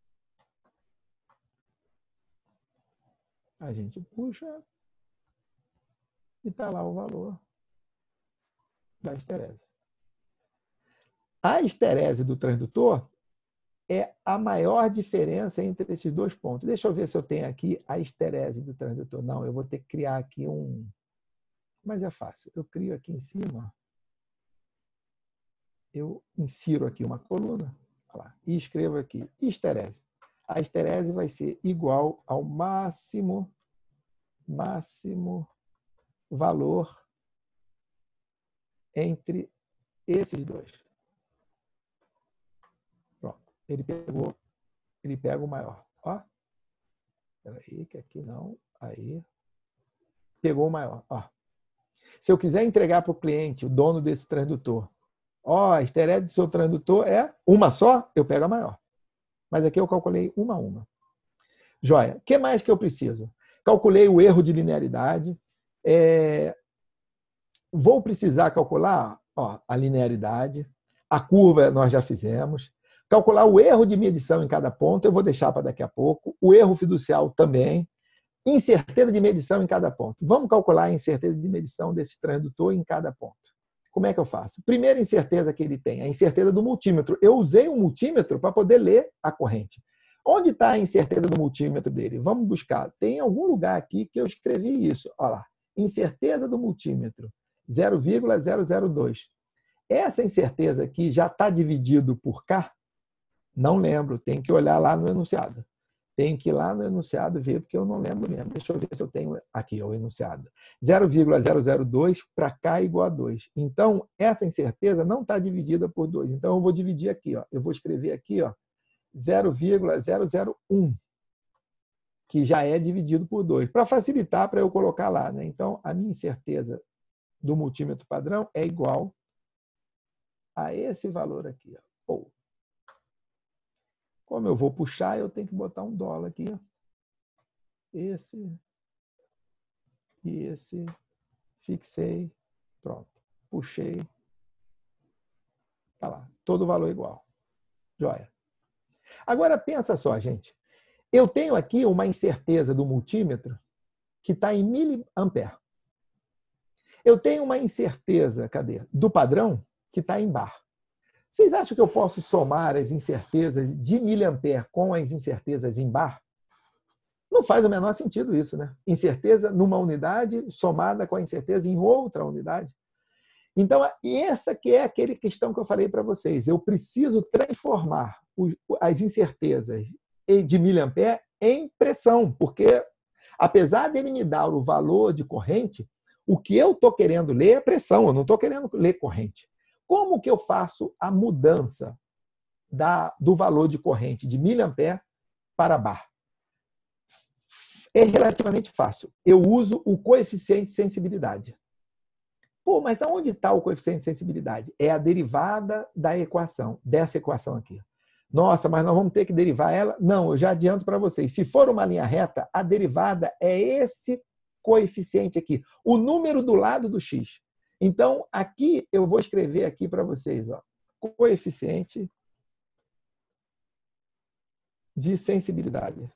A gente puxa e está lá o valor da esterese. A esterese do transdutor é a maior diferença entre esses dois pontos. Deixa eu ver se eu tenho aqui a esterese do transdutor. Não, eu vou ter que criar aqui um... Mas é fácil. Eu crio aqui em cima. Eu insiro aqui uma coluna. Olha lá, e escrevo aqui esterese. A esterese vai ser igual ao máximo, máximo valor entre esses dois. Pronto. Ele pegou, ele pega o maior. Ó. Espera aí, que aqui não. Aí. Pegou o maior. Ó. Se eu quiser entregar para o cliente, o dono desse transdutor, ó, a esterese do seu transdutor é uma só, eu pego a maior. Mas aqui eu calculei uma a uma. Joia. O que mais que eu preciso? Calculei o erro de linearidade. É... Vou precisar calcular ó, a linearidade. A curva nós já fizemos. Calcular o erro de medição em cada ponto, eu vou deixar para daqui a pouco. O erro fiducial também. Incerteza de medição em cada ponto. Vamos calcular a incerteza de medição desse transdutor em cada ponto. Como é que eu faço? Primeira incerteza que ele tem, a incerteza do multímetro. Eu usei um multímetro para poder ler a corrente. Onde está a incerteza do multímetro dele? Vamos buscar. Tem algum lugar aqui que eu escrevi isso. Olha lá. Incerteza do multímetro, zero vírgula zero zero dois. Essa incerteza aqui já está dividido por K? Não lembro. Tem que olhar lá no enunciado. Tenho que ir lá no enunciado ver, porque eu não lembro mesmo. Deixa eu ver se eu tenho aqui o enunciado. zero vírgula zero zero dois para K igual a dois. Então, essa incerteza não está dividida por dois. Então, eu vou dividir aqui. Ó. Eu vou escrever aqui ó, zero vírgula zero zero um, que já é dividido por dois, para facilitar para eu colocar lá. Né? Então, a minha incerteza do multímetro padrão é igual a esse valor aqui. Ó. Ou, como eu vou puxar, eu tenho que botar um dólar aqui. Esse e esse. Fixei. Pronto. Puxei. Tá lá. Todo o valor igual. Joia. Agora, pensa só, gente. Eu tenho aqui uma incerteza do multímetro que está em miliampere. Eu tenho uma incerteza, cadê? Do padrão que está em bar. Vocês acham que eu posso somar as incertezas de miliampere com as incertezas em bar? Não faz o menor sentido isso, né? Incerteza numa unidade somada com a incerteza em outra unidade. Então, essa que é aquela questão que eu falei para vocês. Eu preciso transformar as incertezas de miliampere em pressão, porque apesar dele me dar o valor de corrente, o que eu estou querendo ler é pressão, eu não estou querendo ler corrente. Como que eu faço a mudança da, do valor de corrente de miliampere para bar? É relativamente fácil. Eu uso o coeficiente de sensibilidade. Pô, mas onde está o coeficiente de sensibilidade? É a derivada da equação, dessa equação aqui. Nossa, mas nós vamos ter que derivar ela? Não, eu já adianto para vocês. Se for uma linha reta, a derivada é esse coeficiente aqui, o número do lado do x. Então, aqui eu vou escrever aqui para vocês, ó, coeficiente de sensibilidade.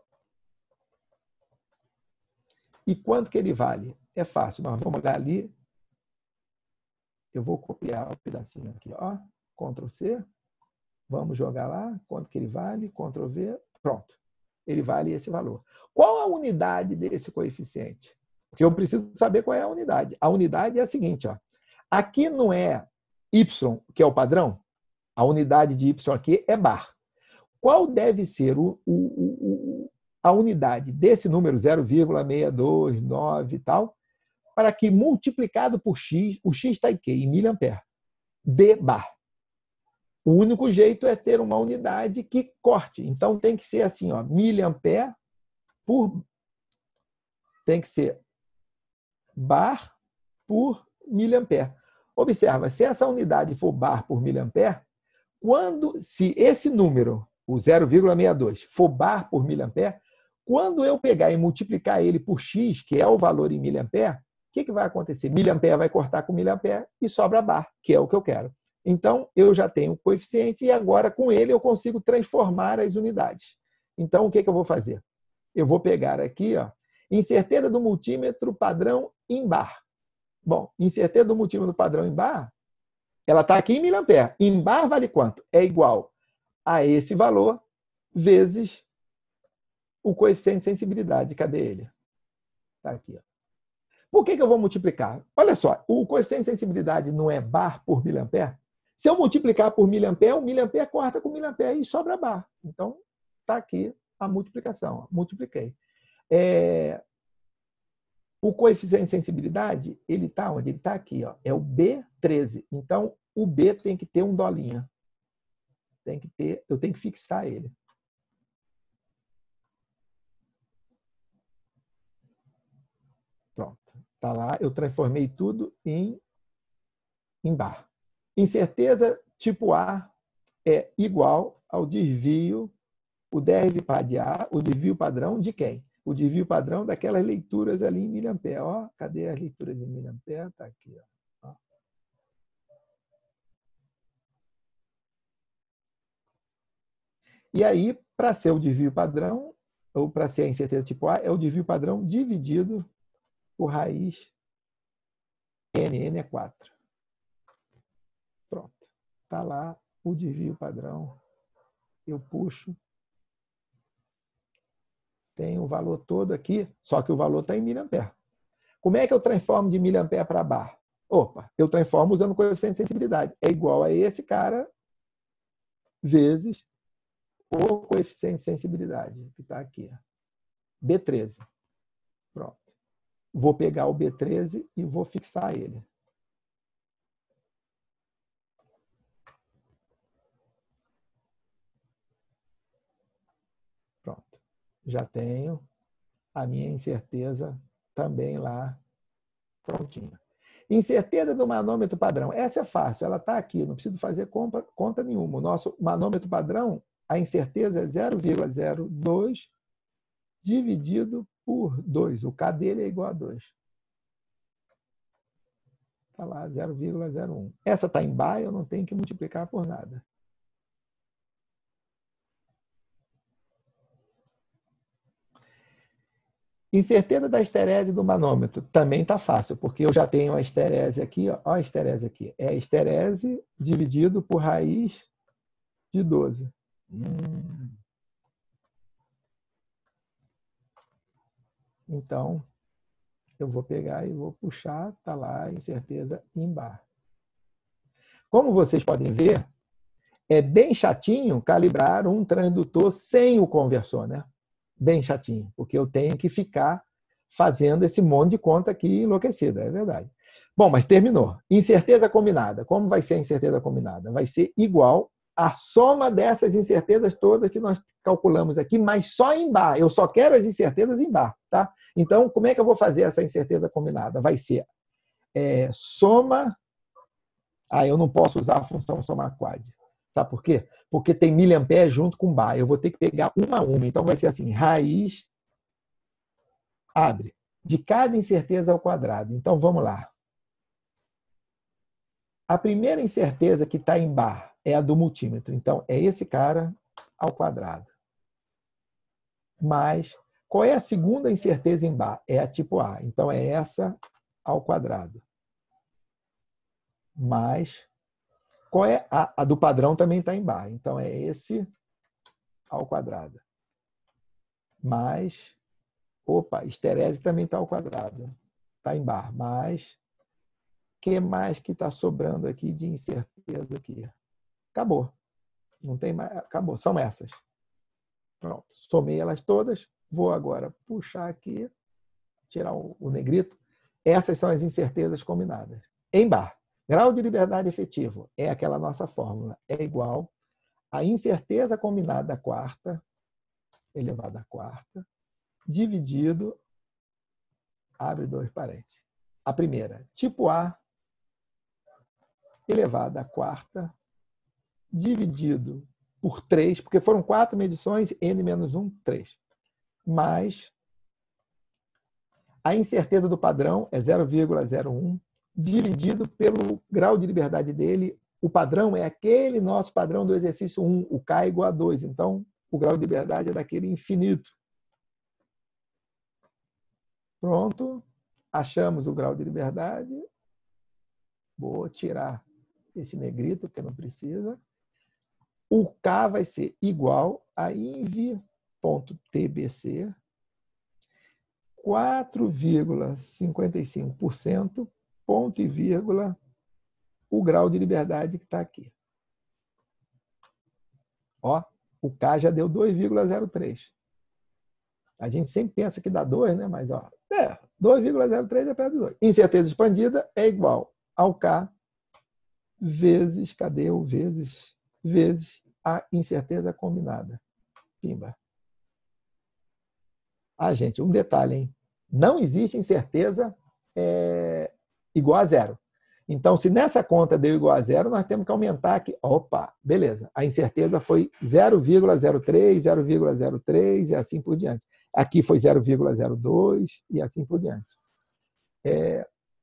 E quanto que ele vale? É fácil, nós vamos olhar ali. Eu vou copiar o pedacinho aqui, ó, control C. Vamos jogar lá, quanto que ele vale, control V, pronto. ele vale esse valor. Qual a unidade desse coeficiente? Porque eu preciso saber qual é a unidade. A unidade é a seguinte, ó. Aqui não é Y, que é o padrão, a unidade de Y aqui é bar. Qual deve ser o, o, o, a unidade desse número zero vírgula seiscentos e vinte e nove e tal, para que multiplicado por X, o X está em quê? Em miliampere. B bar. O único jeito é ter uma unidade que corte. Então tem que ser assim, ó, miliampere por... Tem que ser bar por miliampere. Observa, se essa unidade for bar por miliampere, quando, se esse número, o zero vírgula sessenta e dois, for bar por miliampere, quando eu pegar e multiplicar ele por X, que é o valor em miliampere, o que, que vai acontecer? Miliampere vai cortar com miliampere e sobra bar, que é o que eu quero. Então, eu já tenho o coeficiente e agora, com ele, eu consigo transformar as unidades. Então, o que, que eu vou fazer? Eu vou pegar aqui, ó, incerteza do multímetro padrão em bar. Bom, incerteza do multímetro padrão em bar, ela está aqui em miliampere. Em bar vale quanto? É igual a esse valor vezes o coeficiente de sensibilidade. Cadê ele? Está aqui. Ó. Por que, que eu vou multiplicar? Olha só, o coeficiente de sensibilidade não é bar por miliampere? Se eu multiplicar por miliampere, o miliampere corta com miliampere e sobra bar. Então, está aqui a multiplicação. Ó. Multipliquei. É... O coeficiente de sensibilidade, ele está onde? Ele está aqui. Ó. É o B treze. Então, o B tem que ter um dolinha. Tem que ter, eu tenho que fixar ele. Pronto. Está lá. Eu transformei tudo em, em bar. Incerteza tipo A é igual ao desvio, o derivado de A, o desvio padrão de quem? O desvio padrão daquelas leituras ali em miliampere. Ó, cadê as leituras em miliampere? Está aqui. Ó. E aí, para ser o desvio padrão, ou para ser a incerteza tipo A, é o desvio padrão dividido por raiz N, N é quatro. Pronto. Está lá o desvio padrão. Eu puxo. Tem o valor todo aqui, só que o valor está em miliampere. Como é que eu transformo de miliampere para bar? Opa, eu transformo usando o coeficiente de sensibilidade. É igual a esse cara vezes o coeficiente de sensibilidade, que está aqui. B treze. Pronto. Vou pegar o B treze e vou fixar ele. Pronto. Já tenho a minha incerteza também lá prontinha. Incerteza do manômetro padrão. Essa é fácil, ela está aqui, não preciso fazer conta, conta nenhuma. O nosso manômetro padrão, a incerteza é zero vírgula zero dois dividido por dois. O K dele é igual a dois. Está lá, zero vírgula zero um. Essa está em bar, eu não tenho que multiplicar por nada. Incerteza da esterese do manômetro também está fácil, porque eu já tenho a esterese aqui. Ó, ó a esterese aqui. É a esterese dividido por raiz de doze. Hum. Então, eu vou pegar e vou puxar, está lá a incerteza em bar. Como vocês podem ver, é bem chatinho calibrar um transdutor sem o conversor, né? Bem chatinho, porque eu tenho que ficar fazendo esse monte de conta aqui enlouquecida, é verdade. Bom, mas terminou. Incerteza combinada. Como vai ser a incerteza combinada? Vai ser igual à soma dessas incertezas todas que nós calculamos aqui, mas só em bar. Eu só quero as incertezas em bar, tá? Então, como é que eu vou fazer essa incerteza combinada? Vai ser é, soma... Ah, eu não posso usar a função soma quad. Sabe por quê? Porque tem miliampere junto com bar. Eu vou ter que pegar uma a uma. Então, vai ser assim, raiz, abre, de cada incerteza ao quadrado. Então, vamos lá. A primeira incerteza que está em bar é a do multímetro. Então, é esse cara ao quadrado. Mas, qual é a segunda incerteza em bar? É a tipo A. Então, é essa ao quadrado. Mais... Qual é a, a do padrão também está em bar. Então, é esse ao quadrado. mais, opa, esterese também está ao quadrado, está em bar, mais, o que mais que está sobrando aqui de incerteza aqui? Acabou. Não tem mais, acabou, são essas. Pronto, somei elas todas, vou agora puxar aqui, tirar o, o negrito. Essas são as incertezas combinadas. Em bar, grau de liberdade efetivo é aquela nossa fórmula, é igual a incerteza combinada quarta, elevado à quarta, dividido, abre dois parênteses. A primeira, tipo A, elevado à quarta, dividido por três, porque foram quatro medições, n menos um, três. Mais a incerteza do padrão é zero vírgula zero um, dividido pelo grau de liberdade dele. O padrão é aquele nosso padrão do exercício um, o K igual a dois. Então, o grau de liberdade é daquele infinito. Pronto. Achamos o grau de liberdade. Vou tirar esse negrito, porque não precisa. O K vai ser igual a inv.tbc, quatro vírgula cinquenta e cinco por cento, ponto e vírgula, o grau de liberdade que está aqui. Ó, o K já deu dois vírgula zero três. A gente sempre pensa que dá dois, né? Mas ó, é, dois vírgula zero três é perto de dois. Incerteza expandida é igual ao K vezes, cadê o vezes, vezes a incerteza combinada. Pimba. Ah, gente, um detalhe, hein? Não existe incerteza é, igual a zero. Então, se nessa conta deu igual a zero, nós temos que aumentar aqui. Opa, beleza. A incerteza foi zero vírgula zero três, zero vírgula zero três e assim por diante. Aqui foi zero vírgula zero dois e assim por diante. É...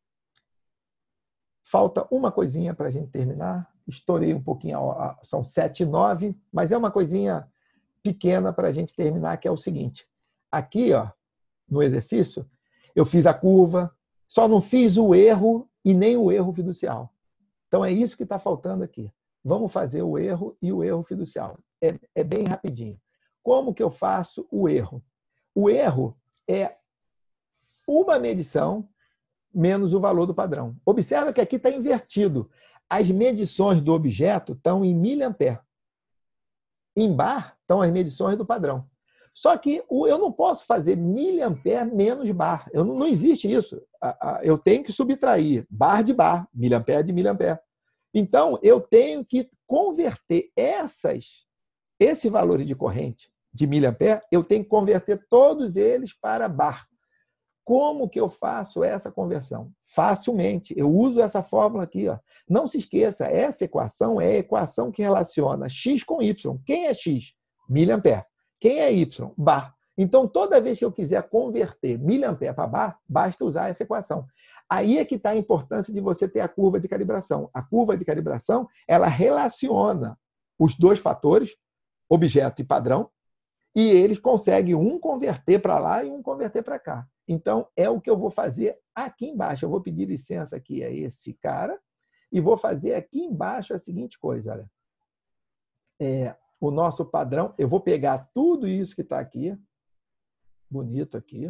Falta uma coisinha para a gente terminar. Estourei um pouquinho, são sete e nove, mas é uma coisinha pequena para a gente terminar, que é o seguinte. Aqui, ó, no exercício, eu fiz a curva, só não fiz o erro e nem o erro fiducial. Então, é isso que está faltando aqui. Vamos fazer o erro e o erro fiducial. É, é bem rapidinho. Como que eu faço o erro? O erro é uma medição menos o valor do padrão. Observa que aqui está invertido. As medições do objeto estão em miliampere. Em bar estão as medições do padrão. Só que eu não posso fazer miliampere menos bar. Eu não, não existe isso. Eu tenho que subtrair bar de bar, miliampere de miliampere. Então, eu tenho que converter essas, esse valor de corrente de miliampere, eu tenho que converter todos eles para bar. Como que eu faço essa conversão? Facilmente. Eu uso essa fórmula aqui. Ó. Não se esqueça, essa equação é a equação que relaciona x com y. Quem é x? Miliampere. Quem é y? Bar. Então, toda vez que eu quiser converter miliampere para bar, basta usar essa equação. Aí é que está a importância de você ter a curva de calibração. A curva de calibração, ela relaciona os dois fatores, objeto e padrão, e eles conseguem um converter para lá e um converter para cá. Então, é o que eu vou fazer aqui embaixo. Eu vou pedir licença aqui a esse cara e vou fazer aqui embaixo a seguinte coisa. Olha. É, o nosso padrão, eu vou pegar tudo isso que está aqui, bonito aqui,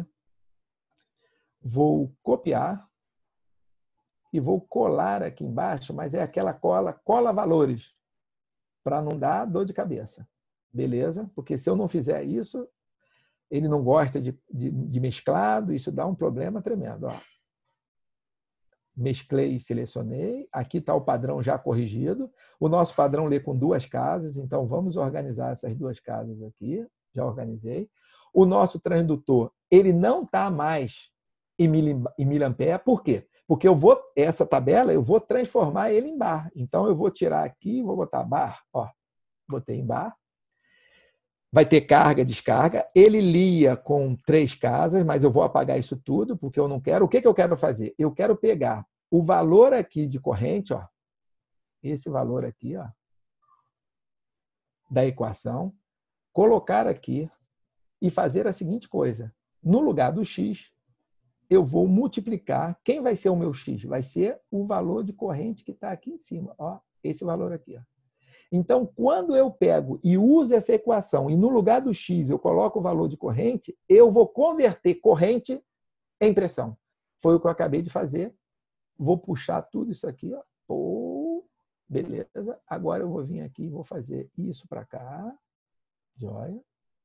vou copiar e vou colar aqui embaixo, mas é aquela cola, cola valores, para não dar dor de cabeça. Beleza? Porque se eu não fizer isso, ele não gosta de, de, de mesclado, isso dá um problema tremendo. Ó. Mesclei e selecionei. Aqui está o padrão já corrigido. O nosso padrão lê com duas casas, então vamos organizar essas duas casas aqui. Já organizei. O nosso transdutor, ele não está mais em miliampere. Por quê? Porque eu vou, essa tabela, eu vou transformar ele em bar. Então, eu vou tirar aqui, vou botar bar. Ó, botei em bar. Vai ter carga, descarga. Ele lia com três casas, mas eu vou apagar isso tudo, porque eu não quero. O que, que eu quero fazer? Eu quero pegar o valor aqui de corrente, ó, esse valor aqui, ó, da equação, colocar aqui e fazer a seguinte coisa. No lugar do x, eu vou multiplicar. Quem vai ser o meu x? Vai ser o valor de corrente que está aqui em cima. Ó, esse valor aqui. Ó. Então, quando eu pego e uso essa equação e no lugar do x eu coloco o valor de corrente, eu vou converter corrente em pressão. Foi o que eu acabei de fazer. Vou puxar tudo isso aqui. Ó. Oh, beleza. Agora eu vou vir aqui e vou fazer isso para cá. Joia.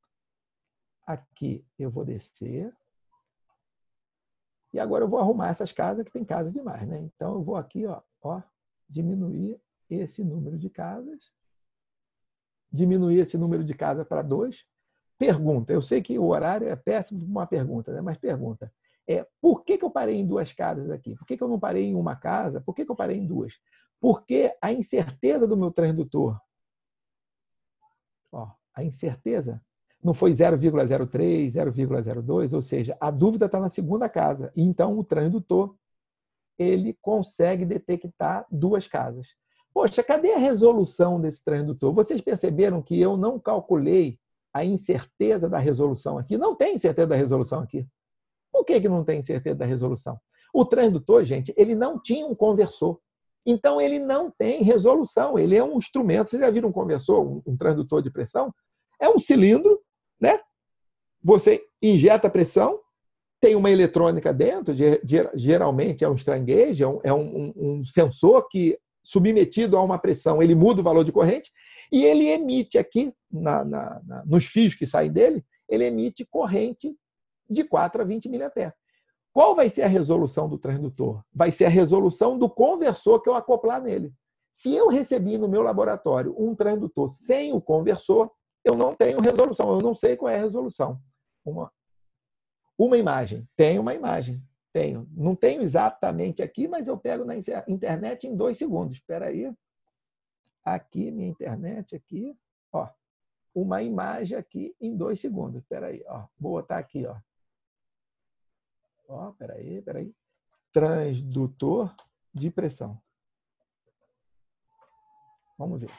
Aqui eu vou descer. E agora eu vou arrumar essas casas, que tem casa demais, né? Então eu vou aqui, ó, ó, diminuir esse número de casas. Diminuir esse número de casas para dois. Pergunta. Eu sei que o horário é péssimo para uma pergunta, né? Mas pergunta. É, por que, que eu parei em duas casas aqui? Por que, que eu não parei em uma casa? Por que, que eu parei em duas? Porque a incerteza do meu transdutor, ó, a incerteza não foi zero vírgula zero três, zero vírgula zero dois, ou seja, a dúvida está na segunda casa. E então o transdutor ele consegue detectar duas casas. Poxa, cadê a resolução desse transdutor? Vocês perceberam que eu não calculei a incerteza da resolução aqui? Não tem incerteza da resolução aqui. Por que que não tem incerteza da resolução? O transdutor, gente, ele não tinha um conversor. Então, ele não tem resolução. Ele é um instrumento. Vocês já viram um conversor, um, um transdutor de pressão? É um cilindro, né? Você injeta pressão, tem uma eletrônica dentro, de, de, geralmente é um strain gauge, é, um, é um, um sensor que, submetido a uma pressão, ele muda o valor de corrente e ele emite aqui, na, na, na, nos fios que saem dele, ele emite corrente de quatro a vinte miliamperes. Qual vai ser a resolução do transdutor? Vai ser a resolução do conversor que eu acoplar nele. Se eu recebi no meu laboratório um transdutor sem o conversor, eu não tenho resolução, eu não sei qual é a resolução. Uma, uma imagem. Tenho uma imagem. Tenho. Não tenho exatamente aqui, mas eu pego na internet em dois segundos. Espera aí. Aqui, minha internet, aqui. Ó, uma imagem aqui em dois segundos. Espera aí. Ó, vou botar aqui. Ó. Ó, espera aí, espera aí. Transdutor de pressão. Vamos ver.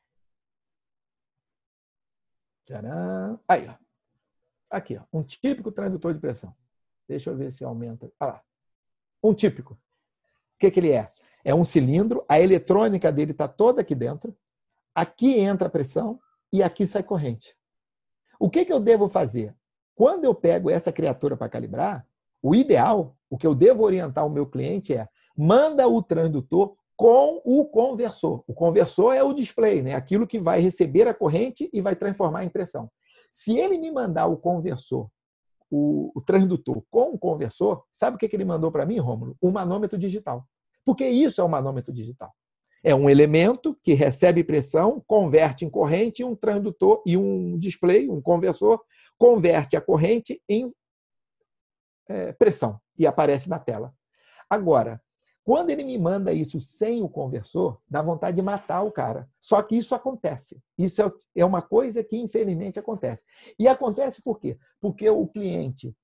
Tcharam. Aí, ó. Aqui, ó. Um típico transdutor de pressão. Deixa eu ver se aumenta. Ah lá. Um típico. O que, que ele é? É um cilindro, a eletrônica dele está toda aqui dentro. Aqui entra a pressão e aqui sai corrente. O que, que eu devo fazer? Quando eu pego essa criatura para calibrar, o ideal, o que eu devo orientar o meu cliente é manda o transdutor com o conversor. O conversor é o display, né? Aquilo que vai receber a corrente e vai transformar em pressão. Se ele me mandar o conversor, o, o transdutor com o conversor, sabe o que, que ele mandou para mim, Rômulo? Um manômetro digital. Porque isso é um manômetro digital. É um elemento que recebe pressão, converte em corrente, um transdutor e um display, um conversor, converte a corrente em é, pressão e aparece na tela. Agora, quando ele me manda isso sem o conversor, dá vontade de matar o cara. Só que isso acontece. Isso é uma coisa que, infelizmente, acontece. E acontece por quê? Porque o cliente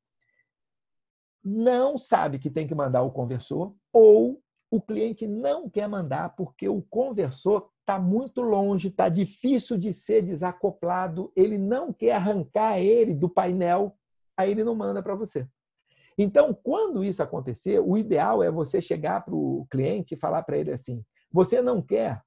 não sabe que tem que mandar o conversor ou o cliente não quer mandar porque o conversor está muito longe, está difícil de ser desacoplado, ele não quer arrancar ele do painel, aí ele não manda para você. Então, quando isso acontecer, o ideal é você chegar para o cliente e falar para ele assim, você não quer...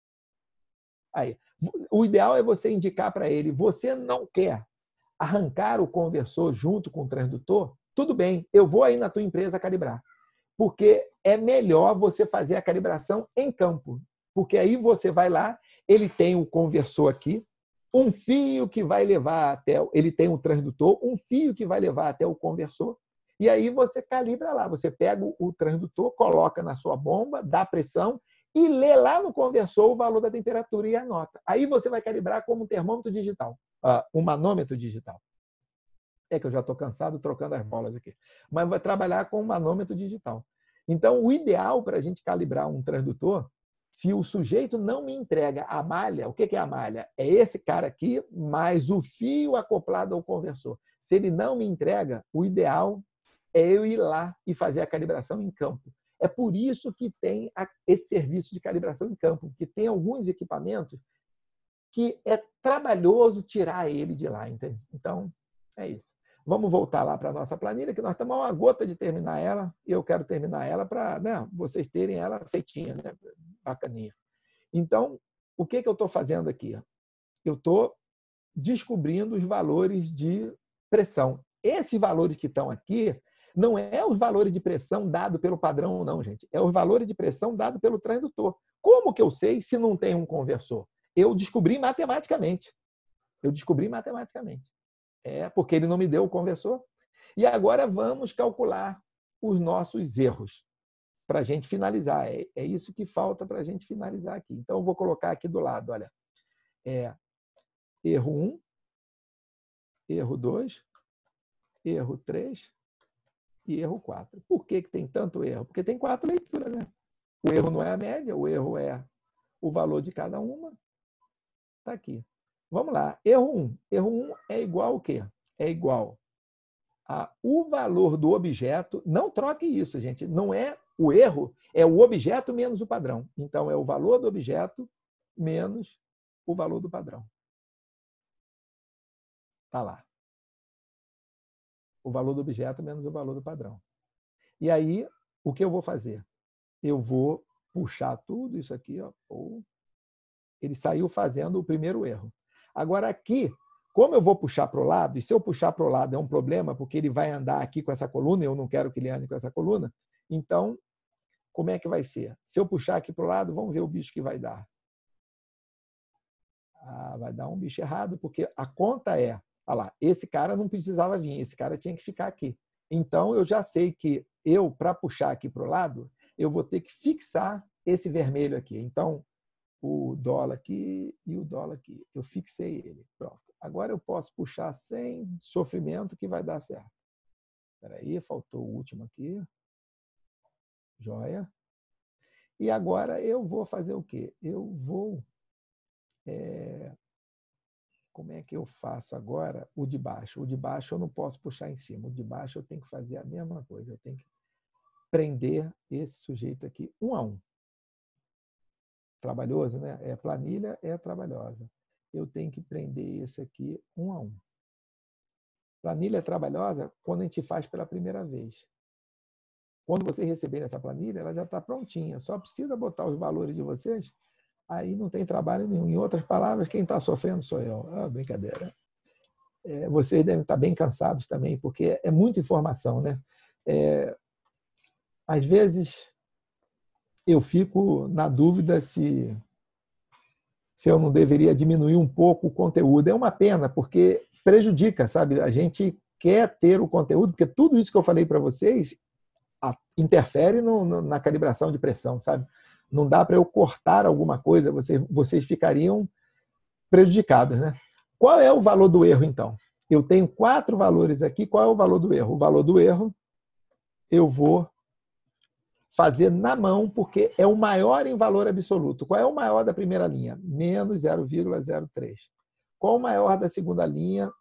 Aí, o ideal é você indicar para ele, você não quer arrancar o conversor junto com o transdutor? Tudo bem, eu vou aí na tua empresa calibrar. Porque é melhor você fazer a calibração em campo. Porque aí você vai lá, ele tem o conversor aqui, um fio que vai levar até... Ele tem um transdutor, um fio que vai levar até o conversor, e aí você calibra lá. Você pega o transdutor, coloca na sua bomba, dá pressão e lê lá no conversor o valor da temperatura e anota. Aí você vai calibrar como um termômetro digital, um manômetro digital. É que eu já estou cansado trocando as bolas aqui. Mas vai trabalhar com um manômetro digital. Então, o ideal para a gente calibrar um transdutor, se o sujeito não me entrega a malha, o que é a malha? É esse cara aqui, mais o fio acoplado ao conversor. Se ele não me entrega, o ideal é eu ir lá e fazer a calibração em campo. É por isso que tem esse serviço de calibração em campo, porque tem alguns equipamentos que é trabalhoso tirar ele de lá, entende? Então, é isso. Vamos voltar lá para a nossa planilha, que nós estamos a uma gota de terminar ela, e eu quero terminar ela para, né, vocês terem ela feitinha, né, bacaninha. Então, o que, que eu estou fazendo aqui? Eu estou descobrindo os valores de pressão. Esses valores que estão aqui não é os valores de pressão dado pelo padrão, não, gente. É os valores de pressão dado pelo transdutor. Como que eu sei se não tem um conversor? Eu descobri matematicamente. Eu descobri matematicamente. É porque ele não me deu o conversor. E agora vamos calcular os nossos erros para a gente finalizar. É, é isso que falta para a gente finalizar aqui. Então, eu vou colocar aqui do lado, olha. É, erro um, erro dois, erro três e erro quatro. Por que, que tem tanto erro? Porque tem quatro leituras, né? O erro não é a média, o erro é o valor de cada uma. Está aqui. Vamos lá. Erro um. Erro um é igual ao quê? É igual a o valor do objeto. Não troque isso, gente. Não é o erro, é o objeto menos o padrão. Então, é o valor do objeto menos o valor do padrão. Está lá. O valor do objeto menos o valor do padrão. E aí, o que eu vou fazer? Eu vou puxar tudo isso aqui. Ó, ou ele saiu fazendo o primeiro erro. Agora, aqui, como eu vou puxar para o lado, e se eu puxar para o lado é um problema, porque ele vai andar aqui com essa coluna, e eu não quero que ele ande com essa coluna, então, como é que vai ser? Se eu puxar aqui para o lado, vamos ver o bicho que vai dar. Ah, vai dar um bicho errado, porque a conta é, olha lá, esse cara não precisava vir, esse cara tinha que ficar aqui. Então, eu já sei que eu, para puxar aqui para o lado, eu vou ter que fixar esse vermelho aqui. Então, o dólar aqui e o dólar aqui. Eu fixei ele. Pronto. Agora eu posso puxar sem sofrimento que vai dar certo. Espera aí, faltou o último aqui. Joia. E agora eu vou fazer o quê? Eu vou... É... Como é que eu faço agora o de baixo? O de baixo eu não posso puxar em cima. O de baixo eu tenho que fazer a mesma coisa. Eu tenho que prender esse sujeito aqui um a um. Trabalhoso, né? É planilha, é trabalhosa. Eu tenho que prender esse aqui um a um. Planilha é trabalhosa quando a gente faz pela primeira vez. Quando vocês receberem essa planilha, ela já está prontinha. Só precisa botar os valores de vocês, aí não tem trabalho nenhum. Em outras palavras, quem está sofrendo sou eu. Ah, brincadeira. É, vocês devem estar bem cansados também, porque é muita informação, né? É, às vezes, eu fico na dúvida se, se eu não deveria diminuir um pouco o conteúdo. É uma pena, porque prejudica, sabe? A gente quer ter o conteúdo, porque tudo isso que eu falei para vocês interfere no, no, na calibração de pressão, sabe? Não dá para eu cortar alguma coisa, vocês, vocês ficariam prejudicados, né? Qual é o valor do erro, então? Eu tenho quatro valores aqui. Qual é o valor do erro? O valor do erro eu vou fazer na mão, porque é o maior em valor absoluto. Qual é o maior da primeira linha? Menos zero vírgula zero três. Qual o maior da segunda linha?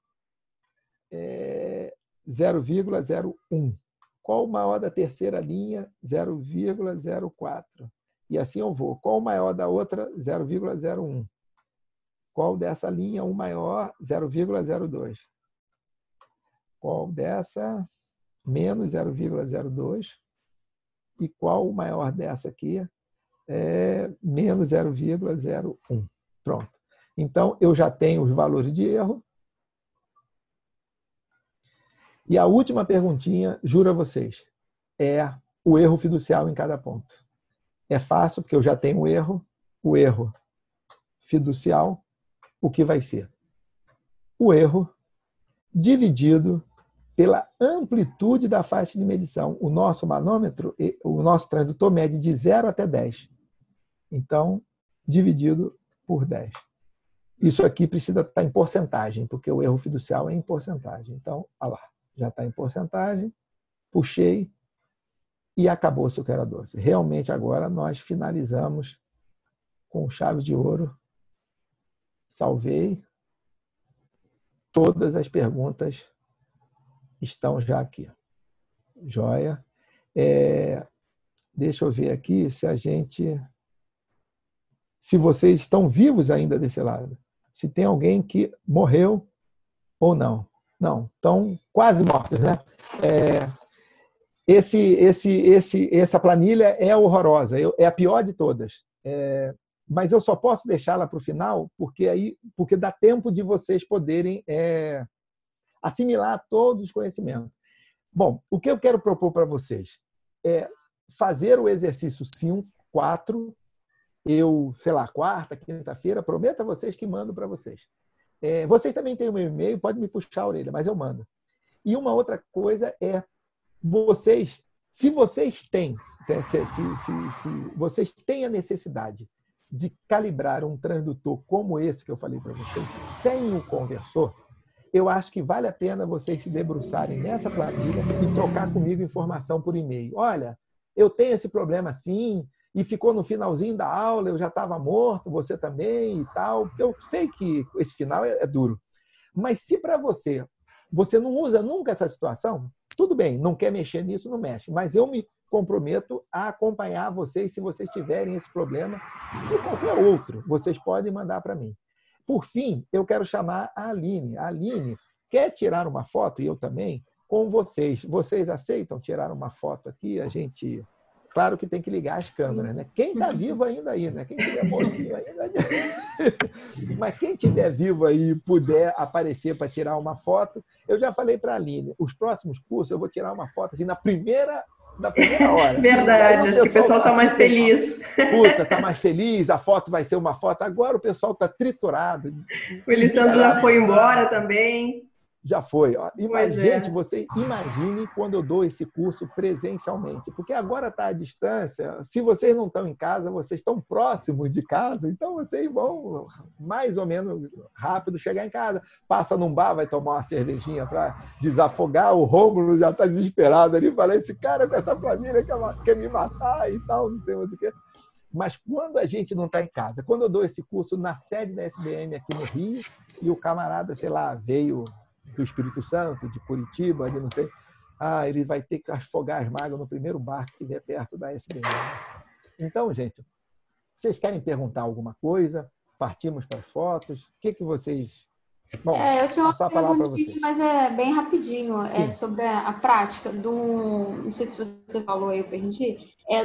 É zero vírgula zero um. Qual o maior da terceira linha? zero vírgula zero quatro. E assim eu vou. Qual o maior da outra? zero vírgula zero um. Qual dessa linha o maior? zero vírgula zero dois. Qual dessa? Menos zero vírgula zero dois. E qual o maior dessa aqui? É menos zero vírgula zero um. Pronto. Então, eu já tenho os valores de erro. E a última perguntinha, juro a vocês, é o erro fiducial em cada ponto. É fácil, porque eu já tenho o erro. O erro fiducial, o que vai ser? O erro dividido pela amplitude da faixa de medição. O nosso manômetro, o nosso transdutor mede de zero até dez. Então, dividido por dez. Isso aqui precisa estar em porcentagem, porque o erro fiducial é em porcentagem. Então, olha lá, já está em porcentagem, puxei e acabou-se o que era doce. Realmente, agora, nós finalizamos com chave de ouro. Salvei. Todas as perguntas estão já aqui. Joia. É, deixa eu ver aqui se a gente... Se vocês estão vivos ainda desse lado. Se tem alguém que morreu ou não. Não, estão quase mortos, né? É, esse, esse, esse, essa planilha é horrorosa, é a pior de todas. É, mas eu só posso deixá-la para o final porque aí, porque dá tempo de vocês poderem é, assimilar todos os conhecimentos. Bom, o que eu quero propor para vocês é fazer o exercício cinco, quatro, eu, sei lá, quarta, quinta-feira, prometo a vocês que mando para vocês. É, vocês também têm o meu e-mail, pode me puxar a orelha, mas eu mando. E uma outra coisa é, vocês, se vocês têm, se, se, se, se vocês têm a necessidade de calibrar um transdutor como esse que eu falei para vocês, sem o conversor, eu acho que vale a pena vocês se debruçarem nessa planilha e trocar comigo informação por e-mail. Olha, eu tenho esse problema assim, e ficou no finalzinho da aula, eu já estava morto, você também e tal. Porque eu sei que esse final é, é duro. Mas se para você, você não usa nunca essa situação, tudo bem, não quer mexer nisso, não mexe. Mas eu me comprometo a acompanhar vocês se vocês tiverem esse problema e qualquer outro, vocês podem mandar para mim. Por fim, eu quero chamar a Aline. A Aline quer tirar uma foto, e eu também, com vocês. Vocês aceitam tirar uma foto aqui? A gente... Claro que tem que ligar as câmeras, né? Quem está vivo ainda aí, né? Quem estiver mortinho ainda... Mas quem estiver vivo aí e puder aparecer para tirar uma foto, eu já falei para a Aline, os próximos cursos eu vou tirar uma foto assim na primeira... na primeira hora. Verdade, acho que o pessoal está mais feliz. Puta, está mais feliz, a foto vai ser uma foto. Agora o pessoal está triturado. O Elisandro já foi embora também. Já foi. Mas, é. gente, você imagine quando eu dou esse curso presencialmente. Porque agora está à distância. Se vocês não estão em casa, vocês estão próximos de casa, então vocês vão mais ou menos rápido chegar em casa. Passa num bar, vai tomar uma cervejinha para desafogar. O Rômulo já está desesperado ali. Fala, esse cara com essa planilha quer, quer me matar e tal, não sei mais o quê. Mas quando a gente não está em casa, quando eu dou esse curso na sede da S B M aqui no Rio, e o camarada, sei lá, veio do Espírito Santo, de Curitiba, de não sei, ah, ele vai ter que afogar as mágoas no primeiro bar que estiver perto da S B M. Então, gente, vocês querem perguntar alguma coisa? Partimos para as fotos? O que, que vocês... Bom, é, eu tinha uma perguntinha, mas é bem rapidinho. Sim. É sobre a, a prática do... Não sei se você falou aí, eu perdi. É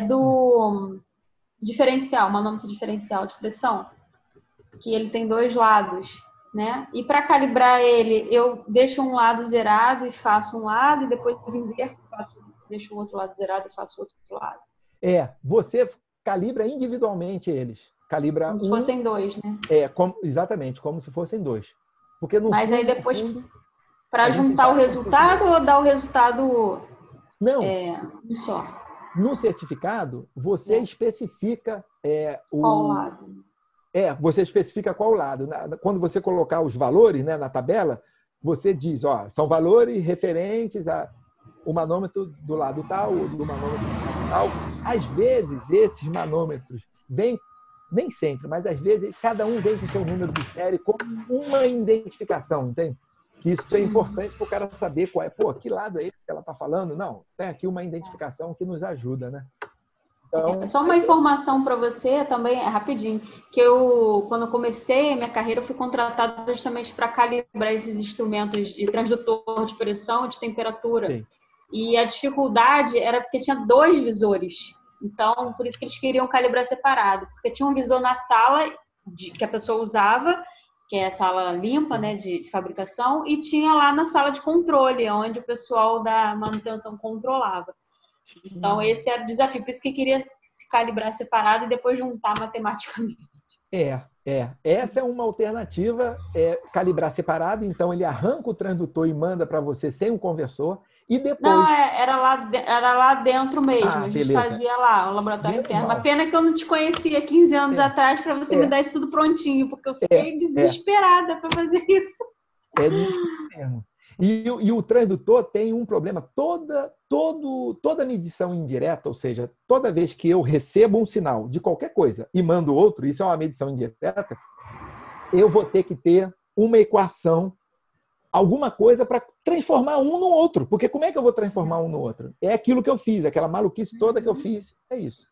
do diferencial, manômetro diferencial de pressão, que ele tem dois lados, né? E para calibrar ele, eu deixo um lado zerado e faço um lado, e depois inverto, faço, deixo o outro lado zerado e faço o outro lado. É, você calibra individualmente eles. Calibra como se um, fossem dois, né? É, como, exatamente, como se fossem dois. Porque no Mas fundo, aí depois, para a gente juntar o vai- resultado ou dar o resultado Não, é, um só? no certificado, você É. especifica é, o... Qual lado? É, você especifica qual lado. Na- Quando você colocar os valores, né, na tabela, você diz, ó, são valores referentes a o manômetro do lado tal, ou do manômetro do lado tal. Às vezes, esses manômetros vêm, nem sempre, mas às vezes cada um vem com o seu número de série, com uma identificação, entende? Que isso é importante para o cara saber qual é. Pô, que lado é esse que ela está falando? Não, tem aqui uma identificação que nos ajuda, né? Então, Só uma informação para você também, é rapidinho, que eu, quando eu comecei a minha carreira, eu fui contratada justamente para calibrar esses instrumentos de transdutor de pressão e de temperatura. sim. E a dificuldade era porque tinha dois visores. Então, por isso que eles queriam calibrar separado. Porque tinha um visor na sala de, que a pessoa usava, que é a sala limpa, né, de, de fabricação, e tinha lá na sala de controle, onde o pessoal da manutenção controlava. Então, esse era o desafio. Por isso que queria se calibrar separado e depois juntar matematicamente. É, é. Essa é uma alternativa, é calibrar separado. Então, ele arranca o transdutor e manda para você sem um conversor. E depois... Não, é, era, lá, era lá dentro mesmo. Ah, a gente beleza. fazia lá, o laboratório Menos interno. mal. Uma pena que eu não te conhecia quinze anos É. atrás para você É. me dar isso tudo prontinho, porque eu fiquei É. desesperada para fazer isso. É desespero mesmo. E, o- e o transdutor tem um problema. Toda, todo, toda medição indireta, ou seja, toda vez que eu recebo um sinal de qualquer coisa e mando outro, isso é uma medição indireta, eu vou ter que ter uma equação, alguma coisa para transformar um no outro. Porque como é que eu vou transformar um no outro? É aquilo que eu fiz, aquela maluquice toda que eu fiz. É isso.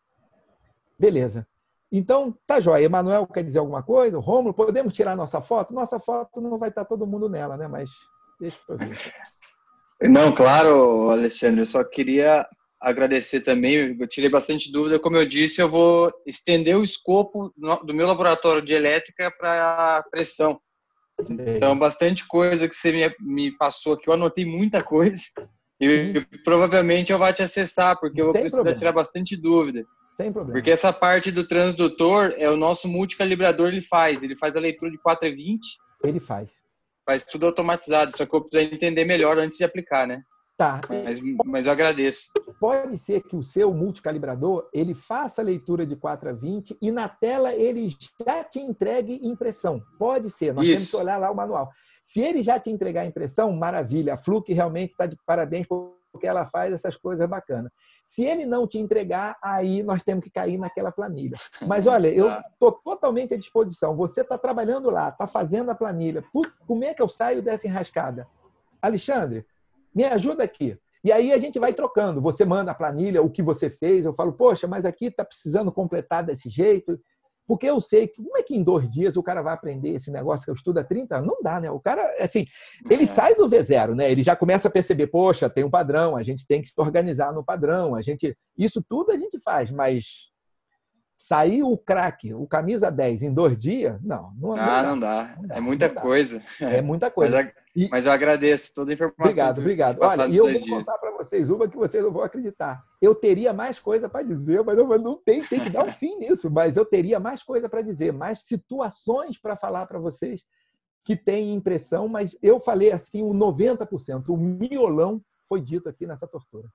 Beleza. Então, tá joia. Emanuel quer dizer alguma coisa? Rômulo, podemos tirar nossa foto? Nossa foto não vai estar todo mundo nela, né? Mas deixa eu ver. Não, claro, Alexandre, eu só queria agradecer também, eu tirei bastante dúvida. Como eu disse, eu vou estender o escopo do meu laboratório de elétrica para pressão. Sim. Então, bastante coisa que você me, me passou aqui, eu anotei muita coisa. E eu, provavelmente eu vou te acessar, porque eu vou Sem precisar problema. tirar bastante dúvida. Sem problema. Porque essa parte do transdutor é o nosso multicalibrador, ele faz. Ele faz a leitura de quatro a vinte. Ele faz. Faz tudo automatizado, só que eu preciso entender melhor antes de aplicar, né? Tá. Mas, mas eu agradeço. Pode ser que o seu multicalibrador ele faça a leitura de quatro a vinte e na tela ele já te entregue impressão. Pode ser, nós Isso. temos que olhar lá o manual. Se ele já te entregar a impressão, maravilha. A Fluke realmente está de parabéns porque ela faz essas coisas bacanas. Se ele não te entregar, aí nós temos que cair naquela planilha. Mas olha, eu estou totalmente à disposição. Você está trabalhando lá, está fazendo a planilha. Putz, como é que eu saio dessa enrascada? Alexandre, me ajuda aqui. E aí a gente vai trocando. Você manda a planilha, o que você fez. Eu falo, poxa, mas aqui está precisando completar desse jeito. Porque eu sei que como é que em dois dias o cara vai aprender esse negócio que eu estudo há trinta anos? Não dá, né? O cara, assim, ele sai do V zero, né? Ele já começa a perceber, poxa, tem um padrão, a gente tem que se organizar no padrão. A gente, isso tudo a gente faz, mas sair o craque, o camisa dez em dois dias, não. Não, ah, não, dá. não, dá. não dá. É muita coisa. É muita coisa. Mas, e... mas eu agradeço toda a informação. Obrigado, obrigado. Olha, e eu vou dias. contar para vocês uma que vocês não vão acreditar. Eu teria mais coisa para dizer, mas não, não tem, tem que dar um fim nisso. Mas eu teria mais coisa para dizer, mais situações para falar para vocês que têm impressão, mas eu falei assim, o noventa por cento, o miolão foi dito aqui nessa tortura.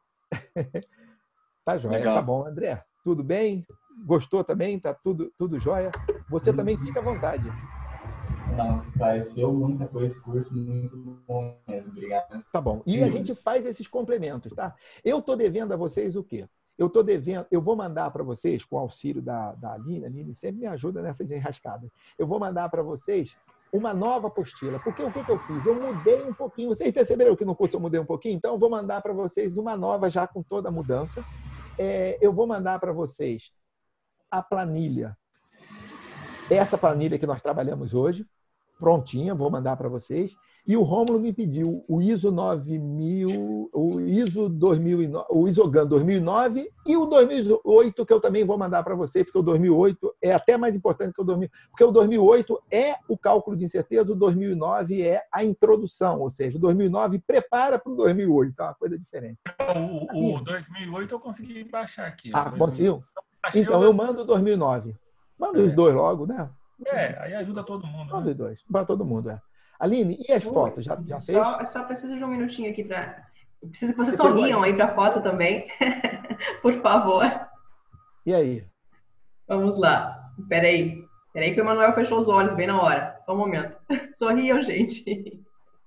Tá joia, Legal. Tá bom, André. Tudo bem? Gostou também? Tá tudo, tudo jóia? Você também fica à vontade. Não, esclareceu muita coisa esse curso, muito bom mesmo. Obrigado. Tá bom. E a gente faz esses complementos, tá? Eu tô devendo a vocês o quê? Eu tô devendo, eu vou mandar para vocês, com o auxílio da, da Aline, a Aline sempre me ajuda nessas enrascadas. Eu vou mandar para vocês uma nova apostila. Porque o que, que eu fiz? Eu mudei um pouquinho. Vocês perceberam que no curso eu mudei um pouquinho? Então, eu vou mandar para vocês uma nova já com toda a mudança. É, eu vou mandar para vocês a planilha. Essa planilha que nós trabalhamos hoje, prontinha, vou mandar para vocês. E o Rômulo me pediu o I S O nove mil, o I S O dois mil e nove, o ISOGAN dois mil e nove e o dois mil e oito, que eu também vou mandar para vocês, porque o dois mil e oito é até mais importante que o dois mil, porque o dois mil e oito é o cálculo de incerteza, o dois mil e nove é a introdução, ou seja, o dois mil e nove prepara para o dois mil e oito, é uma coisa diferente. O, o dois mil e oito eu consegui baixar aqui. Ah, conseguiu? Então, eu mando o dois mil e nove. Manda os dois logo, né? É, aí ajuda todo mundo. Manda né? os dois, para todo mundo, é. Aline, e as Ui, fotos? Já, já fez? Só, só preciso de um minutinho aqui para... Preciso que vocês Você sorriam aí para a foto também. Por favor. E aí? Vamos lá. Peraí. Peraí que o Emanuel fechou os olhos bem na hora. Só um momento. Sorriam, gente.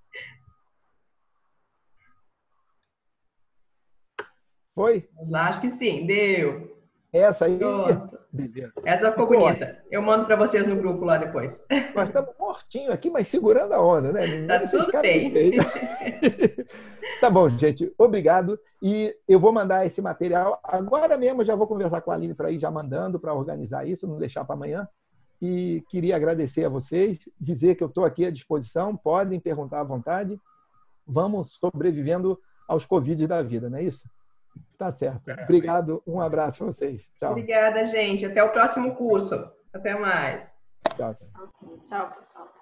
Foi? Vamos lá, acho que sim. Deu. Essa aí? Beleza. Essa ficou bonita. Ótimo. Eu mando para vocês no grupo lá depois. Nós estamos mortinhos aqui, mas segurando a onda, né? Ninguém tá tudo bem. Tá bom, gente. Obrigado. E eu vou mandar esse material. Agora mesmo já vou conversar com a Aline para ir já mandando, para organizar isso, não deixar para amanhã. E queria agradecer a vocês, dizer que eu estou aqui à disposição, podem perguntar à vontade. Vamos sobrevivendo aos Covid da vida, não é isso? Tá certo. Obrigado. Um abraço para vocês. Tchau. Obrigada, gente. Até o próximo curso. Até mais. Tchau. Tchau, pessoal.